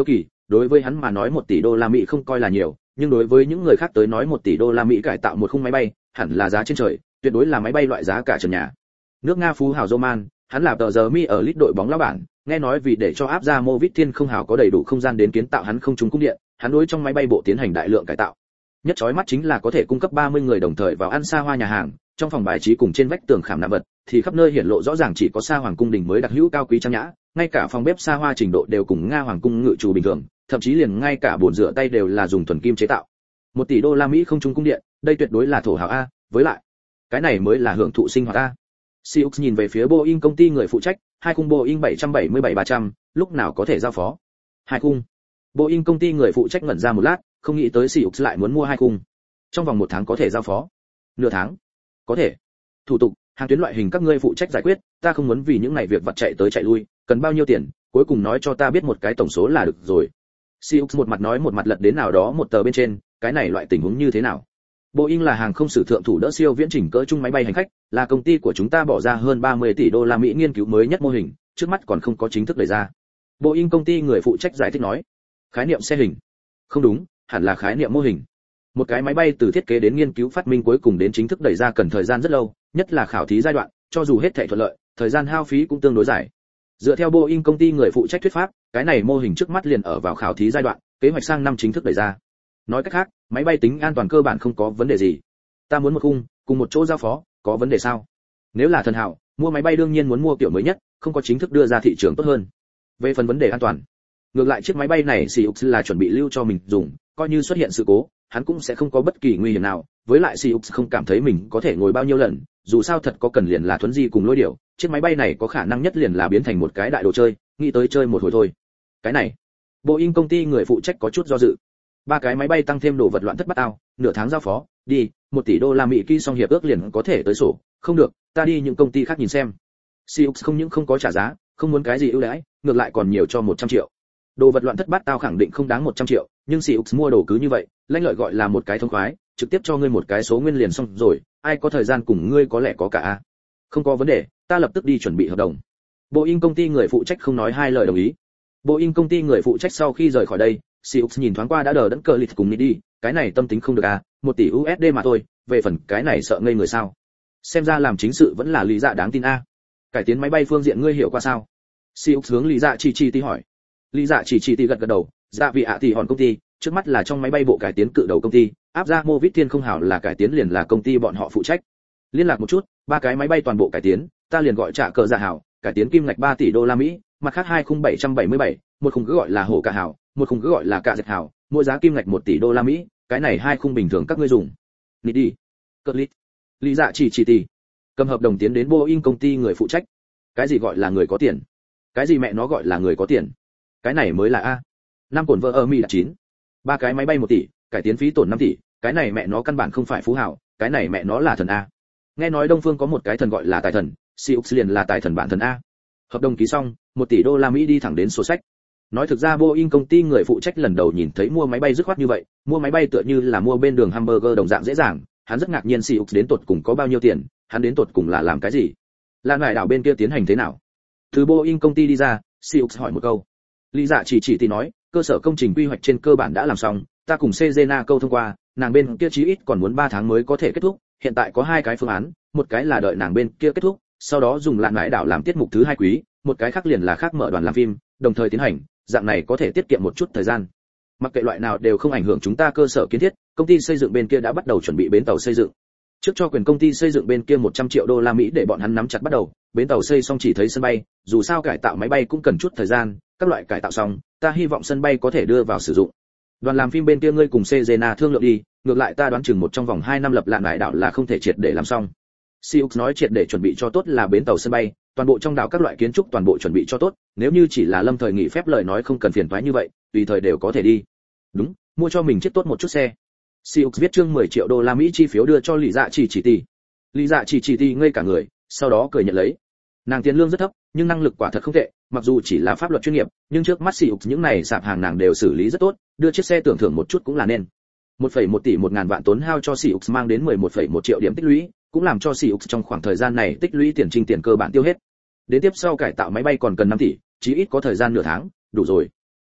đối với hắn mà nói một tỷ đô la Mỹ không coi là nhiều, nhưng đối với những người khác tới nói một tỷ đô la Mỹ cải tạo một khung máy bay, hẳn là giá trên trời, tuyệt đối là máy bay loại giá cả trần nhà. Nước Nga phú hào Roman, hắn là tờ giờ mi ở lít đội bóng lão bản, nghe nói vì để cho áp ra Movit Thiên không hào có đầy đủ không gian đến kiến tạo hắn không trùng cung điện, hắn đối trong máy bay bộ tiến hành đại lượng cải tạo. Nhất chói mắt chính là có thể cung cấp ba mươi người đồng thời vào ăn xa hoa nhà hàng, trong phòng bài trí cùng trên vách tường khảm nạm vật, thì khắp nơi hiển lộ rõ ràng chỉ có xa hoàng cung đình mới đặc hữu cao quý trang nhã, ngay cả phòng bếp xa hoa trình độ đều cùng Nga hoàng cung ngự chủ bình thường, thậm chí liền ngay cả bồn rửa tay đều là dùng thuần kim chế tạo. Một tỷ đô la Mỹ không trung cung điện, đây tuyệt đối là thổ hào a, với lại, cái này mới là hưởng thụ sinh hoạt a. Siux nhìn về phía Boeing công ty người phụ trách, hai khung Boeing bảy bảy bảy ba trăm, lúc nào có thể giao phó? Hai khung. Boeing công ty người phụ trách ngẩn ra một lát, không nghĩ tới Siux lại muốn mua hai khung. Trong vòng một tháng có thể giao phó? Nửa tháng? Có thể. Thủ tục, hàng tuyến loại hình các ngươi phụ trách giải quyết, ta không muốn vì những ngày việc vặt chạy tới chạy lui, cần bao nhiêu tiền, cuối cùng nói cho ta biết một cái tổng số là được rồi. Siux một mặt nói một mặt lật đến nào đó một tờ bên trên, cái này loại tình huống như thế nào? Boeing là hàng không sử thượng thủ đỡ siêu viễn chỉnh cỡ trung máy bay hành khách, là công ty của chúng ta bỏ ra hơn ba mươi tỷ đô la Mỹ nghiên cứu mới nhất mô hình, trước mắt còn không có chính thức đề ra. Boeing công ty người phụ trách giải thích nói, khái niệm xe hình. Không đúng, hẳn là khái niệm mô hình. Một cái máy bay từ thiết kế đến nghiên cứu phát minh cuối cùng đến chính thức đẩy ra cần thời gian rất lâu, nhất là khảo thí giai đoạn, cho dù hết thảy thuận lợi, thời gian hao phí cũng tương đối dài. Dựa theo Boeing công ty người phụ trách thuyết pháp, cái này mô hình trước mắt liền ở vào khảo thí giai đoạn, kế hoạch sang năm chính thức đẩy ra. Nói cách khác, máy bay tính an toàn cơ bản không có vấn đề gì. Ta muốn một khung, cùng một chỗ giao phó, có vấn đề sao? Nếu là thần hảo, mua máy bay đương nhiên muốn mua kiểu mới nhất, không có chính thức đưa ra thị trường tốt hơn. Về phần vấn đề an toàn, ngược lại chiếc máy bay này Siux là chuẩn bị lưu cho mình dùng, coi như xuất hiện sự cố, hắn cũng sẽ không có bất kỳ nguy hiểm nào. Với lại Siux không cảm thấy mình có thể ngồi bao nhiêu lần, dù sao thật có cần liền là thuấn di cùng lôi điểu, chiếc máy bay này có khả năng nhất liền là biến thành một cái đại đồ chơi, nghĩ tới chơi một hồi thôi. Cái này, Boeing công ty người phụ trách có chút do dự. Ba cái máy bay tăng thêm đồ vật loạn thất bát ao, nửa tháng giao phó, đi, một tỷ đô la Mỹ ký xong hiệp ước liền có thể tới sổ, không được, ta đi những công ty khác nhìn xem. Siux không những không có trả giá, không muốn cái gì ưu đãi, ngược lại còn nhiều cho một trăm triệu. Đồ vật loạn thất bát tao khẳng định không đáng một trăm triệu, nhưng Siux mua đồ cứ như vậy, lãnh lợi gọi là một cái thông khoái, trực tiếp cho ngươi một cái số nguyên liền xong rồi, ai có thời gian cùng ngươi có lẽ có cả a. Không có vấn đề, ta lập tức đi chuẩn bị hợp đồng. Boeing công ty người phụ trách không nói hai lời đồng ý. Boeing công ty người phụ trách sau khi rời khỏi đây, Siux nhìn thoáng qua đã đờ đẫn cờ lịch cùng đi, cái này tâm tính không được à, một tỷ u ét đê mà thôi, về phần cái này sợ ngây người sao? Xem ra làm chính sự vẫn là lý dạ đáng tin a. À. Cải tiến máy bay phương diện ngươi hiểu qua sao? Siux hướng lý dạ chỉ chỉ tí hỏi. Lý dạ chỉ chỉ tí gật gật đầu, dạ vị ạ tỷ hòn công ty, trước mắt là trong máy bay bộ cải tiến cự đầu công ty, áp ra Movit Thiên không hảo là cải tiến liền là công ty bọn họ phụ trách. Liên lạc một chút, ba cái máy bay toàn bộ cải tiến, ta liền gọi trả cờ dạ hảo, cải tiến kim ngạch ba tỷ đô la Mỹ, mặt khác hai khung bảy bảy bảy, một khung cứ gọi là hổ cả hảo, một khung cứ gọi là cạ dẹt hảo, mỗi giá kim ngạch một tỷ đô la Mỹ, cái này hai khung bình thường các ngươi dùng. Nị đi. Cất lít. Lý dạ chỉ chỉ tỷ. Cầm hợp đồng tiến đến Boeing công ty người phụ trách. Cái gì gọi là người có tiền? Cái gì mẹ nó gọi là người có tiền? Cái này mới là a. Năm cổn vợ ở Mỹ đã chín. Ba cái máy bay một tỷ, cải tiến phí tổn năm tỷ, cái này mẹ nó căn bản không phải phú hào, cái này mẹ nó là thần a. Nghe nói Đông Phương có một cái thần gọi là tài thần, Siux liền là tài thần bản thần a. Hợp đồng ký xong, một tỷ đô la Mỹ đi thẳng đến sổ sách. Nói thực ra Boeing công ty người phụ trách lần đầu nhìn thấy mua máy bay dứt khoát như vậy, mua máy bay tựa như là mua bên đường hamburger đồng dạng dễ dàng, hắn rất ngạc nhiên Siux đến tột cùng có bao nhiêu tiền, hắn đến tột cùng là làm cái gì? Là ngài đảo bên kia tiến hành thế nào? Từ Boeing công ty đi ra, Siux hỏi một câu. Lý Dạ chỉ chỉ thì nói, cơ sở công trình quy hoạch trên cơ bản đã làm xong, ta cùng Cezena câu thông qua, nàng bên kia chí ít còn muốn ba tháng mới có thể kết thúc, hiện tại có hai cái phương án, một cái là đợi nàng bên kia kết thúc, sau đó dùng lạn ngải đảo làm tiết mục thứ hai quý, một cái khác liền là khác mở đoàn làm phim, đồng thời tiến hành, dạng này có thể tiết kiệm một chút thời gian. Mặc kệ loại nào đều không ảnh hưởng chúng ta cơ sở kiến thiết, công ty xây dựng bên kia đã bắt đầu chuẩn bị bến tàu xây dựng. Trước cho quyền công ty xây dựng bên kia một trăm triệu đô la Mỹ để bọn hắn nắm chặt bắt đầu, bến tàu xây xong chỉ thấy sân bay, dù sao cải tạo máy bay cũng cần chút thời gian, các loại cải tạo xong, ta hy vọng sân bay có thể đưa vào sử dụng. Đoàn làm phim bên kia ngươi cùng Cezena thương lượng đi, ngược lại ta đoán chừng một trong vòng hai năm lập lạn lại đảo là không thể triệt để làm xong. Siux nói triệt để chuẩn bị cho tốt là bến tàu sân bay, toàn bộ trong đảo các loại kiến trúc toàn bộ chuẩn bị cho tốt, nếu như chỉ là lâm thời nghỉ phép lời nói không cần phiền toái như vậy, tùy thời đều có thể đi. Đúng, mua cho mình chiếc tốt một chút xe. Siux viết chương mười triệu đô la Mỹ chi phiếu đưa cho Lý Dạ chỉ chỉ tỷ. Lý Dạ chỉ chỉ tỷ ngây cả người, sau đó cười nhận lấy. Nàng tiền lương rất thấp, nhưng năng lực quả thật không tệ, mặc dù chỉ là pháp luật chuyên nghiệp, nhưng trước mắt Siux những này sạp hàng nàng đều xử lý rất tốt, đưa chiếc xe tưởng thưởng một chút cũng là nên. một phẩy một tỷ một ngàn vạn tốn hao cho Siux mang đến mười một phẩy một triệu điểm tích lũy, cũng làm cho Siux trong khoảng thời gian này tích lũy tiền trinh tiền cơ bản tiêu hết. Đến tiếp sau cải tạo máy bay còn cần năm tỷ, chí ít có thời gian nửa tháng, đủ rồi.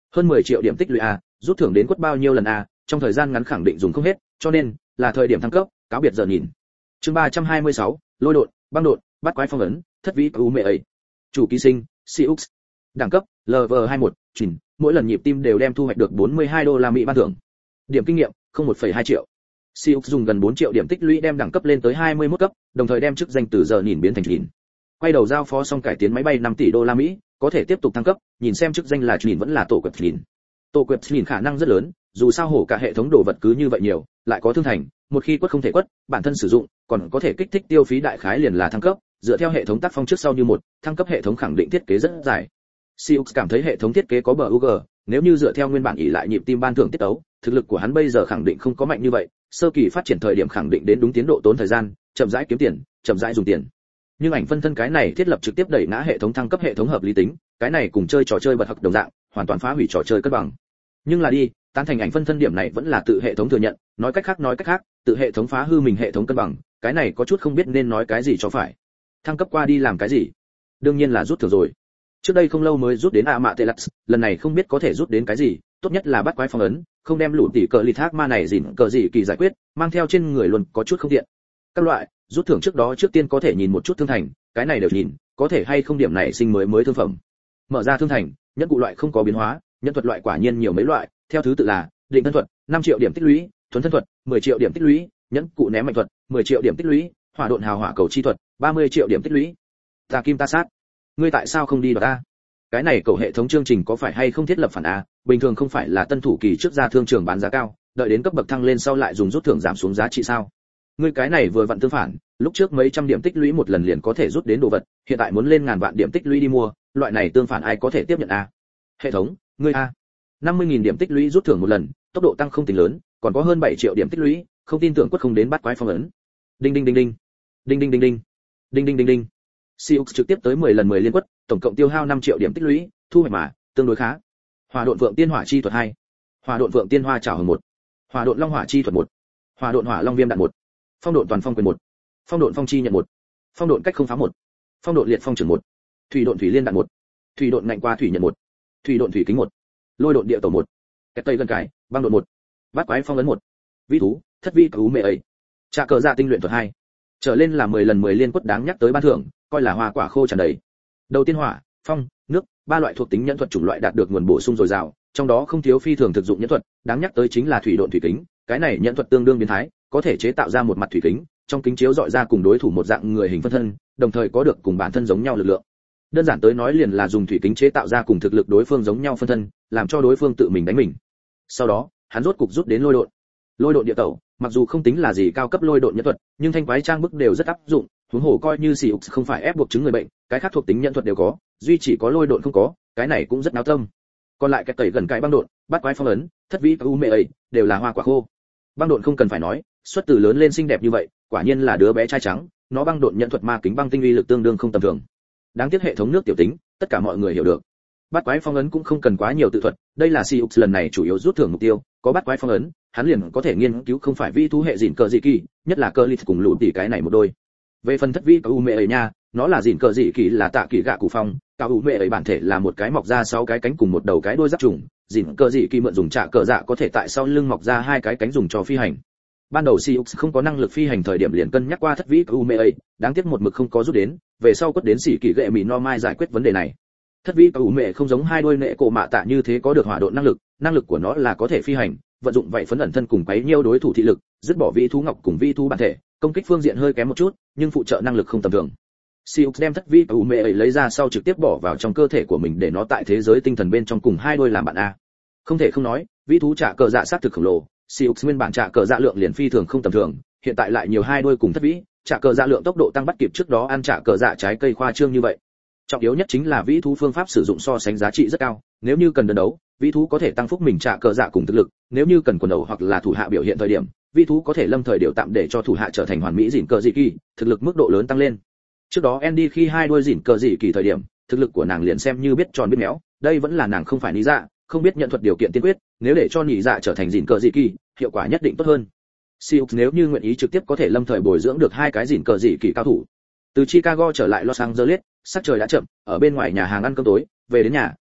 Hơn mười triệu điểm tích lũy a, rút thưởng đến quất bao nhiêu lần a, trong thời gian ngắn khẳng định dùng không hết, cho nên là thời điểm thăng cấp, cáo biệt giờ nhìn. Chương ba trăm hai mươi sáu, lôi độn, băng độn, bắt quái phong ấn, thất vĩ u mẹ ấy. Chủ ký sinh, Siux. Đẳng cấp, lv hai mươi mốt, chỉnh, mỗi lần nhịp tim đều đem thu hoạch được bốn mươi hai đô la Mỹ ban thưởng. Điểm kinh nghiệm, không một phẩy hai triệu. Siux dùng gần bốn triệu điểm tích lũy đem đẳng cấp lên tới hai mươi mốt cấp, đồng thời đem chức danh từ giờ nhìn biến thành nhìn. Quay đầu giao phó xong cải tiến máy bay năm tỷ đô la Mỹ, có thể tiếp tục thăng cấp, nhìn xem chức danh là nhìn vẫn là tổ quẹp nhìn. Tổ quẹp nhìn khả năng rất lớn, dù sao hổ cả hệ thống đồ vật cứ như vậy nhiều, lại có thương thành, một khi quất không thể quất, bản thân sử dụng, còn có thể kích thích tiêu phí đại khái liền là thăng cấp, dựa theo hệ thống tác phong trước sau như một, thăng cấp hệ thống khẳng định thiết kế rất dài. Siux cảm thấy hệ thống thiết kế có bờ u giê, nếu như dựa theo nguyên bản ỷ lại nhịp tim ban thưởng tiết tấu, thực lực của hắn bây giờ khẳng định không có mạnh như vậy, sơ kỳ phát triển thời điểm khẳng định đến đúng tiến độ tốn thời gian, chậm rãi kiếm tiền, chậm rãi dùng tiền. Nhưng ảnh phân thân cái này thiết lập trực tiếp đẩy ngã hệ thống thăng cấp hệ thống hợp lý tính, cái này cùng chơi trò chơi bật học đồng dạng, hoàn toàn phá hủy trò chơi cân bằng. Nhưng là đi, tán thành ảnh phân thân điểm này vẫn là tự hệ thống thừa nhận, nói cách khác nói cách khác, tự hệ thống phá hư mình hệ thống cân bằng, cái này có chút không biết nên nói cái gì cho phải. Thăng cấp qua đi làm cái gì? Đương nhiên là rút thưởng rồi. Trước đây không lâu mới rút đến Amaterasu, lần này không biết có thể rút đến cái gì, tốt nhất là bắt quái phong ấn, không đem lũ tỷ cờ lì thác ma này gìn cờ gì kỳ giải quyết, mang theo trên người luôn có chút không tiện. Các loại, rút thưởng trước đó trước tiên có thể nhìn một chút thương thành, cái này đều nhìn, có thể hay không điểm này sinh mới mới thương phẩm. Mở ra thương thành, nhân cụ loại không có biến hóa, nhân thuật loại quả nhiên nhiều mấy loại, theo thứ tự là định thân thuật, năm triệu điểm tích lũy, thuần thân thuật, mười triệu điểm tích lũy, nhẫn cụ ném mạnh thuật, mười triệu điểm tích lũy, hỏa độn hào hỏa cầu chi thuật, ba mươi triệu điểm tích lũy. Ta kim ta sát, ngươi tại sao không đi đoạt ta? Cái này cầu hệ thống chương trình có phải hay không thiết lập phản a? Bình thường không phải là tân thủ kỳ trước ra thương trường bán giá cao, đợi đến cấp bậc thăng lên sau lại dùng rút thưởng giảm xuống giá trị sao? Ngươi cái này vừa vặn tương phản, lúc trước mấy trăm điểm tích lũy một lần liền có thể rút đến đồ vật, hiện tại muốn lên ngàn vạn điểm tích lũy đi mua, loại này tương phản ai có thể tiếp nhận a? Hệ thống, ngươi a, năm mươi nghìn điểm tích lũy rút thưởng một lần, tốc độ tăng không tính lớn, còn có hơn bảy triệu điểm tích lũy, không tin tưởng quất không đến bắt quái phong ấn. Đinh đinh đinh đinh. Đinh đinh đinh đinh. Đinh đinh đinh đinh. Siux trực tiếp tới mười lần mười liên quất, tổng cộng tiêu hao năm triệu điểm tích lũy, thu hoạch mà tương đối khá. Hỏa độn vượng tiên hỏa chi thuật hai, hỏa độn vượng tiên hoa trảo hồng một, hỏa độn long hỏa chi thuật một, hỏa độn hỏa long viêm đạn một, phong độn toàn phong quyền một, phong độn phong chi nhận một, phong độn cách không phá một, phong độn liệt phong trưởng một, thủy độn thủy liên đạn một, thủy độn ngạnh qua thủy nhận một, thủy độn thủy kính một, lôi độn địa tổ một, kẹt tây gần cải băng độn một, bát quái phong ấn một, vi thú thất vi cú mẹ ấy, trà cờ dạ tinh luyện thuật hai, trở lên là mười lần mười liên quất đáng nhắc tới ban thưởng, coi là hoa quả khô tràn đầy. Đầu tiên hỏa, phong, nước, ba loại thuộc tính nhẫn thuật chủng loại đạt được nguồn bổ sung dồi dào, trong đó không thiếu phi thường thực dụng nhẫn thuật, đáng nhắc tới chính là thủy độn thủy kính, cái này nhẫn thuật tương đương biến thái, có thể chế tạo ra một mặt thủy kính, trong kính chiếu dọi ra cùng đối thủ một dạng người hình phân thân, đồng thời có được cùng bản thân giống nhau lực lượng. Đơn giản tới nói liền là dùng thủy kính chế tạo ra cùng thực lực đối phương giống nhau phân thân, làm cho đối phương tự mình đánh mình. Sau đó, hắn rốt cục rút đến lôi độn. Lôi độn địa tẩu, mặc dù không tính là gì cao cấp lôi độn nhẫn thuật, nhưng thanh quái trang bức đều rất áp dụng, huống hồ coi như Siux không phải ép buộc chứng người bệnh, cái khác thuộc tính nhẫn thuật đều có, duy chỉ có lôi độn không có, cái này cũng rất náo tâm. Còn lại cái tẩy gần cái băng độn, bắt quái phong ấn, thất vĩ u mẹ ấy, đều là hoa quả khô. Băng độn không cần phải nói, xuất từ lớn lên xinh đẹp như vậy, quả nhiên là đứa bé trai trắng, nó băng độn nhẫn thuật ma kính băng tinh uy lực tương đương không tầm thường. Đáng tiếc hệ thống nước tiểu tính, tất cả mọi người hiểu được. Bắt quái phong ấn cũng không cần quá nhiều tự thuật, đây là Siux lần này chủ yếu rút thưởng mục tiêu, có bắt quái phong ấn, hắn liền có thể nghiên cứu không phải vi thú hệ gìn cờ dị kỳ, nhất là cơ lít cùng lũ tỷ cái này một đôi. Về phần thất vi u mẹ ấy nha, nó là gìn cờ dị kỳ là tạ kỳ gạ cụ phong, cao u mẹ ấy bản thể là một cái mọc ra sáu cái cánh cùng một đầu cái đuôi giáp trùng, gìn cờ dị kỳ mượn dùng trạ cờ dạ có thể tại sau lưng mọc ra hai cái cánh dùng cho phi hành. Ban đầu Siux không có năng lực phi hành thời điểm liền cân nhắc qua thất vi u mẹ ấy, đáng tiếc một mực không có rút đến, về sau quất đến xỉ kỳ gệ mì no mai giải quyết vấn đề này. Thất vi u mẹ không giống hai đuôi nệ cổ mạ tạ như thế có được hỏa độn năng lực, năng lực của nó là có thể phi hành, vận dụng vậy phấn ẩn thân cùng quấy nhiêu đối thủ thị lực, dứt bỏ vi thú ngọc cùng vi thú bản thể, công kích phương diện hơi kém một chút, nhưng phụ trợ năng lực không tầm thường. Siux đem thất vi u mẹ ấy lấy ra sau trực tiếp bỏ vào trong cơ thể của mình để nó tại thế giới tinh thần bên trong cùng hai đôi làm bạn a. Không thể không nói, vi thú trả cờ dạ sát thực khổng lồ, Siux nguyên bản trả cờ dạ lượng liền phi thường không tầm thường, hiện tại lại nhiều hai đôi cùng thất vĩ, trả cờ dạ lượng tốc độ tăng bắt kịp trước đó ăn trả cờ dạ trái cây khoa trương như vậy. Trọng yếu nhất chính là vĩ thú phương pháp sử dụng so sánh giá trị rất cao, nếu như cần đơn đấu, vĩ thú có thể tăng phúc mình trả cờ dạ cùng thực lực, nếu như cần quần đầu hoặc là thủ hạ biểu hiện thời điểm, vĩ thú có thể lâm thời điều tạm để cho thủ hạ trở thành hoàn mỹ dỉn cờ dị kỳ, thực lực mức độ lớn tăng lên. Trước đó Andy khi hai đôi dỉn cờ dị kỳ thời điểm, thực lực của nàng liền xem như biết tròn biết méo, đây vẫn là nàng không phải lý dạ, không biết nhận thuật điều kiện tiên quyết, nếu để cho nhị dạ trở thành dỉn cờ dị kỳ, hiệu quả nhất định tốt hơn. Siux nếu như nguyện ý trực tiếp có thể lâm thời bồi dưỡng được hai cái dỉn cờ dị kỳ cao thủ. Từ Chicago trở lại Los Angeles, sắc trời đã chậm, ở bên ngoài nhà hàng ăn cơm tối, về đến nhà,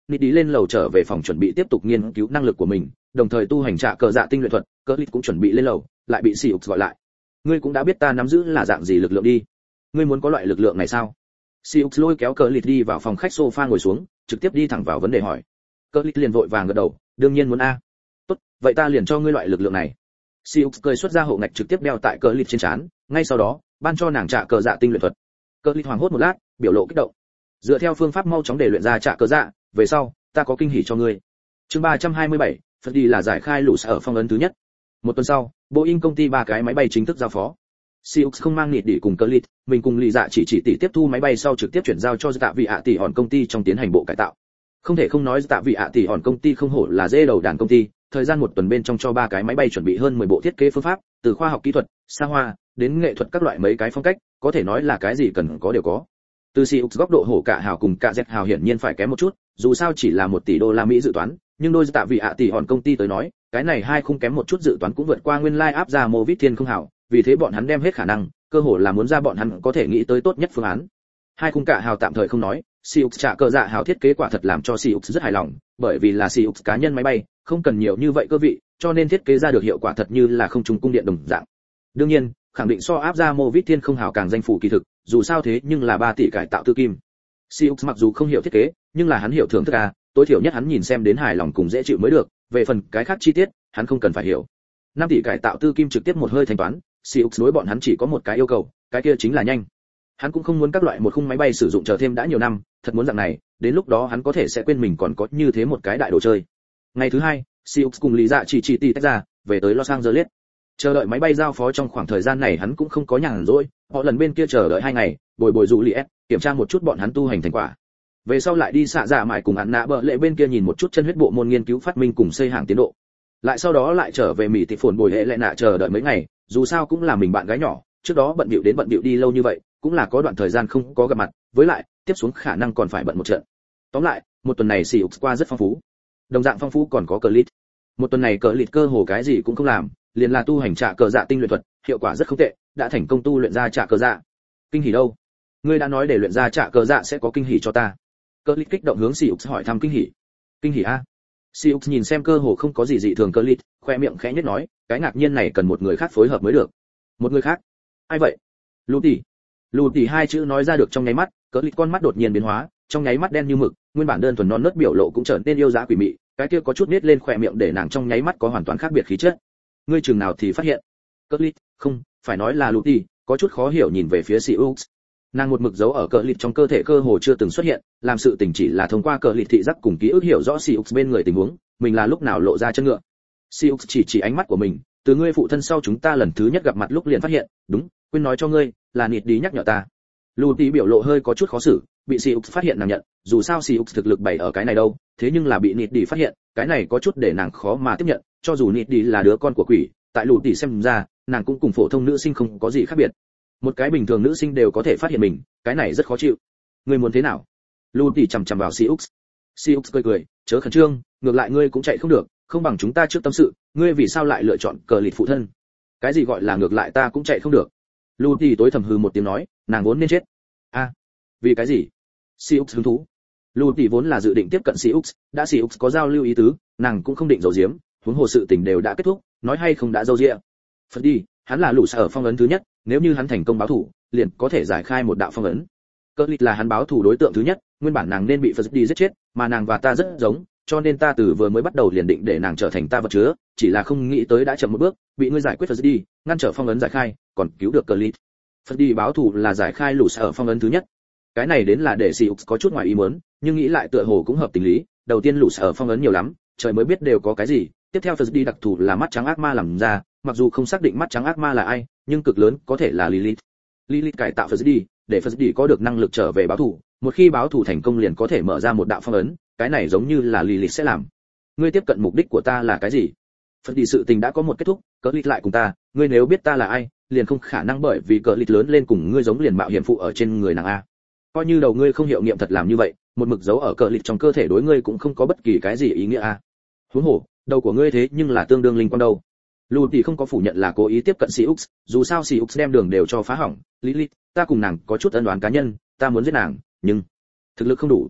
nịt đi lên lầu trở về phòng chuẩn bị tiếp tục nghiên cứu năng lực của mình, đồng thời tu hành trạ cờ dạ tinh luyện thuật. Cờ lít cũng chuẩn bị lên lầu, lại bị Siux gọi lại. Ngươi cũng đã biết ta nắm giữ là dạng gì lực lượng đi. Ngươi muốn có loại lực lượng này sao? Siux lôi kéo Cờ lít đi vào phòng khách sofa ngồi xuống, trực tiếp đi thẳng vào vấn đề hỏi. Cờ lít liền vội vàng gật đầu, đương nhiên muốn a. Tốt, vậy ta liền cho ngươi loại lực lượng này. Siux cười xuất ra hộ ngạch trực tiếp đeo tại Cờ lít trên trán, ngay sau đó, ban cho nàng trạ cờ dạ tinh luyện thuật. Cờ lít hoảng hốt một lát, biểu lộ kích động. Dựa theo phương pháp mau chóng để luyện ra trạ cờ dạ, về sau, ta có kinh hỉ cho ngươi. Chương ba trăm hai mươi bảy, Phật đi là giải khai lũ sở phong ấn thứ nhất. Một tuần sau, Boeing công ty ba cái máy bay chính thức giao phó. Siux không mang nịt đi cùng Cờ lít, mình cùng Lý Dạ chỉ chỉ tỷ tiếp thu máy bay sau trực tiếp chuyển giao cho Tạ Vị ạ tỷ hòn công ty trong tiến hành bộ cải tạo. Không thể không nói Tạ Vị ạ tỷ hòn công ty không hổ là dê đầu đàn công ty, thời gian một tuần bên trong cho ba cái máy bay chuẩn bị hơn mười bộ thiết kế phương pháp, từ khoa học kỹ thuật, xa hoa đến nghệ thuật các loại mấy cái phong cách, có thể nói là cái gì cần có đều có. Từ Siux góc độ hổ cả hào cùng cả dẹt hào hiển nhiên phải kém một chút, dù sao chỉ là một tỷ đô la Mỹ dự toán, nhưng đôi Tạ Vị ạ tỷ hòn công ty tới nói, cái này hai không kém một chút dự toán cũng vượt qua nguyên lai like áp ra mô vít thiên không hảo, vì thế bọn hắn đem hết khả năng, cơ hội là muốn ra bọn hắn có thể nghĩ tới tốt nhất phương án. Hai khung cả hào tạm thời không nói, Siux trả cờ dạ hào thiết kế quả thật làm cho Siux rất hài lòng, bởi vì là Siux cá nhân máy bay, không cần nhiều như vậy cơ vị, cho nên thiết kế ra được hiệu quả thật như là không trùng cung điện đồng dạng. Đương nhiên, khẳng định so áp ra mô vít thiên không hào càng danh phủ kỳ thực, dù sao thế nhưng là ba tỷ cải tạo tư kim. Siux mặc dù không hiểu thiết kế, nhưng là hắn hiểu thưởng thức à, tối thiểu nhất hắn nhìn xem đến hài lòng cùng dễ chịu mới được, về phần cái khác chi tiết, hắn không cần phải hiểu. năm tỷ cải tạo tư kim trực tiếp một hơi thanh toán, Siux đối bọn hắn chỉ có một cái yêu cầu, cái kia chính là nhanh. Hắn cũng không muốn các loại một khung máy bay sử dụng chờ thêm đã nhiều năm, thật muốn dạng này, đến lúc đó hắn có thể sẽ quên mình còn có như thế một cái đại đồ chơi. Ngày thứ hai, Siux cùng Lý Dạ chỉ chỉ tỷ tách ra, về tới Los Angeles. Chờ đợi máy bay giao phó trong khoảng thời gian này hắn cũng không có nhàn rỗi, họ lần bên kia chờ đợi hai ngày, bồi bồi dụ Liet, kiểm tra một chút bọn hắn tu hành thành quả. Về sau lại đi xạ dạ mại cùng hắn nạ bợ lệ bên kia nhìn một chút chân huyết bộ môn nghiên cứu phát minh cùng xây hàng tiến độ. Lại sau đó lại trở về Mỹ Thị phồn bồi hệ lệ nạ chờ đợi mấy ngày, dù sao cũng là mình bạn gái nhỏ, trước đó bận bịu đến bận bịu đi lâu như vậy, cũng là có đoạn thời gian không có gặp mặt, với lại tiếp xuống khả năng còn phải bận một trận. Tóm lại, một tuần này Siux qua rất phong phú. Đồng dạng phong phú còn có Cờ lít. Một tuần này Cờ lít cơ hồ cái gì cũng không làm, liền là tu hành trạ cờ dạ tinh luyện thuật, hiệu quả rất không tệ, đã thành công tu luyện ra trạ cờ dạ. Kinh hỉ đâu? Ngươi đã nói để luyện ra trạ cờ dạ sẽ có kinh hỉ cho ta. Cờ lít kích động hướng Siux hỏi thăm kinh hỉ. Kinh hỉ a? Siux nhìn xem cơ hồ không có gì dị thường Cờ lít, khoe miệng khẽ nhếch nói, cái ngạc nhiên này cần một người khác phối hợp mới được. Một người khác? Ai vậy? Lù tỷ. Lù tỷ hai chữ nói ra được trong nháy mắt, Cờ lít con mắt đột nhiên biến hóa, trong nháy mắt đen như mực, nguyên bản đơn thuần non nớt biểu lộ cũng trở nên yêu dã quỷ mị, cái kia có chút nết lên khóe miệng để nàng trong nháy mắt có hoàn toàn khác biệt khí chất. Ngươi chừng nào thì phát hiện? Cờ lít, không, phải nói là Lù tỷ, có chút khó hiểu nhìn về phía Siux. Nàng một mực giấu ở Cờ lít trong cơ thể cơ hồ chưa từng xuất hiện, làm sự tình chỉ là thông qua Cờ lít thị giác cùng ký ức hiểu rõ Siux bên người tình huống, mình là lúc nào lộ ra chân ngựa. Siux chỉ chỉ ánh mắt của mình, từ ngươi phụ thân sau chúng ta lần thứ nhất gặp mặt lúc liền phát hiện, đúng, quên nói cho ngươi, là nịt đi nhắc nhở ta. Lù tỷ biểu lộ hơi có chút khó xử, bị Siux phát hiện nàng nhận, dù sao Siux thực lực bày ở cái này đâu, thế nhưng là bị nịt đi phát hiện, cái này có chút để nàng khó mà tiếp nhận, cho dù nịt đi là đứa con của quỷ, tại Lù tỷ xem ra, nàng cũng cùng phổ thông nữ sinh không có gì khác biệt. Một cái bình thường nữ sinh đều có thể phát hiện mình, cái này rất khó chịu. Ngươi muốn thế nào? Lù tỷ chằm chằm vào Siux. Siux cười cười, chớ khẩn trương, ngược lại ngươi cũng chạy không được, không bằng chúng ta trước tâm sự, ngươi vì sao lại lựa chọn Cờ lít phụ thân? Cái gì gọi là ngược lại ta cũng chạy không được? Lù tỷ tối thầm hừ một tiếng nói, nàng vốn nên chết. A, à, vì cái gì? Siux hứng thú. Lù tỷ vốn là dự định tiếp cận Siux, đã Siux có giao lưu ý tứ, nàng cũng không định giấu giếm, huống hồ sự tình đều đã kết thúc, nói hay không đã dâu dịa. Phật đi, hắn là lũ sở phong ấn thứ nhất, nếu như hắn thành công báo thủ, liền có thể giải khai một đạo phong ấn. Cờ lít là hắn báo thủ đối tượng thứ nhất, nguyên bản nàng nên bị Phật đi giết chết, mà nàng và ta rất giống, cho nên ta từ vừa mới bắt đầu liền định để nàng trở thành ta vật chứa, chỉ là không nghĩ tới đã chậm một bước, bị ngươi giải quyết Phật đi, ngăn trở phong ấn giải khai, còn cứu được Cờ lít. Phật đi báo thủ là giải khai lũ sở phong ấn thứ nhất. Cái này đến là để Siux có chút ngoài ý muốn, nhưng nghĩ lại tựa hồ cũng hợp tình lý, đầu tiên lũ sở phong ấn nhiều lắm, trời mới biết đều có cái gì, tiếp theo Phật đi đặc thù là mắt trắng ác ma làm ra, mặc dù không xác định mắt trắng ác ma là ai, nhưng cực lớn có thể là Lilith. Lilith cải tạo Phật đi, để Phật đi có được năng lực trở về báo thù, một khi báo thù thành công liền có thể mở ra một đạo phong ấn, cái này giống như là Lilith sẽ làm. Ngươi tiếp cận mục đích của ta là cái gì? Phật đi sự tình đã có một kết thúc, Cờ lít lại cùng ta, ngươi nếu biết ta là ai, liền không khả năng bởi vì Cờ lít lớn lên cùng ngươi giống liền mạo hiểm phụ ở trên người nàng a. Coi như đầu ngươi không hiệu nghiệm thật làm như vậy, một mực giấu ở Cờ lít trong cơ thể đối ngươi cũng không có bất kỳ cái gì ý nghĩa a. Huống hồ, đầu của ngươi thế nhưng là tương đương linh quan đâu. Lù tỷ không có phủ nhận là cố ý tiếp cận Siux, dù sao Siux đem đường đều cho phá hỏng. Lilith, ta cùng nàng có chút ân oán cá nhân, ta muốn giết nàng, nhưng thực lực không đủ.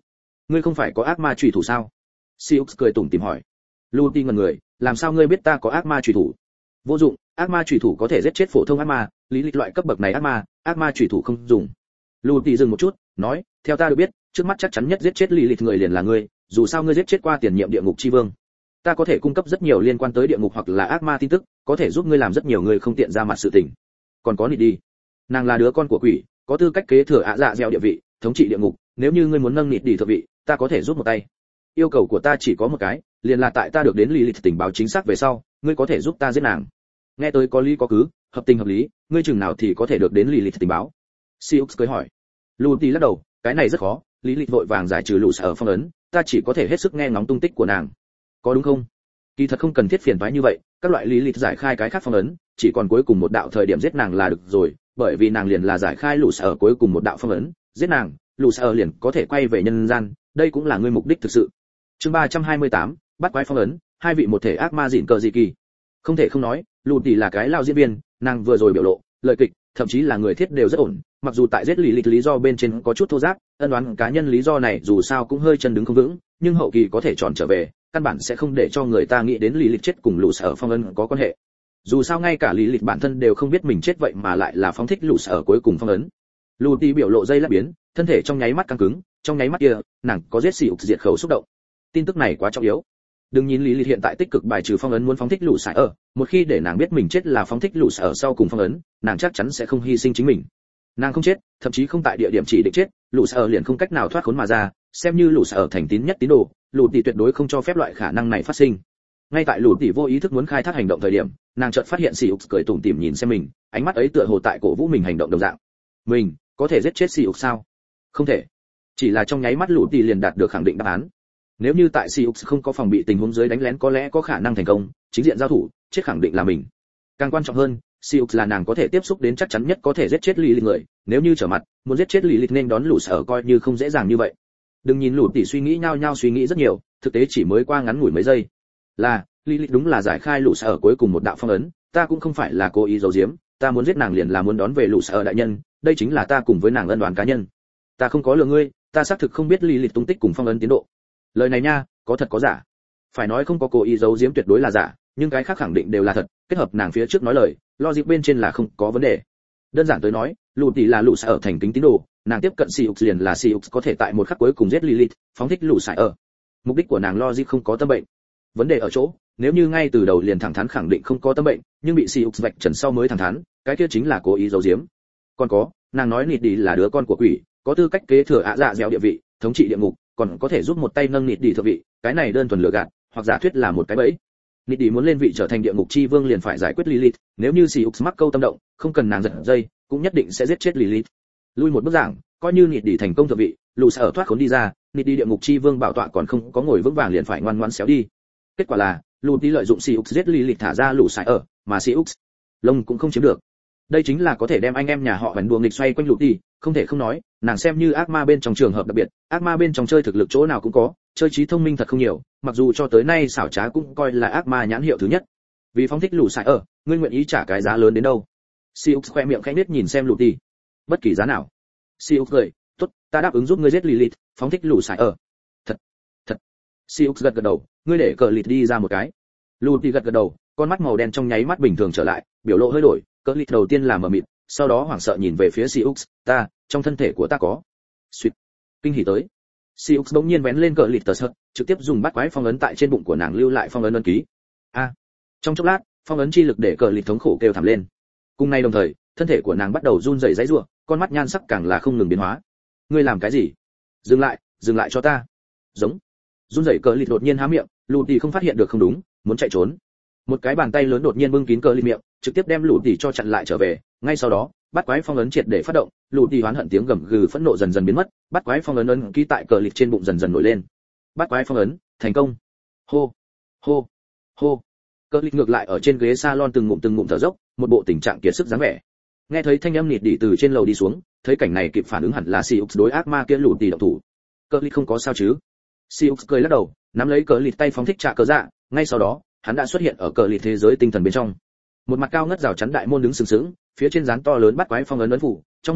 ngươi không phải có ác ma truy thủ sao? Siux cười tủm tỉm hỏi. Luti ngẩn người, làm sao ngươi biết ta có ác ma truy thủ? Vô dụng, ác ma truy thủ có thể giết chết phổ thông ác ma, lý lịch loại cấp bậc này ác ma, ác ma truy thủ không dùng. Luti dừng một chút, nói, theo ta được biết, trước mắt chắc chắn nhất giết chết lý lịch người liền là ngươi, dù sao ngươi giết chết qua tiền nhiệm địa ngục chi vương. Ta có thể cung cấp rất nhiều liên quan tới địa ngục hoặc là ác ma tin tức, có thể giúp ngươi làm rất nhiều người không tiện ra mặt sự tình. Còn có Nịt đi, nàng là đứa con của quỷ, có tư cách kế thừa ạ dạ gieo địa vị, thống trị địa ngục, nếu như ngươi muốn nâng Nịt đi thượng vị, ta có thể giúp một tay. Yêu cầu của ta chỉ có một cái, liền là tại ta được đến lý lịch tình báo chính xác về sau, ngươi có thể giúp ta giết nàng. Nghe tới có lý có cứ, hợp tình hợp lý, ngươi chừng nào thì có thể được đến lý lịch tình báo? Siux cười hỏi. Luti lắc đầu, cái này rất khó, lý lịch vội vàng giải trừ lũ sở phong ấn, ta chỉ có thể hết sức nghe ngóng tung tích của nàng. Có đúng không? Kỳ thật không cần thiết phiền toái như vậy, các loại lý lịch giải khai cái khác phong ấn, chỉ còn cuối cùng một đạo thời điểm giết nàng là được rồi, bởi vì nàng liền là giải khai lũ sở cuối cùng một đạo phong ấn, giết nàng, lũ sở liền có thể quay về nhân gian, đây cũng là ngươi mục đích thực sự. Chương ba trăm hai mươi tám, bắt quái phong ấn, hai vị một thể ác ma dịn cờ dị kỳ. Không thể không nói, Luti là cái lao diễn viên, nàng vừa rồi biểu lộ, lời kịch, thậm chí là người thiết đều rất ổn, mặc dù tại giết lý lịch lý do bên trên có chút thô ráp, ân đoán cá nhân lý do này dù sao cũng hơi chân đứng không vững, nhưng hậu kỳ có thể tròn trở về, căn bản sẽ không để cho người ta nghĩ đến lý lịch chết cùng lũ sở phong ấn có quan hệ. Dù sao ngay cả lý lịch bản thân đều không biết mình chết vậy mà lại là phóng thích lũ sở cuối cùng phong ấn. Luti biểu lộ dây lát biến, thân thể trong nháy mắt căng cứng, trong nháy mắt kia, nàng có giết xỉ diệt khẩu xúc động. Tin tức này quá trọng yếu. Đừng nhìn lý lịch hiện tại tích cực bài trừ phong ấn muốn phóng thích lũ sở ở, một khi để nàng biết mình chết là phóng thích lũ sở sau cùng phong ấn, nàng chắc chắn sẽ không hy sinh chính mình. Nàng không chết, thậm chí không tại địa điểm chỉ định chết, lũ sở liền không cách nào thoát khốn mà ra, xem như lũ sở thành tín nhất tín đồ, lũ tỷ tuyệt đối không cho phép loại khả năng này phát sinh. Ngay tại lũ tỷ vô ý thức muốn khai thác hành động thời điểm, nàng chợt phát hiện Siux cười tủm tỉm nhìn xem mình, ánh mắt ấy tựa hồ tại cổ vũ mình hành động đồng dạng. Mình có thể giết chết Siux sao? Không thể. Chỉ là trong nháy mắt lũ tỷ liền đạt được khẳng định đáp án. Nếu như tại Siux không có phòng bị tình huống dưới đánh lén có lẽ có khả năng thành công, chính diện giao thủ, chết khẳng định là mình. Càng quan trọng hơn, Siux là nàng có thể tiếp xúc đến chắc chắn nhất có thể giết chết Lilith người, nếu như trở mặt, muốn giết chết Lilith nên đón lũ sở coi như không dễ dàng như vậy. Đừng nhìn lũ tỷ suy nghĩ nhau nhau suy nghĩ rất nhiều, thực tế chỉ mới qua ngắn ngủi mấy giây. Là, Lilith đúng là giải khai lũ sở cuối cùng một đạo phong ấn, ta cũng không phải là cố ý giấu giếm, ta muốn giết nàng liền là muốn đón về lũ sở đại nhân, đây chính là ta cùng với nàng ân oán cá nhân. Ta không có lừa ngươi, ta xác thực không biết Lilith tung tích cùng phong ấn tiến độ. Lời này nha, có thật có giả. Phải nói không có cố ý giấu giếm tuyệt đối là giả, nhưng cái khác khẳng định đều là thật, kết hợp nàng phía trước nói lời, logic bên trên là không có vấn đề. Đơn giản tới nói, lũ tỷ là lũ sở ở thành kính tín đồ, nàng tiếp cận Siux liền là Siux có thể tại một khắc cuối cùng giết Lilith, phóng thích lũ sở ở. Mục đích của nàng logic không có tâm bệnh. Vấn đề ở chỗ, nếu như ngay từ đầu liền thẳng thắn khẳng định không có tâm bệnh, nhưng bị Siux vạch trần sau mới thẳng thắn, cái kia chính là cố ý giấu giếm. Còn có, nàng nói Nịt đi là đứa con của quỷ, có tư cách kế thừa ạ dạ dẻo địa vị, thống trị địa ngục, còn có thể giúp một tay nâng Nịt đi thượng vị, cái này đơn thuần lừa gạt, hoặc giả thuyết là một cái bẫy. Nịt đi muốn lên vị trở thành địa ngục chi vương liền phải giải quyết Lilith, nếu như Siux mắc câu tâm động, không cần nàng giật dây, cũng nhất định sẽ giết chết Lilith. Lui một bước giảng, coi như Nịt đi thành công thượng vị, lũ sở thoát khốn đi ra, Nịt đi địa ngục chi vương bảo tọa còn không có ngồi vững vàng liền phải ngoan ngoãn xéo đi. Kết quả là, lũ đi lợi dụng Siux giết Lilith thả ra lũ sở ở, mà Siux lông cũng không chiếm được. Đây chính là có thể đem anh em nhà họ bắn đùa nghịch xoay quanh lũ đi, không thể không nói, nàng xem như ác ma bên trong trường hợp đặc biệt, ác ma bên trong chơi thực lực chỗ nào cũng có, chơi trí thông minh thật không nhiều, mặc dù cho tới nay xảo trá cũng coi là ác ma nhãn hiệu thứ nhất. Vì phóng thích lũ sở ở, ngươi nguyện ý trả cái giá lớn đến đâu? Siux khoe miệng khẽ nết nhìn xem lũ đi. Bất kỳ giá nào. Siux cười, tốt, ta đáp ứng giúp ngươi giết Lilith, phóng thích lũ sở ở. Thật, thật. Siux gật gật đầu, ngươi để cờ lịt đi ra một cái. Lũ đi gật gật đầu, con mắt màu đen trong nháy mắt bình thường trở lại, biểu lộ hơi đổi, cờ lịt đầu tiên là mờ mịt, sau đó hoảng sợ nhìn về phía Siux, ta, trong thân thể của ta có. Xuyệt. Kinh hỉ tới. Siux bỗng nhiên vén lên cờ lịt tờ sợt, trực tiếp dùng bắt quái phong ấn tại trên bụng của nàng lưu lại phong ấn ấn ký. A. Trong chốc lát, phong ấn chi lực để cờ lịt thống khổ kêu thảm lên. Cùng ngày đồng thời, thân thể của nàng bắt đầu run rẩy giãy giụa, con mắt nhan sắc càng là không ngừng biến hóa. Ngươi làm cái gì? Dừng lại, dừng lại cho ta. Giống. Run rẩy cờ lịt đột nhiên há miệng, lù tì không phát hiện được không đúng, muốn chạy trốn. Một cái bàn tay lớn đột nhiên bưng kín cờ lịt miệng, trực tiếp đem lù tì cho chặn lại trở về. Ngay sau đó, bắt quái phong ấn triệt để phát động, lù tì hoán hận tiếng gầm gừ phẫn nộ dần dần biến mất, bắt quái phong ấn ấn ký tại cờ lịt trên bụng dần dần nổi lên. Bắt quái phong ấn thành công. Hô, hô, hô. Cờ lịt ngược lại ở trên ghế salon từng ngụm từng ngụm thở dốc, một bộ tình trạng kiệt sức dáng vẻ. Nghe thấy thanh âm nịt đỉ từ trên lầu đi xuống, thấy cảnh này kịp phản ứng hẳn là Siux đối ác ma kia lù tì động thủ. Cờ lịt không có sao chứ? Siux cười lắc đầu, nắm lấy cờ lịt tay phóng thích trả cờ dạ, ngay sau đó, hắn đã xuất hiện ở cờ lịt thế giới tinh thần bên trong. Một mặt cao ngất rào chắn đại môn đứng sừng sững, phía trên dán to lớn bắt quái phong ấn ấn phủ, trong môn,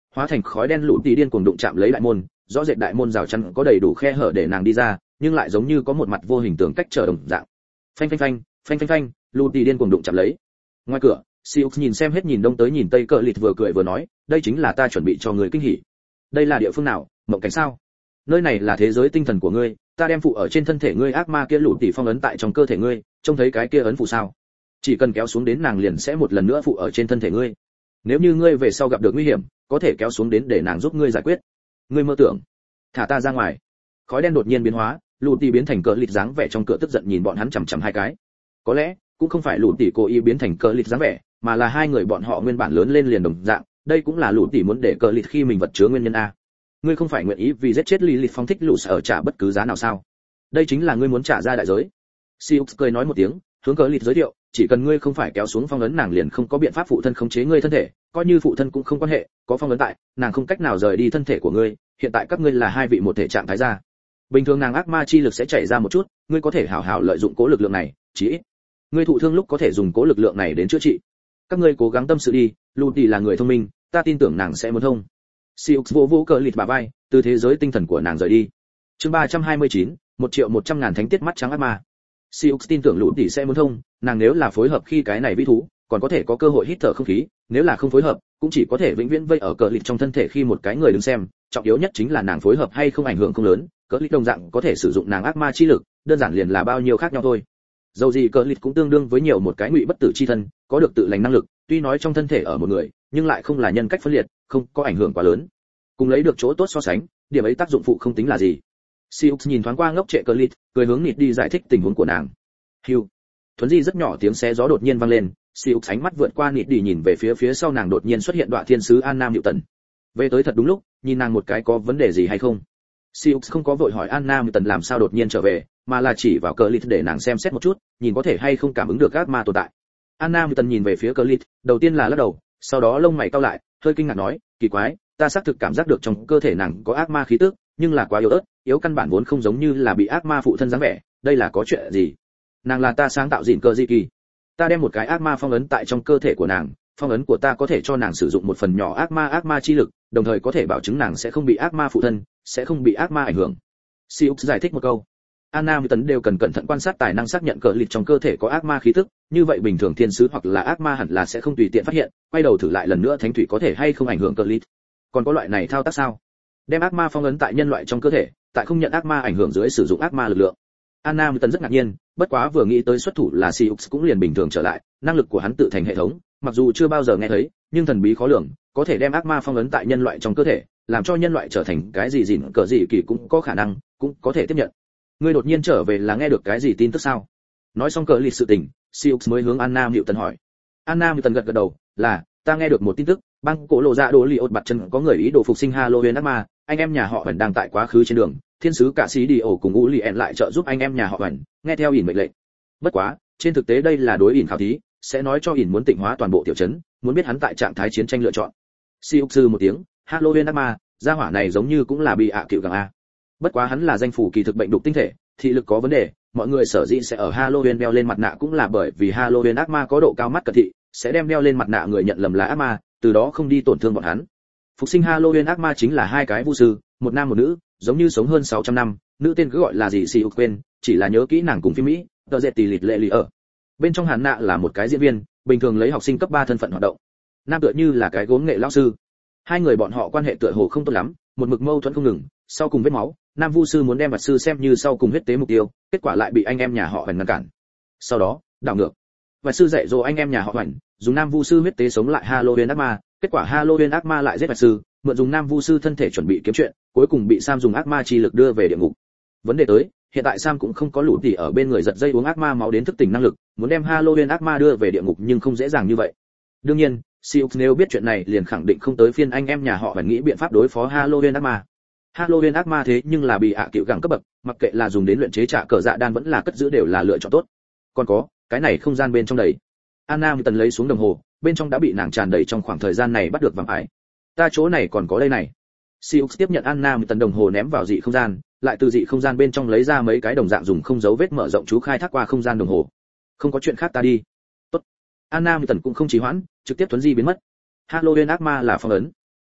hóa thành khói đen lũ tì điên cuồng đụng chạm lấy đại môn, rõ rệt đại môn rào chắn có đầy đủ khe hở để nàng đi ra, nhưng lại giống như có một mặt vô hình tường cách trở đồng dạng. Phanh phanh phanh, phanh phanh phanh, lũ tì điên cuồng đụng chạm lấy. Ngoài cửa, Siux nhìn xem hết nhìn đông tới nhìn tây, cờ lịt vừa cười vừa nói, đây chính là ta chuẩn bị cho người kinh hỉ. Đây là địa phương nào? Mộng cảnh sao? Nơi này là thế giới tinh thần của ngươi, ta đem phụ ở trên thân thể ngươi ác ma kia lũ tỉ phong ấn tại trong cơ thể ngươi, trông thấy cái kia ấn phụ sao? Chỉ cần kéo xuống đến nàng liền sẽ một lần nữa phụ ở trên thân thể ngươi. Nếu như ngươi về sau gặp được nguy hiểm, có thể kéo xuống đến để nàng giúp ngươi giải quyết. Ngươi mơ tưởng, thả ta ra ngoài. Khói đen đột nhiên biến hóa, lũ tỉ biến thành cờ lịt dáng vẻ trong cửa tức giận nhìn bọn hắn chằm chằm hai cái. Có lẽ cũng không phải lũ tỉ cố ý biến thành cờ lịt dáng vẻ, mà là hai người bọn họ nguyên bản lớn lên liền đồng dạng, đây cũng là lũ tỉ muốn để cờ lịt khi mình vật chứa nguyên nhân a. Ngươi không phải nguyện ý vì giết chết Lilith phong thích lũ sở trả bất cứ giá nào sao? Đây chính là ngươi muốn trả ra đại giới. Siux cười nói một tiếng, hướng cờ lịt giới thiệu, chỉ cần ngươi không phải kéo xuống phong ấn nàng liền không có biện pháp phụ thân khống chế ngươi thân thể, coi như phụ thân cũng không quan hệ, có phong ấn tại, nàng không cách nào rời đi thân thể của ngươi, hiện tại các ngươi là hai vị một thể trạng thái ra. Bình thường nàng ác ma chi lực sẽ chảy ra một chút, ngươi có thể hảo hảo lợi dụng cố lực lượng này, chỉ ít ngươi thụ thương lúc có thể dùng cố lực lượng này đến chữa trị. Các ngươi cố gắng tâm sự đi, Lucy là người thông minh, ta tin tưởng nàng sẽ muốn thông. Siux vô vô cờ lịt bà vai, từ thế giới tinh thần của nàng rời đi. Chương ba trăm hai mươi chín, một triệu một trăm ngàn thánh tiết mắt trắng ác ma. Siux tin tưởng Lucy sẽ muốn thông, nàng nếu là phối hợp khi cái này vĩ thú, còn có thể có cơ hội hít thở không khí, nếu là không phối hợp, cũng chỉ có thể vĩnh viễn vây ở cờ lịt trong thân thể khi một cái người đứng xem, trọng yếu nhất chính là nàng phối hợp hay không ảnh hưởng không lớn, cờ lịt đồng dạng có thể sử dụng nàng ác ma chi lực, đơn giản liền là bao nhiêu khác nhau thôi. Dầu gì cờ lịt cũng tương đương với nhiều một cái ngụy bất tử chi thân, có được tự lành năng lực, tuy nói trong thân thể ở một người, nhưng lại không là nhân cách phân liệt, không có ảnh hưởng quá lớn. Cùng lấy được chỗ tốt so sánh, điểm ấy tác dụng phụ không tính là gì. Siux nhìn thoáng qua ngốc trệ cờ lịt, cười hướng nịt đi giải thích tình huống của nàng. Hưu. Thuấn di rất nhỏ tiếng xé gió đột nhiên vang lên, Siux ánh mắt vượt qua nịt đi nhìn về phía phía sau nàng đột nhiên xuất hiện Đoạ Thiên sứ An Nam Diệu Tần. Về tới thật đúng lúc, nhìn nàng một cái có vấn đề gì hay không. Siux không có vội hỏi An Nam Diệu Tần làm sao đột nhiên trở về, mà là chỉ vào cờ lịt để nàng xem xét một chút, nhìn có thể hay không cảm ứng được ác ma tồn tại. An Nam Diệu Tần nhìn về phía cờ lịt, đầu tiên là lắc đầu, sau đó lông mày cau lại, hơi kinh ngạc nói, kỳ quái, ta xác thực cảm giác được trong cơ thể nàng có ác ma khí tức, nhưng là quá yếu ớt, yếu căn bản vốn không giống như là bị ác ma phụ thân dáng vẻ, đây là có chuyện gì? Nàng là ta sáng tạo gìn cơ di kỳ, ta đem một cái ác ma phong ấn tại trong cơ thể của nàng, phong ấn của ta có thể cho nàng sử dụng một phần nhỏ ác ma ác ma chi lực, đồng thời có thể bảo chứng nàng sẽ không bị ác ma phụ thân, sẽ không bị ác ma ảnh hưởng. Siux giải thích một câu. Anna Tấn đều cần cẩn thận quan sát tài năng xác nhận cờ lịt trong cơ thể có ác ma khí tức, như vậy bình thường thiên sứ hoặc là ác ma hẳn là sẽ không tùy tiện phát hiện, quay đầu thử lại lần nữa thánh thủy có thể hay không ảnh hưởng cờ lịt. Còn có loại này thao tác sao? Đem ác ma phong ấn tại nhân loại trong cơ thể, tại không nhận ác ma ảnh hưởng dưới sử dụng ác ma lực lượng. Anna Tấn rất ngạc nhiên, bất quá vừa nghĩ tới xuất thủ là Siux cũng liền bình thường trở lại, năng lực của hắn tự thành hệ thống, mặc dù chưa bao giờ nghe thấy, nhưng thần bí khó lường, có thể đem ác ma phong ấn tại nhân loại trong cơ thể, làm cho nhân loại trở thành cái gì gìn cờ gì kỳ cũng có khả năng, cũng có thể tiếp nhận. Ngươi đột nhiên trở về là nghe được cái gì tin tức sao? Nói xong cờ lịt sự tình, Siux mới hướng Anna Diệu Tần hỏi. Anna Diệu Tần gật gật đầu, là, ta nghe được một tin tức, băng cổ lộ dạ đồ li ột bặt chân có người ý đồ phục sinh Halloween ác ma, anh em nhà họ vẫn đang tại quá khứ trên đường, thiên sứ cả sĩ đi ổ cùng u lien lại trợ giúp anh em nhà họ vẫn, nghe theo ỉn mệnh lệnh. Bất quá, trên thực tế đây là đối ỉn khảo thí, sẽ nói cho ỉn muốn tịnh hóa toàn bộ tiểu trấn, muốn biết hắn tại trạng thái chiến tranh lựa chọn. Siux sư một tiếng, Halloween ác ma, gia hỏa này giống như cũng là bị ạ cựu gàng a. Bất quá hắn là danh phủ kỳ thực bệnh đục tinh thể, thị lực có vấn đề, mọi người sở dĩ sẽ ở Halloween đeo lên mặt nạ cũng là bởi vì Halloween ác ma có độ cao mắt cận thị, sẽ đem đeo lên mặt nạ người nhận lầm là ác ma, từ đó không đi tổn thương bọn hắn. Phục sinh Halloween ác ma chính là hai cái vu sư, một nam một nữ, giống như sống hơn sáu trăm năm, nữ tên cứ gọi là gì xì quên, chỉ là nhớ kỹ nàng cùng phim Mỹ, tờ dệt tỷ lịt lệ lì ở. Bên trong hàn nạ là một cái diễn viên, bình thường lấy học sinh cấp ba thân phận hoạt động. Nam tựa như là cái gốm nghệ lão sư. Hai người bọn họ quan hệ tựa hồ không tốt lắm, một mực mâu thuẫn không ngừng, sau cùng vết máu, nam vu sư muốn đem vật sư xem như sau cùng huyết tế mục tiêu, kết quả lại bị anh em nhà họ Hoành ngăn cản. Sau đó, đảo ngược. Vật sư dạy dỗ anh em nhà họ Hoành, dùng nam vu sư huyết tế sống lại Halloween ác ma, kết quả Halloween ác ma lại giết vật sư, mượn dùng nam vu sư thân thể chuẩn bị kiếm chuyện, cuối cùng bị Sam dùng ác ma chi lực đưa về địa ngục. Vấn đề tới, hiện tại Sam cũng không có lũ tỉ ở bên người giật dây uống ác ma máu đến thức tỉnh năng lực, muốn đem Halloween ác ma đưa về địa ngục nhưng không dễ dàng như vậy. Đương nhiên, Siux nếu biết chuyện này liền khẳng định không tới phiên anh em nhà họ Hoành nghĩ biện pháp đối phó Halloween ác ma. Halloween ác ma thế nhưng là bị ạ cựu gẳng cấp bậc, mặc kệ là dùng đến luyện chế trả cờ dạ đan vẫn là cất giữ đều là lựa chọn tốt. Còn có, cái này không gian bên trong đầy. Anna Tần lấy xuống đồng hồ, bên trong đã bị nàng tràn đầy trong khoảng thời gian này bắt được vàng ải. Ta chỗ này còn có đây này. Siux tiếp nhận Anna Tần đồng hồ ném vào dị không gian, lại từ dị không gian bên trong lấy ra mấy cái đồng dạng dùng không dấu vết mở rộng chú khai thác qua không gian đồng hồ. Không có chuyện khác ta đi. Tốt. Anna Tần cũng không trì hoãn, trực tiếp tuấn di biến mất. Halloween ác ma là phong ấn.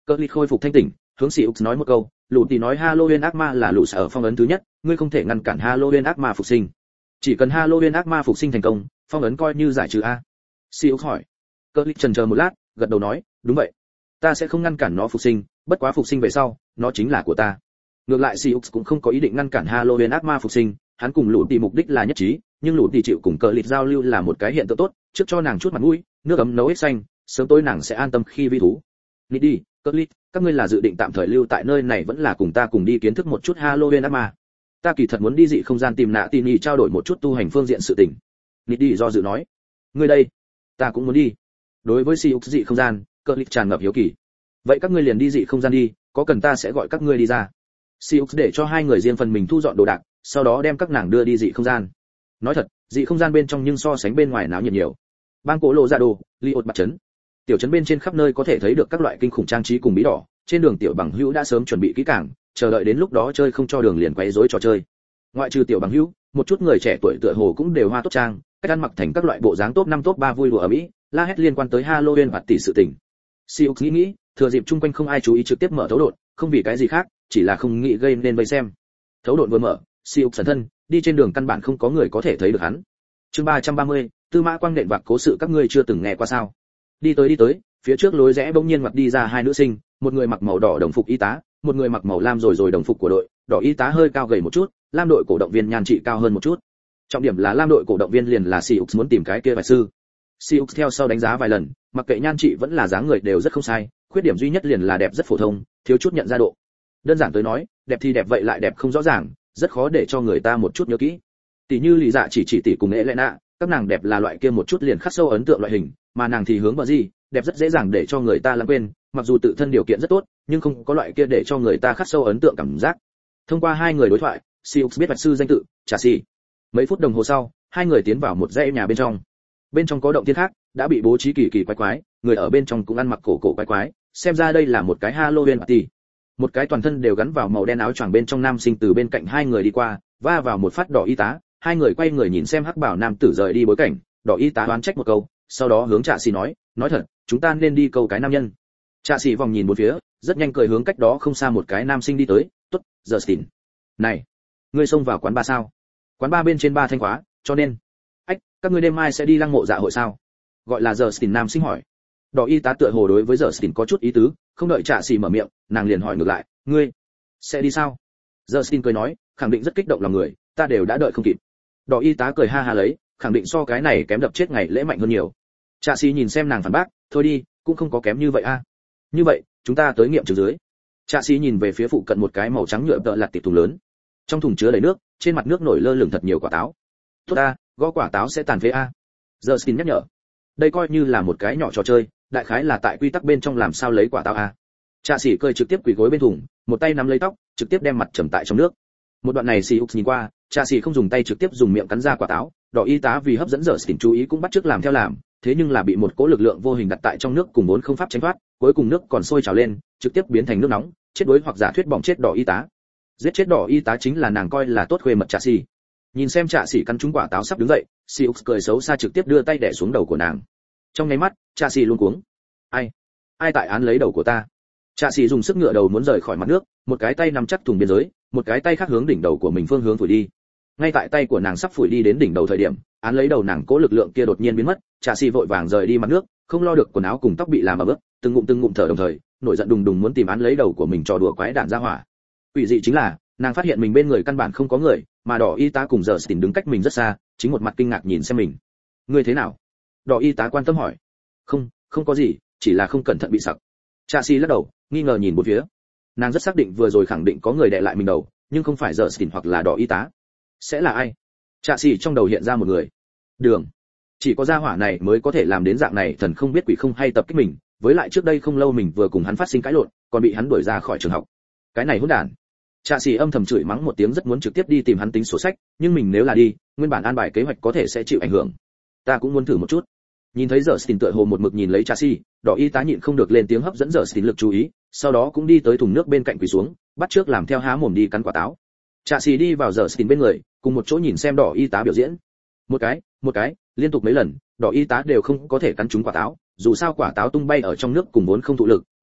Cơ Lít khôi phục thanh tỉnh, hướng Siux nói một câu, lũ tỷ nói Halloween ác ma là lũ sở phong ấn thứ nhất, ngươi không thể ngăn cản Halloween ác ma phục sinh. Chỉ cần Halloween ác ma phục sinh thành công, phong ấn coi như giải trừ a. Siux hỏi. Cơ Lít chần chờ một lát, gật đầu nói, đúng vậy. Ta sẽ không ngăn cản nó phục sinh, bất quá phục sinh về sau, nó chính là của ta. Ngược lại Siux cũng không có ý định ngăn cản Halloween ác ma phục sinh, hắn cùng lũ tỷ mục đích là nhất trí, nhưng lũ tỷ chịu cùng Cơ Lít giao lưu là một cái hiện tượng tốt, trước cho nàng chút mặt mũi, nước ấm nấu hết xanh, sớm tối nàng sẽ an tâm khi vi thú. Đi đi, Cơ Lít, các ngươi là dự định tạm thời lưu tại nơi này vẫn là cùng ta cùng đi kiến thức một chút Halloween ác ma. Ta kỳ thật muốn đi dị không gian tìm nạ tin nhị trao đổi một chút tu hành phương diện sự tình. Nịt đi do dự nói. Ngươi đây, ta cũng muốn đi. Đối với Siux dị không gian, Cơ Lít tràn ngập hiếu kỳ. Vậy các ngươi liền đi dị không gian đi, có cần ta sẽ gọi các ngươi đi ra. Siux để cho hai người riêng phần mình thu dọn đồ đạc, sau đó đem các nàng đưa đi dị không gian. Nói thật, dị không gian bên trong nhưng so sánh bên ngoài náo nhiệt nhiều. Bang cổ lộ ra đồ, Liot mặt trấn. Tiểu trấn bên trên khắp nơi có thể thấy được các loại kinh khủng trang trí cùng bí đỏ, trên đường tiểu bằng hữu đã sớm chuẩn bị kỹ càng, chờ đợi đến lúc đó chơi không cho đường liền quấy rối trò chơi. Ngoại trừ tiểu bằng hữu, một chút người trẻ tuổi tựa hồ cũng đều hoa tốt trang, cách ăn mặc thành các loại bộ dáng top năm top ba vui đùa ở mỹ, la hét liên quan tới Halloween và tỷ sự tình. Siêu nghĩ nghĩ, thừa dịp chung quanh không ai chú ý trực tiếp mở thấu độn, không vì cái gì khác, chỉ là không nghĩ gây nên vây xem. Thấu độn vừa mở, Siêu sẩn thân, đi trên đường căn bản không có người có thể thấy được hắn. Chương ba trăm ba mươi, Tư Mã Quang nện vạc cố sự các ngươi chưa từng nghe qua sao? Đi tới đi tới, phía trước lối rẽ bỗng nhiên ngoặt đi ra hai nữ sinh, một người mặc màu đỏ đồng phục y tá, một người mặc màu lam rồi rồi đồng phục của đội, đỏ y tá hơi cao gầy một chút, lam đội cổ động viên nhan trị cao hơn một chút. Trọng điểm là lam đội cổ động viên liền là Siux muốn tìm cái kia vài sư. Siux theo sau đánh giá vài lần, mặc kệ nhan trị vẫn là dáng người đều rất không sai, khuyết điểm duy nhất liền là đẹp rất phổ thông, thiếu chút nhận ra độ. Đơn giản tới nói, đẹp thì đẹp vậy lại đẹp không rõ ràng, rất khó để cho người ta một chút nhớ kỹ. Tỷ như Lý Dạ chỉ chỉ tỷ cùng Elena, các nàng đẹp là loại kia một chút liền khắc sâu ấn tượng loại hình, mà nàng thì hướng vào gì, đẹp rất dễ dàng để cho người ta lãng quên, mặc dù tự thân điều kiện rất tốt, nhưng không có loại kia để cho người ta khắc sâu ấn tượng cảm giác. Thông qua hai người đối thoại, Siux biết vạch sư danh tự, Trà Xì. Mấy phút đồng hồ sau, hai người tiến vào một dãy nhà bên trong. Bên trong có động thiên khác, đã bị bố trí kỳ kỳ quái quái, người ở bên trong cũng ăn mặc cổ cổ quái quái, xem ra đây là một cái Halloween party. Một cái toàn thân đều gắn vào màu đen áo choàng bên trong nam sinh từ bên cạnh hai người đi qua, va vào một phát đỏ y tá, hai người quay người nhìn xem hắc bảo nam tử rời đi bối cảnh, đỏ y tá đoán trách một câu, sau đó hướng Trà Xì nói, nói thật, chúng ta nên đi câu cái nam nhân. Trà Xì vòng nhìn một phía, rất nhanh cười hướng cách đó không xa một cái nam sinh đi tới, tốt, Justin. Này, ngươi xông vào quán ba sao? Quán ba bên trên ba thanh khóa, cho nên, ách, các ngươi đêm mai sẽ đi lăng mộ dạ hội sao? Gọi là Justin nam sinh hỏi. Đỏ y tá tựa hồ đối với Justin có chút ý tứ, không đợi Trà Xì mở miệng, nàng liền hỏi ngược lại, ngươi sẽ đi sao? Justin cười nói, khẳng định rất kích động lòng người, ta đều đã đợi không kịp. Đỏ y tá cười ha ha lấy, khẳng định so cái này kém đập chết ngày lễ mạnh hơn nhiều. Trà Xì nhìn xem nàng phản bác, thôi đi, cũng không có kém như vậy a. Như vậy, chúng ta tới nghiệm chứng dưới. Trà Xì nhìn về phía phụ cận một cái màu trắng nhựa tợ lặt tiệp thùng lớn. Trong thùng chứa đầy nước, trên mặt nước nổi lơ lửng thật nhiều quả táo. Tốt a, gõ quả táo sẽ tàn phế a. Justin nhắc nhở. Đây coi như là một cái nhỏ trò chơi, đại khái là tại quy tắc bên trong làm sao lấy quả táo a. Trà Xì cười trực tiếp quỳ gối bên thùng, một tay nắm lấy tóc, trực tiếp đem mặt trầm tại trong nước. Một đoạn này Siux nhìn qua, Trà Xì không dùng tay trực tiếp dùng miệng cắn ra quả táo, đỏ y tá vì hấp dẫn Justin chú ý cũng bắt chước làm theo làm, thế nhưng là bị một cỗ lực lượng vô hình đặt tại trong nước cùng vốn không pháp tránh thoát, cuối cùng nước còn sôi trào lên, trực tiếp biến thành nước nóng, chết đuối hoặc giả thuyết bỏng chết đỏ y tá. Giết chết đỏ y tá chính là nàng coi là tốt khuê mật Trà Xì. Nhìn xem Trà Xì cắn trúng quả táo sắp đứng dậy, Siux cười xấu xa trực tiếp đưa tay đè xuống đầu của nàng. Trong nháy mắt, Trà Xì luống cuống. Ai? Ai tại án lấy đầu của ta? Trà Xì dùng sức ngựa đầu muốn rời khỏi mặt nước, một cái tay nắm chắc thùng biên giới, một cái tay khác hướng đỉnh đầu của mình phương hướng phủi đi. Ngay tại tay của nàng sắp phủi đi đến đỉnh đầu thời điểm, án lấy đầu nàng cố lực lượng kia đột nhiên biến mất, Trà Xì vội vàng rời đi mặt nước, không lo được quần áo cùng tóc bị làm ẩm ướt, từng ngụm từng ngụm thở đồng thời, nổi giận đùng đùng muốn tìm án lấy đầu của mình trò đùa quái đản ra hỏa. Quỷ dị chính là, nàng phát hiện mình bên người căn bản không có người, mà đỏ y tá cùng Justin đứng cách mình rất xa, chính một mặt kinh ngạc nhìn xem mình. Ngươi thế nào? Đỏ y tá quan tâm hỏi. Không, không có gì, chỉ là không cẩn thận bị sặc. Trà Xì lắc đầu, nghi ngờ nhìn một phía. Nàng rất xác định vừa rồi khẳng định có người đè lại mình đầu, nhưng không phải Justin hoặc là đỏ y tá. Sẽ là ai? Trà Xì trong đầu hiện ra một người. Đường. Chỉ có gia hỏa này mới có thể làm đến dạng này, thần không biết quỷ không hay tập kích mình, với lại trước đây không lâu mình vừa cùng hắn phát sinh cãi lộn, còn bị hắn đuổi ra khỏi trường học. Cái này hỗn đản. Trà Xì âm thầm chửi mắng một tiếng, rất muốn trực tiếp đi tìm hắn tính sổ sách, nhưng mình nếu là đi, nguyên bản an bài kế hoạch có thể sẽ chịu ảnh hưởng. Ta cũng muốn thử một chút. Nhìn thấy Justin tựa hồ một mực nhìn lấy Trà Xì, đỏ y tá nhịn không được lên tiếng hấp dẫn Justin lực chú ý, sau đó cũng đi tới thùng nước bên cạnh quỳ xuống, bắt trước làm theo há mồm đi cắn quả táo. Trà Xì đi vào Justin bên người, cùng một chỗ nhìn xem đỏ y tá biểu diễn. Một cái, một cái, liên tục mấy lần, đỏ y tá đều không có thể cắn trúng quả táo, dù sao quả táo tung bay ở trong nước cùng vốn không thụ lực,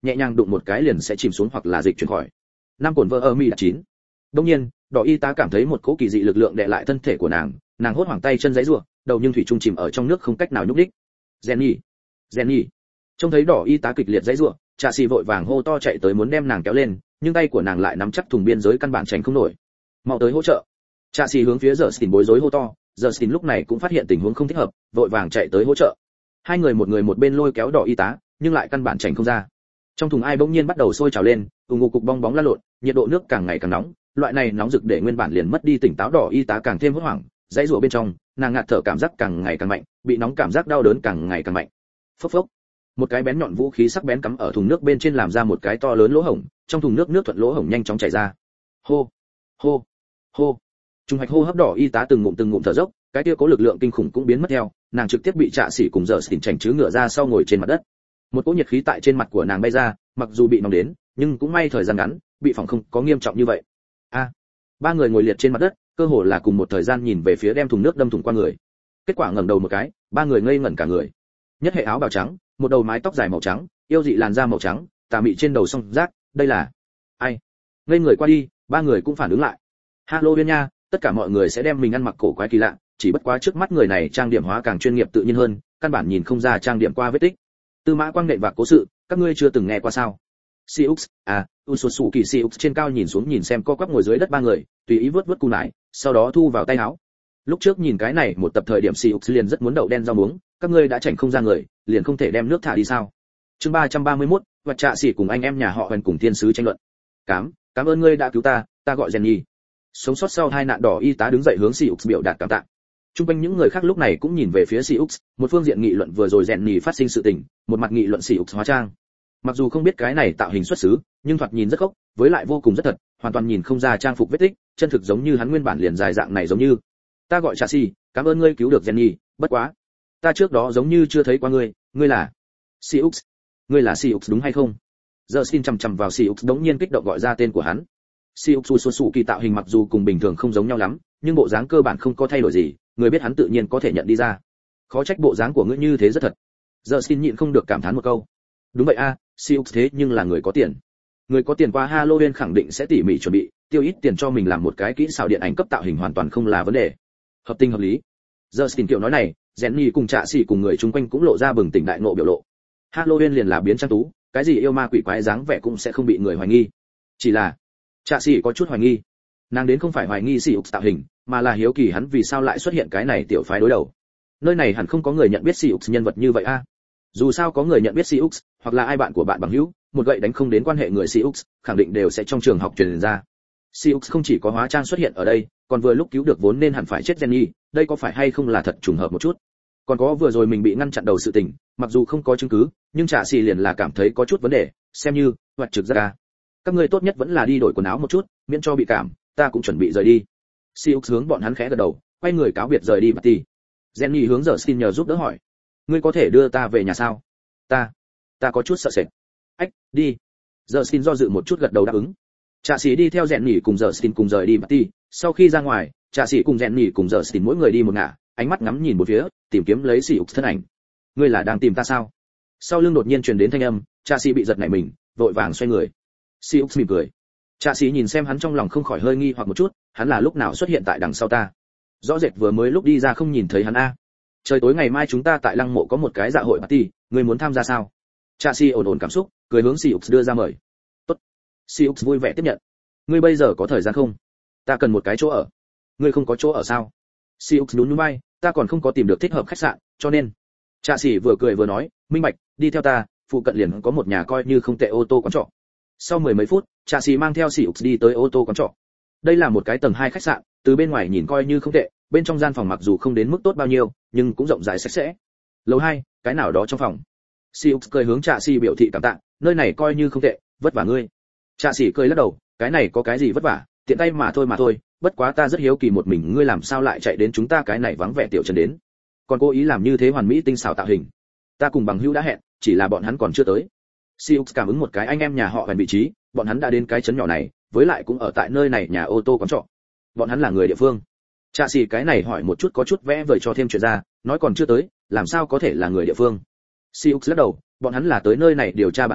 nhẹ nhàng đụng một cái liền sẽ chìm xuống hoặc là dịch chuyển khỏi. Năm cồn vợ ở mi đã chín. Đương nhiên, đỏ y tá cảm thấy một cỗ kỳ dị lực lượng đè lại thân thể của nàng, nàng hốt hoảng tay chân giãy giụa, đầu nhưng thủy chung chìm ở trong nước không cách nào nhúc nhích. Jenny, Jenny. Trông thấy đỏ y tá kịch liệt giãy giụa, Trạ Sĩ vội vàng hô to chạy tới muốn đem nàng kéo lên, nhưng tay của nàng lại nắm chắc thùng biên giới căn bản tránh không nổi. Mau tới hỗ trợ. Trạ Sĩ hướng phía Justin bối rối hô to, Justin lúc này cũng phát hiện tình huống không thích hợp, vội vàng chạy tới hỗ trợ. Hai người một người một bên lôi kéo đỏ y tá, nhưng lại căn bản tránh không ra. Trong thùng ai bỗng nhiên bắt đầu sôi trào lên, ù ngục cục bong bóng lăn lộn, nhiệt độ nước càng ngày càng nóng, loại này nóng rực để nguyên bản liền mất đi tỉnh táo đỏ y tá càng thêm hốt hoảng, dãy rủa bên trong, nàng ngạt thở cảm giác càng ngày càng mạnh, bị nóng cảm giác đau đớn càng ngày càng mạnh. Phốc phốc. Một cái bén nhọn vũ khí sắc bén cắm ở thùng nước bên trên làm ra một cái to lớn lỗ hổng, trong thùng nước nước thuận lỗ hổng nhanh chóng chảy ra. Hô, hô, hô. Trung hoạch hô hấp đỏ y tá từng ngụm từng ngụm thở dốc, cái kia cố lực lượng kinh khủng cũng biến mất theo, nàng trực tiếp bị Trạ Sĩ cùng Giờ Xỉn chảnh chứ ngựa ra sau ngồi trên mặt đất. Một cỗ nhiệt khí tại trên mặt của nàng bay ra, mặc dù bị nóng đến, nhưng cũng may thời gian ngắn, bị phỏng không có nghiêm trọng như vậy. A, ba người ngồi liệt trên mặt đất, cơ hồ là cùng một thời gian nhìn về phía đem thùng nước đâm thủng qua người. Kết quả ngẩng đầu một cái, ba người ngây ngẩn cả người. Nhất hệ áo bào trắng, một đầu mái tóc dài màu trắng, yêu dị làn da màu trắng, tà mị trên đầu song rác, đây là ai? Ngây người qua đi, ba người cũng phản ứng lại. Halloween nha, tất cả mọi người sẽ đem mình ăn mặc cổ quái kỳ lạ, chỉ bất quá trước mắt người này trang điểm hóa càng chuyên nghiệp tự nhiên hơn, căn bản nhìn không ra trang điểm qua vết tích. Tư Mã Quang nện vạc cố sự, các ngươi chưa từng nghe qua sao? Siux, à, Ususuki Siux trên cao nhìn xuống nhìn xem co quắp ngồi dưới đất ba người, tùy ý vớt vớt cù nải, sau đó thu vào tay áo. Lúc trước nhìn cái này một tập thời điểm Siux liền rất muốn đậu đen rau muống, các ngươi đã chảnh không ra người, liền không thể đem nước thả đi sao? Chương ba trăm ba mươi mốt, và Trạ Sĩ cùng anh em nhà họ Huyền cùng thiên sứ tranh luận. Cám, cảm ơn ngươi đã cứu ta, ta gọi Jenny. Sống sót sau hai nạn đỏ y tá đứng dậy hướng Siux biểu đạt cảm tạ. Trung quanh những người khác lúc này cũng nhìn về phía Siux, một phương diện nghị luận vừa rồi Jenny phát sinh sự tình, một mặt nghị luận Siux hóa trang. Mặc dù không biết cái này tạo hình xuất xứ, nhưng thoạt nhìn rất gốc, với lại vô cùng rất thật, hoàn toàn nhìn không ra trang phục vết tích, chân thực giống như hắn nguyên bản liền dài dạng này giống như. Ta gọi Trạ Sĩ, cảm ơn ngươi cứu được Jenny, bất quá, ta trước đó giống như chưa thấy qua ngươi, ngươi là Siux, ngươi là Siux đúng hay không? Giờ xin chằm chằm vào Siux đống nhiên kích động gọi ra tên của hắn. Siux Ususuki tạo hình mặc dù cùng bình thường không giống nhau lắm, nhưng bộ dáng cơ bản không có thay đổi gì, người biết hắn tự nhiên có thể nhận đi ra. Khó trách bộ dáng của ngươi như thế rất thật. Giờ xin nhịn không được cảm thán một câu. Đúng vậy a, à, Siux thế nhưng là người có tiền. Người có tiền qua Halloween khẳng định sẽ tỉ mỉ chuẩn bị, tiêu ít tiền cho mình làm một cái kỹ xảo điện ảnh cấp tạo hình hoàn toàn không là vấn đề. Hợp tình hợp lý. Giờ xin kiểu nói này, Jenny cùng Trạ Sĩ cùng người chung quanh cũng lộ ra bừng tỉnh đại ngộ biểu lộ. Halloween liền là biến trang tú, cái gì yêu ma quỷ quái dáng vẻ cũng sẽ không bị người hoài nghi. Chỉ là Trạ Sĩ có chút hoài nghi. Nàng đến không phải hoài nghi Siux tạo hình, mà là hiếu kỳ hắn vì sao lại xuất hiện cái này tiểu phái đối đầu. Nơi này hẳn không có người nhận biết Siux nhân vật như vậy a. À? Dù sao có người nhận biết Siux, hoặc là ai bạn của bạn bằng hữu, một gậy đánh không đến quan hệ người Siux, khẳng định đều sẽ trong trường học truyền ra. Siux không chỉ có hóa trang xuất hiện ở đây, còn vừa lúc cứu được vốn nên hẳn phải chết Jenny, đây có phải hay không là thật trùng hợp một chút. Còn có vừa rồi mình bị ngăn chặn đầu sự tình, mặc dù không có chứng cứ, nhưng Trạ Sĩ liền là cảm thấy có chút vấn đề, xem như hoạt trực ra ca. Các ngươi tốt nhất vẫn là đi đổi quần áo một chút, miễn cho bị cảm, ta cũng chuẩn bị rời đi. Siux hướng bọn hắn khẽ gật đầu, quay người cáo biệt rời đi party. Jenny hướng giờ xin nhờ giúp đỡ hỏi, ngươi có thể đưa ta về nhà sao? Ta, ta có chút sợ sệt. Ách, đi. Giờ xin do dự một chút gật đầu đáp ứng. Trạ Sĩ đi theo Jenny cùng giờ xin cùng rời đi party. Sau khi ra ngoài, Trạ Sĩ cùng Jenny cùng giờ xin mỗi người đi một ngả, ánh mắt ngắm nhìn một phía, tìm kiếm lấy Siux thân ảnh. Ngươi là đang tìm ta sao? Sau lưng đột nhiên truyền đến thanh âm, Trạ Sĩ bị giật nảy mình, vội vàng xoay người. Siux mỉm cười. Trạ Sĩ nhìn xem hắn trong lòng không khỏi hơi nghi hoặc một chút, hắn là lúc nào xuất hiện tại đằng sau ta? Rõ rệt vừa mới lúc đi ra không nhìn thấy hắn a. Trời tối ngày mai chúng ta tại lăng mộ có một cái dạ hội party, ngươi muốn tham gia sao? Trạ Sĩ ổn ổn cảm xúc, cười hướng Siux đưa ra mời. Tốt. Siux vui vẻ tiếp nhận. Ngươi bây giờ có thời gian không? Ta cần một cái chỗ ở. Ngươi không có chỗ ở sao? Siux nhún nhún vai, ta còn không có tìm được thích hợp khách sạn, cho nên. Trạ Sĩ vừa cười vừa nói, minh bạch, đi theo ta, phụ cận liền có một nhà coi như không tệ ô tô quán trọ. Sau mười mấy phút, Trạ Sĩ mang theo Siux đi tới ô tô quán trọ. Đây là một cái tầng hai khách sạn, từ bên ngoài nhìn coi như không tệ, bên trong gian phòng mặc dù không đến mức tốt bao nhiêu, nhưng cũng rộng rãi sạch sẽ. Lầu hai, cái nào đó trong phòng. Siux cười hướng Trạ Sĩ biểu thị cảm tạ, nơi này coi như không tệ, vất vả ngươi. Trạ Sĩ cười lắc đầu, cái này có cái gì vất vả, tiện tay mà thôi mà thôi, bất quá ta rất hiếu kỳ một mình ngươi làm sao lại chạy đến chúng ta cái này vắng vẻ tiểu trấn đến. Còn cố ý làm như thế hoàn mỹ tinh xảo tạo hình. Ta cùng bằng hữu đã hẹn, chỉ là bọn hắn còn chưa tới. Siux cảm ứng một cái anh em nhà họ Huyền vị trí, bọn hắn đã đến cái trấn nhỏ này, với lại cũng ở tại nơi này nhà ô tô quán trọ. Bọn hắn là người địa phương. Trạ Sĩ cái này hỏi một chút có chút vẽ vời cho thêm chuyện ra, nói còn chưa tới, làm sao có thể là người địa phương. Siux lắc đầu, bọn hắn là tới nơi này điều tra bản án,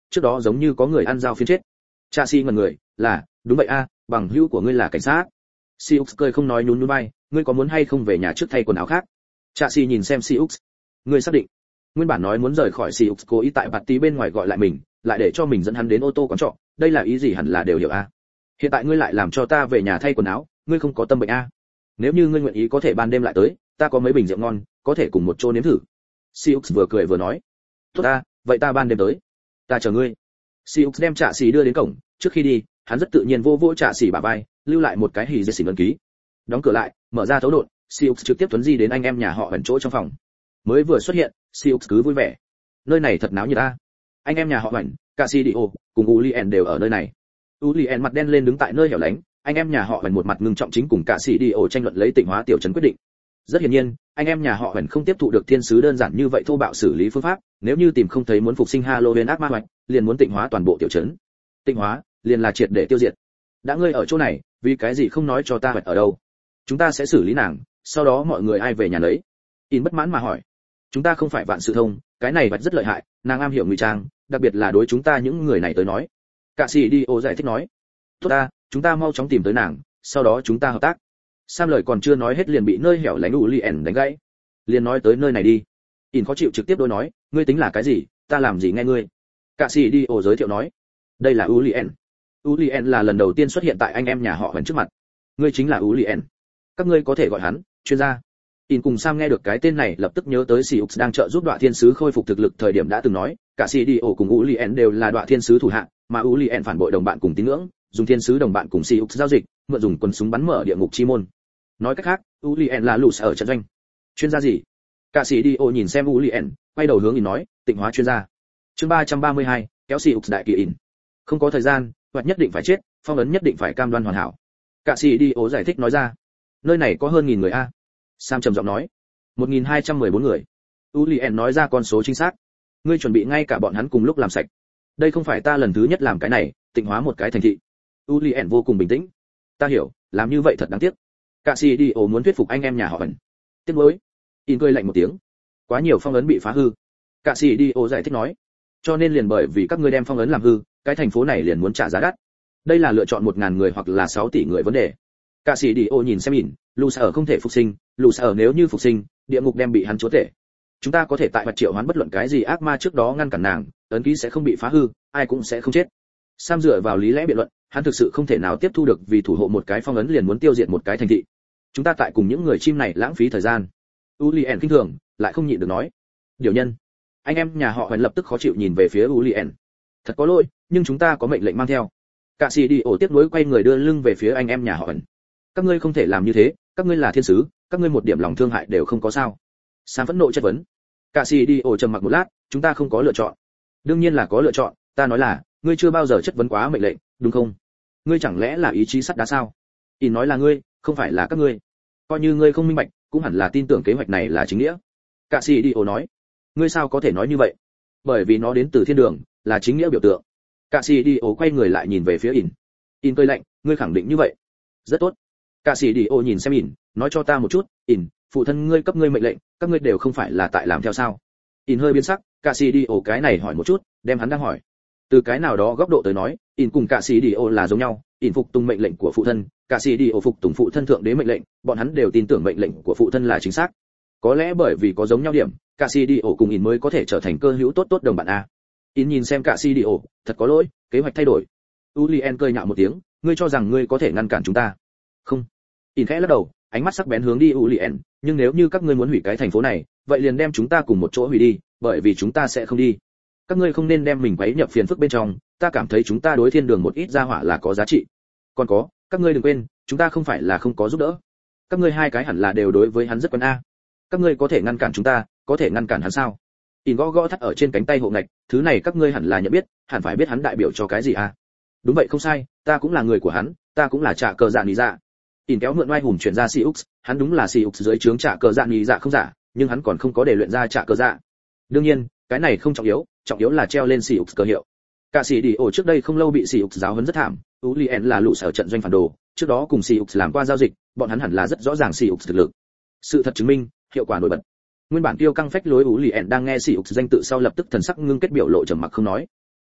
trước đó giống như có người ăn dao phiến chết. Trạ sĩ ngẩn người, là, đúng vậy a, bằng hữu của ngươi là cảnh sát. Siux cười không nói nhún nhún vai, ngươi có muốn hay không về nhà trước thay quần áo khác? Trạ sĩ nhìn xem Siux, ngươi xác định? Nguyên bản nói muốn rời khỏi Siux cố ý tại bạt tí bên ngoài gọi lại mình, lại để cho mình dẫn hắn đến ô tô quán trọ, đây là ý gì hẳn là đều hiểu a. Hiện tại ngươi lại làm cho ta về nhà thay quần áo, ngươi không có tâm bệnh a? Nếu như ngươi nguyện ý có thể ban đêm lại tới, ta có mấy bình rượu ngon, có thể cùng một chỗ nếm thử. Siux vừa cười vừa nói, tốt ta, vậy ta ban đêm tới, ta chờ ngươi. Siux đem Trạ sĩ đưa đến cổng, trước khi đi, hắn rất tự nhiên vô vô Trạ sĩ bả vai, lưu lại một cái hỉ dệt xỉn ấn ký. Đóng cửa lại, mở ra thấu độn, Siux trực tiếp tuấn di đến anh em nhà họ ẩn chỗ trong phòng. Mới vừa xuất hiện, Siux cứ vui vẻ. Nơi này thật náo nhiệt ta. Anh em nhà họ ẩn, Cassidio cùng Ulien đều ở nơi này. Ulien mặt đen lên đứng tại nơi hẻo lánh, anh em nhà họ ẩn một mặt ngưng trọng chính cùng Cassidio tranh luận lấy Tịnh Hóa tiểu trấn quyết định. Rất hiển nhiên, anh em nhà họ ẩn không tiếp thụ được thiên sứ đơn giản như vậy thô bạo xử lý phương pháp, nếu như tìm không thấy muốn phục sinh Halloween ác ma hoạch, liền muốn tịnh hóa toàn bộ tiểu trấn. Tịnh hóa, liền là triệt để tiêu diệt. Đã ngươi ở chỗ này, vì cái gì không nói cho ta hoạch ở đâu? Chúng ta sẽ xử lý nàng, sau đó mọi người ai về nhà lấy. In bất mãn mà hỏi. Chúng ta không phải vạn sự thông, cái này hoạch rất lợi hại, nàng am hiểu ngụy trang, đặc biệt là đối chúng ta những người này tới nói. Cassidio giải thích nói. Tốt ta, chúng ta mau chóng tìm tới nàng, sau đó chúng ta hợp tác. Sam lời còn chưa nói hết liền bị nơi hẻo lánh Ulien đánh gãy. Liền nói tới nơi này đi. In khó chịu trực tiếp đối nói, ngươi tính là cái gì, ta làm gì nghe ngươi. Cassidio giới thiệu nói. Đây là Ulien. Ulien là lần đầu tiên xuất hiện tại anh em nhà họ Huyền trước mặt. Ngươi chính là Ulien. Các ngươi có thể gọi hắn chuyên gia. In cùng Sam nghe được cái tên này lập tức nhớ tới Siux đang trợ giúp Đoạ Thiên sứ khôi phục thực lực thời điểm đã từng nói, Cassidio cùng Ulien đều là Đoạ Thiên sứ thủ hạ, mà Ulien phản bội đồng bạn cùng tín ngưỡng, dùng thiên sứ đồng bạn cùng Siux giao dịch, mượn dùng quân súng bắn mở địa ngục chi môn. Nói cách khác, Ulien là lũ ở trận doanh. Chuyên gia gì? Cassidio nhìn xem Ulien, quay đầu hướng In nói, tịnh hóa chuyên gia. Chương ba trăm ba mươi hai, kéo Siux đại kỳ In. Không có thời gian, hoặc nhất định phải chết, phong ấn nhất định phải cam đoan hoàn hảo. Cassidio giải thích nói ra. Nơi này có hơn nghìn người a. Sam trầm giọng nói. một nghìn hai trăm mười bốn người. Ulien nói ra con số chính xác. Ngươi chuẩn bị ngay cả bọn hắn cùng lúc làm sạch. Đây không phải ta lần thứ nhất làm cái này, tịnh hóa một cái thành thị. Ulien vô cùng bình tĩnh. Ta hiểu, làm như vậy thật đáng tiếc. Cassidio muốn thuyết phục anh em nhà họ ẩn. Tiếc nuối. In cười lạnh một tiếng. Quá nhiều phong ấn bị phá hư. Cassidio giải thích nói. Cho nên liền bởi vì các ngươi đem phong ấn làm hư, cái thành phố này liền muốn trả giá đắt. Đây là lựa chọn một ngàn người hoặc là sáu tỷ người vấn đề. Cassidio nhìn xem In, Lucer không thể phục sinh, Lucer nếu như phục sinh, địa ngục đem bị hắn chúa tể. Chúng ta có thể tại mặt triệu hoán bất luận cái gì ác ma trước đó ngăn cản nàng, ấn ký sẽ không bị phá hư, ai cũng sẽ không chết. Sam dựa vào lý lẽ biện luận, hắn thực sự không thể nào tiếp thu được vì thủ hộ một cái phong ấn liền muốn tiêu diệt một cái thành thị. Chúng ta tại cùng những người chim này lãng phí thời gian. Ulien kinh thường, lại không nhịn được nói. Điều nhân. Anh em nhà họ Huyền lập tức khó chịu nhìn về phía Ulien. Thật có lỗi, nhưng chúng ta có mệnh lệnh mang theo. Cassidio tiếp nối quay người đưa lưng về phía anh em nhà họ Huyền. Các ngươi không thể làm như thế, các ngươi là thiên sứ, các ngươi một điểm lòng thương hại đều không có sao? Sam phẫn nộ chất vấn. Cassidio trầm mặc một lát, chúng ta không có lựa chọn. Đương nhiên là có lựa chọn, ta nói là, ngươi chưa bao giờ chất vấn quá mệnh lệnh, đúng không? Ngươi chẳng lẽ là ý chí sắt đá sao? In nói là ngươi, không phải là các ngươi. Coi như ngươi không minh bạch, cũng hẳn là tin tưởng kế hoạch này là chính nghĩa. Cassidio nói. Ngươi sao có thể nói như vậy? Bởi vì nó đến từ thiên đường, là chính nghĩa biểu tượng. Cassidio quay người lại nhìn về phía In. In cười lạnh, ngươi khẳng định như vậy? Rất tốt. Cassidio nhìn xem In, nói cho ta một chút, In, phụ thân ngươi cấp ngươi mệnh lệnh, các ngươi đều không phải là tại làm theo sao? In hơi biến sắc, Cassidio cái này hỏi một chút, đem hắn đang hỏi. Từ cái nào đó góc độ tới nói, In cùng Cassidio là giống nhau, In phục tùng mệnh lệnh của phụ thân, Cassidio phục tùng phụ thân thượng đế mệnh lệnh, bọn hắn đều tin tưởng mệnh lệnh của phụ thân là chính xác. Có lẽ bởi vì có giống nhau điểm, Cassidio cùng In mới có thể trở thành cơ hữu tốt tốt đồng bạn a. In nhìn xem Cassidio, thật có lỗi, kế hoạch thay đổi. Ulien cười nhạo một tiếng, ngươi cho rằng ngươi có thể ngăn cản chúng ta? Không. In khẽ lắc đầu, ánh mắt sắc bén hướng đi Ulien, nhưng nếu như các ngươi muốn hủy cái thành phố này, vậy liền đem chúng ta cùng một chỗ hủy đi, bởi vì chúng ta sẽ không đi. Các ngươi không nên đem mình quấy nhập phiền phức bên trong, ta cảm thấy chúng ta đối thiên đường một ít gia hỏa là có giá trị. Còn có, các ngươi đừng quên, chúng ta không phải là không có giúp đỡ. Các ngươi hai cái hẳn là đều đối với hắn rất quen a. Các ngươi có thể ngăn cản chúng ta, có thể ngăn cản hắn sao? In gõ gõ thắt ở trên cánh tay hộ ngạch, thứ này các ngươi hẳn là nhận biết, hẳn phải biết hắn đại biểu cho cái gì a. Đúng vậy không sai, ta cũng là người của hắn, ta cũng là trả cờ dạ lý dạ. In kéo mượn oai hùng chuyển ra Siux, hắn đúng là Siux dưới trướng trả cờ dạ lý dạ không giả, nhưng hắn còn không có để luyện ra trả cờ dạ. Đương nhiên, cái này không trọng yếu, trọng yếu là treo lên Siux cơ hiệu. Cassidio trước đây không lâu bị Siux giáo huấn rất thảm, Ulien là lũ sở trận doanh phản đồ, trước đó cùng Siux làm qua giao dịch, bọn hắn hẳn là rất rõ ràng Siux thực lực. Sự thật chứng minh, hiệu quả nổi bật. Nguyên bản tiêu căng phách lối Ulien đang nghe Siux danh tự sau lập tức thần sắc ngưng kết biểu lộ trầm mặc không nói.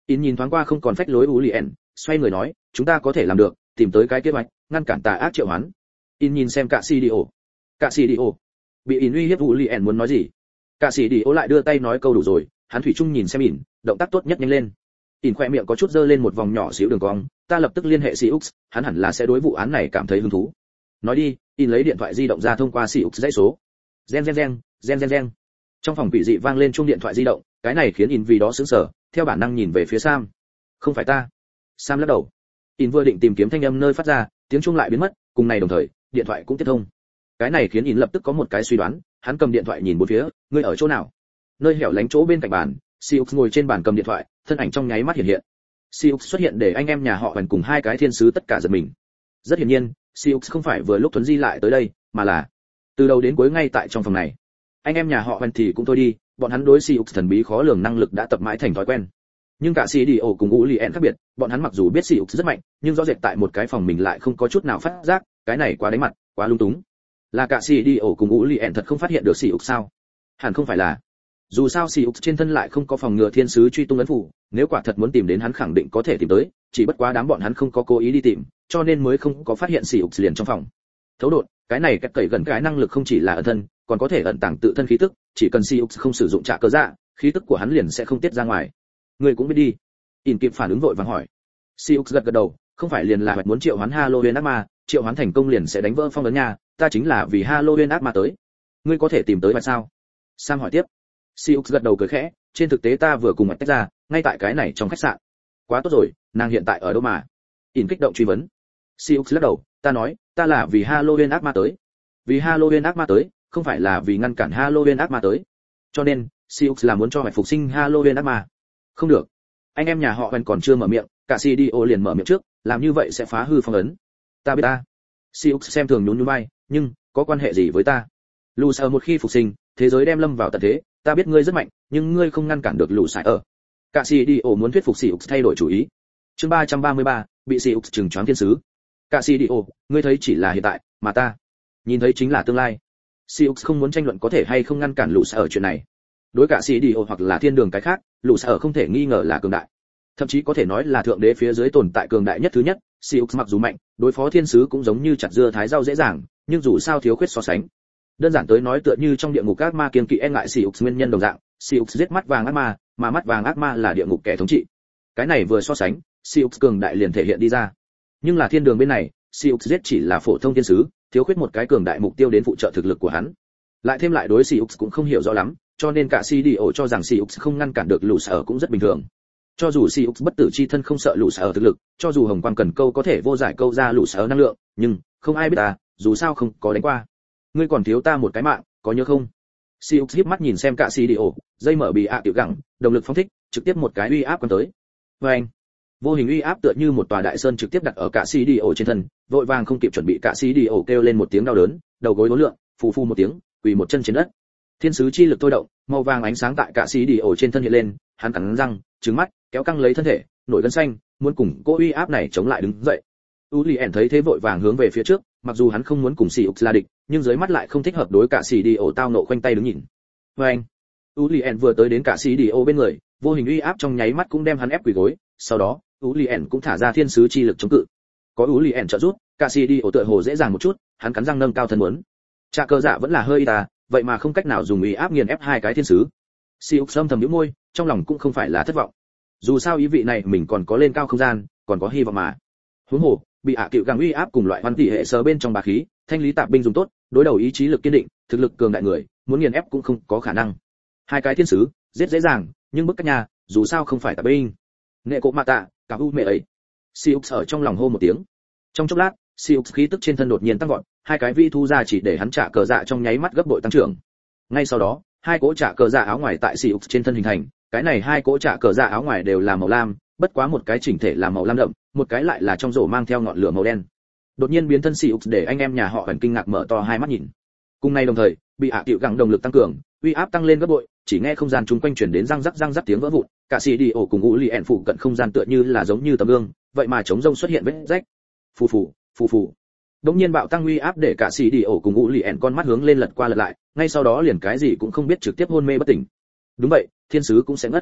In nhìn thoáng qua không còn phách lối Ulien, xoay người nói, chúng ta có thể làm được, tìm tới cái kế hoạch, ngăn cản tà ác triệu hoán. In nhìn xem Cả Sĩ Đi Ổ. Cả Sĩ Đi Ổ. Bị In uy hiếp Ulien muốn nói gì? Cả Sĩ Đi Ổ lại đưa tay nói câu đủ rồi, hắn thủy chung nhìn xem In, động tác tốt nhất nhanh lên. In khoe miệng có chút dơ lên một vòng nhỏ xíu đường cong, ta lập tức liên hệ Siux, hắn hẳn là sẽ đối vụ án này cảm thấy hứng thú. Nói đi, In lấy điện thoại di động ra thông qua Siux dãy số. Gen gen gen, gen gen gen. Trong phòng quỷ dị vang lên chuông điện thoại di động, cái này khiến In vì đó sững sờ, theo bản năng nhìn về phía Sam. Không phải ta. Sam lắc đầu. In vừa định tìm kiếm thanh âm nơi phát ra, tiếng chuông lại biến mất, cùng này đồng thời, điện thoại cũng tiếp thông. Cái này khiến In lập tức có một cái suy đoán, hắn cầm điện thoại nhìn bốn phía, ngươi ở chỗ nào? Nơi hẻo lánh chỗ bên cạnh bàn, Siux ngồi trên bàn cầm điện thoại, thân ảnh trong nháy mắt hiện hiện. Siux xuất hiện để anh em nhà họ Hoành cùng hai cái thiên sứ tất cả giật mình. Rất hiển nhiên, Siux không phải vừa lúc thuấn di lại tới đây, mà là từ đầu đến cuối ngay tại trong phòng này. Anh em nhà họ Hoành thì cũng thôi đi, bọn hắn đối Siux thần bí khó lường năng lực đã tập mãi thành thói quen. Nhưng cả Sĩ Đi Ổ cùng Ulien khác biệt, bọn hắn mặc dù biết Siux rất mạnh, nhưng rõ rệt tại một cái phòng mình lại không có chút nào phát giác, cái này quá đánh mặt, quá lung túng. Là cả Sĩ Đi Ổ cùng Ulien thật không phát hiện được Siux sao? Hẳn không phải là. Dù sao Siux trên thân lại không có phòng ngừa thiên sứ truy tung ấn phủ, nếu quả thật muốn tìm đến hắn khẳng định có thể tìm tới, chỉ bất quá đám bọn hắn không có cố ý đi tìm, cho nên mới không có phát hiện Siux liền trong phòng. Thấu độn, cái này cách cậy gần cái năng lực không chỉ là ẩn thân, còn có thể ẩn tàng tự thân khí tức, chỉ cần Siux không sử dụng trả cơ dạ, khí tức của hắn liền sẽ không tiết ra ngoài. Người cũng biết đi. In kịp phản ứng vội vàng hỏi. Siux gật gật đầu, không phải liền là muốn triệu hoán Halloween ác ma, triệu hoán thành công liền sẽ đánh vỡ phong ấn nha, ta chính là vì Halloween ác ma tới. Ngươi có thể tìm tới vậy sao? Sam hỏi tiếp. Siux gật đầu cười khẽ, trên thực tế ta vừa cùng mạch tách ra, ngay tại cái này trong khách sạn. Quá tốt rồi, nàng hiện tại ở đâu mà? In kích động truy vấn. Siux lắc đầu, ta nói, ta là vì Halloween ác ma tới. Vì Halloween ác ma tới, không phải là vì ngăn cản Halloween ác ma tới. Cho nên, Siux là muốn cho mạch phục sinh Halloween ác ma. Không được. Anh em nhà họ Hoành còn chưa mở miệng, cả xê đê ô liền mở miệng trước, làm như vậy sẽ phá hư phong ấn. Ta biết ta. Siux xem thường nhún nhún vai, nhưng có quan hệ gì với ta? Lù Sở một khi phục sinh, thế giới đem lâm vào tận thế, ta biết ngươi rất mạnh, nhưng ngươi không ngăn cản được Lù Sở ở. Cả xê đê ô muốn thuyết phục Siux thay đổi chủ ý. Chương ba trăm ba mươi ba, bị Siux trừng choáng thiên sứ. Cả xê đê ô, ngươi thấy chỉ là hiện tại, mà ta nhìn thấy chính là tương lai. Siux không muốn tranh luận có thể hay không ngăn cản Lù Sở ở chuyện này. Đối cả xê đê ô hoặc là thiên đường cái khác, Lù Sở không thể nghi ngờ là cường đại. Thậm chí có thể nói là thượng đế phía dưới tồn tại cường đại nhất thứ nhất. Siux mặc dù mạnh, đối phó thiên sứ cũng giống như chặt dưa thái rau dễ dàng, nhưng dù sao thiếu khuyết so sánh. Đơn giản tới nói tựa như trong địa ngục ác ma kiêng kỵ e ngại Siux nguyên nhân đồng dạng, Siux giết mắt vàng ác ma, mà mắt vàng ác ma là địa ngục kẻ thống trị. Cái này vừa so sánh, Siux cường đại liền thể hiện đi ra. Nhưng là thiên đường bên này, Siux giết chỉ là phổ thông thiên sứ, thiếu khuyết một cái cường đại mục tiêu đến phụ trợ thực lực của hắn. Lại thêm lại đối Siux cũng không hiểu rõ lắm, cho nên cả xê đê ô cho rằng Siux không ngăn cản được Lù Sở cũng rất bình thường. Cho dù Siux bất tử chi thân không sợ Lù Sở thực lực, cho dù Hồng Quang cần câu có thể vô giải câu ra Lù Sở năng lượng, nhưng không ai biết ta, dù sao không có đánh qua. Ngươi còn thiếu ta một cái mạng, có nhớ không? Siux híp mắt nhìn xem cả xê đê ô, dây mở bị ạ tiểu gẳng, động lực phóng thích, trực tiếp một cái uy áp quan tới. Oeng! Vô hình uy áp tựa như một tòa đại sơn trực tiếp đặt ở cả xê đê ô trên thân, vội vàng không kịp chuẩn bị cả xê đê ô kêu lên một tiếng đau đớn, đầu gối uốn lượn, phù phù một tiếng, quỳ một chân trên đất. Thiên sứ chi lực thôi động, màu vàng ánh sáng tại cả xí đi ổ trên thân hiện lên, hắn cắn răng, trừng mắt, kéo căng lấy thân thể, nổi gân xanh, muốn cùng cô uy áp này chống lại đứng dậy. Ulien thấy thế vội vàng hướng về phía trước, mặc dù hắn không muốn cùng Siux là địch, nhưng dưới mắt lại không thích hợp đối cả xí đi ổ tao nộ khoanh tay đứng nhìn. Oeng! Ulien vừa tới đến cả xí đi ổ bên người, vô hình uy áp trong nháy mắt cũng đem hắn ép quỳ gối, sau đó, Ulien cũng thả ra thiên sứ chi lực chống cự. Có Ulien trợ giúp, cả xí đi ổ tựa hồ dễ dàng một chút, hắn cắn răng nâng cao thân muốn. Trà cơ dạ vẫn là hơi ta, vậy mà không cách nào dùng uy áp nghiền ép hai cái thiên sứ. Siux âm thầm nhíu môi, trong lòng cũng không phải là thất vọng. Dù sao ý vị này mình còn có lên cao không gian, còn có hy vọng mà. Huống hồ, bị ạ cựu gắng uy áp cùng loại hoàn tỷ hệ sờ bên trong bá khí, thanh lý tạp binh dùng tốt, đối đầu ý chí lực kiên định, thực lực cường đại người, muốn nghiền ép cũng không có khả năng. Hai cái thiên sứ, giết dễ dàng, nhưng bức cách nhà, dù sao không phải tạp binh. Nghệ cổ mạ tạ, cả u mẹ ấy. Siux ở trong lòng hô một tiếng. Trong chốc lát, Siux khí tức trên thân đột nhiên tăng vọt, hai cái vi thu ra chỉ để hắn trả cờ dạ trong nháy mắt gấp bội tăng trưởng. Ngay sau đó, hai cỗ trả cờ dạ áo ngoài tại Siux trên thân hình thành, cái này hai cỗ trả cờ dạ áo ngoài đều là màu lam, bất quá một cái chỉnh thể là màu lam đậm, một cái lại là trong rổ mang theo ngọn lửa màu đen. Đột nhiên biến thân Siux để anh em nhà họ Hàn kinh ngạc mở to hai mắt nhìn. Cùng ngày đồng thời, bị hạ tiểu gắng động lực tăng cường, uy áp tăng lên gấp bội, chỉ nghe không gian chung quanh truyền đến răng rắc răng rắc tiếng vỡ vụn, cả xì đi ổ cùng Ulien phụ cận không gian tựa như là giống như tấm gương, vậy mà chống rông xuất hiện vết rách. Phù phù, phù phù. Đột nhiên bạo tăng uy áp để cả xì đi ổ cùng Ulien con mắt hướng lên lật qua lật lại, ngay sau đó liền cái gì cũng không biết trực tiếp hôn mê bất tỉnh. Đúng vậy, thiên sứ cũng sẽ ngất.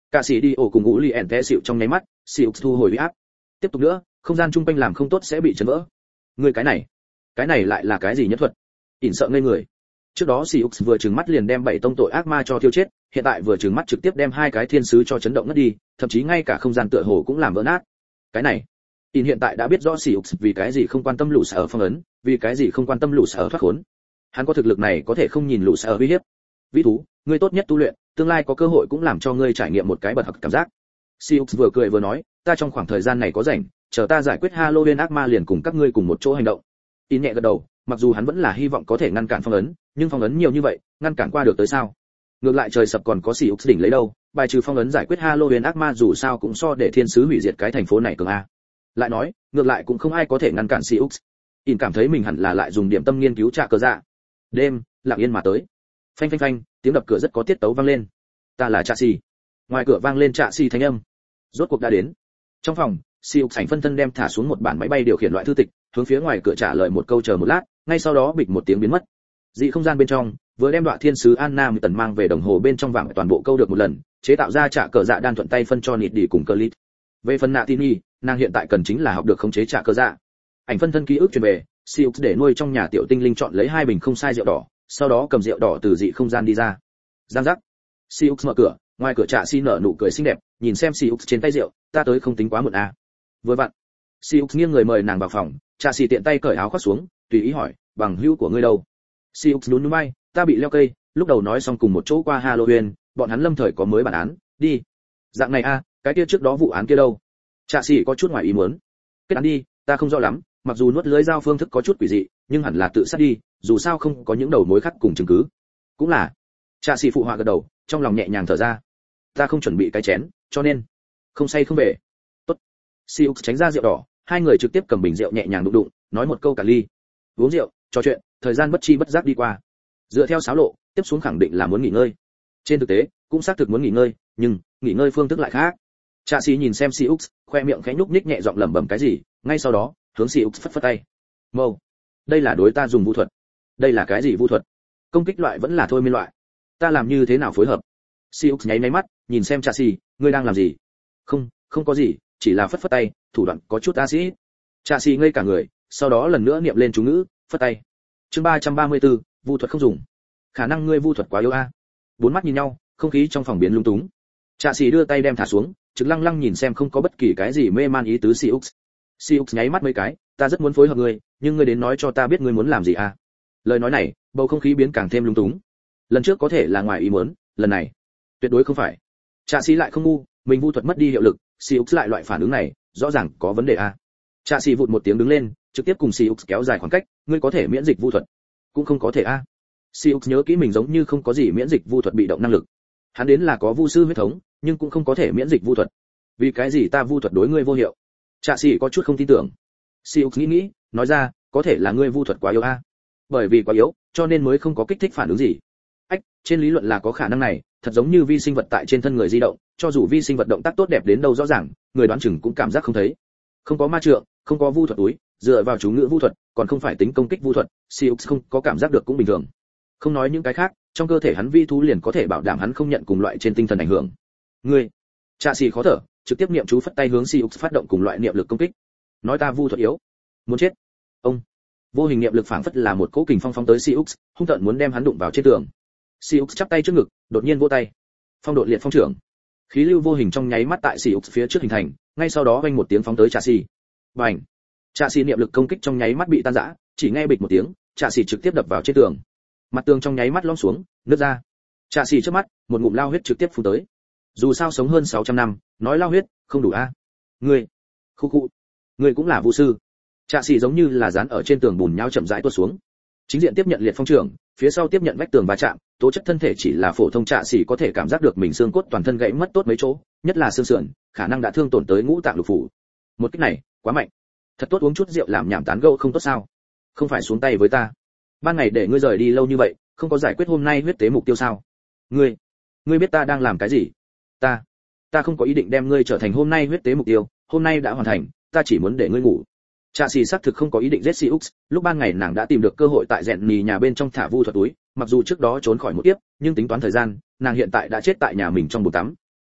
Cả sĩ đi ổ cùng ngũ li ẻn té xịu trong nháy mắt, Siêu thu hồi uy áp. Tiếp tục nữa, không gian trung quanh làm không tốt sẽ bị chấn vỡ. Người cái này, cái này lại là cái gì nhất thuật? ỉn sợ ngây người. Trước đó Siêu vừa trừng mắt liền đem bảy tông tội ác ma cho tiêu chết, hiện tại vừa trừng mắt trực tiếp đem hai cái thiên sứ cho chấn động ngất đi, thậm chí ngay cả không gian tựa hồ cũng làm vỡ nát. Cái này, ỉn hiện tại đã biết rõ Siêu vì cái gì không quan tâm lũ sở phong ấn, vì cái gì không quan tâm lũ sở thoát khốn. Hắn có thực lực này có thể không nhìn lũ sở uy hiếp. Vĩ thú, ngươi tốt nhất tu luyện, tương lai có cơ hội cũng làm cho ngươi trải nghiệm một cái bật học cảm giác. Siêu vừa cười vừa nói, ta trong khoảng thời gian này có rảnh, chờ ta giải quyết Halloween ác ma liền cùng các ngươi cùng một chỗ hành động. In nhẹ gật đầu, mặc dù hắn vẫn là hy vọng có thể ngăn cản phong ấn, nhưng phong ấn nhiều như vậy, ngăn cản qua được tới sao? Ngược lại trời sập còn có Siêu đỉnh lấy đâu, bài trừ phong ấn giải quyết Halloween ác ma dù sao cũng so để thiên sứ hủy diệt cái thành phố này cường a. Lại nói, ngược lại cũng không ai có thể ngăn cản Siêu. In cảm thấy mình hẳn là lại dùng điểm tâm nghiên cứu trạ cờ dạ. Đêm, lặng yên mà tới. Phanh phanh phanh, tiếng đập cửa rất có tiết tấu vang lên. Ta là Trạ Xì. Ngoài cửa vang lên Trạ Xì thanh âm. Rốt cuộc đã đến. Trong phòng, Siêu sảnh phân thân đem thả xuống một bản máy bay điều khiển loại thư tịch, hướng phía ngoài cửa trả lời một câu chờ một lát, ngay sau đó bịch một tiếng biến mất. Dị không gian bên trong, vừa đem đoạn thiên sứ Anna Tần mang về đồng hồ bên trong vàng toàn bộ câu được một lần, chế tạo ra trả cờ dạ đan thuận tay phân cho nịt đi cùng Clint. Về phần nạ tin nhi, nàng hiện tại cần chính là học được khống chế trả cờ dạ. Ảnh phân thân ký ức truyền về, Siêu để nuôi trong nhà tiểu tinh linh chọn lấy hai bình không sai rượu đỏ, sau đó cầm rượu đỏ từ dị không gian đi ra. Giang giác. Siêu mở cửa, ngoài cửa Trạ Xì nở nụ cười xinh đẹp, nhìn xem Siêu trên tay rượu, ta tới không tính quá muộn à. Vừa vặn. Siêu nghiêng người mời nàng vào phòng, Trạ Xì tiện tay cởi áo khoác xuống, tùy ý hỏi, bằng hữu của ngươi đâu? Siêu nhún nhún vai, ta bị leo cây, lúc đầu nói xong cùng một chỗ qua Halloween, bọn hắn lâm thời có mới bản án, đi. Dạng này a, à, cái kia trước đó vụ án kia đâu? Trạ Xì có chút ngoài ý muốn. Kết án đi, ta không rõ lắm, mặc dù nuốt lưới dao phương thức có chút quỷ dị, nhưng hẳn là tự sát đi, dù sao không có những đầu mối khác cùng chứng cứ. Cũng là. Trạ Xì phụ họa gật đầu, trong lòng nhẹ nhàng thở ra. Ta không chuẩn bị cái chén, cho nên không say không về. Tốt. Siêu tránh ra rượu đỏ, hai người trực tiếp cầm bình rượu nhẹ nhàng đụng đụng, nói một câu cả ly. Uống rượu, trò chuyện, thời gian bất chi bất giác đi qua. Dựa theo sáo lộ, tiếp xuống khẳng định là muốn nghỉ ngơi. Trên thực tế, cũng xác thực muốn nghỉ ngơi, nhưng nghỉ ngơi phương thức lại khác. Trạ Xì nhìn xem Siêu, khoe miệng khẽ nhúc nhích nhẹ giọng lẩm bẩm cái gì, ngay sau đó, hướng Siêu phất phất tay. Mâu, đây là đối ta dùng vu thuật. Đây là cái gì vu thuật? Công kích loại vẫn là thôi miên loại? Ta làm như thế nào phối hợp? Siêu nháy máy mắt, nhìn xem Trạ Xì, ngươi đang làm gì? Không, không có gì, chỉ là phất phất tay, thủ đoạn có chút axit. Trạ Xì ngây cả người, sau đó lần nữa niệm lên chú ngữ, phất tay. Chương ba trăm ba mươi tư, vu thuật không dùng. Khả năng ngươi vu thuật quá yếu a. Bốn mắt nhìn nhau, không khí trong phòng biến lung túng. Trạ Xì đưa tay đem thả xuống, trực lăng lăng nhìn xem không có bất kỳ cái gì mê man ý tứ Siêu. Siêu nháy mắt mấy cái, ta rất muốn phối hợp ngươi, nhưng ngươi đến nói cho ta biết ngươi muốn làm gì a. Lời nói này, bầu không khí biến càng thêm lung túng. Lần trước có thể là ngoài ý muốn, lần này tuyệt đối không phải. Trạ Xì lại không ngu, mình vu thuật mất đi hiệu lực, Siêu lại loại phản ứng này, rõ ràng có vấn đề a. Trạ Xì vụt một tiếng đứng lên, trực tiếp cùng Siêu kéo dài khoảng cách, ngươi có thể miễn dịch vu thuật, cũng không có thể a. Siêu nhớ kỹ mình giống như không có gì miễn dịch vu thuật bị động năng lực. Hắn đến là có vu sư huyết thống, nhưng cũng không có thể miễn dịch vu thuật. Vì cái gì ta vu thuật đối ngươi vô hiệu? Trạ Xì có chút không tin tưởng. Siêu nghĩ nghĩ, nói ra, có thể là ngươi vu thuật quá yếu a. Bởi vì quá yếu, cho nên mới không có kích thích phản ứng gì. Ách, trên lý luận là có khả năng này, thật giống như vi sinh vật tại trên thân người di động, cho dù vi sinh vật động tác tốt đẹp đến đâu rõ ràng, người đoán chừng cũng cảm giác không thấy. Không có ma trượng, không có vu thuật túi, dựa vào chú ngữ vu thuật, còn không phải tính công kích vu thuật, Siêu không có cảm giác được cũng bình thường. Không nói những cái khác, trong cơ thể hắn vi thú liền có thể bảo đảm hắn không nhận cùng loại trên tinh thần ảnh hưởng. Ngươi, Trạ Xì khó thở, trực tiếp niệm chú phất tay hướng Siêu phát động cùng loại niệm lực công kích. Nói ta vu thuật yếu, muốn chết. Ông, vô hình niệm lực phảng phất là một cỗ kình phong phóng tới Siêu, hung tợn muốn đem hắn đụng vào trên tường. Siêu chắp tay trước ngực, đột nhiên vỗ tay. Phong độn liệt phong trưởng. Khí lưu vô hình trong nháy mắt tại Siêu phía trước hình thành, ngay sau đó vang một tiếng phóng tới Trạ Xì. Bành. Trạ Xì niệm lực công kích trong nháy mắt bị tan rã, chỉ nghe bịch một tiếng, Trạ Xì trực tiếp đập vào trên tường. Mặt tường trong nháy mắt lõm xuống, nứt ra. Trạ Xì trước mắt, một ngụm lao huyết trực tiếp phun tới. Dù sao sống hơn sáu trăm năm, nói lao huyết, không đủ a. Ngươi, khu khu, ngươi cũng là vu sư. Trạ Xì giống như là dán ở trên tường bùn nhão chậm rãi tuột xuống. Chính diện tiếp nhận liệt phong trưởng, phía sau tiếp nhận vách tường va chạm, tố chất thân thể chỉ là phổ thông Trạ Xì có thể cảm giác được mình xương cốt toàn thân gãy mất tốt mấy chỗ, nhất là xương sườn, khả năng đã thương tổn tới ngũ tạng lục phủ. Một kích này, quá mạnh. Thật tốt uống chút rượu làm nhảm tán gẫu không tốt sao? Không phải xuống tay với ta. Ban ngày để ngươi rời đi lâu như vậy, không có giải quyết hôm nay huyết tế mục tiêu sao? Ngươi, ngươi biết ta đang làm cái gì? Ta, ta không có ý định đem ngươi trở thành hôm nay huyết tế mục tiêu, hôm nay đã hoàn thành, ta chỉ muốn để ngươi ngủ. Trạ Xì xác thực không có ý định giết Siêu, lúc ban ngày nàng đã tìm được cơ hội tại rèn mì nhà bên trong thả vu thuật túi, mặc dù trước đó trốn khỏi một kiếp, nhưng tính toán thời gian, nàng hiện tại đã chết tại nhà mình trong bồn tắm.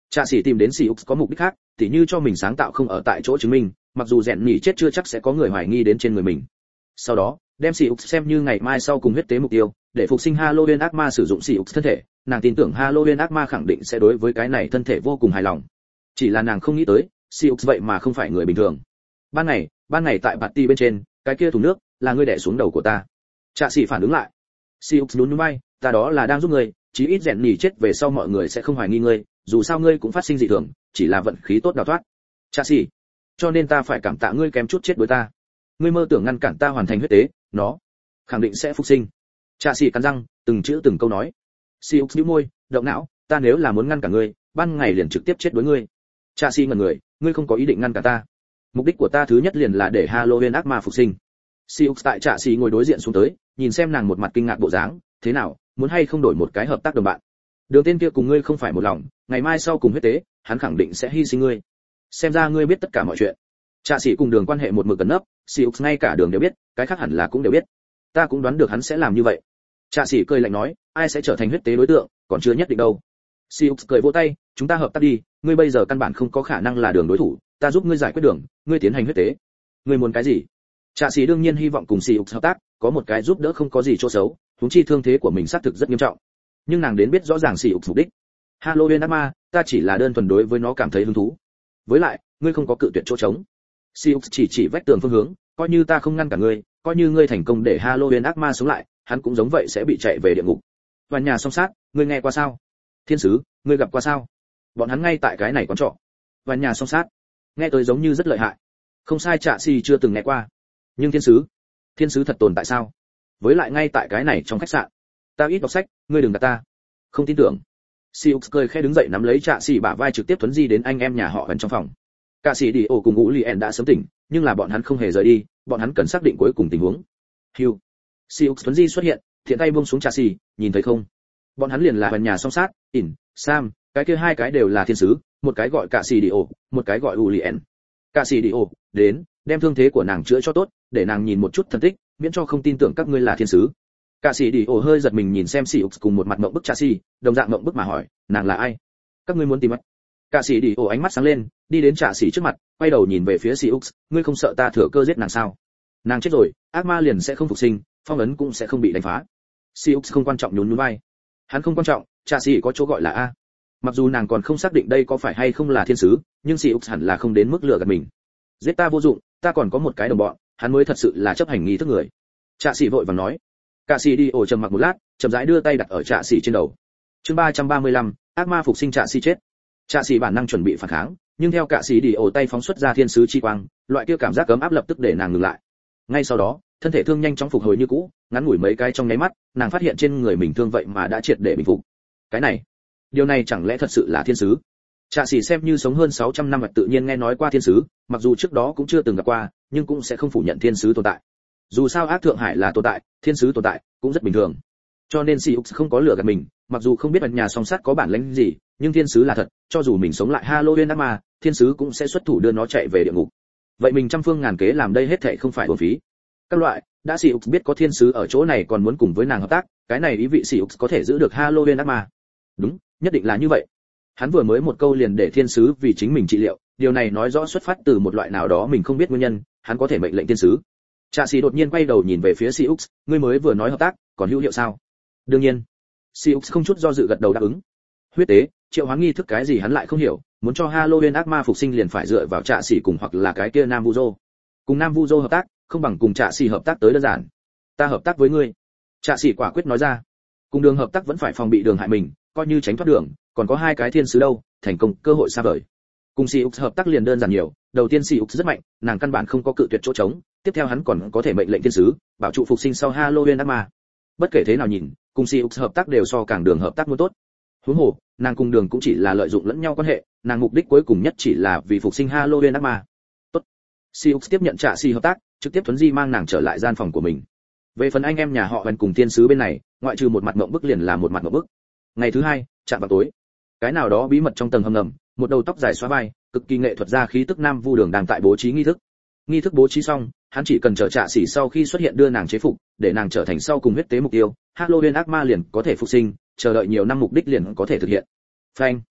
Trạ sĩ tìm đến Siux có mục đích khác, tỉ như cho mình sáng tạo không ở tại chỗ chứng minh, mặc dù rèn nhỉ chết chưa chắc sẽ có người hoài nghi đến trên người mình. Sau đó, đem Siux xem như ngày mai sau cùng huyết tế mục tiêu, để phục sinh Halloween ác ma sử dụng Siux thân thể, nàng tin tưởng Halloween ác ma khẳng định sẽ đối với cái này thân thể vô cùng hài lòng. Chỉ là nàng không nghĩ tới, Siux vậy mà không phải người bình thường. Ban ngày, ban ngày tại party bên trên, cái kia thùng nước là ngươi đè xuống đầu của ta. Trạ sĩ phản ứng lại. Siux nhún nhún vai, ta đó là đang giúp ngươi, chí ít rèn nhỉ chết về sau mọi người sẽ không hoài nghi ngươi, dù sao ngươi cũng phát sinh dị thường, chỉ là vận khí tốt đào thoát. Trạ sĩ, cho nên ta phải cảm tạ ngươi kém chút chết đối ta. Ngươi mơ tưởng ngăn cản ta hoàn thành huyết tế, nó khẳng định sẽ phục sinh. Trạ sĩ cắn răng, từng chữ từng câu nói. Siux nhíu môi, động não, ta nếu là muốn ngăn cản ngươi, ban ngày liền trực tiếp chết đối ngươi. Trạ sĩ ngẩn người, ngươi không có ý định ngăn cản ta. Mục đích của ta thứ nhất liền là để Halloween ác ma phục sinh. Siux tại Trạ sĩ ngồi đối diện xuống tới, nhìn xem nàng một mặt kinh ngạc bộ dáng, thế nào, muốn hay không đổi một cái hợp tác đồng bạn? Đường tên kia cùng ngươi không phải một lòng, ngày mai sau cùng huyết tế, hắn khẳng định sẽ hy sinh ngươi. Xem ra ngươi biết tất cả mọi chuyện. Trạ sĩ cùng Đường quan hệ một mực cẩn nấp, Siux ngay cả Đường đều biết, cái khác hẳn là cũng đều biết. Ta cũng đoán được hắn sẽ làm như vậy. Trạ sĩ cười lạnh nói, ai sẽ trở thành huyết tế đối tượng, còn chưa nhất định đâu. Siux cười vỗ tay, chúng ta hợp tác đi, ngươi bây giờ căn bản không có khả năng là Đường đối thủ, ta giúp ngươi giải quyết Đường, ngươi tiến hành huyết tế. Ngươi muốn cái gì? Trạ sĩ đương nhiên hy vọng cùng Siux hợp tác, có một cái giúp đỡ không có gì chỗ xấu, huống chi thương thế của mình xác thực rất nghiêm trọng. Nhưng nàng đến biết rõ ràng Siux mục đích. Halloween ác ma, ta chỉ là đơn thuần đối với nó cảm thấy hứng thú. Với lại, ngươi không có cự tuyệt chỗ trống. Siux chỉ chỉ vách tường phương hướng, coi như ta không ngăn cả ngươi, coi như ngươi thành công để Halloween ác ma sống lại, hắn cũng giống vậy sẽ bị chạy về địa ngục. Và nhà song sát, ngươi nghe qua sao? Thiên sứ, ngươi gặp qua sao? Bọn hắn ngay tại cái này quán trọ. Và nhà song sát, nghe tới giống như rất lợi hại. Không sai, Trạ sĩ chưa từng nghe qua. Nhưng thiên sứ, thiên sứ thật tồn tại sao? Với lại ngay tại cái này trong khách sạn. Ta ít đọc sách, ngươi đừng gạt ta. Không tin tưởng. Siux cười khẽ đứng dậy nắm lấy Trạ sĩ bả vai trực tiếp thuấn di đến anh em nhà họ Hàn trong phòng. Cả sĩ đi ổ cùng Ngũ Lien đã sớm tỉnh, nhưng là bọn hắn không hề rời đi, bọn hắn cần xác định cuối cùng tình huống. Hugh. Siux thuấn di xuất hiện, thiện tay buông xuống Trạ sĩ, nhìn thấy không? Bọn hắn liền là Hàn nhà song sát, In, Sam, cái kia hai cái đều là thiên sứ, một cái gọi Cả sĩ đi ổ, một cái gọi Ngũ Lien. Cả sĩ đi ổ, đến, đem thương thế của nàng chữa cho tốt, để nàng nhìn một chút thần tích, miễn cho không tin tưởng các ngươi là thiên sứ. Cả sĩ đi ổ hơi giật mình nhìn xem Siux cùng một mặt ngậm bức Trạ sĩ, đồng dạng ngậm bức mà hỏi, nàng là ai? Các ngươi muốn tìm ai? Cả sĩ đi ổ ánh mắt sáng lên, đi đến Trạ sĩ trước mặt, quay đầu nhìn về phía Siux, ngươi không sợ ta thừa cơ giết nàng sao? Nàng chết rồi, ác ma liền sẽ không phục sinh, phong ấn cũng sẽ không bị đánh phá. Siux không quan trọng nhún nhún vai. Hắn không quan trọng, Trạ sĩ có chỗ gọi là a. Mặc dù nàng còn không xác định đây có phải hay không là thiên sứ, nhưng Siux hẳn là không đến mức lừa gạt mình. Giết ta vô dụng, ta còn có một cái đồng bọn, hắn mới thật sự là chấp hành nghi thức người. Trạ sĩ vội vàng nói. Cả sĩ đi ổ trầm mặc một lát, chậm rãi đưa tay đặt ở Trạ sĩ trên đầu. Chương ba trăm ba mươi lăm, ác ma phục sinh Trạ sĩ chết. Trạ sĩ bản năng chuẩn bị phản kháng, nhưng theo Cả sĩ đi ổ tay phóng xuất ra thiên sứ chi quang, loại kia cảm giác cấm áp lập tức để nàng ngừng lại. Ngay sau đó, thân thể thương nhanh chóng phục hồi như cũ, ngắn ngủi mấy cái trong nháy mắt, nàng phát hiện trên người mình thương vậy mà đã triệt để bình phục. Cái này, điều này chẳng lẽ thật sự là thiên sứ? Trạ sĩ xem như sống hơn sáu trăm năm vật tự nhiên nghe nói qua thiên sứ, mặc dù trước đó cũng chưa từng gặp qua, nhưng cũng sẽ không phủ nhận thiên sứ tồn tại. Dù sao ác thượng hải là tồn tại, thiên sứ tồn tại cũng rất bình thường. Cho nên Siux không có lừa gạt mình, mặc dù không biết Bạch nhà song sát có bản lĩnh gì, nhưng thiên sứ là thật, cho dù mình sống lại Halloween ác ma, thiên sứ cũng sẽ xuất thủ đưa nó chạy về địa ngục. Vậy mình trăm phương ngàn kế làm đây hết thảy không phải uổng phí. Các loại, đã Siux biết có thiên sứ ở chỗ này còn muốn cùng với nàng hợp tác, cái này ý vị Siux có thể giữ được Halloween ác ma. Đúng, nhất định là như vậy. Hắn vừa mới một câu liền để thiên sứ vì chính mình trị liệu, điều này nói rõ xuất phát từ một loại nào đó mình không biết nguyên nhân, hắn có thể mệnh lệnh thiên sứ. Trạ sĩ đột nhiên quay đầu nhìn về phía Siux, ngươi mới vừa nói hợp tác, còn hữu hiệu sao? Đương nhiên. Siux không chút do dự gật đầu đáp ứng. Huyết tế, triệu hoán nghi thức cái gì hắn lại không hiểu, muốn cho Halloween ác ma phục sinh liền phải dựa vào Trạ sĩ cùng hoặc là cái kia Nam Vuzo. Cùng Nam Vuzo hợp tác, không bằng cùng Trạ sĩ hợp tác tới đơn giản. Ta hợp tác với ngươi. Trạ sĩ quả quyết nói ra. Cùng Đường hợp tác vẫn phải phòng bị Đường hại mình, coi như tránh thoát Đường, còn có hai cái thiên sứ đâu, thành công cơ hội xa vời. Cùng Siux hợp tác liền đơn giản nhiều, đầu tiên Siux rất mạnh, nàng căn bản không có cự tuyệt chỗ trống, tiếp theo hắn còn có thể mệnh lệnh thiên sứ, bảo trụ phục sinh sau Halloween ác ma. Bất kể thế nào nhìn, cùng Siux hợp tác đều so càng Đường hợp tác muốn tốt. Huống hồ, nàng cùng Đường cũng chỉ là lợi dụng lẫn nhau quan hệ, nàng mục đích cuối cùng nhất chỉ là vì phục sinh Halloween ác ma. Tốt. Siux tiếp nhận Trạ sĩ hợp tác, trực tiếp thuấn di mang nàng trở lại gian phòng của mình. Về phần anh em nhà họ Hàn cùng thiên sứ bên này, ngoại trừ một mặt ngậm bức liền là một mặt ngậm bức. Ngày thứ hai, chạm vào tối, cái nào đó bí mật trong tầng hầm ngầm, một đầu tóc dài xóa vai, cực kỳ nghệ thuật ra khí tức Nam Vu Đường đang tại bố trí nghi thức. Nghi thức bố trí xong, hắn chỉ cần chờ Trạ sĩ sau khi xuất hiện đưa nàng chế phục, để nàng trở thành sau cùng huyết tế mục tiêu, Halloween ác ma liền có thể phục sinh, chờ đợi nhiều năm mục đích liền có thể thực hiện. Phanh.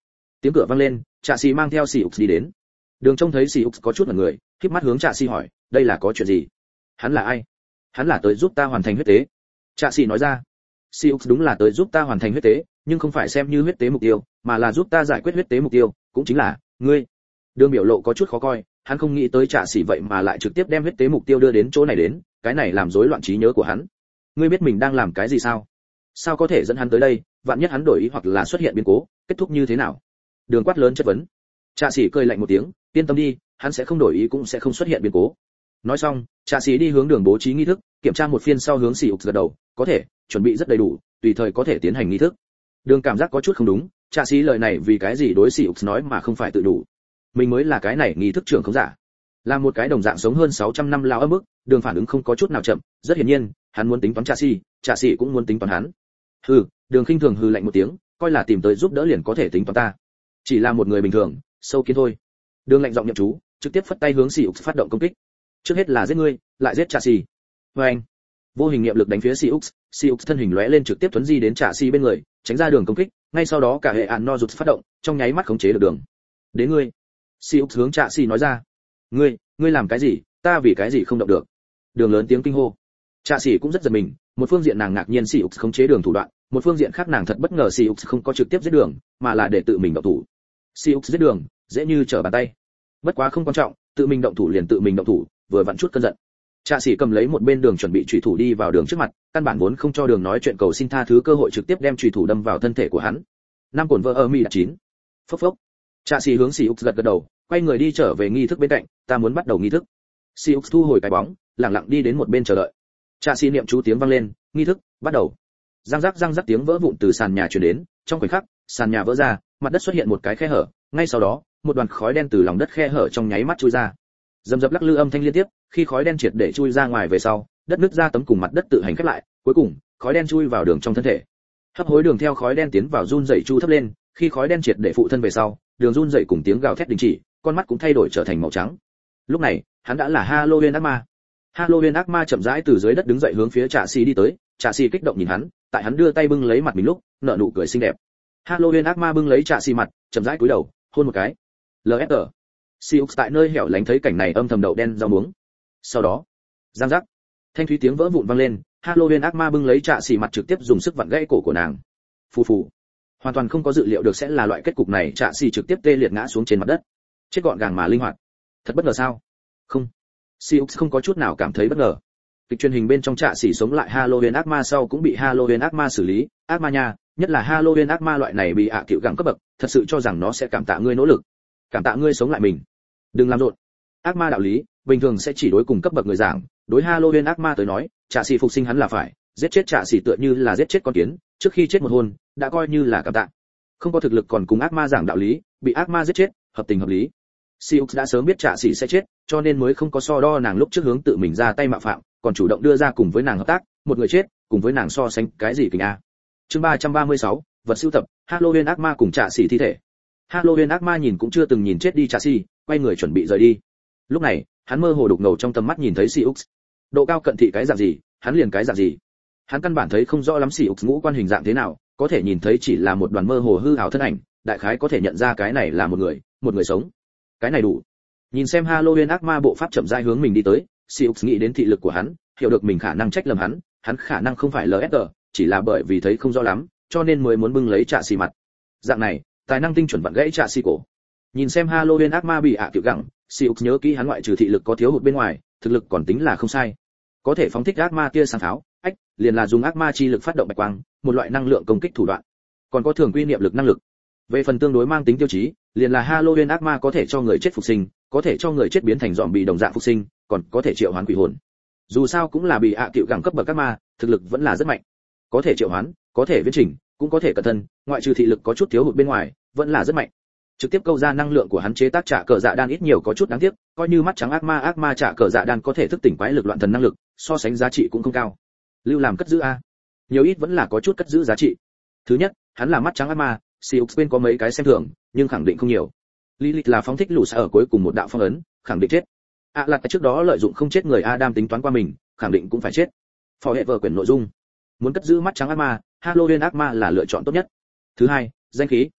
Tiếng cửa vang lên, Trạ Sĩ mang theo Siux đi đến. Đường trông thấy Siux có chút ngẩn người, khép mắt hướng Trạ Sĩ hỏi, đây là có chuyện gì? Hắn là ai? Hắn là tới giúp ta hoàn thành huyết tế. Trạ Sĩ nói ra. Siux đúng là tới giúp ta hoàn thành huyết tế, nhưng không phải xem như huyết tế mục tiêu, mà là giúp ta giải quyết huyết tế mục tiêu, cũng chính là ngươi. Đường biểu lộ có chút khó coi, hắn không nghĩ tới Trạ Sĩ vậy mà lại trực tiếp đem huyết tế mục tiêu đưa đến chỗ này đến, cái này làm rối loạn trí nhớ của hắn. Ngươi biết mình đang làm cái gì sao? Sao có thể dẫn hắn tới đây, vạn nhất hắn đổi ý hoặc là xuất hiện biến cố, kết thúc như thế nào? Đường quát lớn chất vấn. Trạ Sĩ cười lạnh một tiếng, yên tâm đi, hắn sẽ không đổi ý cũng sẽ không xuất hiện biến cố. Nói xong, Trạ Sĩ đi hướng Đường bố trí nghi thức, kiểm tra một phiên sau hướng Siux gật đầu, có thể, chuẩn bị rất đầy đủ, tùy thời có thể tiến hành nghi thức. Đường cảm giác có chút không đúng, Trạ Sĩ lời này vì cái gì đối Siux nói mà không phải tự đủ? Mình mới là cái này nghi thức trưởng không giả. Là một cái đồng dạng sống hơn sáu trăm năm lao ấm ức, Đường phản ứng không có chút nào chậm, rất hiển nhiên, hắn muốn tính toán Trạ Sĩ, Trạ Sĩ cũng muốn tính toán hắn. Hừ, Đường khinh thường hừ lạnh một tiếng, coi là tìm tới giúp đỡ liền có thể tính toán ta. Chỉ là một người bình thường, sâu kiến thôi. Đường lạnh giọng nhậm chú, trực tiếp phất tay hướng Siux phát động công kích. Trước hết là giết ngươi, lại giết Trạ Sĩ. Và anh, vô hình niệm lực đánh phía Siux, Siux thân hình lóe lên trực tiếp thuấn di đến Trạ Sĩ bên người, tránh ra Đường công kích, ngay sau đó cả hệ án no rụt phát động, trong nháy mắt khống chế được Đường. Đến ngươi. Siux hướng Trạ Sĩ nói ra. Ngươi, ngươi làm cái gì, ta vì cái gì không động được? Đường lớn tiếng kinh hô. Trạ Sĩ cũng rất giật mình, một phương diện nàng ngạc nhiên Siux khống chế Đường thủ đoạn, một phương diện khác nàng thật bất ngờ Siux không có trực tiếp giết Đường, mà là để tự mình động thủ. Siux giết Đường, dễ như trở bàn tay. Bất quá không quan trọng, tự mình động thủ liền tự mình động thủ, vừa vặn chút cơn giận. Trạ Sĩ cầm lấy một bên Đường chuẩn bị chủy thủ đi vào Đường trước mặt, căn bản vốn không cho Đường nói chuyện cầu xin tha thứ cơ hội, trực tiếp đem chủy thủ đâm vào thân thể của hắn. Năm cồn vợ ở mi đã chín. Phốc phốc. Trạ Sĩ hướng Siux gật gật đầu, quay người đi trở về nghi thức bên cạnh, ta muốn bắt đầu nghi thức. Siux thu hồi cái bóng, lặng lặng đi đến một bên chờ đợi. Trạ Sĩ niệm chú tiếng vang lên, nghi thức bắt đầu. Răng rắc răng rắc tiếng vỡ vụn từ sàn nhà truyền đến, trong khoảnh khắc, sàn nhà vỡ ra, mặt đất xuất hiện một cái khe hở, ngay sau đó, một đoàn khói đen từ lòng đất khe hở trong nháy mắt chui ra. Dầm dập lắc lư âm thanh liên tiếp, khi khói đen triệt để chui ra ngoài về sau, đất nứt ra tấm cùng mặt đất tự hành khép lại, cuối cùng, khói đen chui vào Đường trong thân thể. Hấp hối Đường theo khói đen tiến vào run rẩy chu thấp lên, khi khói đen triệt để phụ thân về sau, Đường run rẩy cùng tiếng gào thét đình chỉ, con mắt cũng thay đổi trở thành màu trắng. Lúc này, hắn đã là Halloween ác ma. Halloween ác ma chậm rãi từ dưới đất đứng dậy hướng phía Trạ Sĩ đi tới, Trạ Sĩ kích động nhìn hắn, tại hắn đưa tay bưng lấy mặt mình lúc, nở nụ cười xinh đẹp. Halloween ác ma bưng lấy Trạ Sĩ mặt, chậm rãi cúi đầu, hôn một cái. lờ ép tê. Siux tại nơi hẻo lánh thấy cảnh này âm thầm đậu đen rau muống. Sau đó, giang giác, thanh thúy tiếng vỡ vụn vang lên, Halloween ác ma bưng lấy Trạ Sĩ mặt trực tiếp dùng sức vặn gãy cổ của nàng. Phù phù. Hoàn toàn không có dự liệu được sẽ là loại kết cục này, Trạ Sĩ trực tiếp tê liệt ngã xuống trên mặt đất. Chết gọn gàng mà linh hoạt. Thật bất ngờ sao? Không. Siux không có chút nào cảm thấy bất ngờ. Kịch truyền hình bên trong Trạ Sĩ sống lại Halloween ác ma sau cũng bị Halloween ác ma xử lý, ác ma nha, nhất là Halloween ác ma loại này bị ạ à cựu gặng cấp bậc, thật sự cho rằng nó sẽ cảm tạ ngươi nỗ lực, cảm tạ ngươi sống lại mình. Đừng làm rộn. Ác ma đạo lý, bình thường sẽ chỉ đối cùng cấp bậc người giảng, đối Halloween ác ma tới nói, Trạ Sĩ phục sinh hắn là phải, giết chết Trạ Sĩ tựa như là giết chết con kiến, trước khi chết một hồn, đã coi như là cảm tạ. Không có thực lực còn cùng ác ma giảng đạo lý, bị ác ma giết chết, hợp tình hợp lý. Siux đã sớm biết Trạ Sĩ sẽ chết, cho nên mới không có so đo nàng lúc trước hướng tự mình ra tay mạo phạm, còn chủ động đưa ra cùng với nàng hợp tác, một người chết, cùng với nàng so sánh cái gì kình a. Chương ba trăm ba mươi sáu, vật sưu tập, Halloween ác ma cùng Trạ Sĩ thi thể. Halloween ác ma nhìn cũng chưa từng nhìn chết đi Trạ Sĩ, quay người chuẩn bị rời đi. Lúc này, hắn mơ hồ đục ngầu trong tầm mắt nhìn thấy Siux. Độ cao cận thị cái dạng gì, hắn liền cái dạng gì. Hắn căn bản thấy không rõ lắm Siux ngũ quan hình dạng thế nào, có thể nhìn thấy chỉ là một đoàn mơ hồ hư ảo thân ảnh, đại khái có thể nhận ra cái này là một người, một người sống. Cái này đủ. Nhìn xem Halloween ác ma bộ pháp chậm rãi hướng mình đi tới, Siux nghĩ đến thị lực của hắn, hiểu được mình khả năng trách lầm hắn, hắn khả năng không phải lờ ép tê, chỉ là bởi vì thấy không rõ lắm, cho nên mới muốn bưng lấy Trạ Sĩ mặt. Dạng này, tài năng tinh chuẩn vặn gãy Trạ Sĩ cổ. Nhìn xem Halloween ác ma bị ạ à kiểu gặng, Siux nhớ kỹ hắn ngoại trừ thị lực có thiếu hụt bên ngoài, thực lực còn tính là không sai. Có thể phóng thích ác ma tia sáng pháo, ách, liền là dùng ác ma chi lực phát động bạch quang, một loại năng lượng công kích thủ đoạn. Còn có thường quy niệm lực năng lực. Về phần tương đối mang tính tiêu chí, liền là Halloween ác ma có thể cho người chết phục sinh, có thể cho người chết biến thành zombie đồng dạng phục sinh, còn có thể triệu hoán quỷ hồn. Dù sao cũng là bị ạ à cựu gẳng cấp bậc ác ma, thực lực vẫn là rất mạnh. Có thể triệu hoán, có thể viễn trình, cũng có thể cẩn thân, ngoại trừ thị lực có chút thiếu hụt bên ngoài, vẫn là rất mạnh. Trực tiếp câu ra năng lượng của hắn chế tác trả cờ dạ đan ít nhiều có chút đáng tiếc, coi như mắt trắng ác ma ác ma trả cờ dạ đan có thể thức tỉnh quái lực loạn thần năng lực, so sánh giá trị cũng không cao. Lưu làm cất giữ a, nhiều ít vẫn là có chút cất giữ giá trị. Thứ nhất, hắn là mắt trắng ác ma, Siux bên có mấy cái xem thường, nhưng khẳng định không nhiều. Lilith là phóng thích lũ xa ở cuối cùng một đạo phong ấn, khẳng định chết. À là trước đó lợi dụng không chết người Adam tính toán qua mình, khẳng định cũng phải chết. Phò hệ vở quyển nội dung, muốn cất giữ mắt trắng ác ma, Halloween ác ma là lựa chọn tốt nhất. Thứ hai, danh khí.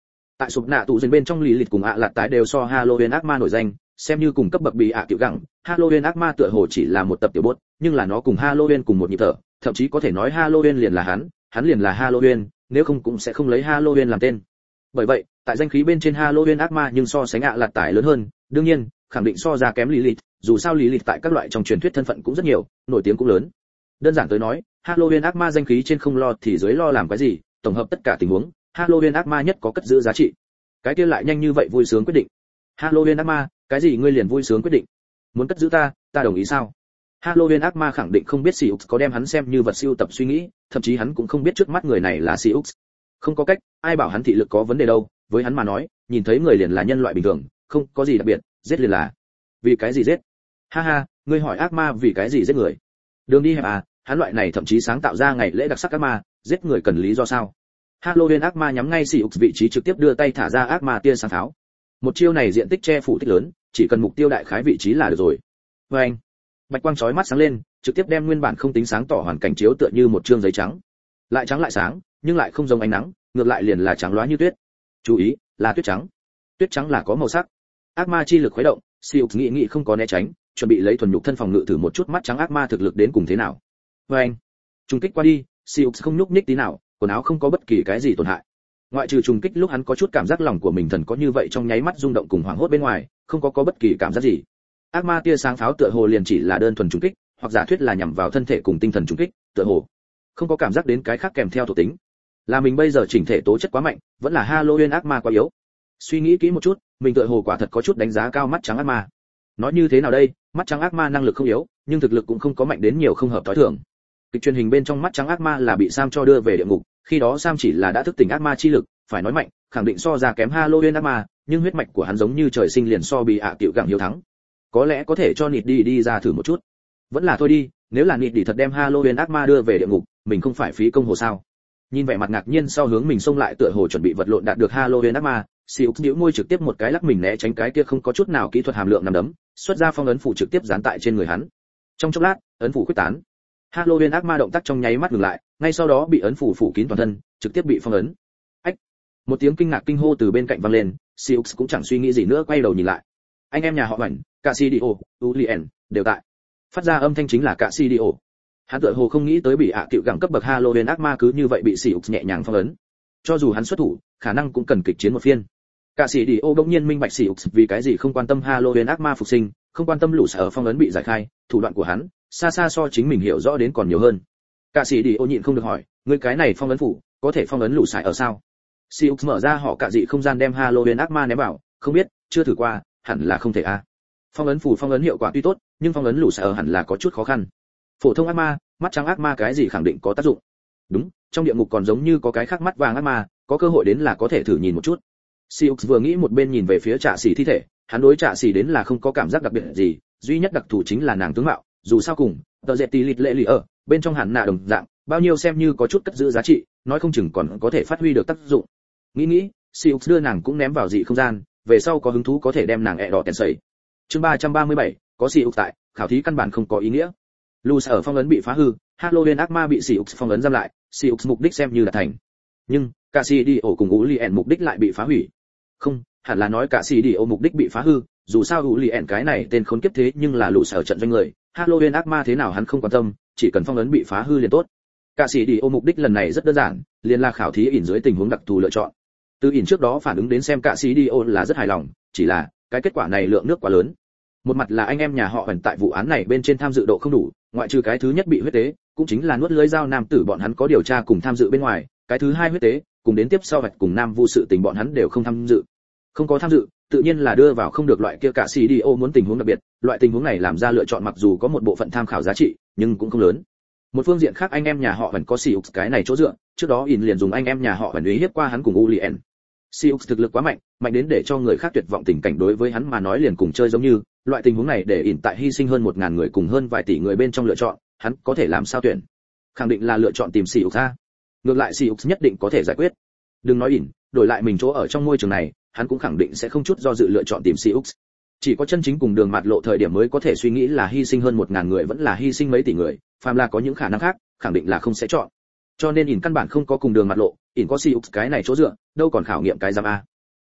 Tại sụp nạ tụ dần bên trong lý lịch cùng ạ lạt tái đều so Halloween ác ma nổi danh, xem như cùng cấp bậc bị ạ tiểu gặng, Halloween ác ma tựa hồ chỉ là một tập tiểu bốt, nhưng là nó cùng Halloween cùng một nhịp thở, thậm chí có thể nói Halloween liền là hắn, hắn liền là Halloween, nếu không cũng sẽ không lấy Halloween làm tên. Bởi vậy, tại danh khí bên trên Halloween ác ma nhưng so sánh ạ lạt tái lớn hơn, đương nhiên, khẳng định so ra kém Lilith, dù sao Lilith tại các loại trong truyền thuyết thân phận cũng rất nhiều, nổi tiếng cũng lớn. Đơn giản tới nói, Halloween ác ma danh khí trên không lo thì dưới lo làm cái gì, tổng hợp tất cả tình huống, Halloween ác ma nhất có cất giữ giá trị. Cái kia lại nhanh như vậy vui sướng quyết định. Halloween ác ma, cái gì ngươi liền vui sướng quyết định? Muốn cất giữ ta, ta đồng ý sao? Halloween ác ma khẳng định không biết Siux có đem hắn xem như vật siêu tập suy nghĩ, thậm chí hắn cũng không biết trước mắt người này là Siux. Không có cách, ai bảo hắn thị lực có vấn đề đâu, với hắn mà nói, nhìn thấy người liền là nhân loại bình thường, không có gì đặc biệt, giết liền là. Vì cái gì giết? Ha ha, ngươi hỏi ác ma vì cái gì giết người? Đường đi hẹp à, hắn loại này thậm chí sáng tạo ra ngày lễ đặc sắc ác ma, giết người cần lý do sao? Halloween ác ma nhắm ngay Siux vị trí trực tiếp đưa tay thả ra ác ma tia sáng tháo. Một chiêu này diện tích che phủ tích lớn, chỉ cần mục tiêu đại khái vị trí là được rồi. Và anh, bạch quang chói mắt sáng lên, trực tiếp đem nguyên bản không tính sáng tỏ hoàn cảnh chiếu tựa như một trương giấy trắng. Lại trắng lại sáng, nhưng lại không giống ánh nắng, ngược lại liền là trắng loá như tuyết. Chú ý, là tuyết trắng. Tuyết trắng là có màu sắc. Ác ma chi lực khuấy động, Siux nghĩ nghĩ không có né tránh, chuẩn bị lấy thuần nhục thân phòng ngự thử một chút mắt trắng ác ma thực lực đến cùng thế nào. Và anh, trùng kích qua đi, Siux không nhúc nhích tí nào, quần áo không có bất kỳ cái gì tổn hại. Ngoại trừ trùng kích lúc hắn có chút cảm giác lòng của mình thần có như vậy trong nháy mắt rung động cùng hoảng hốt bên ngoài, không có có bất kỳ cảm giác gì. Ác ma tia sáng pháo tựa hồ liền chỉ là đơn thuần trùng kích, hoặc giả thuyết là nhằm vào thân thể cùng tinh thần trùng kích, tựa hồ không có cảm giác đến cái khác kèm theo thuộc tính. Là mình bây giờ chỉnh thể tố chất quá mạnh, vẫn là Halloween ác ma quá yếu. Suy nghĩ kỹ một chút, mình tựa hồ quả thật có chút đánh giá cao mắt trắng ác ma. Nói như thế nào đây, mắt trắng ác ma năng lực không yếu, nhưng thực lực cũng không có mạnh đến nhiều không hợp tối thường. Kịch truyền hình bên trong mắt trắng ác ma là bị Sam cho đưa về địa ngục, khi đó Sam chỉ là đã thức tỉnh ác ma chi lực, phải nói mạnh, khẳng định so ra kém Halloween ác ma, nhưng huyết mạch của hắn giống như trời sinh liền so bị ạ tiểu gặng hiếu thắng. Có lẽ có thể cho Nịt đi đi ra thử một chút. Vẫn là thôi đi, nếu là Nịt đi thật đem Halloween ác ma đưa về địa ngục, mình không phải phí công hồ sao? Nhìn vẻ mặt ngạc nhiên sau hướng mình xông lại tựa hồ chuẩn bị vật lộn đạt được Halloween ác ma, Siux nhíu môi trực tiếp một cái lắc mình né tránh cái kia không có chút nào kỹ thuật hàm lượng nằm đấm, xuất ra phong ấn phủ trực tiếp dán tại trên người hắn. Trong chốc lát, ấn phủ quyết tán. Halloween ác ma động tác trong nháy mắt ngừng lại, ngay sau đó bị ấn phủ phủ kín toàn thân, trực tiếp bị phong ấn. Ách! Một tiếng kinh ngạc kinh hô từ bên cạnh vang lên, Siux cũng chẳng suy nghĩ gì nữa quay đầu nhìn lại. Anh em nhà họ Hoành, Cassidio, Ulien đều tại. Phát ra âm thanh chính là Cassidio. Hắn tựa hồ không nghĩ tới bị ạ cựu gẳng cấp bậc Halloween ác ma cứ như vậy bị Siux nhẹ nhàng phong ấn. Cho dù hắn xuất thủ, khả năng cũng cần kịch chiến một phiên. Cassidio bỗng nhiên minh bạch Siux vì cái gì không quan tâm Halloween ác ma phục sinh, không quan tâm lũ sở phong ấn bị giải khai, thủ đoạn của hắn xa xa so chính mình hiểu rõ đến còn nhiều hơn. Cassidio nhịn không được hỏi, ngươi cái này phong ấn phủ, có thể phong ấn lũ sải ở sao? Siux mở ra họ cả dị không gian đem Halloween ác ma ném vào, không biết, chưa thử qua, hẳn là không thể a. À. Phong ấn phủ phong ấn hiệu quả tuy tốt, nhưng phong ấn lũ sải ở hẳn là có chút khó khăn. Phổ thông ác ma, mắt trắng ác ma cái gì khẳng định có tác dụng. Đúng, trong địa ngục còn giống như có cái khác mắt vàng ác ma, có cơ hội đến là có thể thử nhìn một chút. Siux vừa nghĩ một bên nhìn về phía Trạ Sĩ thi thể, hắn đối Trạ Sĩ đến là không có cảm giác đặc biệt gì, duy nhất đặc thù chính là nàng tướng mạo, dù sao cùng tờ dệt tỷ lịt lệ lì ở bên trong hẳn nạ đồng dạng, bao nhiêu xem như có chút cất giữ giá trị, nói không chừng còn có thể phát huy được tác dụng. Nghĩ nghĩ, Siux đưa nàng cũng ném vào dị không gian, về sau có hứng thú có thể đem nàng ẹ đỏ tèn sẩy. Chương ba trăm ba mươi bảy, có Siux tại, khảo thí căn bản không có ý nghĩa. Lù sở phong ấn bị phá hư, Halloween ác ma bị Siux phong ấn giam lại, Siux mục đích xem như là thành. Nhưng, Cassidio cùng Ulien mục đích lại bị phá hủy. Không, hẳn là nói Cassidio mục đích bị phá hư, dù sao Ulien cái này tên khốn kiếp thế nhưng là lù sở trận doanh người, Halloween ác ma thế nào hắn không quan tâm, chỉ cần phong ấn bị phá hư liền tốt. Cassidio mục đích lần này rất đơn giản, liền là khảo thí ỉn dưới tình huống đặc thù lựa chọn. Từ ỉn trước đó phản ứng đến xem Cassidio là rất hài lòng, chỉ là cái kết quả này lượng nước quá lớn. Một mặt là anh em nhà họ ẩn tại vụ án này bên trên tham dự độ không đủ, ngoại trừ cái thứ nhất bị huyết tế, cũng chính là nuốt lưới dao nam tử bọn hắn có điều tra cùng tham dự bên ngoài, cái thứ hai huyết tế, cùng đến tiếp sau vạch cùng nam vu sự tình bọn hắn đều không tham dự. Không có tham dự, tự nhiên là đưa vào không được loại kia cả xê đê ô muốn tình huống đặc biệt, loại tình huống này làm ra lựa chọn mặc dù có một bộ phận tham khảo giá trị, nhưng cũng không lớn. Một phương diện khác anh em nhà họ vẫn có Siux cái này chỗ dựa, trước đó In liền dùng anh em nhà họ vẫn uy hiếp qua hắn cùng Ulien. Siux thực lực quá mạnh, mạnh đến để cho người khác tuyệt vọng tình cảnh đối với hắn mà nói liền cùng chơi giống như, loại tình huống này để In tại hy sinh hơn một ngàn người cùng hơn vài tỷ người bên trong lựa chọn, hắn có thể làm sao tuyển? Khẳng định là lựa chọn tìm Siux ra. Ngược lại Siux nhất định có thể giải quyết. Đừng nói In, đổi lại mình chỗ ở trong môi trường này, hắn cũng khẳng định sẽ không chút do dự lựa chọn tìm Siux. Chỉ có chân chính cùng đường mạt lộ thời điểm mới có thể suy nghĩ là hy sinh hơn một ngàn người vẫn là hy sinh mấy tỷ người, phàm là có những khả năng khác, khẳng định là không sẽ chọn. Cho nên In căn bản không có cùng đường mạt lộ, In có Siux cái này chỗ dựa, đâu còn khảo nghiệm cái giam a.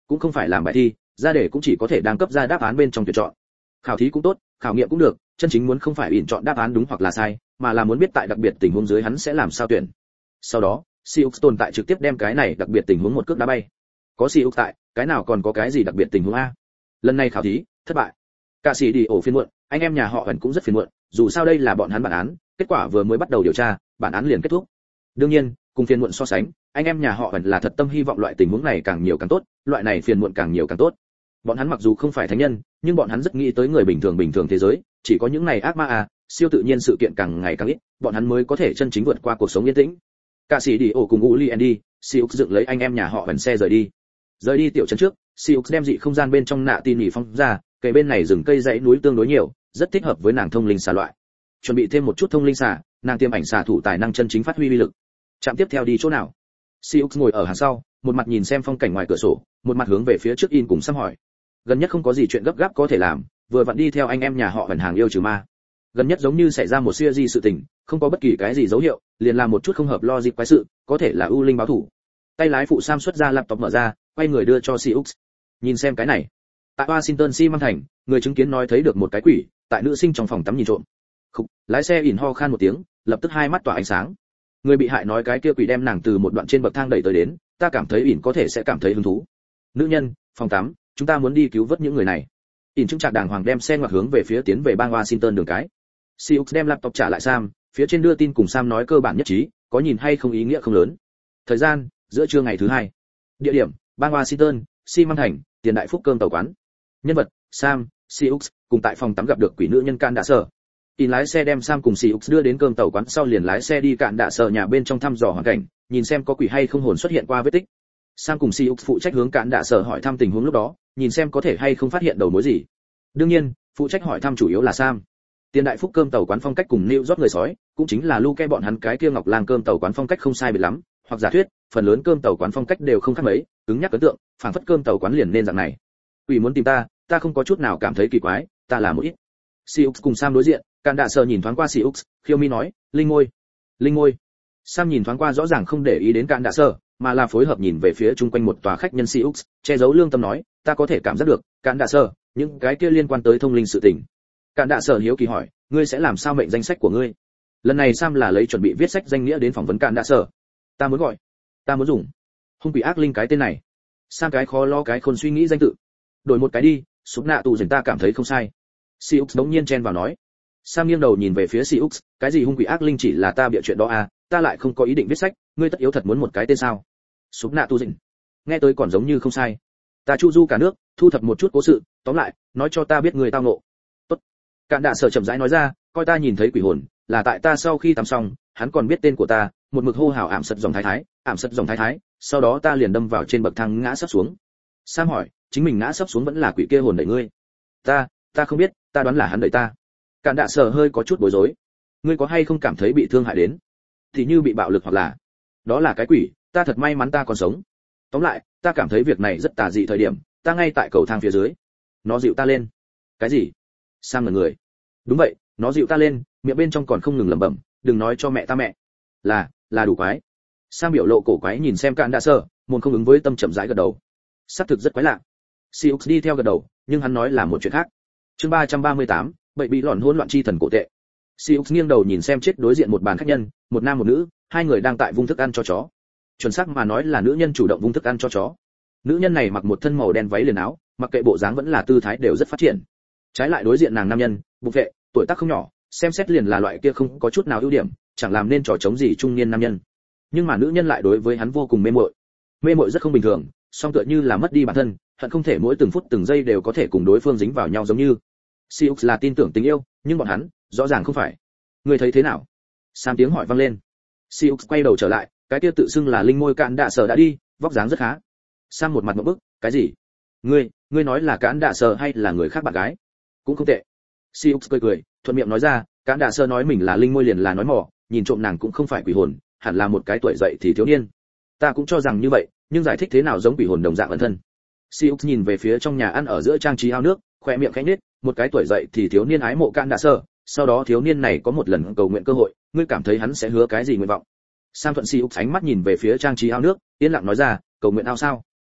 cũng không phải làm bài thi, ra đề cũng chỉ có thể đang cấp ra đáp án bên trong tuyển chọn. Khảo thí cũng tốt, khảo nghiệm cũng được, chân chính muốn không phải ỉn chọn đáp án đúng hoặc là sai, mà là muốn biết tại đặc biệt tình huống dưới hắn sẽ làm sao tuyển. Sau đó, Siux tồn tại trực tiếp đem cái này đặc biệt tình huống một cước đá bay. Có Siux tại, cái nào còn có cái gì đặc biệt tình huống a? Lần này khảo thí thất bại. Cả sĩ đi ổ phiền muộn, anh em nhà họ Huyền cũng rất phiền muộn, dù sao đây là bọn hắn bản án, kết quả vừa mới bắt đầu điều tra, bản án liền kết thúc. Đương nhiên, cùng phiền muộn so sánh, anh em nhà họ Huyền là thật tâm hy vọng loại tình huống này càng nhiều càng tốt, loại này phiền muộn càng nhiều càng tốt. Bọn hắn mặc dù không phải thánh nhân, nhưng bọn hắn rất nghĩ tới người bình thường bình thường thế giới, chỉ có những này ác ma à, siêu tự nhiên sự kiện càng ngày càng ít, bọn hắn mới có thể chân chính vượt qua cuộc sống yên tĩnh. Cả sĩ đi ổ cùng Uli Andy, Siux dựng lấy anh em nhà họ Huyền xe rời đi. Rời đi tiểu trấn trước, Siux đem dị không gian bên trong nạ tin nhỉ phong ra, kề bên này rừng cây dãy núi tương đối nhiều, rất thích hợp với nàng thông linh xà loại. Chuẩn bị thêm một chút thông linh xà, nàng tiêm ảnh xà thủ tài năng chân chính phát huy uy lực. Trạm tiếp theo đi chỗ nào? Siux ngồi ở hàng sau, một mặt nhìn xem phong cảnh ngoài cửa sổ, một mặt hướng về phía trước in cùng Sam hỏi. Gần nhất không có gì chuyện gấp gáp có thể làm, vừa vặn đi theo anh em nhà họ Huyền hàng yêu trừ ma. Gần nhất giống như xảy ra một siêu di sự tình, không có bất kỳ cái gì dấu hiệu, liền làm một chút không hợp logic quái sự, có thể là ưu linh báo thủ. Tay lái phụ Sam xuất ra laptop mở ra, quay người đưa cho Siux. Nhìn xem cái này. Tại Washington xi măng thành, người chứng kiến nói thấy được một cái quỷ tại nữ sinh trong phòng tắm nhìn trộm. Khục, lái xe ỉn ho khan một tiếng, lập tức hai mắt tỏa ánh sáng. Người bị hại nói cái kia quỷ đem nàng từ một đoạn trên bậc thang đẩy tới đến, ta cảm thấy ỉn có thể sẽ cảm thấy hứng thú. Nữ nhân, phòng tắm, chúng ta muốn đi cứu vớt những người này. ỉn chứng trạc đàng hoàng đem xe ngoặt hướng về phía tiến về bang Washington đường cái. Siux đem laptop trả lại Sam, phía trên đưa tin cùng Sam nói cơ bản nhất trí, có nhìn hay không ý nghĩa không lớn. Thời gian, giữa trưa ngày thứ hai. Địa điểm, bang Washington, xi măng thành, tiền đại phúc cơm tàu quán. Nhân vật, Sam, Siux, cùng tại phòng tắm gặp được quỷ nữ nhân Can Đạ Sở. In lái xe đem Sam cùng Siux đưa đến cơm tàu quán sau liền lái xe đi Cạn Đạ Sở nhà bên trong thăm dò hoàn cảnh, nhìn xem có quỷ hay không hồn xuất hiện qua vết tích. Sam cùng Siux phụ trách hướng Cạn Đạ Sở hỏi thăm tình huống lúc đó, nhìn xem có thể hay không phát hiện đầu mối gì. Đương nhiên, phụ trách hỏi thăm chủ yếu là Sam. Tiền đại phúc cơm tàu quán phong cách cùng New York người sói, cũng chính là Luke bọn hắn cái kia Ngọc Lang cơm tàu quán phong cách không sai biệt lắm, hoặc giả thuyết, phần lớn cơm tàu quán phong cách đều không khác mấy, cứng nhắc ấn tượng, phảng phất cơm tàu quán liền nên dạng này. Quỷ muốn tìm ta, ta không có chút nào cảm thấy kỳ quái, ta là một ít. Siux cùng Sam đối diện, Cạn Đạ Sở nhìn thoáng qua Siux, khiêu mi nói, linh ngôi, linh ngôi. Sam nhìn thoáng qua rõ ràng không để ý đến Cạn Đạ Sở, mà là phối hợp nhìn về phía chung quanh một tòa khách nhân Siux, che giấu lương tâm nói, ta có thể cảm giác được, Cạn Đạ Sở, những cái kia liên quan tới thông linh sự tình. Cạn Đạ Sở hiếu kỳ hỏi, ngươi sẽ làm sao mệnh danh sách của ngươi? Lần này Sam là lấy chuẩn bị viết sách danh nghĩa đến phỏng vấn Cạn Đạ Sở. Ta muốn gọi, ta muốn dùng hung quỷ ác linh cái tên này. Sam cái khó lo cái khôn suy nghĩ danh tự, đổi một cái đi, súp nạ tù dình ta cảm thấy không sai. Siux đống nhiên chen vào nói. Sam nghiêng đầu nhìn về phía Siux, cái gì hung quỷ ác linh chỉ là ta bịa chuyện đó à, ta lại không có ý định viết sách, ngươi tất yếu thật muốn một cái tên sao? Súp nạ tù dình, nghe tới còn giống như không sai. Ta chu du cả nước, thu thập một chút cố sự, tóm lại, nói cho ta biết người tao ngộ. Tốt. Cạn Đạ Sở chậm rãi nói ra, coi ta nhìn thấy quỷ hồn, là tại ta sau khi tắm xong, hắn còn biết tên của ta, một mực hô hào ảm sật dòng thái thái, ảm sật dòng thái thái, sau đó ta liền đâm vào trên bậc thang ngã sắp xuống. Sam hỏi, chính mình ngã sắp xuống vẫn là quỷ kia hồn đẩy ngươi? Ta, ta không biết, ta đoán là hắn đẩy ta. Cạn Đạ Sở hơi có chút bối rối. Ngươi có hay không cảm thấy bị thương hại đến? Thì như bị bạo lực hoặc là, đó là cái quỷ, ta thật may mắn ta còn sống. Tóm lại, ta cảm thấy việc này rất tà dị thời điểm, ta ngay tại cầu thang phía dưới. Nó dịu ta lên. Cái gì? Sam là người. Đúng vậy, nó dịu ta lên, miệng bên trong còn không ngừng lẩm bẩm, đừng nói cho mẹ ta mẹ. Là, là đủ quái. Sam biểu lộ cổ quái nhìn xem Cạn Đạ Sở, môn không ứng với tâm chậm rãi gật đầu. Xác thực rất quái lạ. Siux đi theo gật đầu, nhưng hắn nói là một chuyện khác. Chương ba trăm ba mươi tám, bậy bị lòn hỗn loạn chi thần cổ tệ. Siux nghiêng đầu nhìn xem chết đối diện một bàn khách nhân, một nam một nữ, hai người đang tại vung thức ăn cho chó. Chuẩn xác mà nói là nữ nhân chủ động vung thức ăn cho chó. Nữ nhân này mặc một thân màu đen váy liền áo, mặc kệ bộ dáng vẫn là tư thái đều rất phát triển. Trái lại đối diện nàng nam nhân, bục vệ, tuổi tác không nhỏ, xem xét liền là loại kia không có chút nào ưu điểm, chẳng làm nên trò chống gì trung niên nam nhân. Nhưng mà nữ nhân lại đối với hắn vô cùng mê mội. Mê mội rất không bình thường, song tựa như là mất đi bản thân, hận không thể mỗi từng phút từng giây đều có thể cùng đối phương dính vào nhau giống như. Siux là tin tưởng tình yêu, nhưng bọn hắn, rõ ràng không phải. Ngươi thấy thế nào? Sam tiếng hỏi vang lên. Siux quay đầu trở lại, cái kia tự xưng là linh môi Cạn Đạ Sở đã đi, vóc dáng rất khá. Sam một mặt ngộp bức, cái gì? Ngươi, ngươi nói là Cạn Đạ Sở hay là người khác bạn gái? Cũng không tệ. Siux cười cười, thuận miệng nói ra, Cạn Đạ Sở nói mình là linh môi liền là nói mỏ, nhìn trộm nàng cũng không phải quỷ hồn, hẳn là một cái tuổi dậy thì thiếu niên. Ta cũng cho rằng như vậy, nhưng giải thích thế nào giống quỷ hồn đồng dạng ẩn thân. Siux nhìn về phía trong nhà ăn ở giữa trang trí ao nước, khoe miệng khẽ nhếch, một cái tuổi dậy thì thiếu niên ái mộ Cạn Đạ Sở, sau đó thiếu niên này có một lần cầu nguyện cơ hội, ngươi cảm thấy hắn sẽ hứa cái gì nguyện vọng? Sam thuận Siux ánh mắt nhìn về phía trang trí ao nước, yên lặng nói ra, cầu nguyện ao sao?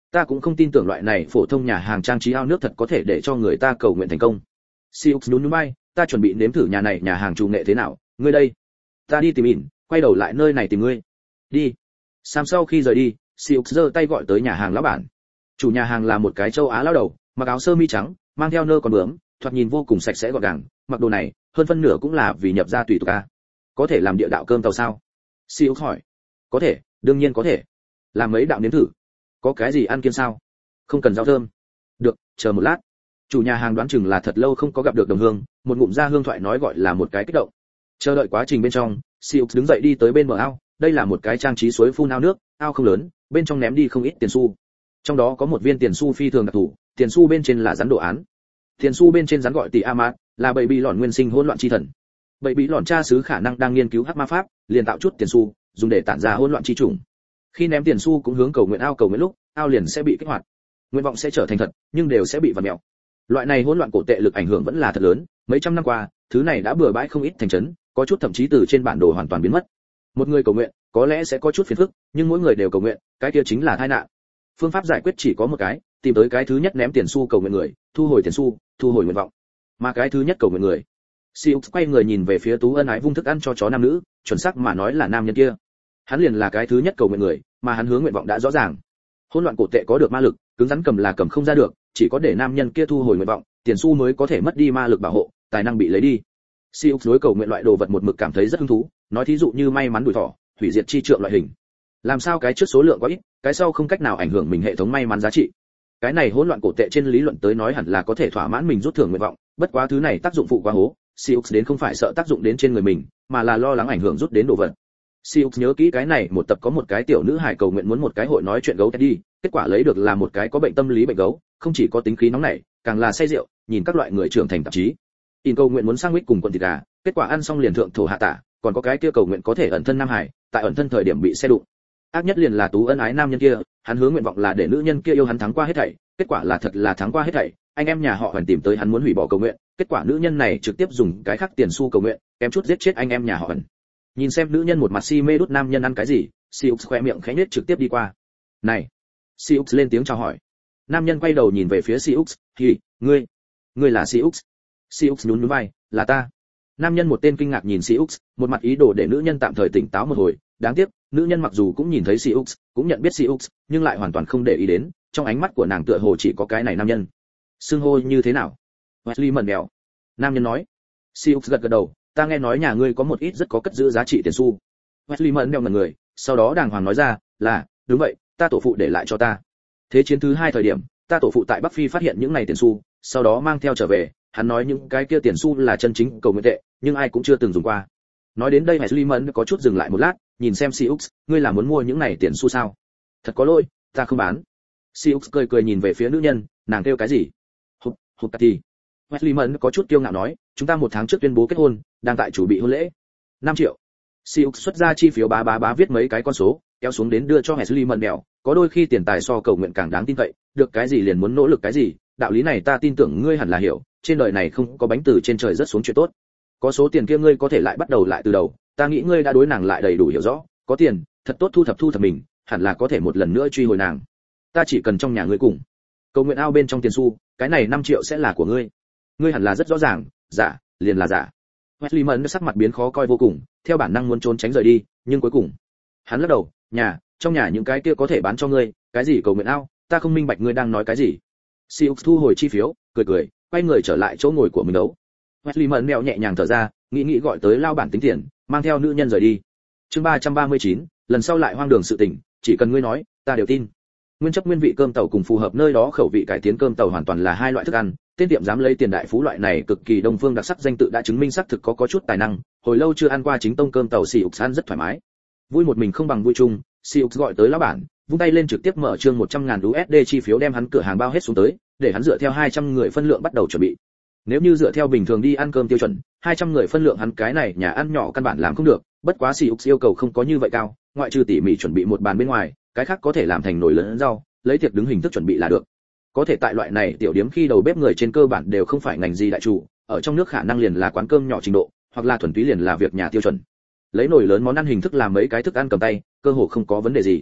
Ta cũng không tin tưởng loại này phổ thông nhà hàng trang trí ao nước thật có thể để cho người ta cầu nguyện thành công. Siux nhún nhún vai, ta chuẩn bị nếm thử nhà này nhà hàng chủ nghệ thế nào, ngươi đây? Ta đi tìm ỉn, quay đầu lại nơi này tìm ngươi. Đi. Sam sau khi rời đi, Siux giơ tay gọi tới nhà hàng lão bản. Chủ nhà hàng là một cái châu Á lão đầu, mặc áo sơ mi trắng, mang theo nơ còn bướm, thoạt nhìn vô cùng sạch sẽ gọn gàng, mặc đồ này, hơn phân nửa cũng là vì nhập gia tùy tục a. Có thể làm địa đạo cơm tàu sao? Siux hỏi. Có thể, đương nhiên có thể. Làm mấy đạo nếm thử. Có cái gì ăn kiêng sao? Không cần rau thơm. Được, chờ một lát. Chủ nhà hàng đoán chừng là thật lâu không có gặp được đồng hương, một ngụm ra hương thoại nói gọi là một cái kích động. Chờ đợi quá trình bên trong, Siux đứng dậy đi tới bên bờ ao, đây là một cái trang trí suối phun ao nước, ao không lớn, bên trong ném đi không ít tiền xu. Trong đó có một viên tiền xu phi thường đặc thù, tiền xu bên trên là rắn đồ án. Tiền xu bên trên rắn gọi tỷ Amat, là bầy bị lọn nguyên sinh hỗn loạn chi thần. Bầy bị lọn cha xứ khả năng đang nghiên cứu hắc ma pháp, liền tạo chút tiền xu, dùng để tản ra hỗn loạn chi trùng. Khi ném tiền xu cũng hướng cầu nguyện ao cầu nguyện lúc, ao liền sẽ bị kích hoạt. Nguyện vọng sẽ trở thành thật, nhưng đều sẽ bị vặn mèo. Loại này hỗn loạn cổ tệ lực ảnh hưởng vẫn là thật lớn, mấy trăm năm qua, thứ này đã bừa bãi không ít thành trấn, có chút thậm chí từ trên bản đồ hoàn toàn biến mất. Một người cầu nguyện, có lẽ sẽ có chút phiền phức, nhưng mỗi người đều cầu nguyện, cái kia chính là tai nạn. Phương pháp giải quyết chỉ có một cái, tìm tới cái thứ nhất ném tiền xu cầu nguyện người, thu hồi tiền xu, thu hồi nguyện vọng. Mà cái thứ nhất cầu nguyện người. Siux quay người nhìn về phía Tú Ân Ái vung thức ăn cho chó nam nữ, chuẩn xác mà nói là nam nhân kia. Hắn liền là cái thứ nhất cầu nguyện người, mà hắn hướng nguyện vọng đã rõ ràng. Hỗn loạn cổ tệ có được ma lực, cứng rắn cầm là cầm không ra được, chỉ có để nam nhân kia thu hồi nguyện vọng, tiền xu mới có thể mất đi ma lực bảo hộ, tài năng bị lấy đi. Siux đối cầu nguyện loại đồ vật một mực cảm thấy rất hứng thú, nói thí dụ như may mắn đuổi thỏ, hủy diệt chi trượng loại hình. Làm sao cái trước số lượng quá ít, cái sau không cách nào ảnh hưởng mình hệ thống may mắn giá trị. Cái này hỗn loạn cổ tệ trên lý luận tới nói hẳn là có thể thỏa mãn mình rút thưởng nguyện vọng, bất quá thứ này tác dụng phụ quá hố, Siux đến không phải sợ tác dụng đến trên người mình, mà là lo lắng ảnh hưởng rút đến đồ vật. Siux nhớ kỹ cái này một tập có một cái tiểu nữ hài cầu nguyện muốn một cái hội nói chuyện gấu Teddy, kết quả lấy được là một cái có bệnh tâm lý bệnh gấu, không chỉ có tính khí nóng nảy, càng là say rượu, nhìn các loại người trưởng thành tạp chí. In cầu nguyện muốn sang mít cùng quần thịt gà, kết quả ăn xong liền thượng thổ hạ tả, còn có cái kia cầu nguyện có thể ẩn thân nam hải, tại ẩn thân thời điểm bị xe đụng. Ác nhất liền là Tú Ân Ái nam nhân kia, hắn hướng nguyện vọng là để nữ nhân kia yêu hắn thắng qua hết thảy, kết quả là thật là thắng qua hết thảy, anh em nhà họ hoàn tìm tới hắn muốn hủy bỏ cầu nguyện, kết quả nữ nhân này trực tiếp dùng cái khác tiền xu cầu nguyện, kém chút giết chết anh em nhà họ hoàn. Nhìn xem nữ nhân một mặt si mê đút nam nhân ăn cái gì, Siux khẽ miệng khẽ nhếch trực tiếp đi qua. "Này." Siux lên tiếng chào hỏi. Nam nhân quay đầu nhìn về phía Siux, "Thì, ngươi, ngươi là Siux?" Siux nhún nhún vai, "Là ta." Nam nhân một tên kinh ngạc nhìn Siux, một mặt ý đồ để nữ nhân tạm thời tỉnh táo một hồi, đáng tiếc, nữ nhân mặc dù cũng nhìn thấy Siux, cũng nhận biết Siux, nhưng lại hoàn toàn không để ý đến, trong ánh mắt của nàng tựa hồ chỉ có cái này nam nhân. "Xưng hô như thế nào?" Wesley mẩn mèo. Nam nhân nói. Siux gật gật đầu, "Ta nghe nói nhà ngươi có một ít rất có cất giữ giá trị tiền xu." Wesley mẩn mèo ngẩn người, sau đó đàng hoàng nói ra, "Là, đúng vậy, ta tổ phụ để lại cho ta. Thế chiến thứ hai thời điểm, ta tổ phụ tại Bắc Phi phát hiện những này tiền xu, sau đó mang theo trở về, hắn nói những cái kia tiền xu là chân chính cầu nguyện tệ, nhưng ai cũng chưa từng dùng qua." Nói đến đây Wesley mẩn có chút dừng lại một lát, nhìn xem Siux, "Ngươi là muốn mua những này tiền xu sao?" "Thật có lỗi, ta không bán." Siux cười cười nhìn về phía nữ nhân, nàng kêu cái gì? "Hụt, hụt thì." Wesley mẩn có chút kiêu ngạo nói, "Chúng ta một tháng trước tuyên bố kết hôn, đang tại chuẩn bị hôn lễ." năm triệu. Siux xuất ra chi phiếu bá bá bá viết mấy cái con số, kéo xuống đến đưa cho Wesley mẩn mèo, có đôi khi tiền tài so cầu nguyện càng đáng tin cậy, được cái gì liền muốn nỗ lực cái gì, đạo lý này ta tin tưởng ngươi hẳn là hiểu, trên đời này không có bánh từ trên trời rớt xuống chuyện tốt. Có số tiền kia ngươi có thể lại bắt đầu lại từ đầu, ta nghĩ ngươi đã đối nàng lại đầy đủ hiểu rõ, có tiền, thật tốt thu thập thu thập mình, hẳn là có thể một lần nữa truy hồi nàng. Ta chỉ cần trong nhà ngươi cùng. Cầu nguyện ao bên trong tiền xu, cái này năm triệu sẽ là của ngươi. Ngươi hẳn là rất rõ ràng, giả, liền là giả. Wesley mẩn sắc mặt biến khó coi vô cùng, theo bản năng muốn trốn tránh rời đi, nhưng cuối cùng, hắn lắc đầu, "Nhà, trong nhà những cái kia có thể bán cho ngươi, cái gì cầu nguyện ao, ta không minh bạch ngươi đang nói cái gì." Siux thu hồi chi phiếu, cười cười, quay người trở lại chỗ ngồi của mình đấu. Wesley mẩn mèo nhẹ nhàng thở ra, nghĩ nghĩ gọi tới lao bản tính tiền, mang theo nữ nhân rời đi. Chương ba trăm ba mươi chín, lần sau lại hoang đường sự tình, chỉ cần ngươi nói, ta đều tin. Nguyên chất nguyên vị cơm tàu cùng phù hợp nơi đó khẩu vị cải tiến cơm tàu hoàn toàn là hai loại thức ăn, tên tiệm dám lấy tiền đại phú loại này cực kỳ đông phương đặc sắc danh tự đã chứng minh xác thực có có chút tài năng, hồi lâu chưa ăn qua chính tông cơm tàu Siux ăn rất thoải mái. Vui một mình không bằng vui chung, Siux gọi tới lão bản, vung tay lên trực tiếp mở trương một trăm ngàn đô la chi phiếu đem hắn cửa hàng bao hết xuống tới, để hắn dựa theo hai trăm người phân lượng bắt đầu chuẩn bị. Nếu như dựa theo bình thường đi ăn cơm tiêu chuẩn, hai trăm người phân lượng hắn cái này nhà ăn nhỏ căn bản làm không được, bất quá Siux yêu cầu không có như vậy cao, ngoại trừ tỉ mỉ chuẩn bị một bàn bên ngoài, cái khác có thể làm thành nồi lớn rau, lấy tiệc đứng hình thức chuẩn bị là được. Có thể tại loại này tiểu điểm khi đầu bếp người trên cơ bản đều không phải ngành gì đại chủ, ở trong nước khả năng liền là quán cơm nhỏ trình độ, hoặc là thuần túy liền là việc nhà tiêu chuẩn. Lấy nồi lớn món ăn hình thức làm mấy cái thức ăn cầm tay, cơ hồ không có vấn đề gì.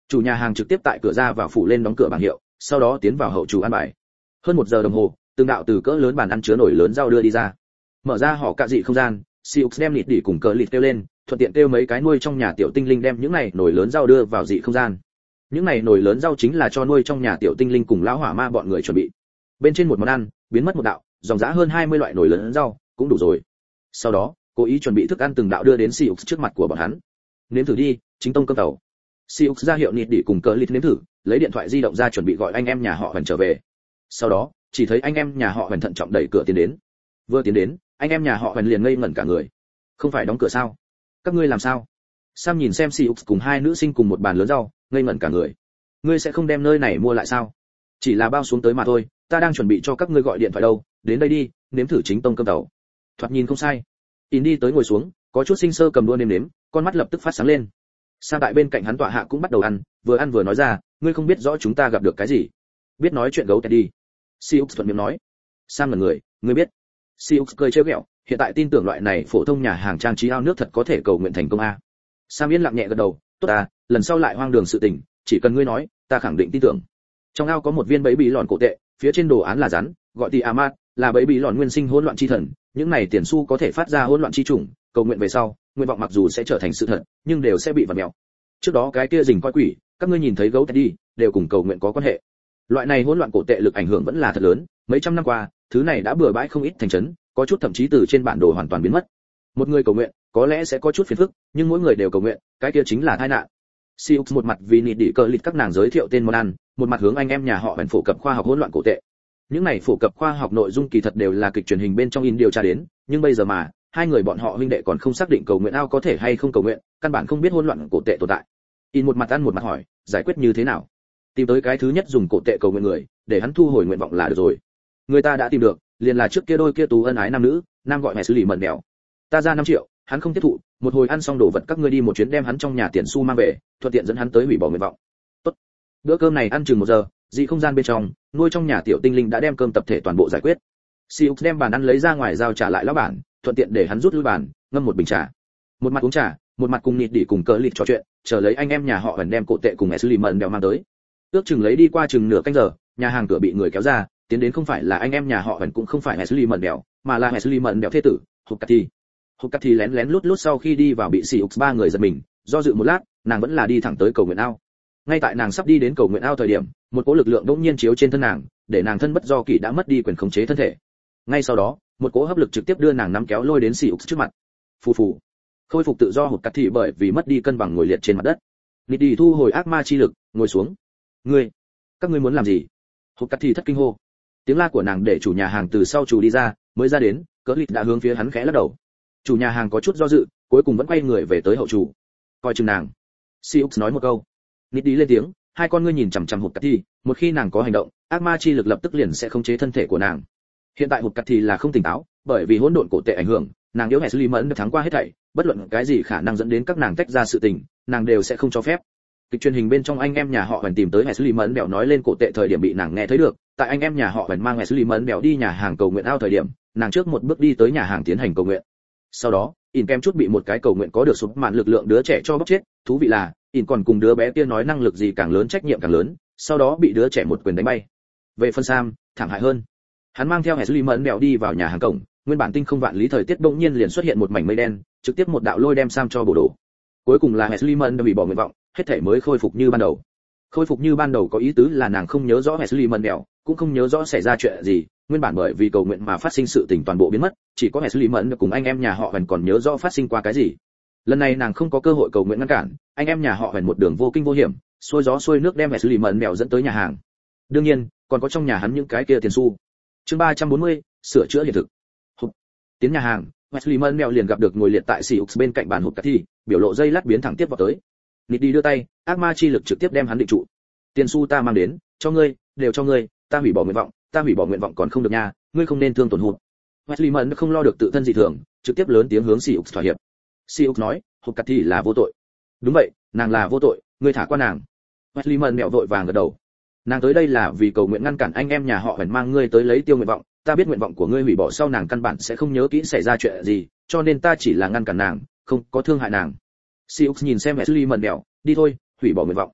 Chủ nhà hàng trực tiếp tại cửa ra vào phủ lên đóng cửa bảng hiệu, sau đó tiến vào hậu chủ ăn bài. Hơn một giờ đồng hồ, từng đạo từ cỡ lớn bàn ăn chứa nổi lớn rau đưa đi ra. Mở ra họ cạ dị không gian, Siux đem lịt đỉ cùng cờ lịt kêu lên, thuận tiện kêu mấy cái nuôi trong nhà tiểu tinh linh đem những này nồi lớn rau đưa vào dị không gian. Những này nồi lớn rau chính là cho nuôi trong nhà tiểu tinh linh cùng lão hỏa ma bọn người chuẩn bị. Bên trên một món ăn, biến mất một đạo, dòng giá hơn hai mươi loại nồi lớn rau, cũng đủ rồi. Sau đó, cố ý chuẩn bị thức ăn từng đạo đưa đến Siux trước mặt của bọn hắn. Nếm thử đi, chính tông cơm tàu. Siux ra hiệu nịt đỉ cùng cờ lịt nếm thử, lấy điện thoại di động ra chuẩn bị gọi anh em nhà họ Hoành trở về. Sau đó, chỉ thấy anh em nhà họ Hoành thận trọng đẩy cửa tiến đến. Vừa tiến đến, anh em nhà họ Hoành liền ngây ngẩn cả người. Không phải đóng cửa sao? Các ngươi làm sao? Sam nhìn xem Siux cùng hai nữ sinh cùng một bàn lớn rau, ngây ngẩn cả người. Ngươi sẽ không đem nơi này mua lại sao? Chỉ là bao xuống tới mà thôi, ta đang chuẩn bị cho các ngươi gọi điện thoại đâu, đến đây đi, nếm thử chính tông cơm tàu. Thoạt nhìn không sai. In đi tới ngồi xuống, có chút sinh sơ cầm đũa nếm nếm, con mắt lập tức phát sáng lên. Sam tại bên cạnh hắn tọa hạ cũng bắt đầu ăn, vừa ăn vừa nói ra, ngươi không biết rõ chúng ta gặp được cái gì. Biết nói chuyện gấu Teddy. Siux thuận miệng nói. Sam ngẩn người, ngươi biết? Siux cười trêu ghẹo, hiện tại tin tưởng loại này phổ thông nhà hàng trang trí ao nước thật có thể cầu nguyện thành công a. Sam yên lặng nhẹ gật đầu, tốt à, lần sau lại hoang đường sự tình, chỉ cần ngươi nói, ta khẳng định tin tưởng. Trong ao có một viên bẫy bí lòn cổ tệ, phía trên đồ án là rắn, gọi thì Amat, là bẫy bí lòn nguyên sinh hỗn loạn chi thần, những này tiền xu có thể phát ra hỗn loạn chi trùng, cầu nguyện về sau, nguyện vọng mặc dù sẽ trở thành sự thật, nhưng đều sẽ bị vặn mèo. Trước đó cái kia rình coi quỷ, các ngươi nhìn thấy gấu Teddy, đều cùng cầu nguyện có quan hệ. Loại này hỗn loạn cổ tệ lực ảnh hưởng vẫn là thật lớn, mấy trăm năm qua, thứ này đã bừa bãi không ít thành trấn, có chút thậm chí từ trên bản đồ hoàn toàn biến mất. Một người cầu nguyện, có lẽ sẽ có chút phiền phức, nhưng mỗi người đều cầu nguyện, cái kia chính là tai nạn. Siux một mặt vì nịt đỉ cờ lịt các nàng giới thiệu tên món ăn, một mặt hướng anh em nhà họ Hoành phổ cập khoa học hỗn loạn cổ tệ. Những này phổ cập khoa học nội dung kỳ thật đều là kịch truyền hình bên trong in điều tra đến, nhưng bây giờ mà, hai người bọn họ huynh đệ còn không xác định cầu nguyện ao có thể hay không cầu nguyện, căn bản không biết hỗn loạn cổ tệ tồn tại. In một mặt ăn một mặt hỏi, giải quyết như thế nào? Tìm tới cái thứ nhất dùng cổ tệ cầu nguyện người, để hắn thu hồi nguyện vọng là được rồi. Người ta đã tìm được, liền là trước kia đôi kia tú ân ái nam nữ, nam gọi mẹ xử lý mận mèo. Ta ra năm triệu, hắn không tiếp thụ, một hồi ăn xong đồ vật các ngươi đi một chuyến đem hắn trong nhà tiền xu mang về, thuận tiện dẫn hắn tới hủy bỏ nguyện vọng. Tốt. Bữa cơm này ăn chừng một giờ, dị không gian bên trong, nuôi trong nhà tiểu tinh linh đã đem cơm tập thể toàn bộ giải quyết. Siux đem bàn ăn lấy ra ngoài giao trả lại lão bản, thuận tiện để hắn rút lui bàn, ngâm một bình trà. Một mặt uống trà, một mặt cùng nịt đỉ cùng cờ lịt trò chuyện, chờ lấy anh em nhà họ Hoành đem cổ tệ cùng mẹ xử lý mận mèo mang tới. Ước chừng lấy đi qua chừng nửa canh giờ, nhà hàng cửa bị người kéo ra, tiến đến không phải là anh em nhà họ Hoành cũng không phải mẹ xử lý mận mèo, mà là mẹ xử lý mận mèo thế tử, Hukati. Hukati lén lén lút lút sau khi đi vào bị Siux ba người giật mình, do dự một lát, nàng vẫn là đi thẳng tới cầu nguyện ao. Ngay tại nàng sắp đi đến cầu nguyện ao thời điểm, một cỗ lực lượng đột nhiên chiếu trên thân nàng, để nàng thân bất do kỷ đã mất đi quyền khống chế thân thể. Ngay sau đó, một cỗ hấp lực trực tiếp đưa nàng nắm kéo lôi đến Siux trước mặt. Phù phù. Khôi phục tự do Hukati bởi vì mất đi cân bằng ngồi liệt trên mặt đất. Nidhi thu hồi ác ma chi lực, ngồi xuống. Ngươi, các ngươi muốn làm gì? Hukati thất kinh hô. Tiếng la của nàng để chủ nhà hàng từ sau chủ đi ra, mới ra đến, cỡ lịt đã hướng phía hắn khẽ lắc đầu. Chủ nhà hàng có chút do dự, cuối cùng vẫn quay người về tới hậu chủ. Coi chừng nàng. Siux nói một câu. Nidhi lên tiếng, hai con ngươi nhìn chằm chằm Hukati, một khi nàng có hành động, ác ma chi lực lập tức liền sẽ khống chế thân thể của nàng. Hiện tại Hukati là không tỉnh táo, bởi vì hỗn độn cổ tệ ảnh hưởng, nàng yếu Hesli mẫn được thắng qua hết thảy, bất luận cái gì khả năng dẫn đến các nàng tách ra sự tình, nàng đều sẽ không cho phép. Kịch truyền hình bên trong anh em nhà họ Hoành tìm tới Hesli mẫn bèo nói lên cổ tệ thời điểm bị nàng nghe thấy được, tại anh em nhà họ Hoành mang Hesli mẫn bèo đi nhà hàng cầu nguyện ao thời điểm, nàng trước một bước đi tới nhà hàng tiến hành cầu nguyện. Sau đó, In kem chút bị một cái cầu nguyện có được sụp mạn lực lượng đứa trẻ cho bóc chết, thú vị là, In còn cùng đứa bé kia nói năng lực gì càng lớn trách nhiệm càng lớn, sau đó bị đứa trẻ một quyền đánh bay. Về phần Sam, thảm hại hơn. Hắn mang theo Hesli mẫn bèo đi vào nhà hàng cổng, nguyên bản tinh không vạn lý thời tiết bỗng nhiên liền xuất hiện một mảnh mây đen, trực tiếp một đạo lôi đem Sam cho bổ đổ. Cuối cùng là Hesli mẫn đã bị bỏ nguyện vọng, hết thảy mới khôi phục như ban đầu. Khôi phục như ban đầu có ý tứ là nàng không nhớ rõ Hesli mẫn bèo, cũng không nhớ rõ xảy ra chuyện gì, nguyên bản bởi vì cầu nguyện mà phát sinh sự tình toàn bộ biến mất, chỉ có Hesli mẫn cùng anh em nhà họ Hoành còn nhớ rõ phát sinh qua cái gì. Lần này nàng không có cơ hội cầu nguyện ngăn cản, anh em nhà họ Hoành một đường vô kinh vô hiểm, xuôi gió xuôi nước đem Hesli mẫn bèo dẫn tới nhà hàng. Đương nhiên, còn có trong nhà hắn những cái kia tiền xu. Chương ba trăm bốn mươi, sửa chữa hiện thực. Hụt. Tiến nhà hàng, Wesley Mẫn mèo liền gặp được ngồi liệt tại Siux bên cạnh bàn hụt Cathy, biểu lộ dây lát biến thẳng tiếp vào tới. Nidhi đưa tay, ác ma chi lực trực tiếp đem hắn định trụ. Tiền xu ta mang đến, cho ngươi, đều cho ngươi, ta hủy bỏ nguyện vọng, ta hủy bỏ nguyện vọng còn không được nha, ngươi không nên thương tổn hụt. Wesley Mẫn không lo được tự thân dị thường, trực tiếp lớn tiếng hướng Siux thỏa hiệp. Siux nói, hụt Cathy là vô tội. Đúng vậy, nàng là vô tội, ngươi thả qua nàng. Wesley Mẫn mèo vội vàng gật đầu. Nàng tới đây là vì cầu nguyện ngăn cản anh em nhà họ Hoành mang ngươi tới lấy tiêu nguyện vọng, ta biết nguyện vọng của ngươi hủy bỏ sau nàng căn bản sẽ không nhớ kỹ xảy ra chuyện gì, cho nên ta chỉ là ngăn cản nàng, không có thương hại nàng. Siux nhìn xem Wesley mẩn đèo, đi thôi, hủy bỏ nguyện vọng.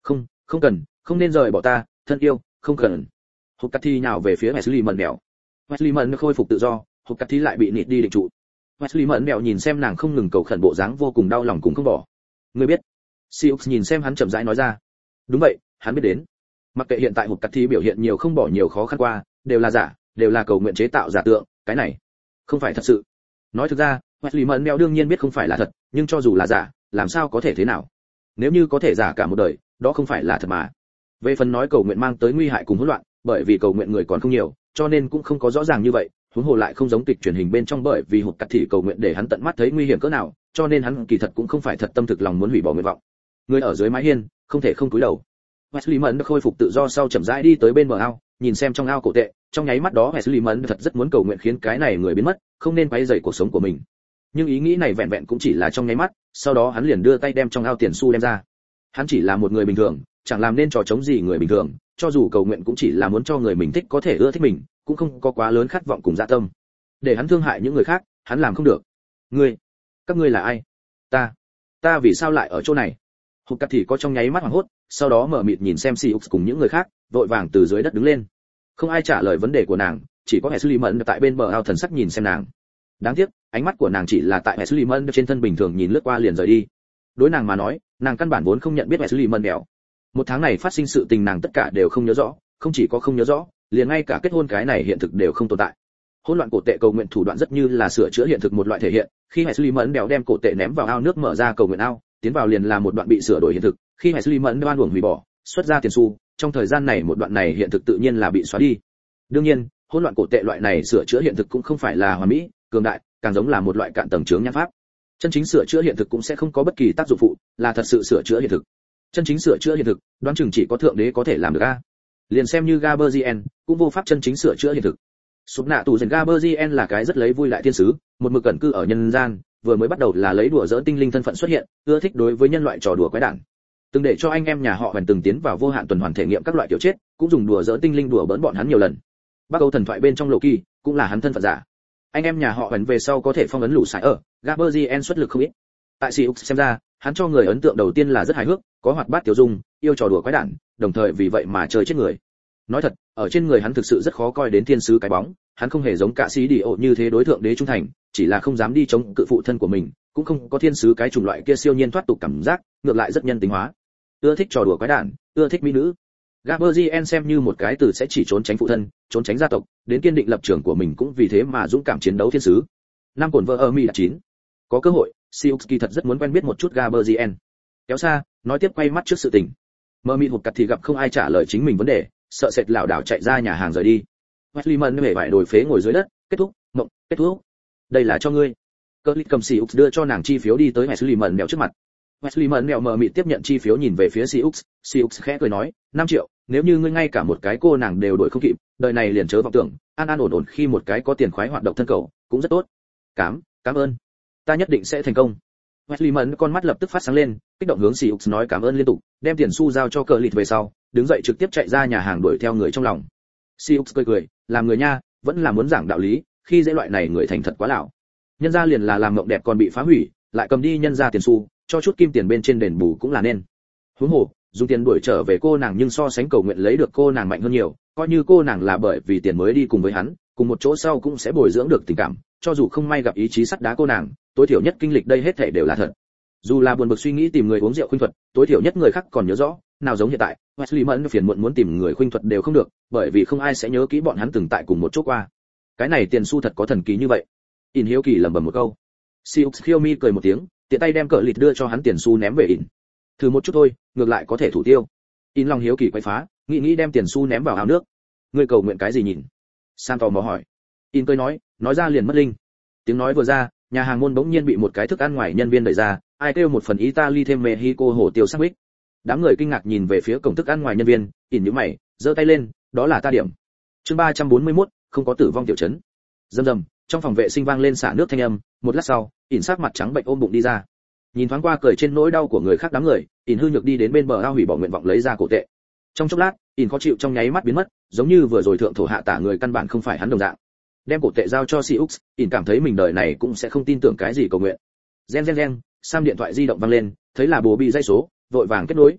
Không, không cần, không nên rời bỏ ta, thân yêu, không cần. Hộp cắt thi nhào về phía Wesley mẩn mèo. Wesley mẩn khôi phục tự do, hộp cắt thi lại bị nịt đi định trụ. Wesley mẩn mèo nhìn xem nàng không ngừng cầu khẩn bộ dáng vô cùng đau lòng cũng không bỏ. Ngươi biết? Siux nhìn xem hắn chậm rãi nói ra. Đúng vậy, hắn biết đến. Mặc kệ hiện tại hộp cắt thi biểu hiện nhiều không bỏ nhiều khó khăn qua, đều là giả, đều là cầu nguyện chế tạo giả tượng, cái này không phải thật sự. Nói thực ra, Wesley mẩn mèo đương nhiên biết không phải là thật, nhưng cho dù là giả, làm sao có thể thế nào? Nếu như có thể giả cả một đời, đó không phải là thật mà. Về phần nói cầu nguyện mang tới nguy hại cùng hỗn loạn, bởi vì cầu nguyện người còn không nhiều, cho nên cũng không có rõ ràng như vậy, huống hồ lại không giống kịch truyền hình bên trong, bởi vì hụt cắt thị cầu nguyện để hắn tận mắt thấy nguy hiểm cỡ nào, cho nên hắn kỳ thật cũng không phải thật tâm thực lòng muốn hủy bỏ nguyện vọng. Người ở dưới mái hiên, không thể không cúi đầu. Wesley Mẫn khôi phục tự do sau chậm rãi đi tới bên bờ ao, nhìn xem trong ao cổ tệ, trong nháy mắt đó Wesley Mẫn thật rất muốn cầu nguyện khiến cái này người biến mất, không nên quấy rầy cuộc sống của mình. Nhưng ý nghĩ này vẹn vẹn cũng chỉ là trong nháy mắt, sau đó hắn liền đưa tay đem trong ao tiền xu đem ra. Hắn chỉ là một người bình thường, chẳng làm nên trò chống gì người bình thường, cho dù cầu nguyện cũng chỉ là muốn cho người mình thích có thể ưa thích mình, cũng không có quá lớn khát vọng cùng dạ tâm. Để hắn thương hại những người khác, hắn làm không được. Ngươi, các ngươi là ai? Ta, ta vì sao lại ở chỗ này? Hụt cắt thì có trong nháy mắt hoảng hốt, sau đó mở mịt nhìn xem Siux cùng những người khác, vội vàng từ dưới đất đứng lên. Không ai trả lời vấn đề của nàng, chỉ có Wesley Mẫn tại bên bờ ao thần sắc nhìn xem nàng. Đáng tiếc, ánh mắt của nàng chỉ là tại Wesley Mẫn trên thân bình thường nhìn lướt qua liền rời đi. Đối nàng mà nói, nàng căn bản vốn không nhận biết Wesley Mẫn đẻo. Một tháng này phát sinh sự tình nàng tất cả đều không nhớ rõ, không chỉ có không nhớ rõ, liền ngay cả kết hôn cái này hiện thực đều không tồn tại. Hỗn loạn cổ tệ cầu nguyện thủ đoạn rất như là sửa chữa hiện thực một loại thể hiện, khi Wesley Mẫn đẻo đem cổ tệ ném vào ao nước mở ra cầu nguyện ao, tiến vào liền là một đoạn bị sửa đổi hiện thực, khi Wesley Mẫn đoan uổng hủy bỏ, xuất ra tiền xu, trong thời gian này một đoạn này hiện thực tự nhiên là bị xóa đi. Đương nhiên, hỗn loạn cổ tệ loại này sửa chữa hiện thực cũng không phải là hoàn mỹ, cường đại, càng giống là một loại cạn tầng chướng nhãn pháp. Chân chính sửa chữa hiện thực cũng sẽ không có bất kỳ tác dụng phụ, là thật sự sửa chữa hiện thực. Chân chính sửa chữa hiện thực, đoán chừng chỉ có thượng đế có thể làm được a. Liền xem như Gaberzien, cũng vô pháp chân chính sửa chữa hiện thực. Sụp nạ tù dần Gaberzien là cái rất lấy vui lại thiên sứ, một mực cẩn cư ở nhân gian, vừa mới bắt đầu là lấy đùa giỡn tinh linh thân phận xuất hiện, ưa thích đối với nhân loại trò đùa quái đản. Từng để cho anh em nhà họ Huyền từng tiến vào vô hạn tuần hoàn thể nghiệm các loại kiểu chết, cũng dùng đùa giỡn tinh linh đùa bỡn bọn hắn nhiều lần. Bắc Âu thần thoại bên trong Loki, cũng là hắn thân phận giả. Anh em nhà họ Huyền về sau có thể phong ấn lũ sải ở, Gaberzien xuất lực không ít. Tại Siux xem ra, hắn cho người ấn tượng đầu tiên là rất hài hước, có hoạt bát tiểu dung, yêu trò đùa quái đản, đồng thời vì vậy mà chơi chết người. Nói thật, ở trên người hắn thực sự rất khó coi đến thiên sứ cái bóng, hắn không hề giống cả sĩ đi ộ như thế đối thượng đế trung thành, chỉ là không dám đi chống cự phụ thân của mình, cũng không có thiên sứ cái chủng loại kia siêu nhiên thoát tục cảm giác, ngược lại rất nhân tính hóa. Ưa thích trò đùa quái đản, ưa thích mỹ nữ. Gaberzien xem như một cái từ sẽ chỉ trốn tránh phụ thân, trốn tránh gia tộc, đến kiên định lập trường của mình cũng vì thế mà dũng cảm chiến đấu thiên sứ. Năm cổn vợ ở mi đã chín. Có cơ hội, Siuxki thật rất muốn quen biết một chút Gaberzien. Kéo xa, nói tiếp quay mắt trước sự tình. Mơ mịt hụt cặt thì gặp không ai trả lời chính mình vấn đề, sợ sệt lảo đảo chạy ra nhà hàng rời đi. Wesley Mẫn hề vải đổi phế ngồi dưới đất, kết thúc, mộng, kết thúc. Đây là cho ngươi. Curly cầm Siux đưa cho nàng chi phiếu đi tới Wesley Mẫn mèo trước mặt. Wesley Mẫn mèo mờ mịt tiếp nhận chi phiếu nhìn về phía Siux, Siux khẽ cười nói, năm triệu, nếu như ngươi ngay cả một cái cô nàng đều đổi không kịp, đời này liền chớ vọng tưởng, an an ổn ổn khi một cái có tiền khoái hoạt động thân cầu, cũng rất tốt. Cảm, cảm ơn. Ta nhất định sẽ thành công. Wesley Mẫn con mắt lập tức phát sáng lên, kích động hướng Siux nói cảm ơn liên tục, đem tiền xu giao cho cờ lịt về sau, đứng dậy trực tiếp chạy ra nhà hàng đuổi theo người trong lòng. Siux cười cười, làm người nha, vẫn là muốn giảng đạo lý, khi dễ loại này người thành thật quá lão. Nhân gia liền là làm mộng đẹp còn bị phá hủy, lại cầm đi nhân gia tiền xu, cho chút kim tiền bên trên đền bù cũng là nên. Huống hồ, dùng tiền đuổi trở về cô nàng nhưng so sánh cầu nguyện lấy được cô nàng mạnh hơn nhiều, coi như cô nàng là bởi vì tiền mới đi cùng với hắn, cùng một chỗ sau cũng sẽ bồi dưỡng được tình cảm, cho dù không may gặp ý chí sắt đá cô nàng, tối thiểu nhất kinh lịch đây hết thảy đều là thật. Dù là buồn bực suy nghĩ tìm người uống rượu khuynh thuật, tối thiểu nhất người khác còn nhớ rõ, nào giống hiện tại, Wesley Mẫn phiền muộn muốn tìm người khuynh thuật đều không được, bởi vì không ai sẽ nhớ kỹ bọn hắn từng tại cùng một chỗ qua. Cái này tiền xu thật có thần kỳ như vậy. In hiếu kỳ lẩm bẩm một câu. Siux Khiomi cười một tiếng, tiện tay đem cờ lịt đưa cho hắn tiền xu ném về In. Thử một chút thôi, ngược lại có thể thủ tiêu. In lòng hiếu kỳ quay phá, nghĩ nghĩ đem tiền xu ném vào ao nước. Ngươi cầu nguyện cái gì nhìn? Sam tò mò hỏi. In cười nói, nói ra liền mất linh. Tiếng nói vừa ra, nhà hàng môn bỗng nhiên bị một cái thức ăn ngoài nhân viên đẩy ra, ai kêu một phần Italy thêm Mexico hổ tiêu sandwich. Đám người kinh ngạc nhìn về phía cổng thức ăn ngoài nhân viên, In nhíu mày, giơ tay lên, đó là ta điểm. Chương ba trăm bốn mươi mốt, không có tử vong tiểu trấn. Rầm rầm, trong phòng vệ sinh vang lên xả nước thanh âm, một lát sau, In sắc mặt trắng bệnh ôm bụng đi ra. Nhìn thoáng qua cười trên nỗi đau của người khác đám người, In hư nhược đi đến bên bờ ao hủy bỏ nguyện vọng lấy ra cổ tệ. Trong chốc lát, In khó chịu trong nháy mắt biến mất, giống như vừa rồi thượng thổ hạ tả người căn bản không phải hắn đồng dạng. Đem cổ tệ giao cho Siux, In cảm thấy mình đời này cũng sẽ không tin tưởng cái gì cầu nguyện. Gen gen gen, Sam điện thoại di động vang lên, thấy là bố bị dây số, vội vàng kết nối.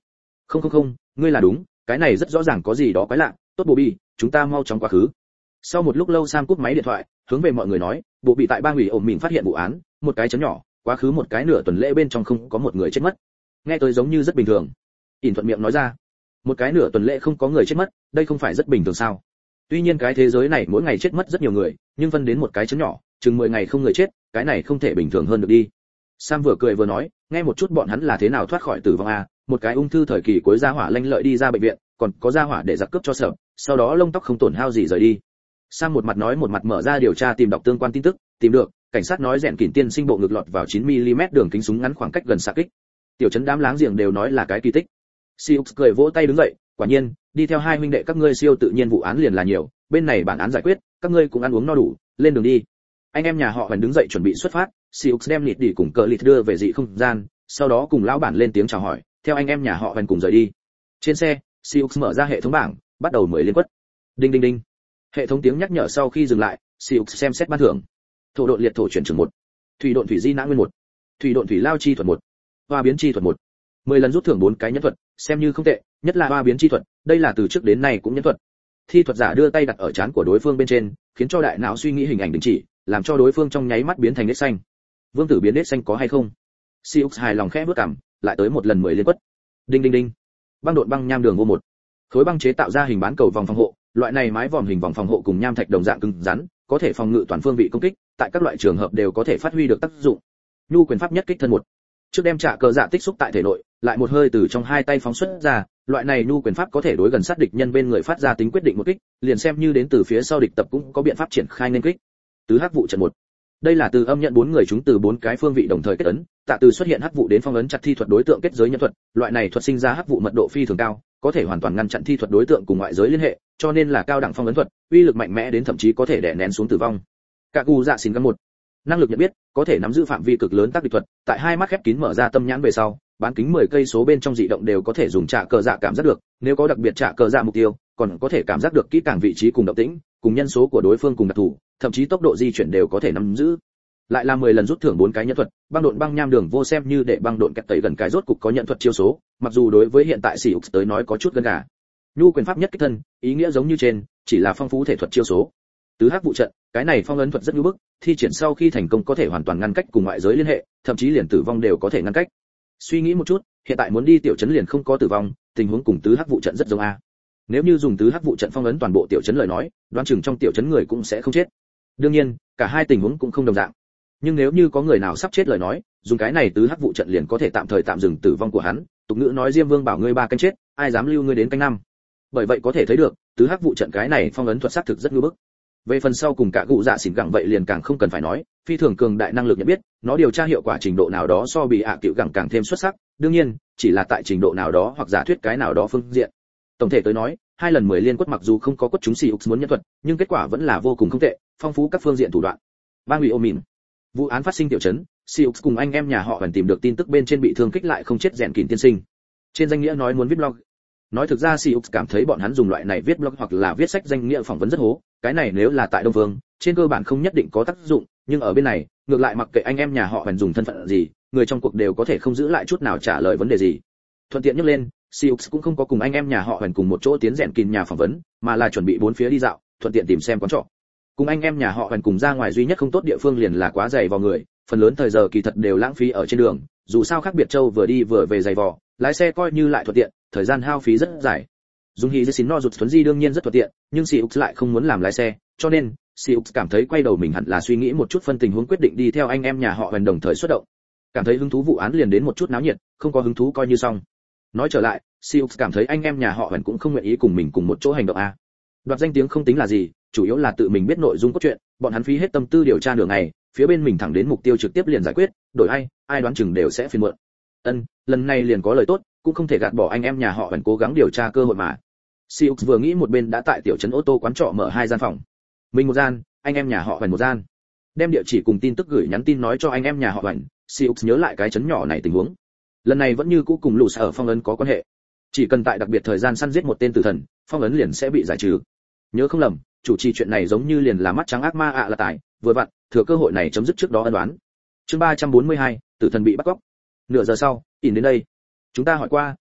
Không không không, ngươi là đúng, cái này rất rõ ràng có gì đó quái lạ, tốt Bobby, chúng ta mau chóng quá khứ. Sau một lúc lâu Sam cúp máy điện thoại, hướng về mọi người nói, Bobby tại bang ủy ổn mình phát hiện vụ án, một cái chấm nhỏ, quá khứ một cái nửa tuần lễ bên trong không có một người chết mất. Nghe tôi giống như rất bình thường. ỉn thuận miệng nói ra, một cái nửa tuần lễ không có người chết mất, đây không phải rất bình thường sao? Tuy nhiên cái thế giới này mỗi ngày chết mất rất nhiều người, nhưng phân đến một cái chấm nhỏ, chừng mười ngày không người chết, cái này không thể bình thường hơn được đi. Sam vừa cười vừa nói, nghe một chút bọn hắn là thế nào thoát khỏi tử vong à, một cái ung thư thời kỳ cuối gia hỏa lanh lợi đi ra bệnh viện, còn có gia hỏa để giặc cướp cho sợ, sau đó lông tóc không tổn hao gì rời đi. Sam một mặt nói một mặt mở ra điều tra tìm đọc tương quan tin tức, tìm được, cảnh sát nói rèn kỉn tiên sinh bộ ngực lọt vào chín mi li mét đường kính súng ngắn khoảng cách gần xạ kích. Tiểu trấn đám láng giềng đều nói là cái kỳ tích. Siêu cười vỗ tay đứng dậy, quả nhiên, đi theo hai huynh đệ các ngươi siêu tự nhiên vụ án liền là nhiều, bên này bản án giải quyết, các ngươi cũng ăn uống no đủ, lên đường đi. Anh em nhà họ vẫn đứng dậy chuẩn bị xuất phát, Siêu đem lịt đi cùng cờ lịt đưa về dị không gian, sau đó cùng lão bản lên tiếng chào hỏi, theo anh em nhà họ vẫn cùng rời đi. Trên xe, Siêu mở ra hệ thống bảng, bắt đầu mười liên quất. Đinh đinh đinh. Hệ thống tiếng nhắc nhở sau khi dừng lại, Siêu xem xét ban thưởng. Thổ độn liệt thổ chuyển trường một, thủy độn thủy di nã nguyên một, thủy độn thủy lao chi thuật một, hoa biến chi thuật một. mười lần rút thưởng bốn cái nhân thuật, xem như không tệ, nhất là hoa biến chi thuật, đây là từ trước đến nay cũng nhân thuật. Thi thuật giả đưa tay đặt ở trán của đối phương bên trên, khiến cho đại não suy nghĩ hình ảnh đình chỉ, làm cho đối phương trong nháy mắt biến thành nết xanh. Vương tử biến nết xanh có hay không? Siêu hài lòng khẽ bước cằm, lại tới một lần mười liên quất. Đinh đinh đinh. Băng độn băng nham đường vô một. Khối băng chế tạo ra hình bán cầu vòng phòng hộ, loại này mái vòm hình vòng phòng hộ cùng nham thạch đồng dạng cứng rắn, có thể phòng ngự toàn phương vị công kích, tại các loại trường hợp đều có thể phát huy được tác dụng. Nhu quyền pháp nhất kích thân một. Trước đem trả cờ dạ tích xúc tại thể nội, lại một hơi từ trong hai tay phóng xuất ra, loại này nhu quyền pháp có thể đối gần sát địch nhân bên người phát ra tính quyết định một kích, liền xem như đến từ phía sau địch tập cũng có biện pháp triển khai nên kích. Tứ hắc vụ trận một. Đây là từ âm nhận bốn người chúng từ bốn cái phương vị đồng thời kết ấn, tạ từ xuất hiện hắc vụ đến phong ấn chặt thi thuật đối tượng kết giới nhân thuật, loại này thuật sinh ra hắc vụ mật độ phi thường cao, có thể hoàn toàn ngăn chặn thi thuật đối tượng cùng ngoại giới liên hệ, cho nên là cao đẳng phong ấn thuật, uy lực mạnh mẽ đến thậm chí có thể đè nén xuống tử vong. Cả cù dạ xin găm một. Năng lực nhận biết, có thể nắm giữ phạm vi cực lớn tác địch thuật, tại hai mắt khép kín mở ra tâm nhãn về sau, bán kính mười cây số bên trong dị động đều có thể dùng trả cờ dạ cảm giác được, nếu có đặc biệt trả cờ dạ mục tiêu, còn có thể cảm giác được kỹ càng vị trí cùng động tĩnh, cùng nhân số của đối phương cùng đặc thù, thậm chí tốc độ di chuyển đều có thể nắm giữ. Lại là mười lần rút thưởng bốn cái nhận thuật, băng độn băng nham đường vô xem như để băng độn kẹt tẩy gần cái rốt cục có nhận thuật chiêu số, mặc dù đối với hiện tại Siêu tới nói có chút gần gà. Nhu quyền pháp nhất kích thân, ý nghĩa giống như trên, chỉ là phong phú thể thuật chiêu số. Tứ hắc vụ trận, cái này phong ấn thuật rất nhu bức, thi triển sau khi thành công có thể hoàn toàn ngăn cách cùng ngoại giới liên hệ, thậm chí liền tử vong đều có thể ngăn cách. Suy nghĩ một chút, hiện tại muốn đi tiểu trấn liền không có tử vong, tình huống cùng tứ hắc vụ trận rất giống a. Nếu như dùng tứ hắc vụ trận phong ấn toàn bộ tiểu trấn lời nói, đoán chừng trong tiểu trấn người cũng sẽ không chết. Đương nhiên, cả hai tình huống cũng không đồng dạng. Nhưng nếu như có người nào sắp chết lời nói, dùng cái này tứ hắc vụ trận liền có thể tạm thời tạm dừng tử vong của hắn, tục ngữ nói Diêm Vương bảo ngươi ba canh chết, ai dám lưu ngươi đến canh năm. Bởi vậy có thể thấy được, tứ hắc vụ trận cái này phong ấn thuật xác thực rất nhu bức. Về phần sau cùng cả cụ dạ xỉn gẳng vậy liền càng không cần phải nói, phi thường cường đại năng lực nhận biết, nó điều tra hiệu quả trình độ nào đó so bị ạ à cựu gẳng càng thêm xuất sắc, đương nhiên, chỉ là tại trình độ nào đó hoặc giả thuyết cái nào đó phương diện. Tổng thể tới nói, hai lần mười liên quất mặc dù không có quất chúng Siêu muốn nhân thuật, nhưng kết quả vẫn là vô cùng không tệ, phong phú các phương diện thủ đoạn. Bang ủy ô mìn. Vụ án phát sinh tiểu trấn, Siêu cùng anh em nhà họ vẫn tìm được tin tức bên trên bị thương kích lại không chết rèn kỉn tiên sinh. Trên danh nghĩa nói muốn viết blog. Nói thực ra Siêu cảm thấy bọn hắn dùng loại này viết blog hoặc là viết sách danh nghĩa phỏng vấn rất hố, cái này nếu là tại Đông Vương, trên cơ bản không nhất định có tác dụng, nhưng ở bên này, ngược lại mặc kệ anh em nhà họ vẫn dùng thân phận gì, người trong cuộc đều có thể không giữ lại chút nào trả lời vấn đề gì. Thuận tiện nhắc lên, Siêu cũng không có cùng anh em nhà họ vẫn cùng một chỗ tiến rèn kỉn nhà phỏng vấn, mà là chuẩn bị bốn phía đi dạo, thuận tiện tìm xem quán trọ. Cùng anh em nhà họ vẫn cùng ra ngoài duy nhất không tốt địa phương liền là quá dày vào người, phần lớn thời giờ kỳ thật đều lãng phí ở trên đường, dù sao khác biệt châu vừa đi vừa về dày vò, lái xe coi như lại thuận tiện, thời gian hao phí rất dài. Dung Hy xin no rụt thuấn di đương nhiên rất thuận tiện, nhưng Siêu lại không muốn làm lái xe, cho nên Siêu cảm thấy quay đầu mình hẳn là suy nghĩ một chút phân tình huống quyết định đi theo anh em nhà họ vẫn đồng thời xuất động. Cảm thấy hứng thú vụ án liền đến một chút náo nhiệt, không có hứng thú coi như xong. Nói trở lại, Siêu cảm thấy anh em nhà họ vẫn cũng không nguyện ý cùng mình cùng một chỗ hành động a. Đoạt danh tiếng không tính là gì, chủ yếu là tự mình biết nội dung cốt truyện, bọn hắn phí hết tâm tư điều tra nửa ngày, phía bên mình thẳng đến mục tiêu trực tiếp liền giải quyết, đổi ai, ai đoán chừng đều sẽ phiền muộn. Ân, lần này liền có lời tốt, cũng không thể gạt bỏ anh em nhà họ vẫn cố gắng điều tra cơ hội mà. Siêu vừa nghĩ một bên đã tại tiểu trấn ô tô quán trọ mở hai gian phòng. Mình một gian, anh em nhà họ vẫn một gian. Đem địa chỉ cùng tin tức gửi nhắn tin nói cho anh em nhà họ vẫn, Siêu nhớ lại cái trấn nhỏ này tình huống. Lần này vẫn như cũ cùng lũ sở phong ấn có quan hệ. Chỉ cần tại đặc biệt thời gian săn giết một tên tử thần, phong ấn liền sẽ bị giải trừ. Nhớ không lầm, chủ trì chuyện này giống như liền là mắt trắng ác ma ạ à là tài, vừa vặn, thừa cơ hội này chấm dứt trước đó ân đoán. Chương ba trăm bốn mươi hai, tử thần bị bắt cóc. Nửa giờ sau, ỉn đến đây. Chúng ta hỏi qua,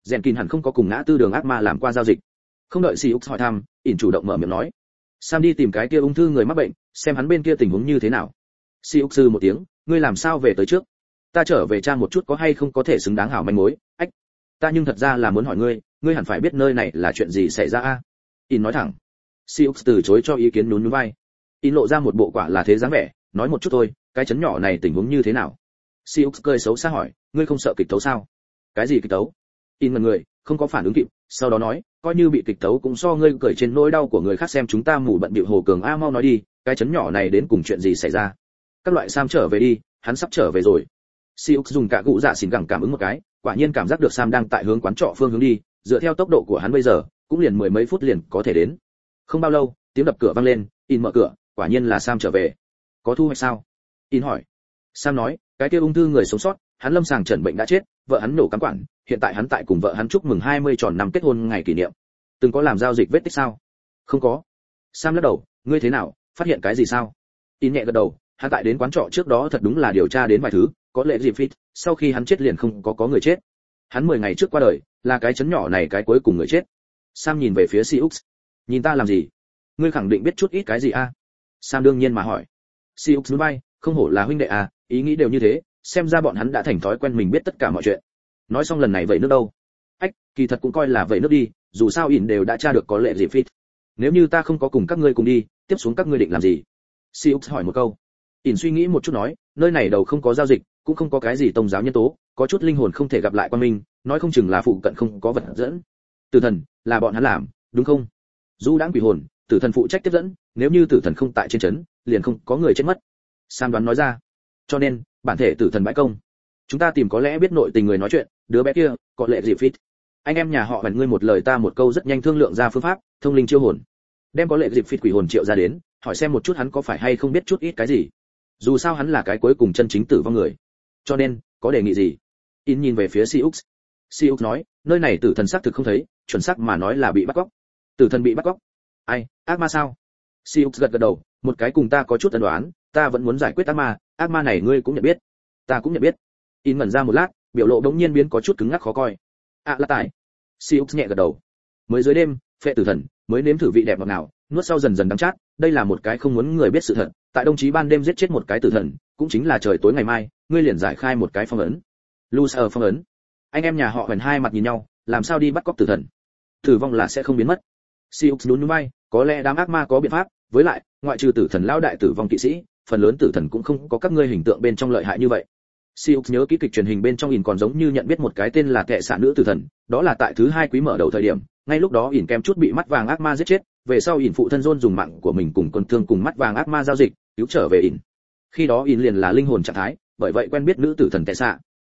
rèn kín hẳn không có cùng ngã tư đường ác ma làm qua giao dịch. Không đợi Siux hỏi thăm, ỉn chủ động mở miệng nói, Sam đi tìm cái kia ung thư người mắc bệnh, xem hắn bên kia tình huống như thế nào. Siux sư một tiếng, ngươi làm sao về tới trước? Ta trở về tra một chút có hay không có thể xứng đáng hảo manh mối. Ách, ta nhưng thật ra là muốn hỏi ngươi, ngươi hẳn phải biết nơi này là chuyện gì xảy ra a. In nói thẳng. Siux từ chối cho ý kiến nhún nhún vai. In lộ ra một bộ quả là thế dáng vẻ, nói một chút thôi, cái chấn nhỏ này tình huống như thế nào? Siux cười xấu xa hỏi, ngươi không sợ kịch tấu sao? Cái gì kịch tấu? In ngẩn người, không có phản ứng kịp, sau đó nói, coi như bị kịch tấu cũng so ngươi cười trên nỗi đau của người khác xem chúng ta mù bận bịu hồ cường a, mau nói đi, cái chấn nhỏ này đến cùng chuyện gì xảy ra? Các loại Sam trở về đi, hắn sắp trở về rồi. Siux dùng cả gụ dạ xỉn gẳng cảm ứng một cái, quả nhiên cảm giác được Sam đang tại hướng quán trọ phương hướng đi, dựa theo tốc độ của hắn bây giờ, cũng liền mười mấy phút liền có thể đến. Không bao lâu, tiếng đập cửa vang lên, In mở cửa, quả nhiên là Sam trở về. Có thu hoạch sao? In hỏi. Sam nói, cái kia ung thư người sống sót, hắn lâm sàng chẩn bệnh đã chết, vợ hắn nổ cắm quản, hiện tại hắn tại cùng vợ hắn chúc mừng hai mươi tròn năm kết hôn ngày kỷ niệm. Từng có làm giao dịch vết tích sao? Không có. Sam lắc đầu, ngươi thế nào, phát hiện cái gì sao? In nhẹ gật đầu, hắn tại đến quán trọ trước đó thật đúng là điều tra đến vài thứ, có lẽ dịp fit, sau khi hắn chết liền không có có người chết. Hắn mười ngày trước qua đời, là cái chấn nhỏ này cái cuối cùng người chết. Sam nhìn về phía Siux. Nhìn ta làm gì? Ngươi khẳng định biết chút ít cái gì a? Sam đương nhiên mà hỏi. Siux nhún vai, không hổ là huynh đệ à, ý nghĩ đều như thế, xem ra bọn hắn đã thành thói quen mình biết tất cả mọi chuyện. Nói xong lần này vậy nước đâu? Ách, kỳ thật cũng coi là vậy nước đi, dù sao ỉn đều đã tra được có lệ dịp fit. Nếu như ta không có cùng các ngươi cùng đi, tiếp xuống các ngươi định làm gì? Siux hỏi một câu. ỉn suy nghĩ một chút nói, nơi này đầu không có giao dịch, cũng không có cái gì tôn giáo nhân tố, có chút linh hồn không thể gặp lại quan minh, nói không chừng là phụ cận không có vật dẫn. Tử thần là bọn hắn làm, đúng không? Du đãng quỷ hồn, tử thần phụ trách tiếp dẫn, nếu như tử thần không tại trên trấn, liền không có người chết mất. Sam đoán nói ra. Cho nên, bản thể tử thần bãi công. Chúng ta tìm có lẽ biết nội tình người nói chuyện, đứa bé kia, có lẽ dịp fit. Anh em nhà họ bèn ngươi một lời ta một câu rất nhanh thương lượng ra phương pháp, thông linh chiêu hồn. Đem có lẽ dịp fit quỷ hồn triệu ra đến, hỏi xem một chút hắn có phải hay không biết chút ít cái gì. Dù sao hắn là cái cuối cùng chân chính tử vong người. Cho nên, có đề nghị gì? In nhìn về phía Siux. Siux nói, nơi này tử thần xác thực không thấy, chuẩn xác mà nói là bị bắt cóc. Tử thần bị bắt cóc? Ai, ác ma sao? Siux gật gật đầu, một cái cùng ta có chút ân đoán, ta vẫn muốn giải quyết ác ma, ác ma này ngươi cũng nhận biết. Ta cũng nhận biết. In ngẩn ra một lát, biểu lộ đống nhiên biến có chút cứng ngắc khó coi. À là tại. Siux nhẹ gật đầu. Mới dưới đêm, phệ tử thần, mới nếm thử vị đẹp ngọt ngào, nuốt sau dần dần đắng chát, đây là một cái không muốn người biết sự thật, tại đồng chí ban đêm giết chết một cái tử thần, cũng chính là trời tối ngày mai, ngươi liền giải khai một cái phong ấn. Loser phong ấn. Anh em nhà họ Huyền hai mặt nhìn nhau, làm sao đi bắt cóc tử thần? Tử vong là sẽ không biến mất. Siux nhún nhún vai, có lẽ đám ác ma có biện pháp, với lại, ngoại trừ tử thần lão đại tử vong kỵ sĩ, phần lớn tử thần cũng không có các ngươi hình tượng bên trong lợi hại như vậy. Siux nhớ kỹ kịch truyền hình bên trong ỉn còn giống như nhận biết một cái tên là kệ xạ nữ tử thần, đó là tại thứ hai quý mở đầu thời điểm, ngay lúc đó ỉn kem chút bị mắt vàng ác ma giết chết, về sau ỉn phụ thân John dùng mạng của mình cùng con thương cùng mắt vàng ác ma giao dịch, cứu trở về ỉn. Khi đó ỉn liền là linh hồn trạng thái, bởi vậy quen biết nữ tử thần kệ xạ.